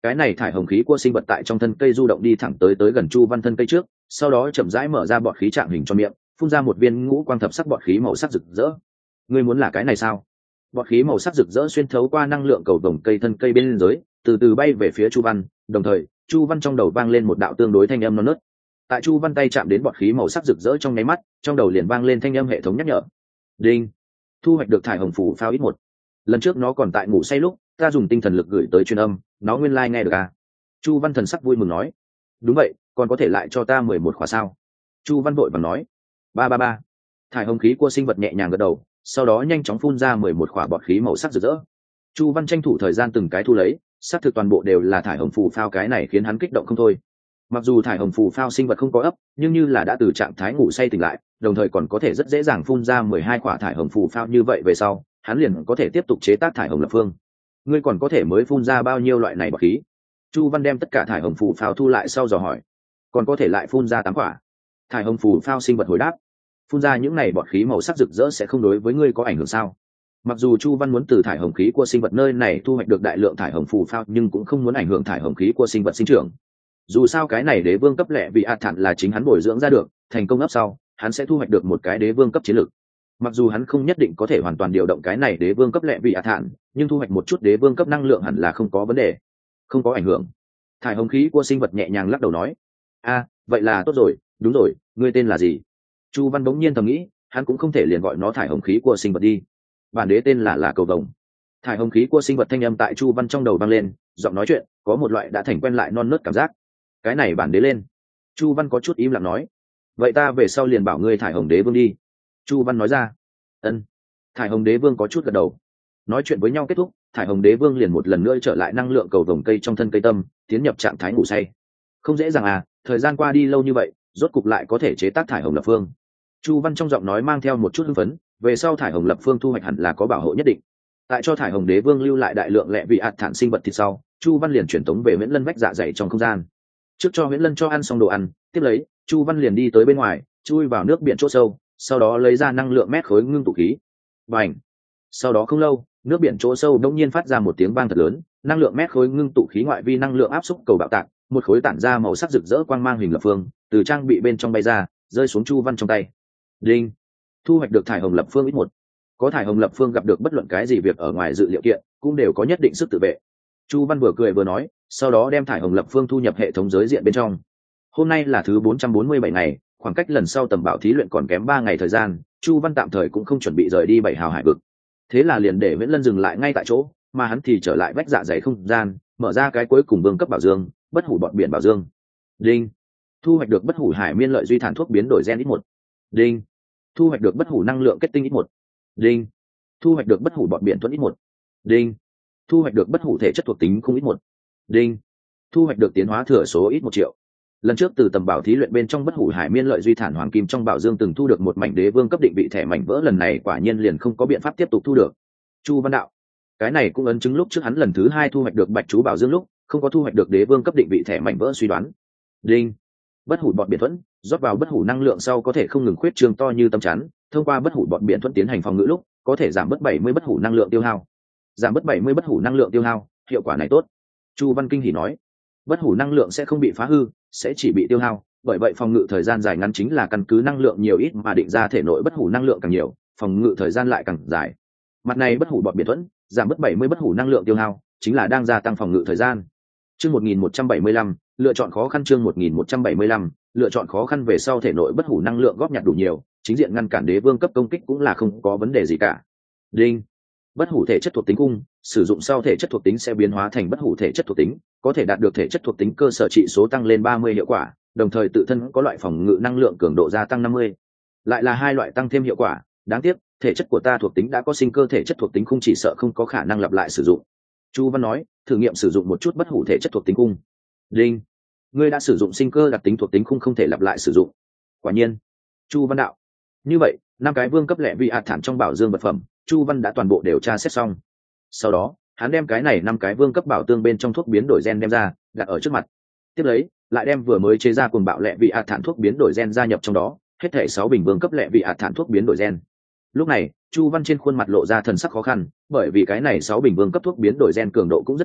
cái này thải hồng khí cua sinh vật tại trong thân cây du động đi thẳng tới gần Chu Văn thân cây trước, sau đó chậm rãi mở ra bọt khí trạng hình cho miệng, phun ra một viên ngũ quang thập sắc bọt khí màu sắc rực rỡ. Ngươi muốn là cái này sao? Bọt khí màu sắc rực rỡ xuyên thấu qua năng lượng cầu vồng cây thân cây bên dưới, từ từ bay về phía Chu Văn, đồng thời Chu Văn trong đầu vang lên một đạo tương đối thanh âm non nớt. Tại Chu Văn tay chạm đến bọt khí màu sắc rực rỡ trong nháy mắt, trong đầu liền vang lên thanh âm hệ thống nhắc nhở. Đinh, thu hoạch được thải hồng phù phao ít một. Lần trước nó còn tại ngủ say lúc, ta dùng tinh thần lực gửi tới truyền âm, nó nguyên lai nghe được à? Chu Văn thần sắc vui mừng nói. Đúng vậy, còn có thể lại cho ta 11 khóa sao? Chu Văn vội vàng nói. Ba. Thải hồng khí cua sinh vật nhẹ nhàng gật đầu, sau đó nhanh chóng phun ra 11 khỏa bọt khí màu sắc rực rỡ. Chu Văn tranh thủ thời gian từng cái thu lấy, xác thực toàn bộ đều là thải hồng phù phao, cái này khiến hắn kích động không thôi. Mặc dù thải hồng phù phao sinh vật không có ấp, nhưng như là đã từ trạng thái ngủ say tỉnh lại, đồng thời còn có thể rất dễ dàng phun ra 12 quả thải hồng phù phao, như vậy về sau hắn liền có thể tiếp tục chế tác thải hồng lập phương. Ngươi còn có thể mới phun ra bao nhiêu loại này bọt khí? Chu Văn đem tất cả thải hồng phù phao thu lại sau dò hỏi. Còn có thể lại phun ra 8 quả. Thải hồng phù phao sinh vật hồi đáp. Phun ra những này bọt khí màu sắc rực rỡ sẽ không đối với ngươi có ảnh hưởng sao? Mặc dù Chu Văn muốn từ thải hồng khí của sinh vật nơi này thu hoạch được đại lượng thải hồng phù phao, nhưng cũng không muốn ảnh hưởng thải hồng khí của sinh vật sinh trưởng. Dù sao cái này đế vương cấp lẹ vị ạt thản là chính hắn bồi dưỡng ra được, thành công ấp sau hắn sẽ thu hoạch được một cái đế vương cấp chiến lược. Mặc dù hắn không nhất định có thể hoàn toàn điều động cái này đế vương cấp lẹ vị ạt thản, nhưng thu hoạch một chút đế vương cấp năng lượng hẳn là không có vấn đề, không có ảnh hưởng. Thải hồng khí của sinh vật nhẹ nhàng lắc đầu nói. Vậy là tốt rồi. Đúng rồi, ngươi tên là gì? Chu Văn bỗng nhiên thầm nghĩ, hắn cũng không thể liền gọi nó thải hồng khí của sinh vật đi. Bản đế tên là cầu vồng. Thải hồng khí của sinh vật thanh âm tại Chu Văn trong đầu vang lên, giọng nói chuyện có một loại đã thành quen lại non nớt cảm giác. Cái này bản đế lên. Chu Văn có chút im lặng nói. Vậy ta về sau liền bảo ngươi thải hồng đế vương đi. Chu Văn nói ra. Ân. Thải hồng đế vương có chút gật đầu. Nói chuyện với nhau kết thúc, thải hồng đế vương liền một lần nữa trở lại năng lượng cầu vồng cây trong thân cây tâm, tiến nhập trạng thái ngủ say. Không dễ dàng à, thời gian qua đi lâu như vậy, rốt cục lại có thể chế tác thải hồng lập phương. Chu Văn trong giọng nói mang theo một chút hưng phấn, về sau thải hồng lập phương thu hoạch hẳn là có bảo hộ nhất định. Tại cho thải hồng đế vương lưu lại đại lượng lẹ vị ạt thản sinh vật thịt sau, Chu Văn liền chuyển tống về Huyễn Lân vách dạ dày trong không gian. Trước cho Huyễn Lân cho ăn xong đồ ăn, tiếp lấy Chu Văn liền đi tới bên ngoài, chui vào nước biển chỗ sâu, sau đó lấy ra năng lượng mét khối ngưng tụ khí. Bành! Sau đó không lâu, nước biển chỗ sâu đột nhiên phát ra một tiếng vang thật lớn, năng lượng mét khối ngưng tụ khí ngoại vi năng lượng áp xúc cầu bạo tạc, một khối tản ra màu sắc rực rỡ quang mang hình lập phương từ trang bị bên trong bay ra, rơi xuống Chu Văn trong tay. Đinh! Thu hoạch được thải hồng lập phương ít một. Có thải hồng lập phương gặp được bất luận cái gì việc ở ngoài dự liệu kiện cũng đều có nhất định sức tự vệ. Chu Văn vừa cười vừa nói, sau đó đem thải hồng lập phương thu nhập hệ thống giới diện bên trong. Hôm nay là thứ 447 ngày, khoảng cách lần sau tầm bảo thí luyện còn kém 3 ngày thời gian, Chu Văn tạm thời cũng không chuẩn bị rời đi Bảy Hào Hải vực. Thế là liền để Viễn Lân dừng lại ngay tại chỗ, mà hắn thì trở lại vách dạ dày không gian, mở ra cái cuối cùng vương cấp bảo dương, bất hủ bọt biển bảo dương. Đinh! Thu hoạch được bất hủ hải miên lợi duy thản thuốc biến đổi gen ít một. Đinh! Thu hoạch được bất hủ năng lượng kết tinh ít một. Đinh! Thu hoạch được bất hủ bọt biển thuẫn ít một. Đinh! Thu hoạch được bất hủ thể chất thuộc tính không ít một. Đinh! Thu hoạch được tiến hóa thừa số ít 1 triệu. Lần trước từ tầm bảo thí luyện bên trong bất hủ hải miên lợi duy thản hoàng kim trong bảo dương từng thu được một mảnh đế vương cấp định vị thẻ mảnh vỡ, lần này quả nhiên liền không có biện pháp tiếp tục thu được. Chu Văn đạo, cái này cũng ấn chứng lúc trước hắn lần thứ 2 thu hoạch được bạch chú bảo dương lúc không có thu hoạch được đế vương cấp định vị thẻ mảnh vỡ suy đoán. Đinh! Bất hủ bọt biển thuẫn, rót vào bất hủ năng lượng sau có thể không ngừng khuyết trường to như tấm chắn, thông qua bất hủ bọt biển thuẫn tiến hành phòng ngự lúc có thể giảm bớt 70 bất hủ năng lượng tiêu hao. Giảm bớt 70 bất hủ năng lượng tiêu hao, hiệu quả này tốt. Chu Văn kinh hỉ nói, bất hủ năng lượng sẽ không bị phá hư, sẽ chỉ bị tiêu hao, bởi vậy phòng ngự thời gian dài ngắn chính là căn cứ năng lượng nhiều ít mà định ra, thể nội bất hủ năng lượng càng nhiều, phòng ngự thời gian lại càng dài. Mặt này bất hủ bọt biển thuẫn, giảm bớt 70 bất hủ năng lượng tiêu hao, chính là đang gia tăng phòng ngự thời gian. Chương 1175, lựa chọn khó khăn. Chương 1175, lựa chọn khó khăn. Về sau thể nội bất hủ năng lượng góp nhặt đủ nhiều, chính diện ngăn cản đế vương cấp công kích cũng là không có vấn đề gì cả. Đinh! Bất hủ thể chất thuộc tính cung, sử dụng sau thể chất thuộc tính sẽ biến hóa thành bất hủ thể chất thuộc tính, có thể đạt được thể chất thuộc tính cơ sở trị số tăng lên 30 hiệu quả, đồng thời tự thân có loại phòng ngự năng lượng cường độ gia tăng 50. Lại là 2 loại tăng thêm hiệu quả, đáng tiếc thể chất của ta thuộc tính đã có sinh cơ thể chất thuộc tính khung, chỉ sợ không có khả năng lặp lại sử dụng. Chu Văn nói, thử nghiệm sử dụng một chút bất hủ thể chất thuộc tính cung. Đinh! Ngươi đã sử dụng sinh cơ đặc tính thuộc tính khung, không thể lặp lại sử dụng. Quả nhiên. Chu Văn đạo. Như vậy, 5 cái vương cấp lẻ vị ạt thản trong bảo dương vật phẩm, Chu Văn đã toàn bộ điều tra xét xong. Sau đó hắn đem cái này 5 cái vương cấp bảo tương bên trong thuốc biến đổi gen đem ra, đặt ở trước mặt. Tiếp lấy lại đem vừa mới chế ra cuồng bạo lẹ vị ạt thản thuốc biến đổi gen gia nhập trong đó, hết thể 6 bình vương cấp lẹ vị ạt thản thuốc biến đổi gen. Lúc này Chu Văn trên khuôn mặt lộ ra thần sắc khó khăn, bởi vì cái này 6 bình vương cấp thuốc biến đổi gen cường độ cũng rất cao,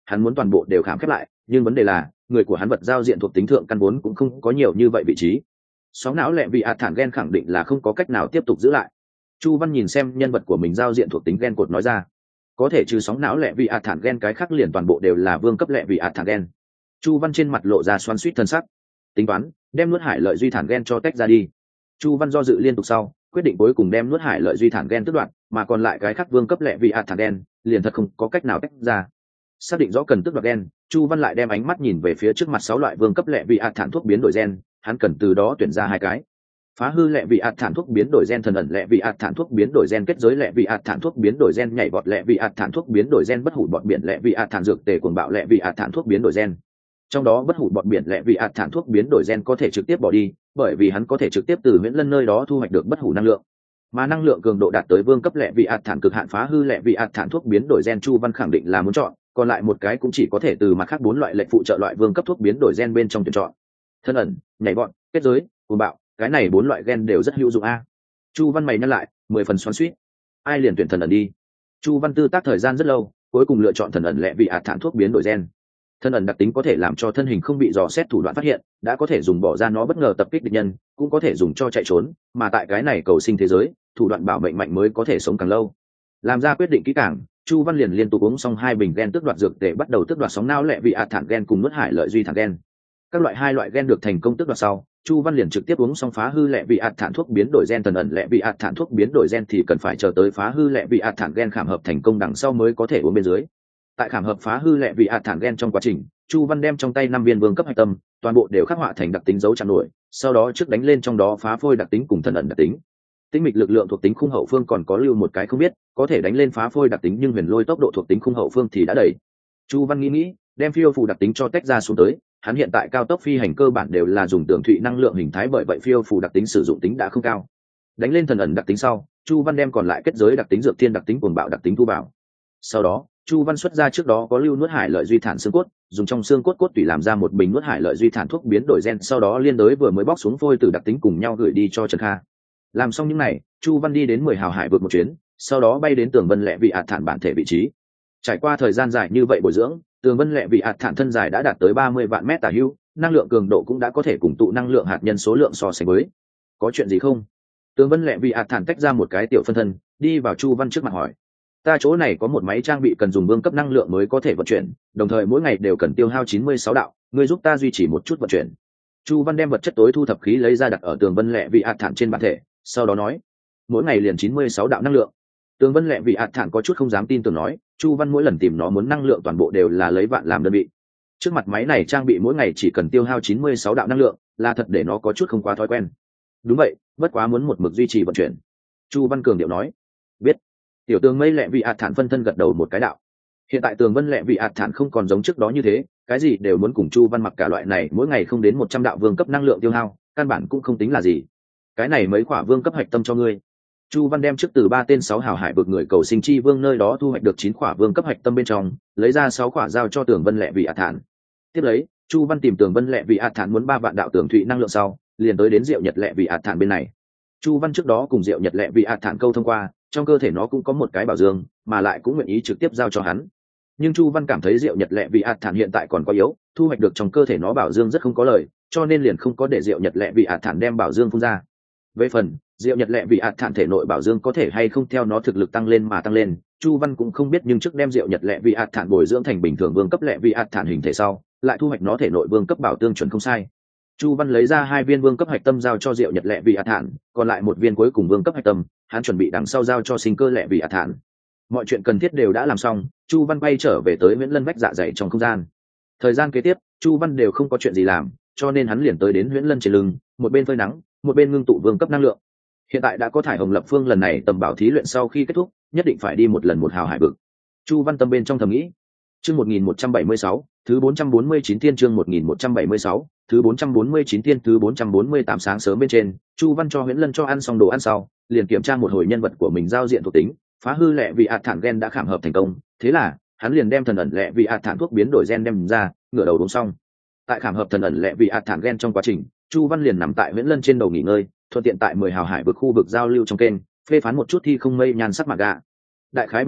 hắn muốn toàn bộ đều khảm khép lại, nhưng vấn đề là người của hắn vật giao diện thuộc tính thượng căn vốn cũng không có nhiều như vậy vị trí. Sóng não lẹ vị thản gen khẳng định là không có cách nào tiếp tục giữ lại. Chu Văn nhìn xem nhân vật của mình giao diện thuộc tính gen cột nói ra, có thể trừ sóng não lẹ vị thản gen cái khác liền toàn bộ đều là vương cấp lẹ vị thản gen. Chu Văn trên mặt lộ ra xoắn xuýt thân sắc, tính toán đem nuốt hải lợi duy thản gen cho tách ra đi. Chu Văn do dự liên tục sau, quyết định cuối cùng đem nuốt hải lợi duy thản gen tước đoạt, mà còn lại cái khác vương cấp lẹ vị thản gen liền thật không có cách nào tách ra. Xác định rõ cần tước đoạt gen, Chu Văn lại đem ánh mắt nhìn về phía trước mặt 6 loại vương cấp lẹ vị thản thuốc biến đổi gen, hắn cần từ đó tuyển ra 2 cái. Phá hư lẹ vị thản thuốc biến đổi gen, thần ẩn lẹ vị thản thuốc biến đổi gen, kết giới lẹ vị thản thuốc biến đổi gen, nhảy vọt lẹ vị thản thuốc biến đổi gen, bất hủ bọt biển lẹ vị thản dược tề cuồng bạo lẹ vị thản thuốc biến đổi gen. Trong đó bất hủ bọt biển lẹ vị thản thuốc biến đổi gen có thể trực tiếp bỏ đi, bởi vì hắn có thể trực tiếp từ Huyễn Lân nơi đó thu hoạch được bất hủ năng lượng, mà năng lượng cường độ đạt tới vương cấp lẹ vị thản cực hạn phá hư lẹ vị thản thuốc biến đổi gen Chu Văn khẳng định là muốn chọn, còn lại một cái cũng chỉ có thể từ mặt khác 4 loại lệnh phụ trợ loại vương cấp thuốc biến đổi gen bên trong tuyển chọn. Thân ẩn, nhảy vọt, kết giới, cuồng bạo, cái này 4 loại gen đều rất hữu dụng a. Chu Văn mày nhăn lại, 10 phần xoắn xuýt. Ai liền tuyển thần ẩn đi. Chu Văn tư tác thời gian rất lâu, cuối cùng lựa chọn thần ẩn lẹ vị thản thuốc biến đổi gen. Thân ẩn đặc tính có thể làm cho thân hình không bị dò xét thủ đoạn phát hiện, đã có thể dùng bỏ ra nó bất ngờ tập kích địch nhân, cũng có thể dùng cho chạy trốn, mà tại cái này cầu sinh thế giới, thủ đoạn bảo mệnh mạnh mới có thể sống càng lâu. Làm ra quyết định kỹ càng, Chu Văn liền liên tục uống xong 2 bình gen tước đoạt dược để bắt đầu tước đoạt sóng não lẹ vị thản gen cùng nuốt hải lợi duy thản gen. Các loại 2 loại gen được thành công tước đoạt sau, Chu Văn liền trực tiếp uống xong phá hư lẹ vị thản thuốc biến đổi gen, thần ẩn lẹ vị thản thuốc biến đổi gen thì cần phải chờ tới phá hư lẹ vị thản gen khảm hợp thành công đằng sau mới có thể uống bên dưới. Tại khảm hợp phá hư lẹ vị thản gen trong quá trình, Chu Văn đem trong tay 5 viên vương cấp hạch tâm, toàn bộ đều khắc họa thành đặc tính dấu chạm nổi, sau đó trước đánh lên trong đó phá phôi đặc tính cùng thần ẩn đặc tính. Tinh mịch lực lượng thuộc tính khung hậu phương còn có lưu một cái không biết, có thể đánh lên phá phôi đặc tính nhưng huyền lôi tốc độ thuộc tính khung hậu phương thì đã đầy. Chu Văn nghĩ, đem phiêu phù đặc tính cho tách ra xuống tới, hắn hiện tại cao tốc phi hành cơ bản đều là dùng tường thụy năng lượng hình thái, bởi vậy phiêu phù đặc tính sử dụng tính đã không cao. Đánh lên thần ẩn đặc tính sau, Chu Văn đem còn lại kết giới đặc tính, dược thiên đặc tính, cuồng bạo đặc tính thu bảo. Sau đó, Chu Văn xuất ra trước đó có lưu nuốt hải lợi duy thản xương cốt, dùng trong xương cốt cốt tủy làm ra một bình nuốt hải lợi duy thản thuốc biến đổi gen, sau đó liên đối vừa mới bóc xuống phôi từ đặc tính cùng nhau gửi đi cho Trần Kha. Làm xong những này, Chu Văn đi đến 10 hào hải vượt một chuyến, sau đó bay đến Tường Vân lẹ vị thản bản thể vị trí. Trải qua thời gian dài như vậy bồi dưỡng, Tường Vân lẹ vị thản thân dài đã đạt tới 30 vạn mét tả hữu, năng lượng cường độ cũng đã có thể cùng tụ năng lượng hạt nhân số lượng so sánh với. Có chuyện gì không? Tường Vân lẹ vị thản tách ra một cái tiểu phân thân, đi vào Chu Văn trước mặt hỏi. Ta chỗ này có một máy trang bị cần dùng vương cấp năng lượng mới có thể vận chuyển, đồng thời mỗi ngày đều cần tiêu hao 96 đạo, ngươi giúp ta duy trì một chút vận chuyển. Chu Văn đem vật chất tối thu thập khí lấy ra đặt ở Tường Vân lẹ vị thản trên bản thể, sau đó nói, mỗi ngày liền 96 đạo năng lượng. Tường Vân lẹ vị thản có chút không dám tin tưởng nói, Chu Văn mỗi lần tìm nó muốn năng lượng toàn bộ đều là lấy vạn làm đơn vị. Trước mặt máy này trang bị mỗi ngày chỉ cần tiêu hao 96 đạo năng lượng, là thật để nó có chút không quá thói quen. Đúng vậy, bất quá muốn một mực duy trì vận chuyển. Chu Văn cường điệu nói. Biết. Tiểu Tường Mây lẹ vị thản phân thân gật đầu một cái đạo. Hiện tại Tường Vân lẹ vị thản không còn giống trước đó như thế, cái gì đều muốn cùng Chu Văn mặc cả loại này, mỗi ngày không đến 100 đạo vương cấp năng lượng tiêu hao, căn bản cũng không tính là gì. Cái này mấy quả vương cấp hạch tâm cho ngươi. Chu Văn đem trước từ 3 tên 6 hào hải vực người cầu sinh chi vương nơi đó thu hoạch được 9 quả vương cấp hạch tâm bên trong, lấy ra 6 quả giao cho Tường Vân lẹ vị thản. Tiếp lấy, Chu Văn tìm Tường Vân lẹ vị thản muốn 3 vạn đạo tường thụy năng lượng sau, liền tới đến Diệu Nhật lẹ vị thản bên này. Chu Văn trước đó cùng Diệu Nhật lẹ vị thản câu thông qua, trong cơ thể nó cũng có một cái bảo dương, mà lại cũng nguyện ý trực tiếp giao cho hắn. Nhưng Chu Văn cảm thấy Diệu Nhật lẹ vị thản hiện tại còn quá yếu, thu hoạch được trong cơ thể nó bảo dương rất không có lợi, cho nên liền không có để Diệu Nhật lẹ vị thản đem bảo dương phun ra. Về phần Diệu Nhật lẹ vị thản thể nội bảo dương có thể hay không theo nó thực lực tăng lên mà tăng lên, Chu Văn cũng không biết, nhưng trước đem Diệu Nhật lẹ vị thản bồi dưỡng thành bình thường vương cấp lẹ vị thản hình thể sau, lại thu hoạch nó thể nội vương cấp bảo tương chuẩn không sai. Chu Văn lấy ra 2 viên vương cấp hạch tâm giao cho Diệu Nhật lẹ vị thản, còn lại 1 viên cuối cùng vương cấp hạch tâm, hắn chuẩn bị đằng sau giao cho Sinh Cơ lẹ vị thản. Mọi chuyện cần thiết đều đã làm xong, Chu Văn bay trở về tới Huyễn Lân vách dạ dày trong không gian. Thời gian kế tiếp, Chu Văn đều không có chuyện gì làm, cho nên hắn liền tới đến Huyễn Lân trên lưng, một bên phơi nắng, một bên ngưng tụ vương cấp năng lượng. Hiện tại đã có thải hồng lập phương, lần này tầm bảo thí luyện sau khi kết thúc, nhất định phải đi một lần một hào hải vực. Chu Văn tâm bên trong thầm nghĩ. Chương 1176, thứ 449 thiên, chương 1176, thứ 449 thiên, thứ 448 sáng sớm bên trên, Chu Văn cho Huyễn Lân cho ăn xong đồ ăn sau, liền kiểm tra một hồi nhân vật của mình giao diện thuộc tính, phá hư lẹ vị thản gen đã khảm hợp thành công, thế là hắn liền đem thần ẩn lẹ vị thản thuốc biến đổi gen đem ra, ngửa đầu uống xong. Tại khảm hợp thần ẩn lẹ vị thản gen trong quá trình, Chu Văn liền nằm tại Huyễn Lân trên đầu nghỉ ngơi, thuận tiện tại 10 hào hải vực khu vực giao lưu trong kênh phê phán một chút thi không mây nhan sắc mạc gạ. Đại khái buổi trưa,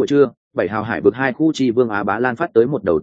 7 hào hải vực 2 khu chi vương Á Bá Lan phát tới một đầu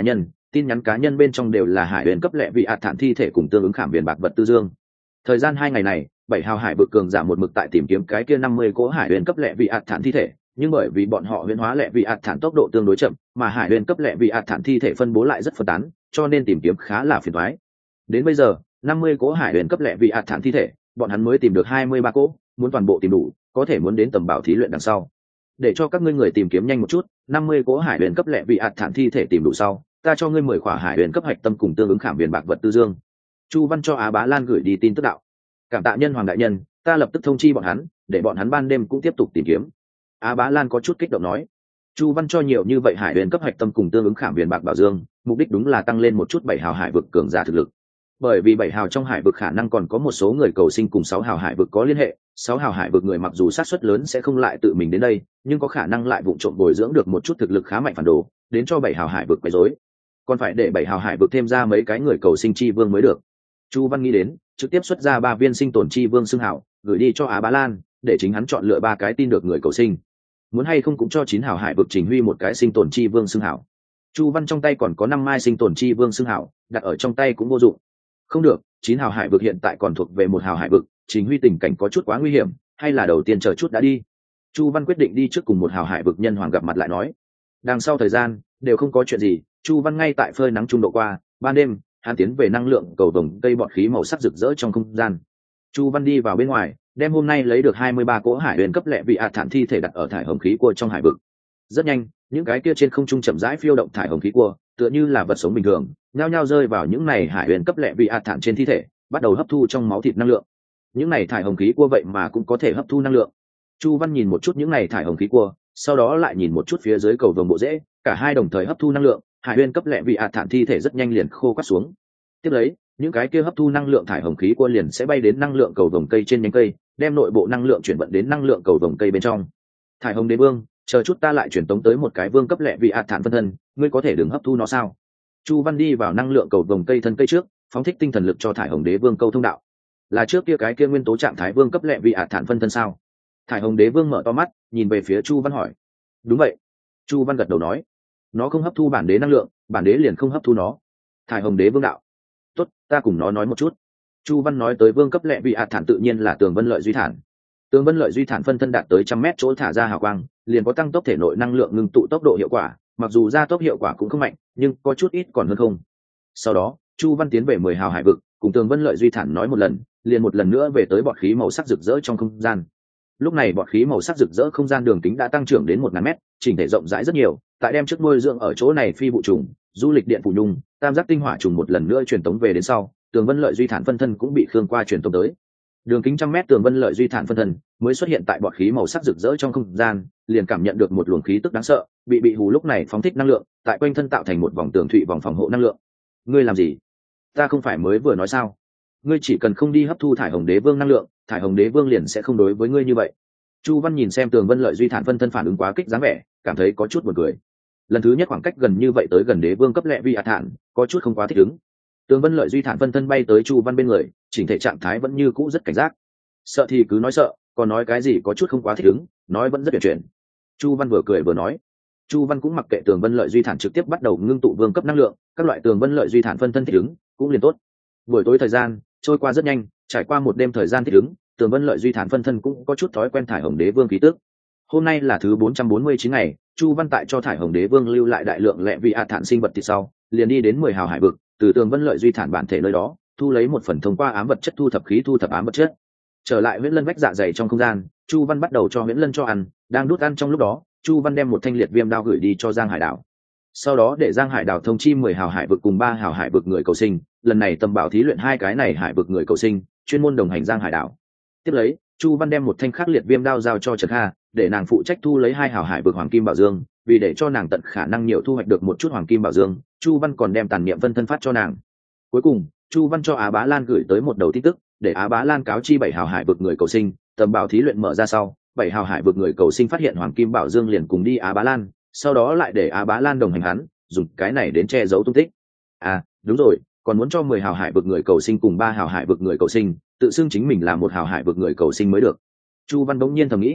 tin nhắn cá nhân bên trong đều là hải huyền cấp lệ vị ạt thản thi thể cùng tương ứng khảm biển bạc vật tư dương. Thời gian 2 ngày này, 7 hào hải vực cường giả một mực tại tìm kiếm cái kia 50 cỗ hải huyền cấp lệ vị ạt thản thi thể, nhưng bởi vì bọn họ huyền hóa lệ vị ạt thản tốc độ tương đối chậm, mà hải huyền cấp lệ vị ạt thản thi thể phân bố lại rất phân tán, cho nên tìm kiếm khá là phiền toái. Đến bây giờ, 50 cỗ hải huyền cấp lệ vị ạt thản thi thể, bọn hắn mới tìm được 23 cỗ, muốn toàn bộ tìm đủ, có thể muốn đến tầm bảo thí luyện đằng sau. Để cho các ngươi người tìm kiếm nhanh một chút, 50 cỗ hải huyền cấp lệ vị ạt thản thi thể tìm đủ sau, ta cho ngươi 10 khỏa hải huyền cấp hạch tâm cùng tương ứng khảm viền bạc vật tư dương. Chu Văn cho Á Bá Lan gửi đi tin tức đạo. Cảm tạ nhân hoàng đại nhân, ta lập tức thông chi bọn hắn, để bọn hắn ban đêm cũng tiếp tục tìm kiếm. Á Bá Lan có chút kích động nói. Chu Văn cho nhiều như vậy hải huyền cấp hạch tâm cùng tương ứng khảm viền bạc bảo dương, mục đích đúng là tăng lên một chút 7 hào hải vực cường giả thực lực. Bởi vì 7 hào trong hải vực khả năng còn có một số người cầu sinh cùng 6 hào hải vực có liên hệ, 6 hào hải vực người mặc dù sát suất lớn sẽ không lại tự mình đến đây, nhưng có khả năng lại vụng trộm bồi dưỡng được một chút thực lực khá mạnh phản đồ, đến cho 7 hào hải vực quấy rối. Còn phải để 7 hào hải vực thêm ra mấy cái người cầu sinh chi vương mới được. Chu Văn nghĩ đến, trực tiếp xuất ra 3 viên sinh tồn chi vương xưng hảo, gửi đi cho Á Bá Lan, để chính hắn chọn lựa 3 cái tin được người cầu sinh. Muốn hay không cũng cho 9 hào hải vực Trình Huy một cái sinh tồn chi vương xưng hảo. Chu Văn trong tay còn có 5 mai sinh tồn chi vương xưng hảo, đặt ở trong tay cũng vô dụng. Không được, 9 hào hải vực hiện tại còn thuộc về 1 hào hải vực, Trình Huy tình cảnh có chút quá nguy hiểm, hay là đầu tiên chờ chút đã đi. Chu Văn quyết định đi trước cùng 1 hào hải vực nhân hoàng gặp mặt lại nói. Đằng sau thời gian đều không có chuyện gì, Chu Văn ngay tại phơi nắng trung độ qua, ban đêm hắn tiến về năng lượng cầu vồng cây bọt khí màu sắc rực rỡ trong không gian. Chu Văn đi vào bên ngoài, đem hôm nay lấy được 23 cỗ hải huyền cấp lệ vị ạt thản thi thể đặt ở thải hồng khí cua trong hải vực. Rất nhanh, những cái kia trên không trung chậm rãi phiêu động thải hồng khí cua, tựa như là vật sống bình thường, nhao nhao rơi vào những này hải huyền cấp lệ vị ạt thản trên thi thể, bắt đầu hấp thu trong máu thịt năng lượng. Những này thải hồng khí cua vậy mà cũng có thể hấp thu năng lượng. Chu Văn nhìn một chút những này thải hồng khí cua, sau đó lại nhìn một chút phía dưới cầu vồng bộ rễ, cả hai đồng thời hấp thu năng lượng, hải huyền cấp lệ vị ạt thản thi thể rất nhanh liền khô quắt xuống. Tiếp lấy, những cái kia hấp thu năng lượng thải hồng khí cua liền sẽ bay đến năng lượng cầu vồng cây trên nhánh cây, đem nội bộ năng lượng chuyển vận đến năng lượng cầu vồng cây bên trong. Thải hồng đế vương, chờ chút ta lại chuyển tống tới một cái vương cấp lệ vị ạt thản phân thân, ngươi có thể đừng hấp thu nó sao? Chu Văn đi vào năng lượng cầu vồng cây thân cây trước, phóng thích tinh thần lực cho thải hồng đế vương câu thông đạo. Là trước kia cái kia nguyên tố trạng thái vương cấp lệ vị ạt thản phân thân sao? Thải hồng đế vương mở to mắt, nhìn về phía Chu Văn hỏi. Đúng vậy. Chu Văn gật đầu nói. Nó không hấp thu bản đế năng lượng, bản đế liền không hấp thu nó. Thải hồng đế vương đạo. Tốt, ta cùng nó nói một chút. Chu Văn nói tới vương cấp lệ vị ạt thản tự nhiên là Tường Vân Lợi Duy Thản. Tường Vân Lợi Duy Thản phân thân đạt tới 100 mét chỗ thả ra hào quang, liền có tăng tốc thể nội năng lượng ngưng tụ tốc độ hiệu quả, mặc dù gia tốc hiệu quả cũng không mạnh, nhưng có chút ít còn hơn không. Sau đó, Chu Văn tiến về 10 hào hải vực, cùng Tường Vân Lợi Duy Thản nói một lần, liền một lần nữa về tới bọt khí màu sắc rực rỡ trong không gian. Lúc này bọt khí màu sắc rực rỡ không gian đường kính đã tăng trưởng đến 1000 mét, chỉnh thể rộng rãi rất nhiều, tại đem trước nuôi dưỡng ở chỗ này phi vụ trùng, du lịch điện phủ nhung, tam giác tinh hỏa trùng một lần nữa truyền tống về đến sau, Tường Vân Lợi Duy Thản phân thân cũng bị Khương Qua truyền tống tới. Đường kính 100 mét Tường Vân Lợi Duy Thản phân thân mới xuất hiện tại bọt khí màu sắc rực rỡ trong không gian, liền cảm nhận được một luồng khí tức đáng sợ, bị hù lúc này phóng thích năng lượng, tại quanh thân tạo thành một vòng tường thụy vòng phòng hộ năng lượng. Ngươi làm gì? Ta không phải mới vừa nói sao? Ngươi chỉ cần không đi hấp thu thải hồng đế vương năng lượng, thải hồng đế vương liền sẽ không đối với ngươi như vậy. Chu Văn nhìn xem Tường Vân Lợi Duy Thản phân thân phản ứng quá kích dáng vẻ, cảm thấy có chút buồn cười. Lần thứ nhất khoảng cách gần như vậy tới gần đế vương cấp lệ vi thản, có chút không quá thích ứng. Tường Vân Lợi Duy Thản phân thân bay tới Chu Văn bên người, chỉnh thể trạng thái vẫn như cũ rất cảnh giác. Sợ thì cứ nói sợ, còn nói cái gì có chút không quá thích ứng, nói vẫn rất tuyệt chuyển. Chu Văn vừa cười vừa nói. Chu Văn cũng mặc kệ Tường Vân Lợi Duy Thản trực tiếp bắt đầu ngưng tụ vương cấp năng lượng, các loại Tường Vân Lợi Duy Thản phân thân thích ứng cũng liền tốt. Buổi tối thời gian trôi qua rất nhanh, trải qua một đêm thời gian thích ứng, Tường Vân Lợi Duy Thản phân thân cũng có chút thói quen thải hồng đế vương khí tức. Hôm nay là thứ 449 ngày, Chu Văn tại cho thải hồng đế vương lưu lại đại lượng lệ vị thản sinh vật thịt sau, liền đi đến 10 hào hải vực, từ Tường Vân Lợi Duy Thản bản thể nơi đó, thu lấy một phần thông qua ám vật chất thu thập khí thu thập ám vật chất. Trở lại Huyễn Lân vách dạ dày trong không gian, Chu Văn bắt đầu cho Huyễn Lân cho ăn, đang đút ăn trong lúc đó, Chu Văn đem một thanh liệt viêm đao gửi đi cho Giang Hải Đảo. Sau đó để Giang Hải Đảo thông chi 10 hào hải vực cùng 3 hào hải vực người cầu sinh, lần này tầm bảo thí luyện hai cái này hải vực người cầu sinh, chuyên môn đồng hành Giang Hải Đảo. Tiếp lấy, Chu Văn đem một thanh khắc liệt viêm đao giao cho Trần Kha, để nàng phụ trách thu lấy 2 hào hải vực hoàng kim bảo dương, vì để cho nàng tận khả năng nhiều thu hoạch được một chút hoàng kim bảo dương, Chu Văn còn đem tàn niệm vân thân phát cho nàng. Cuối cùng, Chu Văn cho Á Bá Lan gửi tới một đầu tin tức, để Á Bá Lan cáo chi 7 hào hải vực người cầu sinh, tầm bảo thí luyện mở ra sau, 7 hào hải vực người cầu sinh phát hiện hoàng kim bảo dương liền cùng đi Á Bá Lan, sau đó lại để Á Bá Lan đồng hành hắn, dùng cái này đến che giấu tung tích. À, đúng rồi, còn muốn cho 10 hào hải vực người cầu sinh cùng 3 hào hải vực người cầu sinh, tự xưng chính mình là một hào hải vực người cầu sinh mới được. Chu Văn bỗng nhiên thầm nghĩ,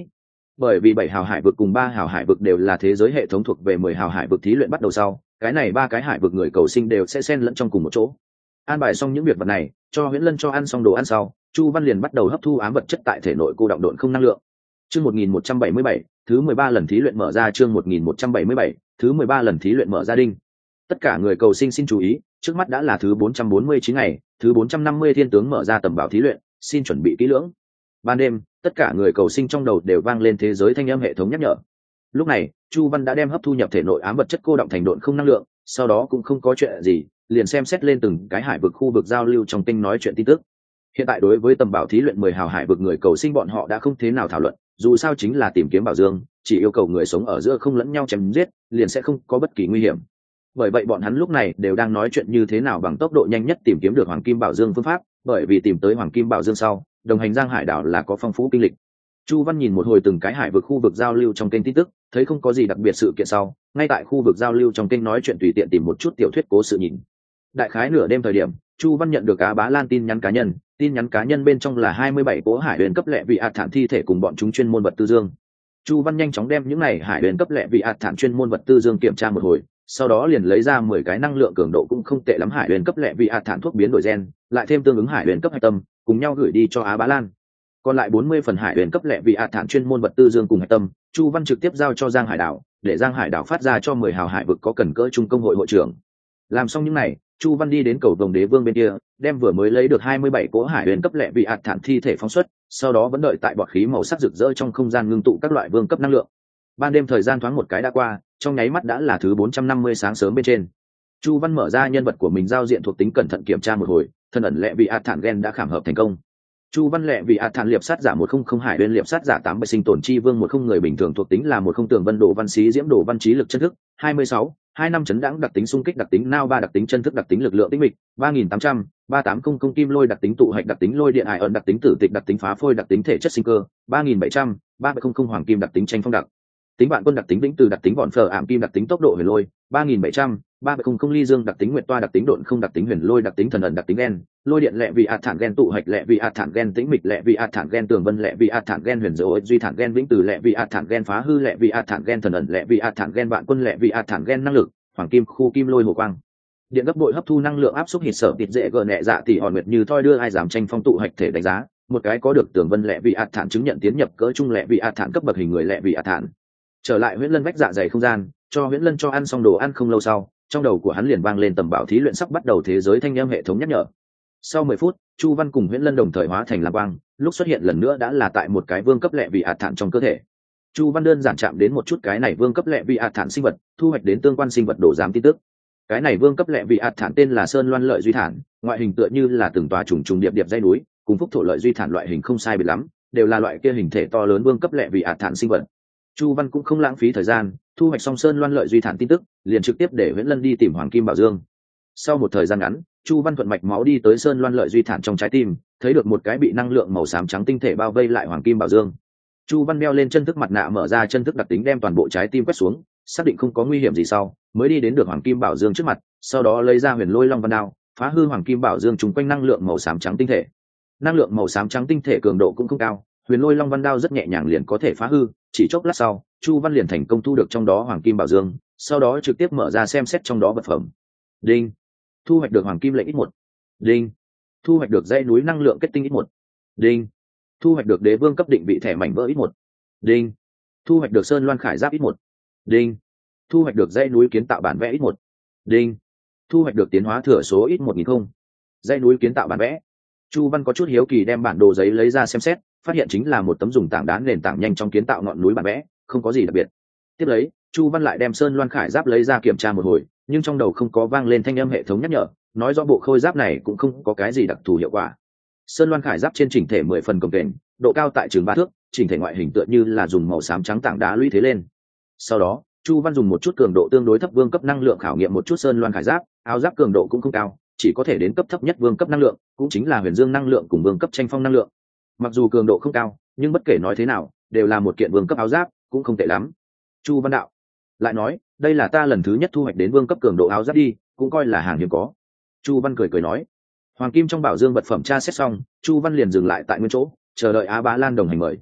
bởi vì 7 hào hải vực cùng 3 hào hải vực đều là thế giới hệ thống thuộc về 10 hào hải vực thí luyện bắt đầu sau, cái này 3 cái hải vực người cầu sinh đều sẽ xen lẫn trong cùng một chỗ. An bài xong những việc vật này, cho Huyễn Lân cho ăn xong đồ ăn sau, Chu Văn liền bắt đầu hấp thu ám vật chất tại thể nội cô đọng độn không năng lượng. Chương 1177, thứ 13 lần thí luyện mở ra. Chương 1177, thứ 13 lần thí luyện mở ra đinh. Tất cả người cầu sinh xin chú ý, trước mắt đã là thứ 449 ngày, thứ 450 thiên tướng mở ra tầm bảo thí luyện, xin chuẩn bị kỹ lưỡng. Ban đêm, tất cả người cầu sinh trong đầu đều vang lên thế giới thanh âm hệ thống nhắc nhở. Lúc này, Chu Văn đã đem hấp thu nhập thể nội ám vật chất cô đọng thành độn không năng lượng, sau đó cũng không có chuyện gì, liền xem xét lên từng cái hải vực khu vực giao lưu trong kênh nói chuyện tin tức. Hiện tại đối với tầm bảo thí luyện 10 hào hải vực người cầu sinh bọn họ đã không thế nào thảo luận, dù sao chính là tìm kiếm bảo dương, chỉ yêu cầu người sống ở giữa không lẫn nhau chém giết, liền sẽ không có bất kỳ nguy hiểm. Bởi vậy bọn hắn lúc này đều đang nói chuyện như thế nào bằng tốc độ nhanh nhất tìm kiếm được hoàng kim bảo dương phương pháp, bởi vì tìm tới hoàng kim bảo dương sau, đồng hành Giang Hải đảo là có phong phú kinh lịch. Chu Văn nhìn một hồi từng cái hải vực khu vực giao lưu trong kênh tin tức, thấy không có gì đặc biệt sự kiện sau, ngay tại khu vực giao lưu trong kênh nói chuyện tùy tiện tìm một chút tiểu thuyết cố sự nhìn. Đại khái nửa đêm thời điểm, Chu Văn nhận được Á Bá Lan tin nhắn cá nhân, tin nhắn cá nhân bên trong là 27 cỗ hải huyền cấp lệ vị ạt thản thi thể cùng bọn chúng chuyên môn vật tư dương. Chu Văn nhanh chóng đem những này hải huyền cấp lệ vị ạt thản chuyên môn vật tư dương kiểm tra một hồi, sau đó liền lấy ra 10 cái năng lượng cường độ cũng không tệ lắm hải huyền cấp lệ vị ạt thản thuốc biến đổi gen, lại thêm tương ứng hải huyền cấp hạch tâm, cùng nhau gửi đi cho Á Bá Lan. Còn lại 40 phần hải huyền cấp lệ vị ạt thản chuyên môn vật tư dương cùng hạch tâm, Chu Văn trực tiếp giao cho Giang Hải đảo, để Giang Hải đảo phát ra cho 10 hào hải vực có cần cỡ trung công hội hội trưởng. Làm xong những này, Chu Văn đi đến cầu vồng đế vương bên kia, đem vừa mới lấy được 27 cỗ hải huyền cấp lệ vị ạt thản thi thể phóng xuất, sau đó vẫn đợi tại bọt khí màu sắc rực rỡ trong không gian ngưng tụ các loại vương cấp năng lượng. Ban đêm thời gian thoáng một cái đã qua, trong nháy mắt đã là thứ 450 sáng sớm bên trên. Chu Văn mở ra nhân vật của mình giao diện thuộc tính cẩn thận kiểm tra một hồi, thân ẩn lệ vị ạt thản gen đã khảm hợp thành công. Chu Văn lệ vị ạt thản liệp sát giả 100 hải huyền liệp sát giả 8 bệ sinh tổn chi vương 10 người bình thường thuộc tính là 10 tường vân độ văn xí diễm độ văn trí lực chân thức 26, 25 chấn đãng đặc tính xung kích đặc tính nao 3 đặc tính chân thức đặc tính lực lượng tĩnh mịch 3800, 3800 kim lôi đặc tính tụ hạch đặc tính lôi điện ải ẩn đặc tính tử tịch đặc tính phá phôi đặc tính thể chất sinh cơ 3700, 300 hoàng kim đặc tính tranh phong đặc tính bạn quân đặc tính vĩnh từ đặc tính vọn phở ảm kim đặc tính tốc độ huyền lôi 3700, 300 ly dương đặc tính nguyệt toa đặc tính độn không đặc tính huyền lôi đặc tính thần ẩn đặc tính gen lôi điện lệ vị ạt thản gen tụ hạch lệ vị ạt thản gen tĩnh mịch lệ vị ạt thản gen tường vân lệ vị ạt thản gen huyền dấu duy thản gen vĩnh từ lệ vị ạt thản gen phá hư lệ vị ạt thản gen thần ẩn lệ vị ạt thản gen bạn quân lệ vị ạt thản gen năng lực hoàng kim khu kim lôi hồ quang điện gấp bội hấp thu năng lượng áp suất hít sở tịt dễ gờ nhẹ dạ tỷ hòn nguyệt như thoi đưa ai giảm tranh phong tụ hạch thể đánh giá một cái có được tường vân lệ vị ạt thản chứng nhận tiến nhập cỡ trung lệ vị ạt thản cấp bậc hình người lệ vị ạt thản. Trở lại Huyễn Lân vách dạ dày không gian, cho Huyễn Lân cho ăn xong đồ ăn không lâu sau, trong đầu của hắn liền vang lên tầm bảo thí luyện sắp bắt đầu thế giới thanh âm hệ thống nhắc nhở. Sau 10 phút, Chu Văn cùng Huyễn Lân đồng thời hóa thành lam quang, lúc xuất hiện lần nữa đã là tại một cái vương cấp lệ vị ạt thản trong cơ thể. Chu Văn đơn giản chạm đến một chút cái này vương cấp lệ vị ạt thản sinh vật, thu hoạch đến tương quan sinh vật đồ giám tin tức. Cái này vương cấp lệ vị ạt thản tên là Sơn Loan Lợi Duy Thản, ngoại hình tựa như là từng tòa trùng trùng điệp điệp dãy núi, cùng phúc thổ lợi duy thản loại hình không sai biệt lắm, đều là loại kia hình thể to lớn vương cấp lệ vị ạt thản sinh vật. Chu Văn cũng không lãng phí thời gian, thu hoạch xong Sơn Loan Lợi Duy Thản tin tức, liền trực tiếp để Huyễn Lân đi tìm Hoàng Kim Bảo Dương. Sau một thời gian ngắn, Chu Văn thuận mạch máu đi tới Sơn Loan Lợi Duy Thản trong trái tim, thấy được một cái bị năng lượng màu xám trắng tinh thể bao vây lại Hoàng Kim Bảo Dương. Chu Văn đeo lên chân thức mặt nạ mở ra chân thức đặc tính đem toàn bộ trái tim quét xuống, xác định không có nguy hiểm gì sau, mới đi đến được Hoàng Kim Bảo Dương trước mặt, sau đó lấy ra Huyền Lôi Long Văn Đao, phá hư Hoàng Kim Bảo Dương trùng quanh năng lượng màu xám trắng tinh thể. Năng lượng màu xám trắng tinh thể cường độ cũng không cao, Huyền Lôi Long Văn Đao rất nhẹ nhàng liền có thể phá hư, chỉ chốc lát sau, Chu Văn liền thành công thu được trong đó Hoàng Kim Bảo Dương, sau đó trực tiếp mở ra xem xét trong đó vật phẩm. Đinh, thu hoạch được Hoàng Kim lệnh ít 1. Đinh, thu hoạch được dãy núi năng lượng kết tinh ít 1. Đinh, thu hoạch được Đế Vương cấp định vị thẻ mảnh vỡ ít 1. Đinh, thu hoạch được Sơn Loan Khải Giáp ít 1. Đinh, thu hoạch được dãy núi kiến tạo bản vẽ ít 1. Đinh, thu hoạch được tiến hóa thừa số ít 1000 không. Dãy núi kiến tạo bản vẽ. Chu Văn có chút hiếu kỳ đem bản đồ giấy lấy ra xem xét, phát hiện chính là một tấm dùng tảng đá nền tảng nhanh trong kiến tạo ngọn núi bản vẽ, không có gì đặc biệt. Tiếp lấy, Chu Văn lại đem Sơn Loan Khải Giáp lấy ra kiểm tra một hồi, nhưng trong đầu không có vang lên thanh âm hệ thống nhắc nhở, nói rõ bộ khôi giáp này cũng không có cái gì đặc thù hiệu quả. Sơn Loan Khải Giáp trên chỉnh thể 10 phần cồng kềnh, độ cao tại chừng 3 thước, chỉnh thể ngoại hình tựa như là dùng màu xám trắng tảng đá lũy thế lên. Sau đó, Chu Văn dùng một chút cường độ tương đối thấp vương cấp năng lượng khảo nghiệm một chút Sơn Loan Khải Giáp, áo giáp cường độ cũng không cao, chỉ có thể đến cấp thấp nhất vương cấp năng lượng, cũng chính là huyền dương năng lượng cùng vương cấp tranh phong năng lượng. Mặc dù cường độ không cao, nhưng bất kể nói thế nào, đều là một kiện vương cấp áo giáp, cũng không tệ lắm. Chu Văn đạo lại nói, đây là ta lần thứ nhất thu hoạch đến vương cấp cường độ áo giáp đi, cũng coi là hàng hiếm có. Chu Văn cười nói, Hoàng Kim trong bảo dương vật phẩm tra xét xong, Chu Văn liền dừng lại tại nguyên chỗ, chờ đợi Á Bá Lan đồng hành mời.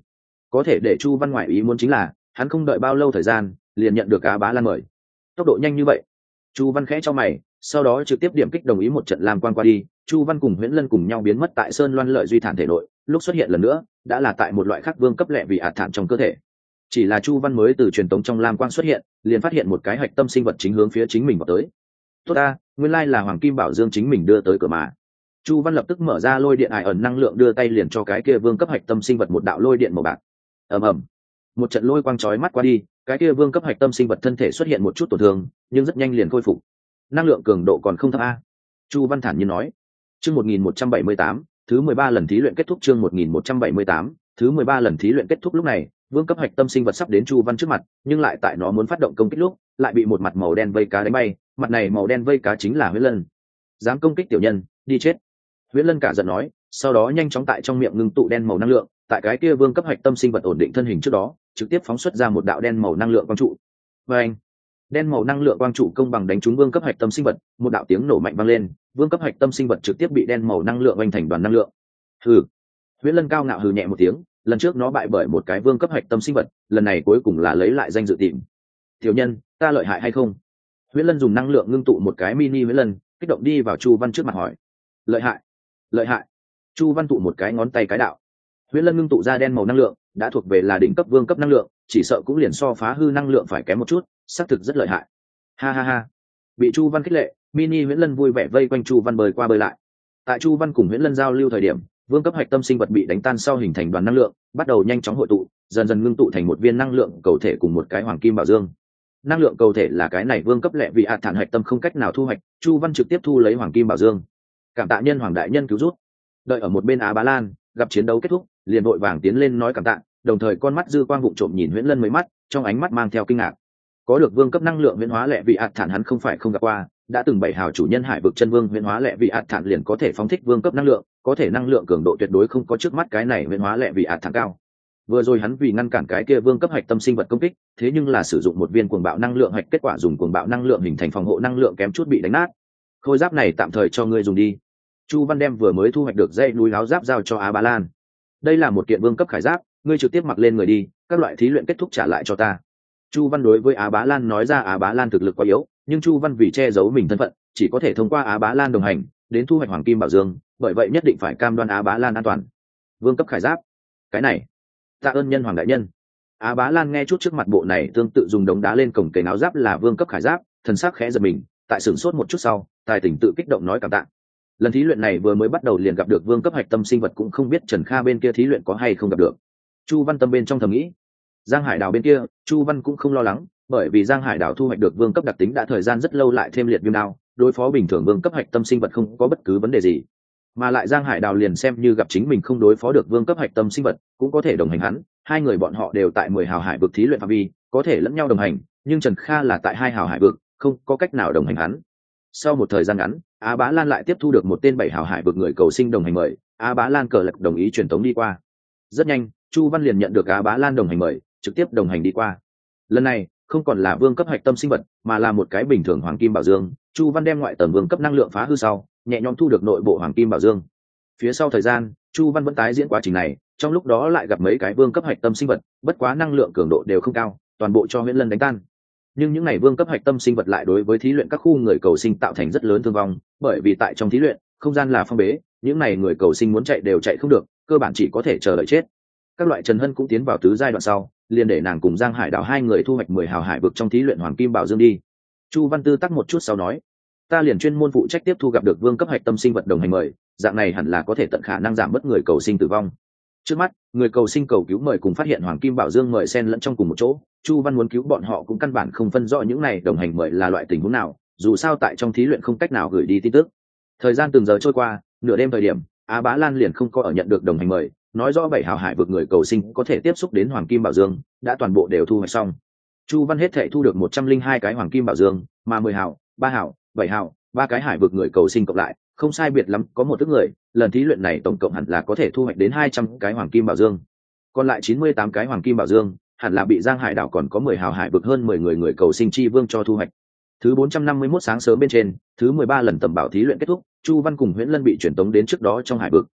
Có thể để Chu Văn ngoại ý muốn chính là hắn không đợi bao lâu thời gian liền nhận được Á Bá Lan mời. Tốc độ nhanh như vậy. Chu Văn khẽ cho mày, sau đó trực tiếp điểm kích đồng ý một trận lam quang qua đi. Chu Văn cùng Huyễn Lân cùng nhau biến mất tại Sơn Loan Lợi Duy Thản thể nội, lúc xuất hiện lần nữa đã là tại một loại khác vương cấp lệ vị ạt thản trong cơ thể. Chỉ là Chu Văn mới từ truyền tống trong lam quang xuất hiện, liền phát hiện một cái hạch tâm sinh vật chính hướng phía chính mình vào tới. Tốt ta, nguyên lai là Hoàng Kim Bảo Dương chính mình đưa tới cửa mà. Chu Văn lập tức mở ra lôi điện ải ẩn năng lượng, đưa tay liền cho cái kia vương cấp hạch tâm sinh vật một đạo lôi điện màu bạc. Ầm ầm, một trận lôi quang chói mắt qua đi, cái kia vương cấp hạch tâm sinh vật thân thể xuất hiện một chút tổn thương, nhưng rất nhanh liền khôi phục. Năng lượng cường độ còn không thấp a. Chu Văn thản nhiên nói. Chương 1178, thứ 13 lần thí luyện kết thúc. Chương 1178, thứ 13 lần thí luyện kết thúc. Lúc này, vương cấp hạch tâm sinh vật sắp đến Chu Văn trước mặt, nhưng lại tại nó muốn phát động công kích lúc, lại bị một mặt màu đen vây cá đánh bay. Mặt này màu đen vây cá chính là Huyễn Lân. Dám công kích tiểu nhân, đi chết. Huyễn Lân cả giận nói, sau đó nhanh chóng tại trong miệng ngưng tụ đen màu năng lượng, tại cái kia vương cấp hạch tâm sinh vật ổn định thân hình trước đó, trực tiếp phóng xuất ra một đạo đen màu năng lượng quang trụ. Và anh, đen màu năng lượng quang trụ công bằng đánh trúng vương cấp hạch tâm sinh vật, một đạo tiếng nổ mạnh vang lên, vương cấp hạch tâm sinh vật trực tiếp bị đen màu năng lượng oanh thành đoàn năng lượng. Hừ. Huyễn Lân cao ngạo hừ nhẹ một tiếng, lần trước nó bại bởi một cái vương cấp hạch tâm sinh vật, lần này cuối cùng là lấy lại danh dự tìm. Tiểu nhân, ta lợi hại hay không? Huyễn Lân dùng năng lượng ngưng tụ một cái mini Huyễn Lân, kích động đi vào Chu Văn trước mặt hỏi. Lợi hại, lợi hại. Chu Văn tụ một cái ngón tay cái đạo. Huyễn Lân ngưng tụ ra đen màu năng lượng, đã thuộc về là đỉnh cấp vương cấp năng lượng, chỉ sợ cũng liền so phá hư năng lượng phải kém một chút, xác thực rất lợi hại. Ha ha ha. Bị Chu Văn khích lệ, mini Huyễn Lân vui vẻ vây quanh Chu Văn bơi qua bơi lại. Tại Chu Văn cùng Huyễn Lân giao lưu thời điểm, vương cấp hạch tâm sinh vật bị đánh tan sau hình thành đoàn năng lượng, bắt đầu nhanh chóng hội tụ, dần dần ngưng tụ thành một viên năng lượng cầu thể cùng một cái hoàng kim bảo dương. Năng lượng cầu thể là cái này vương cấp lệ vị hạt thản hạch tâm không cách nào thu hoạch, Chu Văn trực tiếp thu lấy hoàng kim bảo dương. Cảm tạ nhân hoàng đại nhân cứu rút. Đợi ở một bên Á Bá Lan, gặp chiến đấu kết thúc, liền vội vàng tiến lên nói cảm tạ, đồng thời con mắt dư quang vụng trộm nhìn Huyễn Lân mấy mắt, trong ánh mắt mang theo kinh ngạc. Có được vương cấp năng lượng huyễn hóa lệ vị hạt thản hắn không phải không gặp qua, đã từng bảy hào chủ nhân hải vực chân vương huyễn hóa lệ vị hạt thản liền có thể phóng thích vương cấp năng lượng, có thể năng lượng cường độ tuyệt đối không có trước mắt cái này huyễn hóa lệ vị hạt thản cao. Vừa rồi hắn vì ngăn cản cái kia vương cấp hạch tâm sinh vật công kích, thế nhưng là sử dụng một viên cuồng bạo năng lượng hạch, kết quả dùng cuồng bạo năng lượng hình thành phòng hộ năng lượng kém chút bị đánh nát. Khôi giáp này tạm thời cho ngươi dùng đi. Chu Văn đem vừa mới thu hoạch được dây núi áo giáp giao cho Á Bá Lan. Đây là một kiện vương cấp khải giáp, ngươi trực tiếp mặc lên người đi, các loại thí luyện kết thúc trả lại cho ta. Chu Văn đối với Á Bá Lan nói ra Á Bá Lan thực lực quá yếu, nhưng Chu Văn vì che giấu mình thân phận, chỉ có thể thông qua Á Bá Lan đồng hành đến thu hoạch hoàng kim bảo dương, bởi vậy nhất định phải cam đoan Á Bá Lan an toàn. Vương cấp khải giáp, cái này, tạ ơn nhân hoàng đại nhân. Á Bá Lan nghe chút trước mặt bộ này tương tự dùng đống đá lên cổng kềnh áo giáp là vương cấp khải giáp, thần sắc khẽ giật mình, tại sửng sốt một chút sau, tài tỉnh tự kích động nói cảm tạ. Lần thí luyện này vừa mới bắt đầu liền gặp được vương cấp hạch tâm sinh vật, cũng không biết Trần Kha bên kia thí luyện có hay không gặp được. Chu Văn tâm bên trong thầm nghĩ. Giang Hải Đảo bên kia, Chu Văn cũng không lo lắng, bởi vì Giang Hải Đảo thu hoạch được vương cấp đặc tính đã thời gian rất lâu, lại thêm liệt viêm đao, đối phó bình thường vương cấp hạch tâm sinh vật không có bất cứ vấn đề gì. Mà lại Giang Hải Đảo liền xem như gặp chính mình không đối phó được vương cấp hạch tâm sinh vật, cũng có thể đồng hành hắn, hai người bọn họ đều tại 10 hào hải vực thí luyện phạm vi, có thể lẫn nhau đồng hành, nhưng Trần Kha là tại 2 hào hải vực, không có cách nào đồng hành hắn. Sau một thời gian ngắn, Á Bá Lan lại tiếp thu được một tên 7 hào hải vực người cầu sinh đồng hành mời, Á Bá Lan cờ lật đồng ý truyền tống đi qua. Rất nhanh, Chu Văn liền nhận được Á Bá Lan đồng hành mời, trực tiếp đồng hành đi qua. Lần này không còn là vương cấp hạch tâm sinh vật, mà là một cái bình thường hoàng kim bảo dương. Chu Văn đem ngoại tầng vương cấp năng lượng phá hư sau, nhẹ nhõm thu được nội bộ hoàng kim bảo dương. Phía sau thời gian, Chu Văn vẫn tái diễn quá trình này, trong lúc đó lại gặp mấy cái vương cấp hạch tâm sinh vật, bất quá năng lượng cường độ đều không cao, toàn bộ cho Huyễn Lân đánh tan. Nhưng những này vương cấp hạch tâm sinh vật lại đối với thí luyện các khu người cầu sinh tạo thành rất lớn thương vong, bởi vì tại trong thí luyện, không gian là phong bế, những này người cầu sinh muốn chạy đều chạy không được, cơ bản chỉ có thể chờ đợi chết. Các loại Trần Hân cũng tiến vào tứ giai đoạn sau, liền để nàng cùng Giang Hải Đảo hai người thu hoạch 10 hào hải vực trong thí luyện hoàng kim bảo dương đi. Chu Văn Tư tắc một chút sau nói, ta liền chuyên môn phụ trách tiếp thu gặp được vương cấp hạch tâm sinh vật đồng hành mời, dạng này hẳn là có thể tận khả năng giảm bớt người cầu sinh tử vong. Trước mắt, người cầu sinh cầu cứu mời cùng phát hiện hoàng kim bảo dương mời xen lẫn trong cùng một chỗ, Chu Văn muốn cứu bọn họ cũng căn bản không phân rõ những này đồng hành mời là loại tình huống nào, dù sao tại trong thí luyện không cách nào gửi đi tin tức. Thời gian từng giờ trôi qua, nửa đêm thời điểm, Á Bá Lan liền không có ở nhận được đồng hành mời, nói rõ 7 hào hải vực người cầu sinh có thể tiếp xúc đến hoàng kim bảo dương đã toàn bộ đều thu hoạch xong. Chu Văn hết thảy thu được 102 cái hoàng kim bảo dương, mà 10 hào, 3 hào, 7 hào, ba cái hải vực người cầu sinh cộng lại không sai biệt lắm có một ức người, lần thí luyện này tổng cộng hẳn là có thể thu hoạch đến 200 cái hoàng kim bảo dương. Còn lại 98 cái hoàng kim bảo dương hẳn là bị Giang Hải Đảo còn có 10 hào hải vực hơn 10 người cầu sinh chi vương cho thu hoạch. Thứ 451 sáng sớm bên trên, thứ 13 lần tầm bảo thí luyện kết thúc, Chu Văn cùng Huyễn Lân bị chuyển tống đến trước đó trong hải vực.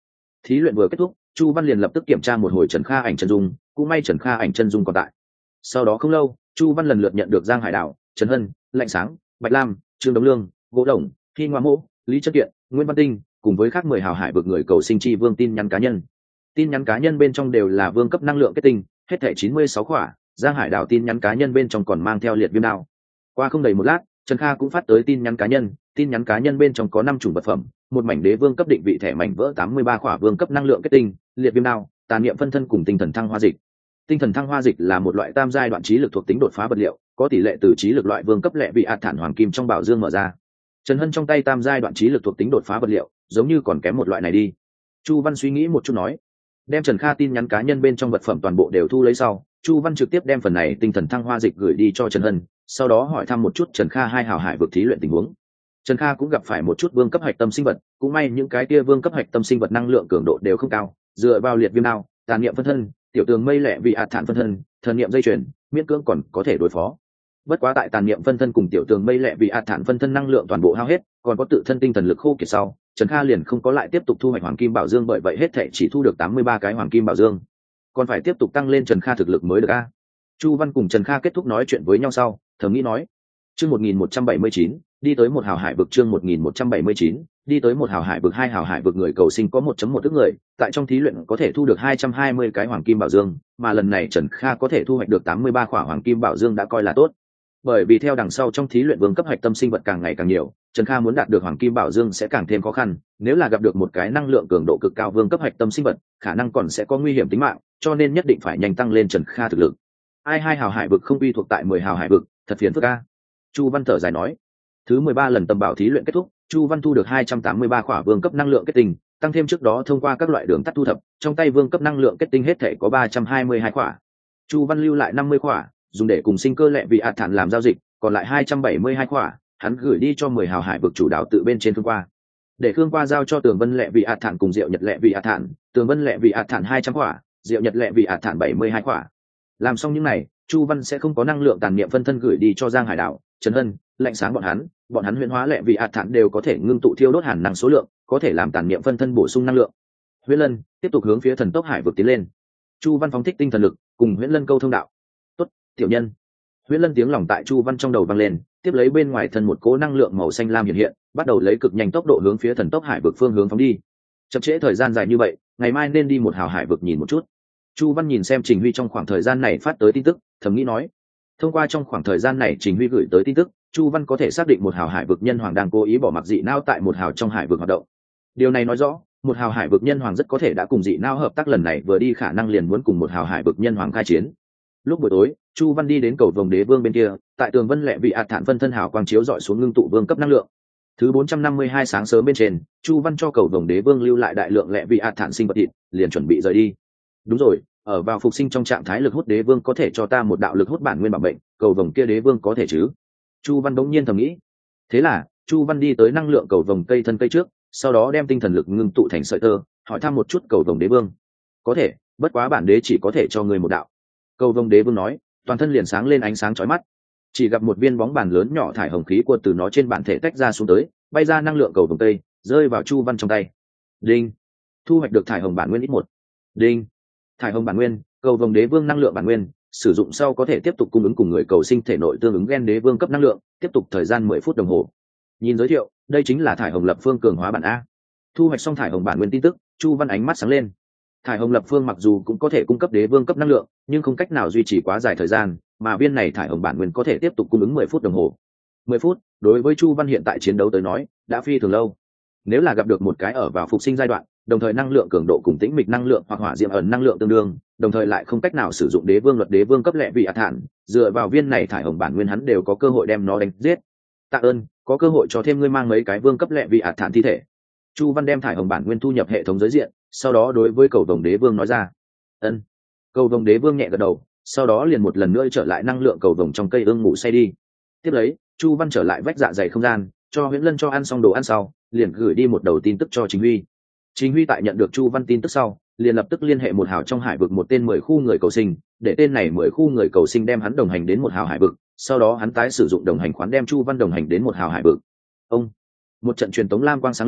Thí luyện vừa kết thúc, Chu Văn liền lập tức kiểm tra một hồi Trần Kha ảnh chân dung, cũng may Trần Kha ảnh chân dung còn tại. Sau đó không lâu, Chu Văn lần lượt nhận được Giang Hải Đạo, Trần Hân, Lạnh Sáng, Bạch Lam, Trương Đống Lương, Gỗ Đồng, Thi Ngoa Mộ, Lý Chất Kiện, Nguyễn Văn Tinh, cùng với khác 10 hào hải vực người cầu sinh chi vương tin nhắn cá nhân. Tin nhắn cá nhân bên trong đều là vương cấp năng lượng kết tinh, hết thảy 96 khỏa. Giang Hải Đạo tin nhắn cá nhân bên trong còn mang theo liệt viêm đao. Qua không đầy một lát, Trần Kha cũng phát tới tin nhắn cá nhân, tin nhắn cá nhân bên trong có 5 chủng vật phẩm, một mảnh đế vương cấp định vị thẻ mảnh vỡ 83 khỏa vương cấp năng lượng kết tinh, liệt viêm đao, tàn niệm phân thân cùng tinh thần thăng hoa dịch. Tinh thần thăng hoa dịch là một loại tam giai đoạn trí lực thuộc tính đột phá vật liệu, có tỷ lệ từ trí lực loại vương cấp lệ vị ạt thản hoàng kim trong bảo dương mở ra. Trần Hân trong tay tam giai đoạn trí lực thuộc tính đột phá vật liệu, giống như còn kém một loại này đi. Chu Văn suy nghĩ một chút nói, đem Trần Kha tin nhắn cá nhân bên trong vật phẩm toàn bộ đều thu lấy sau, Chu Văn trực tiếp đem phần này tinh thần thăng hoa dịch gửi đi cho Trần Hân, sau đó hỏi thăm một chút Trần Kha hai hào hải vực thí luyện tình huống. Trần Kha cũng gặp phải một chút vương cấp hạch tâm sinh vật, cũng may những cái kia vương cấp hạch tâm sinh vật năng lượng cường độ đều không cao, dựa vào liệt viêm đao, tàn niệm phân thân, tiểu tường mây lẹ vị ạt thản phân thân, thần niệm dây chuyền, miễn cưỡng còn có thể đối phó. Bất quá tại tàn niệm phân thân cùng tiểu tường mây lẹ vị ạt thản phân thân năng lượng toàn bộ hao hết, còn có tự thân tinh thần lực khô kiệt sau, Trần Kha liền không có lại tiếp tục thu hoạch hoàng kim bảo dương, bởi vậy hết thảy chỉ thu được 83 cái hoàng kim bảo dương. Còn phải tiếp tục tăng lên Trần Kha thực lực mới được a. Chu Văn cùng Trần Kha kết thúc nói chuyện với nhau sau, thầm nghĩ nói, chương 1179, đi tới một hào hải vực, chương 1179, đi tới một hào hải vực. Hai hào hải vực người cầu sinh có 1.1 ức người, tại trong thí luyện có thể thu được 220 cái hoàng kim bảo dương, mà lần này Trần Kha có thể thu hoạch được 83 khỏa hoàng kim bảo dương đã coi là tốt. Bởi vì theo đằng sau trong thí luyện vương cấp hạch tâm sinh vật càng ngày càng nhiều, Trần Kha muốn đạt được hoàng kim bảo dương sẽ càng thêm khó khăn, nếu là gặp được một cái năng lượng cường độ cực cao vương cấp hạch tâm sinh vật, khả năng còn sẽ có nguy hiểm tính mạng, cho nên nhất định phải nhanh tăng lên Trần Kha thực lực. Ai hai hào hải vực không quy thuộc tại 10 hào hải vực, thật phiền phức a. Chu Văn thở dài nói. Thứ 13 lần tầm bảo thí luyện kết thúc, Chu Văn thu được 283 khỏa vương cấp năng lượng kết tinh, tăng thêm trước đó thông qua các loại đường tắt thu thập, trong tay vương cấp năng lượng kết tinh hết thể có 322 khỏa. Chu Văn lưu lại 50 khỏa, dùng để cùng sinh cơ lệ vị ạt thản làm giao dịch, còn lại 272 khỏa, hắn gửi đi cho 10 hào hải vực chủ đạo tự bên trên Khương Qua. Để Khương Qua giao cho Tường Vân lệ vị ạt thản cùng Diệu Nhật lệ vị ạt thản, Tường Vân lệ vị ạt thản 200 khỏa, Diệu Nhật lệ vị ạt thản 72 khỏa. Làm xong những này, Chu Văn sẽ không có năng lượng tàn niệm phân thân gửi đi cho Giang Hải Đạo, Trần Hân, Lạnh Sáng bọn hắn huyền hóa lệ vị ạt thản đều có thể ngưng tụ thiêu đốt hàn năng số lượng, có thể làm tàn niệm phân thân bổ sung năng lượng. Huyễn Lân tiếp tục hướng phía thần tốc hải vực tiến lên. Chu Văn phóng thích tinh thần lực, cùng Huyễn Lân câu thông đạo. Tốt, tiểu nhân. Huyễn Lân tiếng lòng tại Chu Văn trong đầu vang lên, tiếp lấy bên ngoài thân một cỗ năng lượng màu xanh lam hiện hiện, bắt đầu lấy cực nhanh tốc độ hướng phía thần tốc hải vực phương hướng phóng đi. Chậm trễ thời gian dài như vậy, ngày mai nên đi một hào hải vực nhìn một chút. Chu Văn nhìn xem Trình Huy trong khoảng thời gian này phát tới tin tức, thầm nghĩ nói, thông qua trong khoảng thời gian này Trình Huy gửi tới tin tức, Chu Văn có thể xác định một hào hải vực nhân hoàng đang cố ý bỏ mặc dị não tại một hào trong hải vực hoạt động. Điều này nói rõ, một hào hải vực nhân hoàng rất có thể đã cùng dị não hợp tác, lần này vừa đi khả năng liền muốn cùng một hào hải vực nhân hoàng khai chiến. Lúc buổi tối, Chu Văn đi đến cầu vồng đế vương bên kia, tại Tường Vân lệ vị ạt thản phân thân hào quang chiếu dọi xuống ngưng tụ vương cấp năng lượng. Thứ 452 sáng sớm bên trên, Chu Văn cho cầu vồng đế vương lưu lại đại lượng lệ vị ạt thản sinh vật thịt, liền chuẩn bị rời đi. Đúng rồi, ở vào phục sinh trong trạng thái lực hút đế vương có thể cho ta một đạo lực hút bản nguyên bảo mệnh, cầu vồng kia đế vương có thể chứ? Chu Văn đống nhiên thầm nghĩ. Thế là Chu Văn đi tới năng lượng cầu vồng cây thân cây trước, sau đó đem tinh thần lực ngưng tụ thành sợi tơ, hỏi thăm một chút cầu vồng đế vương. Có thể, bất quá bản đế chỉ có thể cho người một đạo. Cầu vồng đế vương nói, toàn thân liền sáng lên ánh sáng chói mắt. Chỉ gặp một viên bóng bàn lớn nhỏ thải hồng khí cuộn từ nó trên bản thể tách ra xuống tới, bay ra năng lượng cầu vồng cây, rơi vào Chu Văn trong tay. Đinh, thu hoạch được thải hồng bản nguyên ít 1. Đinh, thải hồng bản nguyên, cầu vồng đế vương năng lượng bản nguyên, sử dụng sau có thể tiếp tục cung ứng cùng người cầu sinh thể nội tương ứng gen đế vương cấp năng lượng, tiếp tục thời gian 10 phút đồng hồ. Nhìn giới thiệu, đây chính là thải hồng lập phương cường hóa bản a. Thu hoạch xong thải hồng bản nguyên tin tức, Chu Văn ánh mắt sáng lên. Thải hồng lập phương mặc dù cũng có thể cung cấp đế vương cấp năng lượng, nhưng không cách nào duy trì quá dài thời gian, mà viên này thải hồng bản nguyên có thể tiếp tục cung ứng 10 phút đồng hồ. 10 phút, đối với Chu Văn hiện tại chiến đấu tới nói, đã phi thường lâu. Nếu là gặp được một cái ở vào phục sinh giai đoạn, đồng thời năng lượng cường độ cùng tĩnh mịch năng lượng hoặc hỏa diệm ẩn năng lượng tương đương, đồng thời lại không cách nào sử dụng đế vương luật đế vương cấp lệ vị ạt thản, dựa vào viên này thải hồng bản nguyên hắn đều có cơ hội đem nó đánh giết. Tạ ơn, có cơ hội cho thêm ngươi mang mấy cái vương cấp lệ vị ạt thản thi thể. Chu Văn đem thải hồng bản nguyên thu nhập hệ thống giới diện, sau đó đối với cầu vồng đế vương nói ra. Ân. Cầu vồng đế vương nhẹ gật đầu, sau đó liền một lần nữa trở lại năng lượng cầu vồng trong cây ương ngủ say đi. Tiếp lấy, Chu Văn trở lại vách dạ dày không gian, cho Huyễn Lân cho ăn xong đồ ăn sau, liền gửi đi một đầu tin tức cho Trình Huy. Trình Huy tại nhận được Chu Văn tin tức sau, liền lập tức liên hệ một hào trong hải vực một tên 10 khu người cầu sinh, để tên này 10 khu người cầu sinh đem hắn đồng hành đến một hào hải vực, sau đó hắn tái sử dụng đồng hành khoán đem Chu Văn đồng hành đến một hào hải vực. Ông, một trận truyền tống lam quang sáng lên,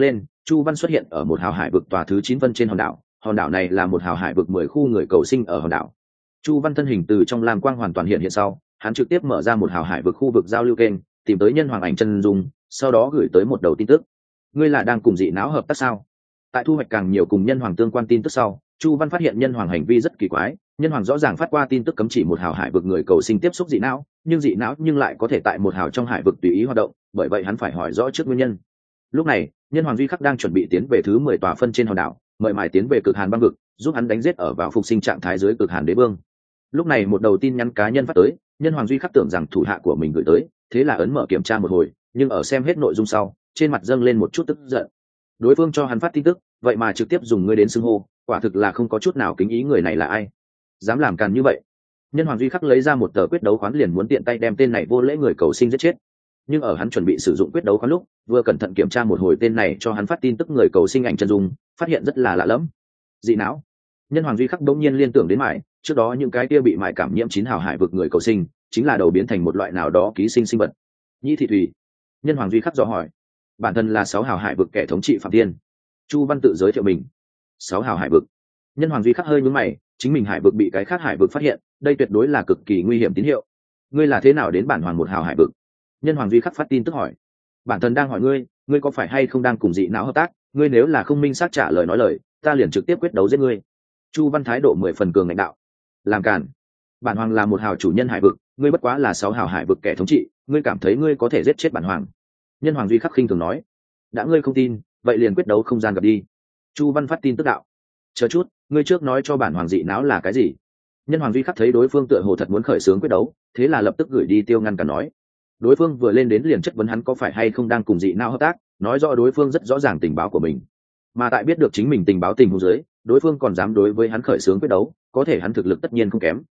Chu Văn xuất hiện ở một hào hải vực tòa thứ 9 phân trên hòn đảo này là một hào hải vực 10 khu người cầu sinh ở hòn đảo. Chu Văn thân hình từ trong lam quang hoàn toàn hiện hiện sau, hắn trực tiếp mở ra một hào hải vực khu vực giao lưu kênh, tìm tới nhân hoàng ảnh chân dung, sau đó gửi tới một đầu tin tức. Ngươi là đang cùng dị não hợp tác sao? Tại thu hoạch càng nhiều cùng nhân hoàng tương quan tin tức sau, Chu Văn phát hiện nhân hoàng hành vi rất kỳ quái, nhân hoàng rõ ràng phát qua tin tức cấm chỉ một hào hải vực người cầu sinh tiếp xúc dị não, nhưng dị não lại có thể tại một hào trong hải vực tùy ý hoạt động, bởi vậy hắn phải hỏi rõ trước nguyên nhân. Lúc này, nhân hoàng duy khắc đang chuẩn bị tiến về thứ 10 tòa phân trên hòn đảo, mời mải tiến về cực hàn băng vực, giúp hắn đánh giết ở vào phục sinh trạng thái dưới cực hàn đế vương. Lúc này một đầu tin nhắn cá nhân phát tới, nhân hoàng duy khắc tưởng rằng thủ hạ của mình gửi tới, thế là ấn mở kiểm tra một hồi, nhưng ở xem hết nội dung sau, trên mặt dâng lên một chút tức giận. Đối phương cho hắn phát tin tức, vậy mà trực tiếp dùng ngươi đến xưng hô, quả thực là không có chút nào kính ý. Người này là ai, dám làm càn như vậy? Nhân hoàng duy khắc lấy ra một tờ quyết đấu khoán, liền muốn tiện tay đem tên này vô lễ người cầu sinh giết chết. Nhưng ở hắn chuẩn bị sử dụng quyết đấu khoán lúc, vừa cẩn thận kiểm tra một hồi tên này cho hắn phát tin tức người cầu sinh ảnh chân dung, phát hiện rất là lạ lẫm. Dị não. Nhân hoàng duy khắc đống nhiên liên tưởng đến mải, trước đó những cái kia bị mải cảm nhiễm 9 hào hải vực người cầu sinh, chính là đầu biến thành một loại nào đó ký sinh sinh vật. Nhĩ thị thủy. Nhân hoàng duy khắc dò hỏi. Bản thân là 6 hào hải vực kẻ thống trị phạm thiên. Chu Văn tự giới thiệu mình. 6 hào hải vực. Nhân hoàng duy khắc hơi nhướng mày, chính mình hải vực bị cái khác hải vực phát hiện, đây tuyệt đối là cực kỳ nguy hiểm tín hiệu. Ngươi là thế nào đến bản hoàng 1 hào hải vực? Nhân hoàng duy khắc phát tin tức hỏi. Bản thân đang hỏi ngươi, ngươi có phải hay không đang cùng dị não hợp tác? Ngươi nếu là không minh xác trả lời nói lời, ta liền trực tiếp quyết đấu giết ngươi. Chu Văn thái độ 10 phần cường lãnh đạo. Làm cản. Bản hoàng là 1 hào chủ nhân hải vực, ngươi bất quá là 6 hào hải vực kẻ thống trị, ngươi cảm thấy ngươi có thể giết chết bản hoàng? Nhân hoàng duy khắc khinh thường nói. Đã ngươi không tin, vậy liền quyết đấu không gian gặp đi. Chu Văn phát tin tức đạo. Chờ chút, ngươi trước nói cho bản hoàng dị não là cái gì? Nhân hoàng duy khắc thấy đối phương tựa hồ thật muốn khởi xướng quyết đấu, thế là lập tức gửi đi tiêu ngăn cản nói. Đối phương vừa lên đến liền chất vấn hắn có phải hay không đang cùng dị não hợp tác, nói rõ đối phương rất rõ ràng tình báo của mình, mà tại biết được chính mình tình báo tình huống dưới, đối phương còn dám đối với hắn khởi xướng quyết đấu, có thể hắn thực lực tất nhiên không kém,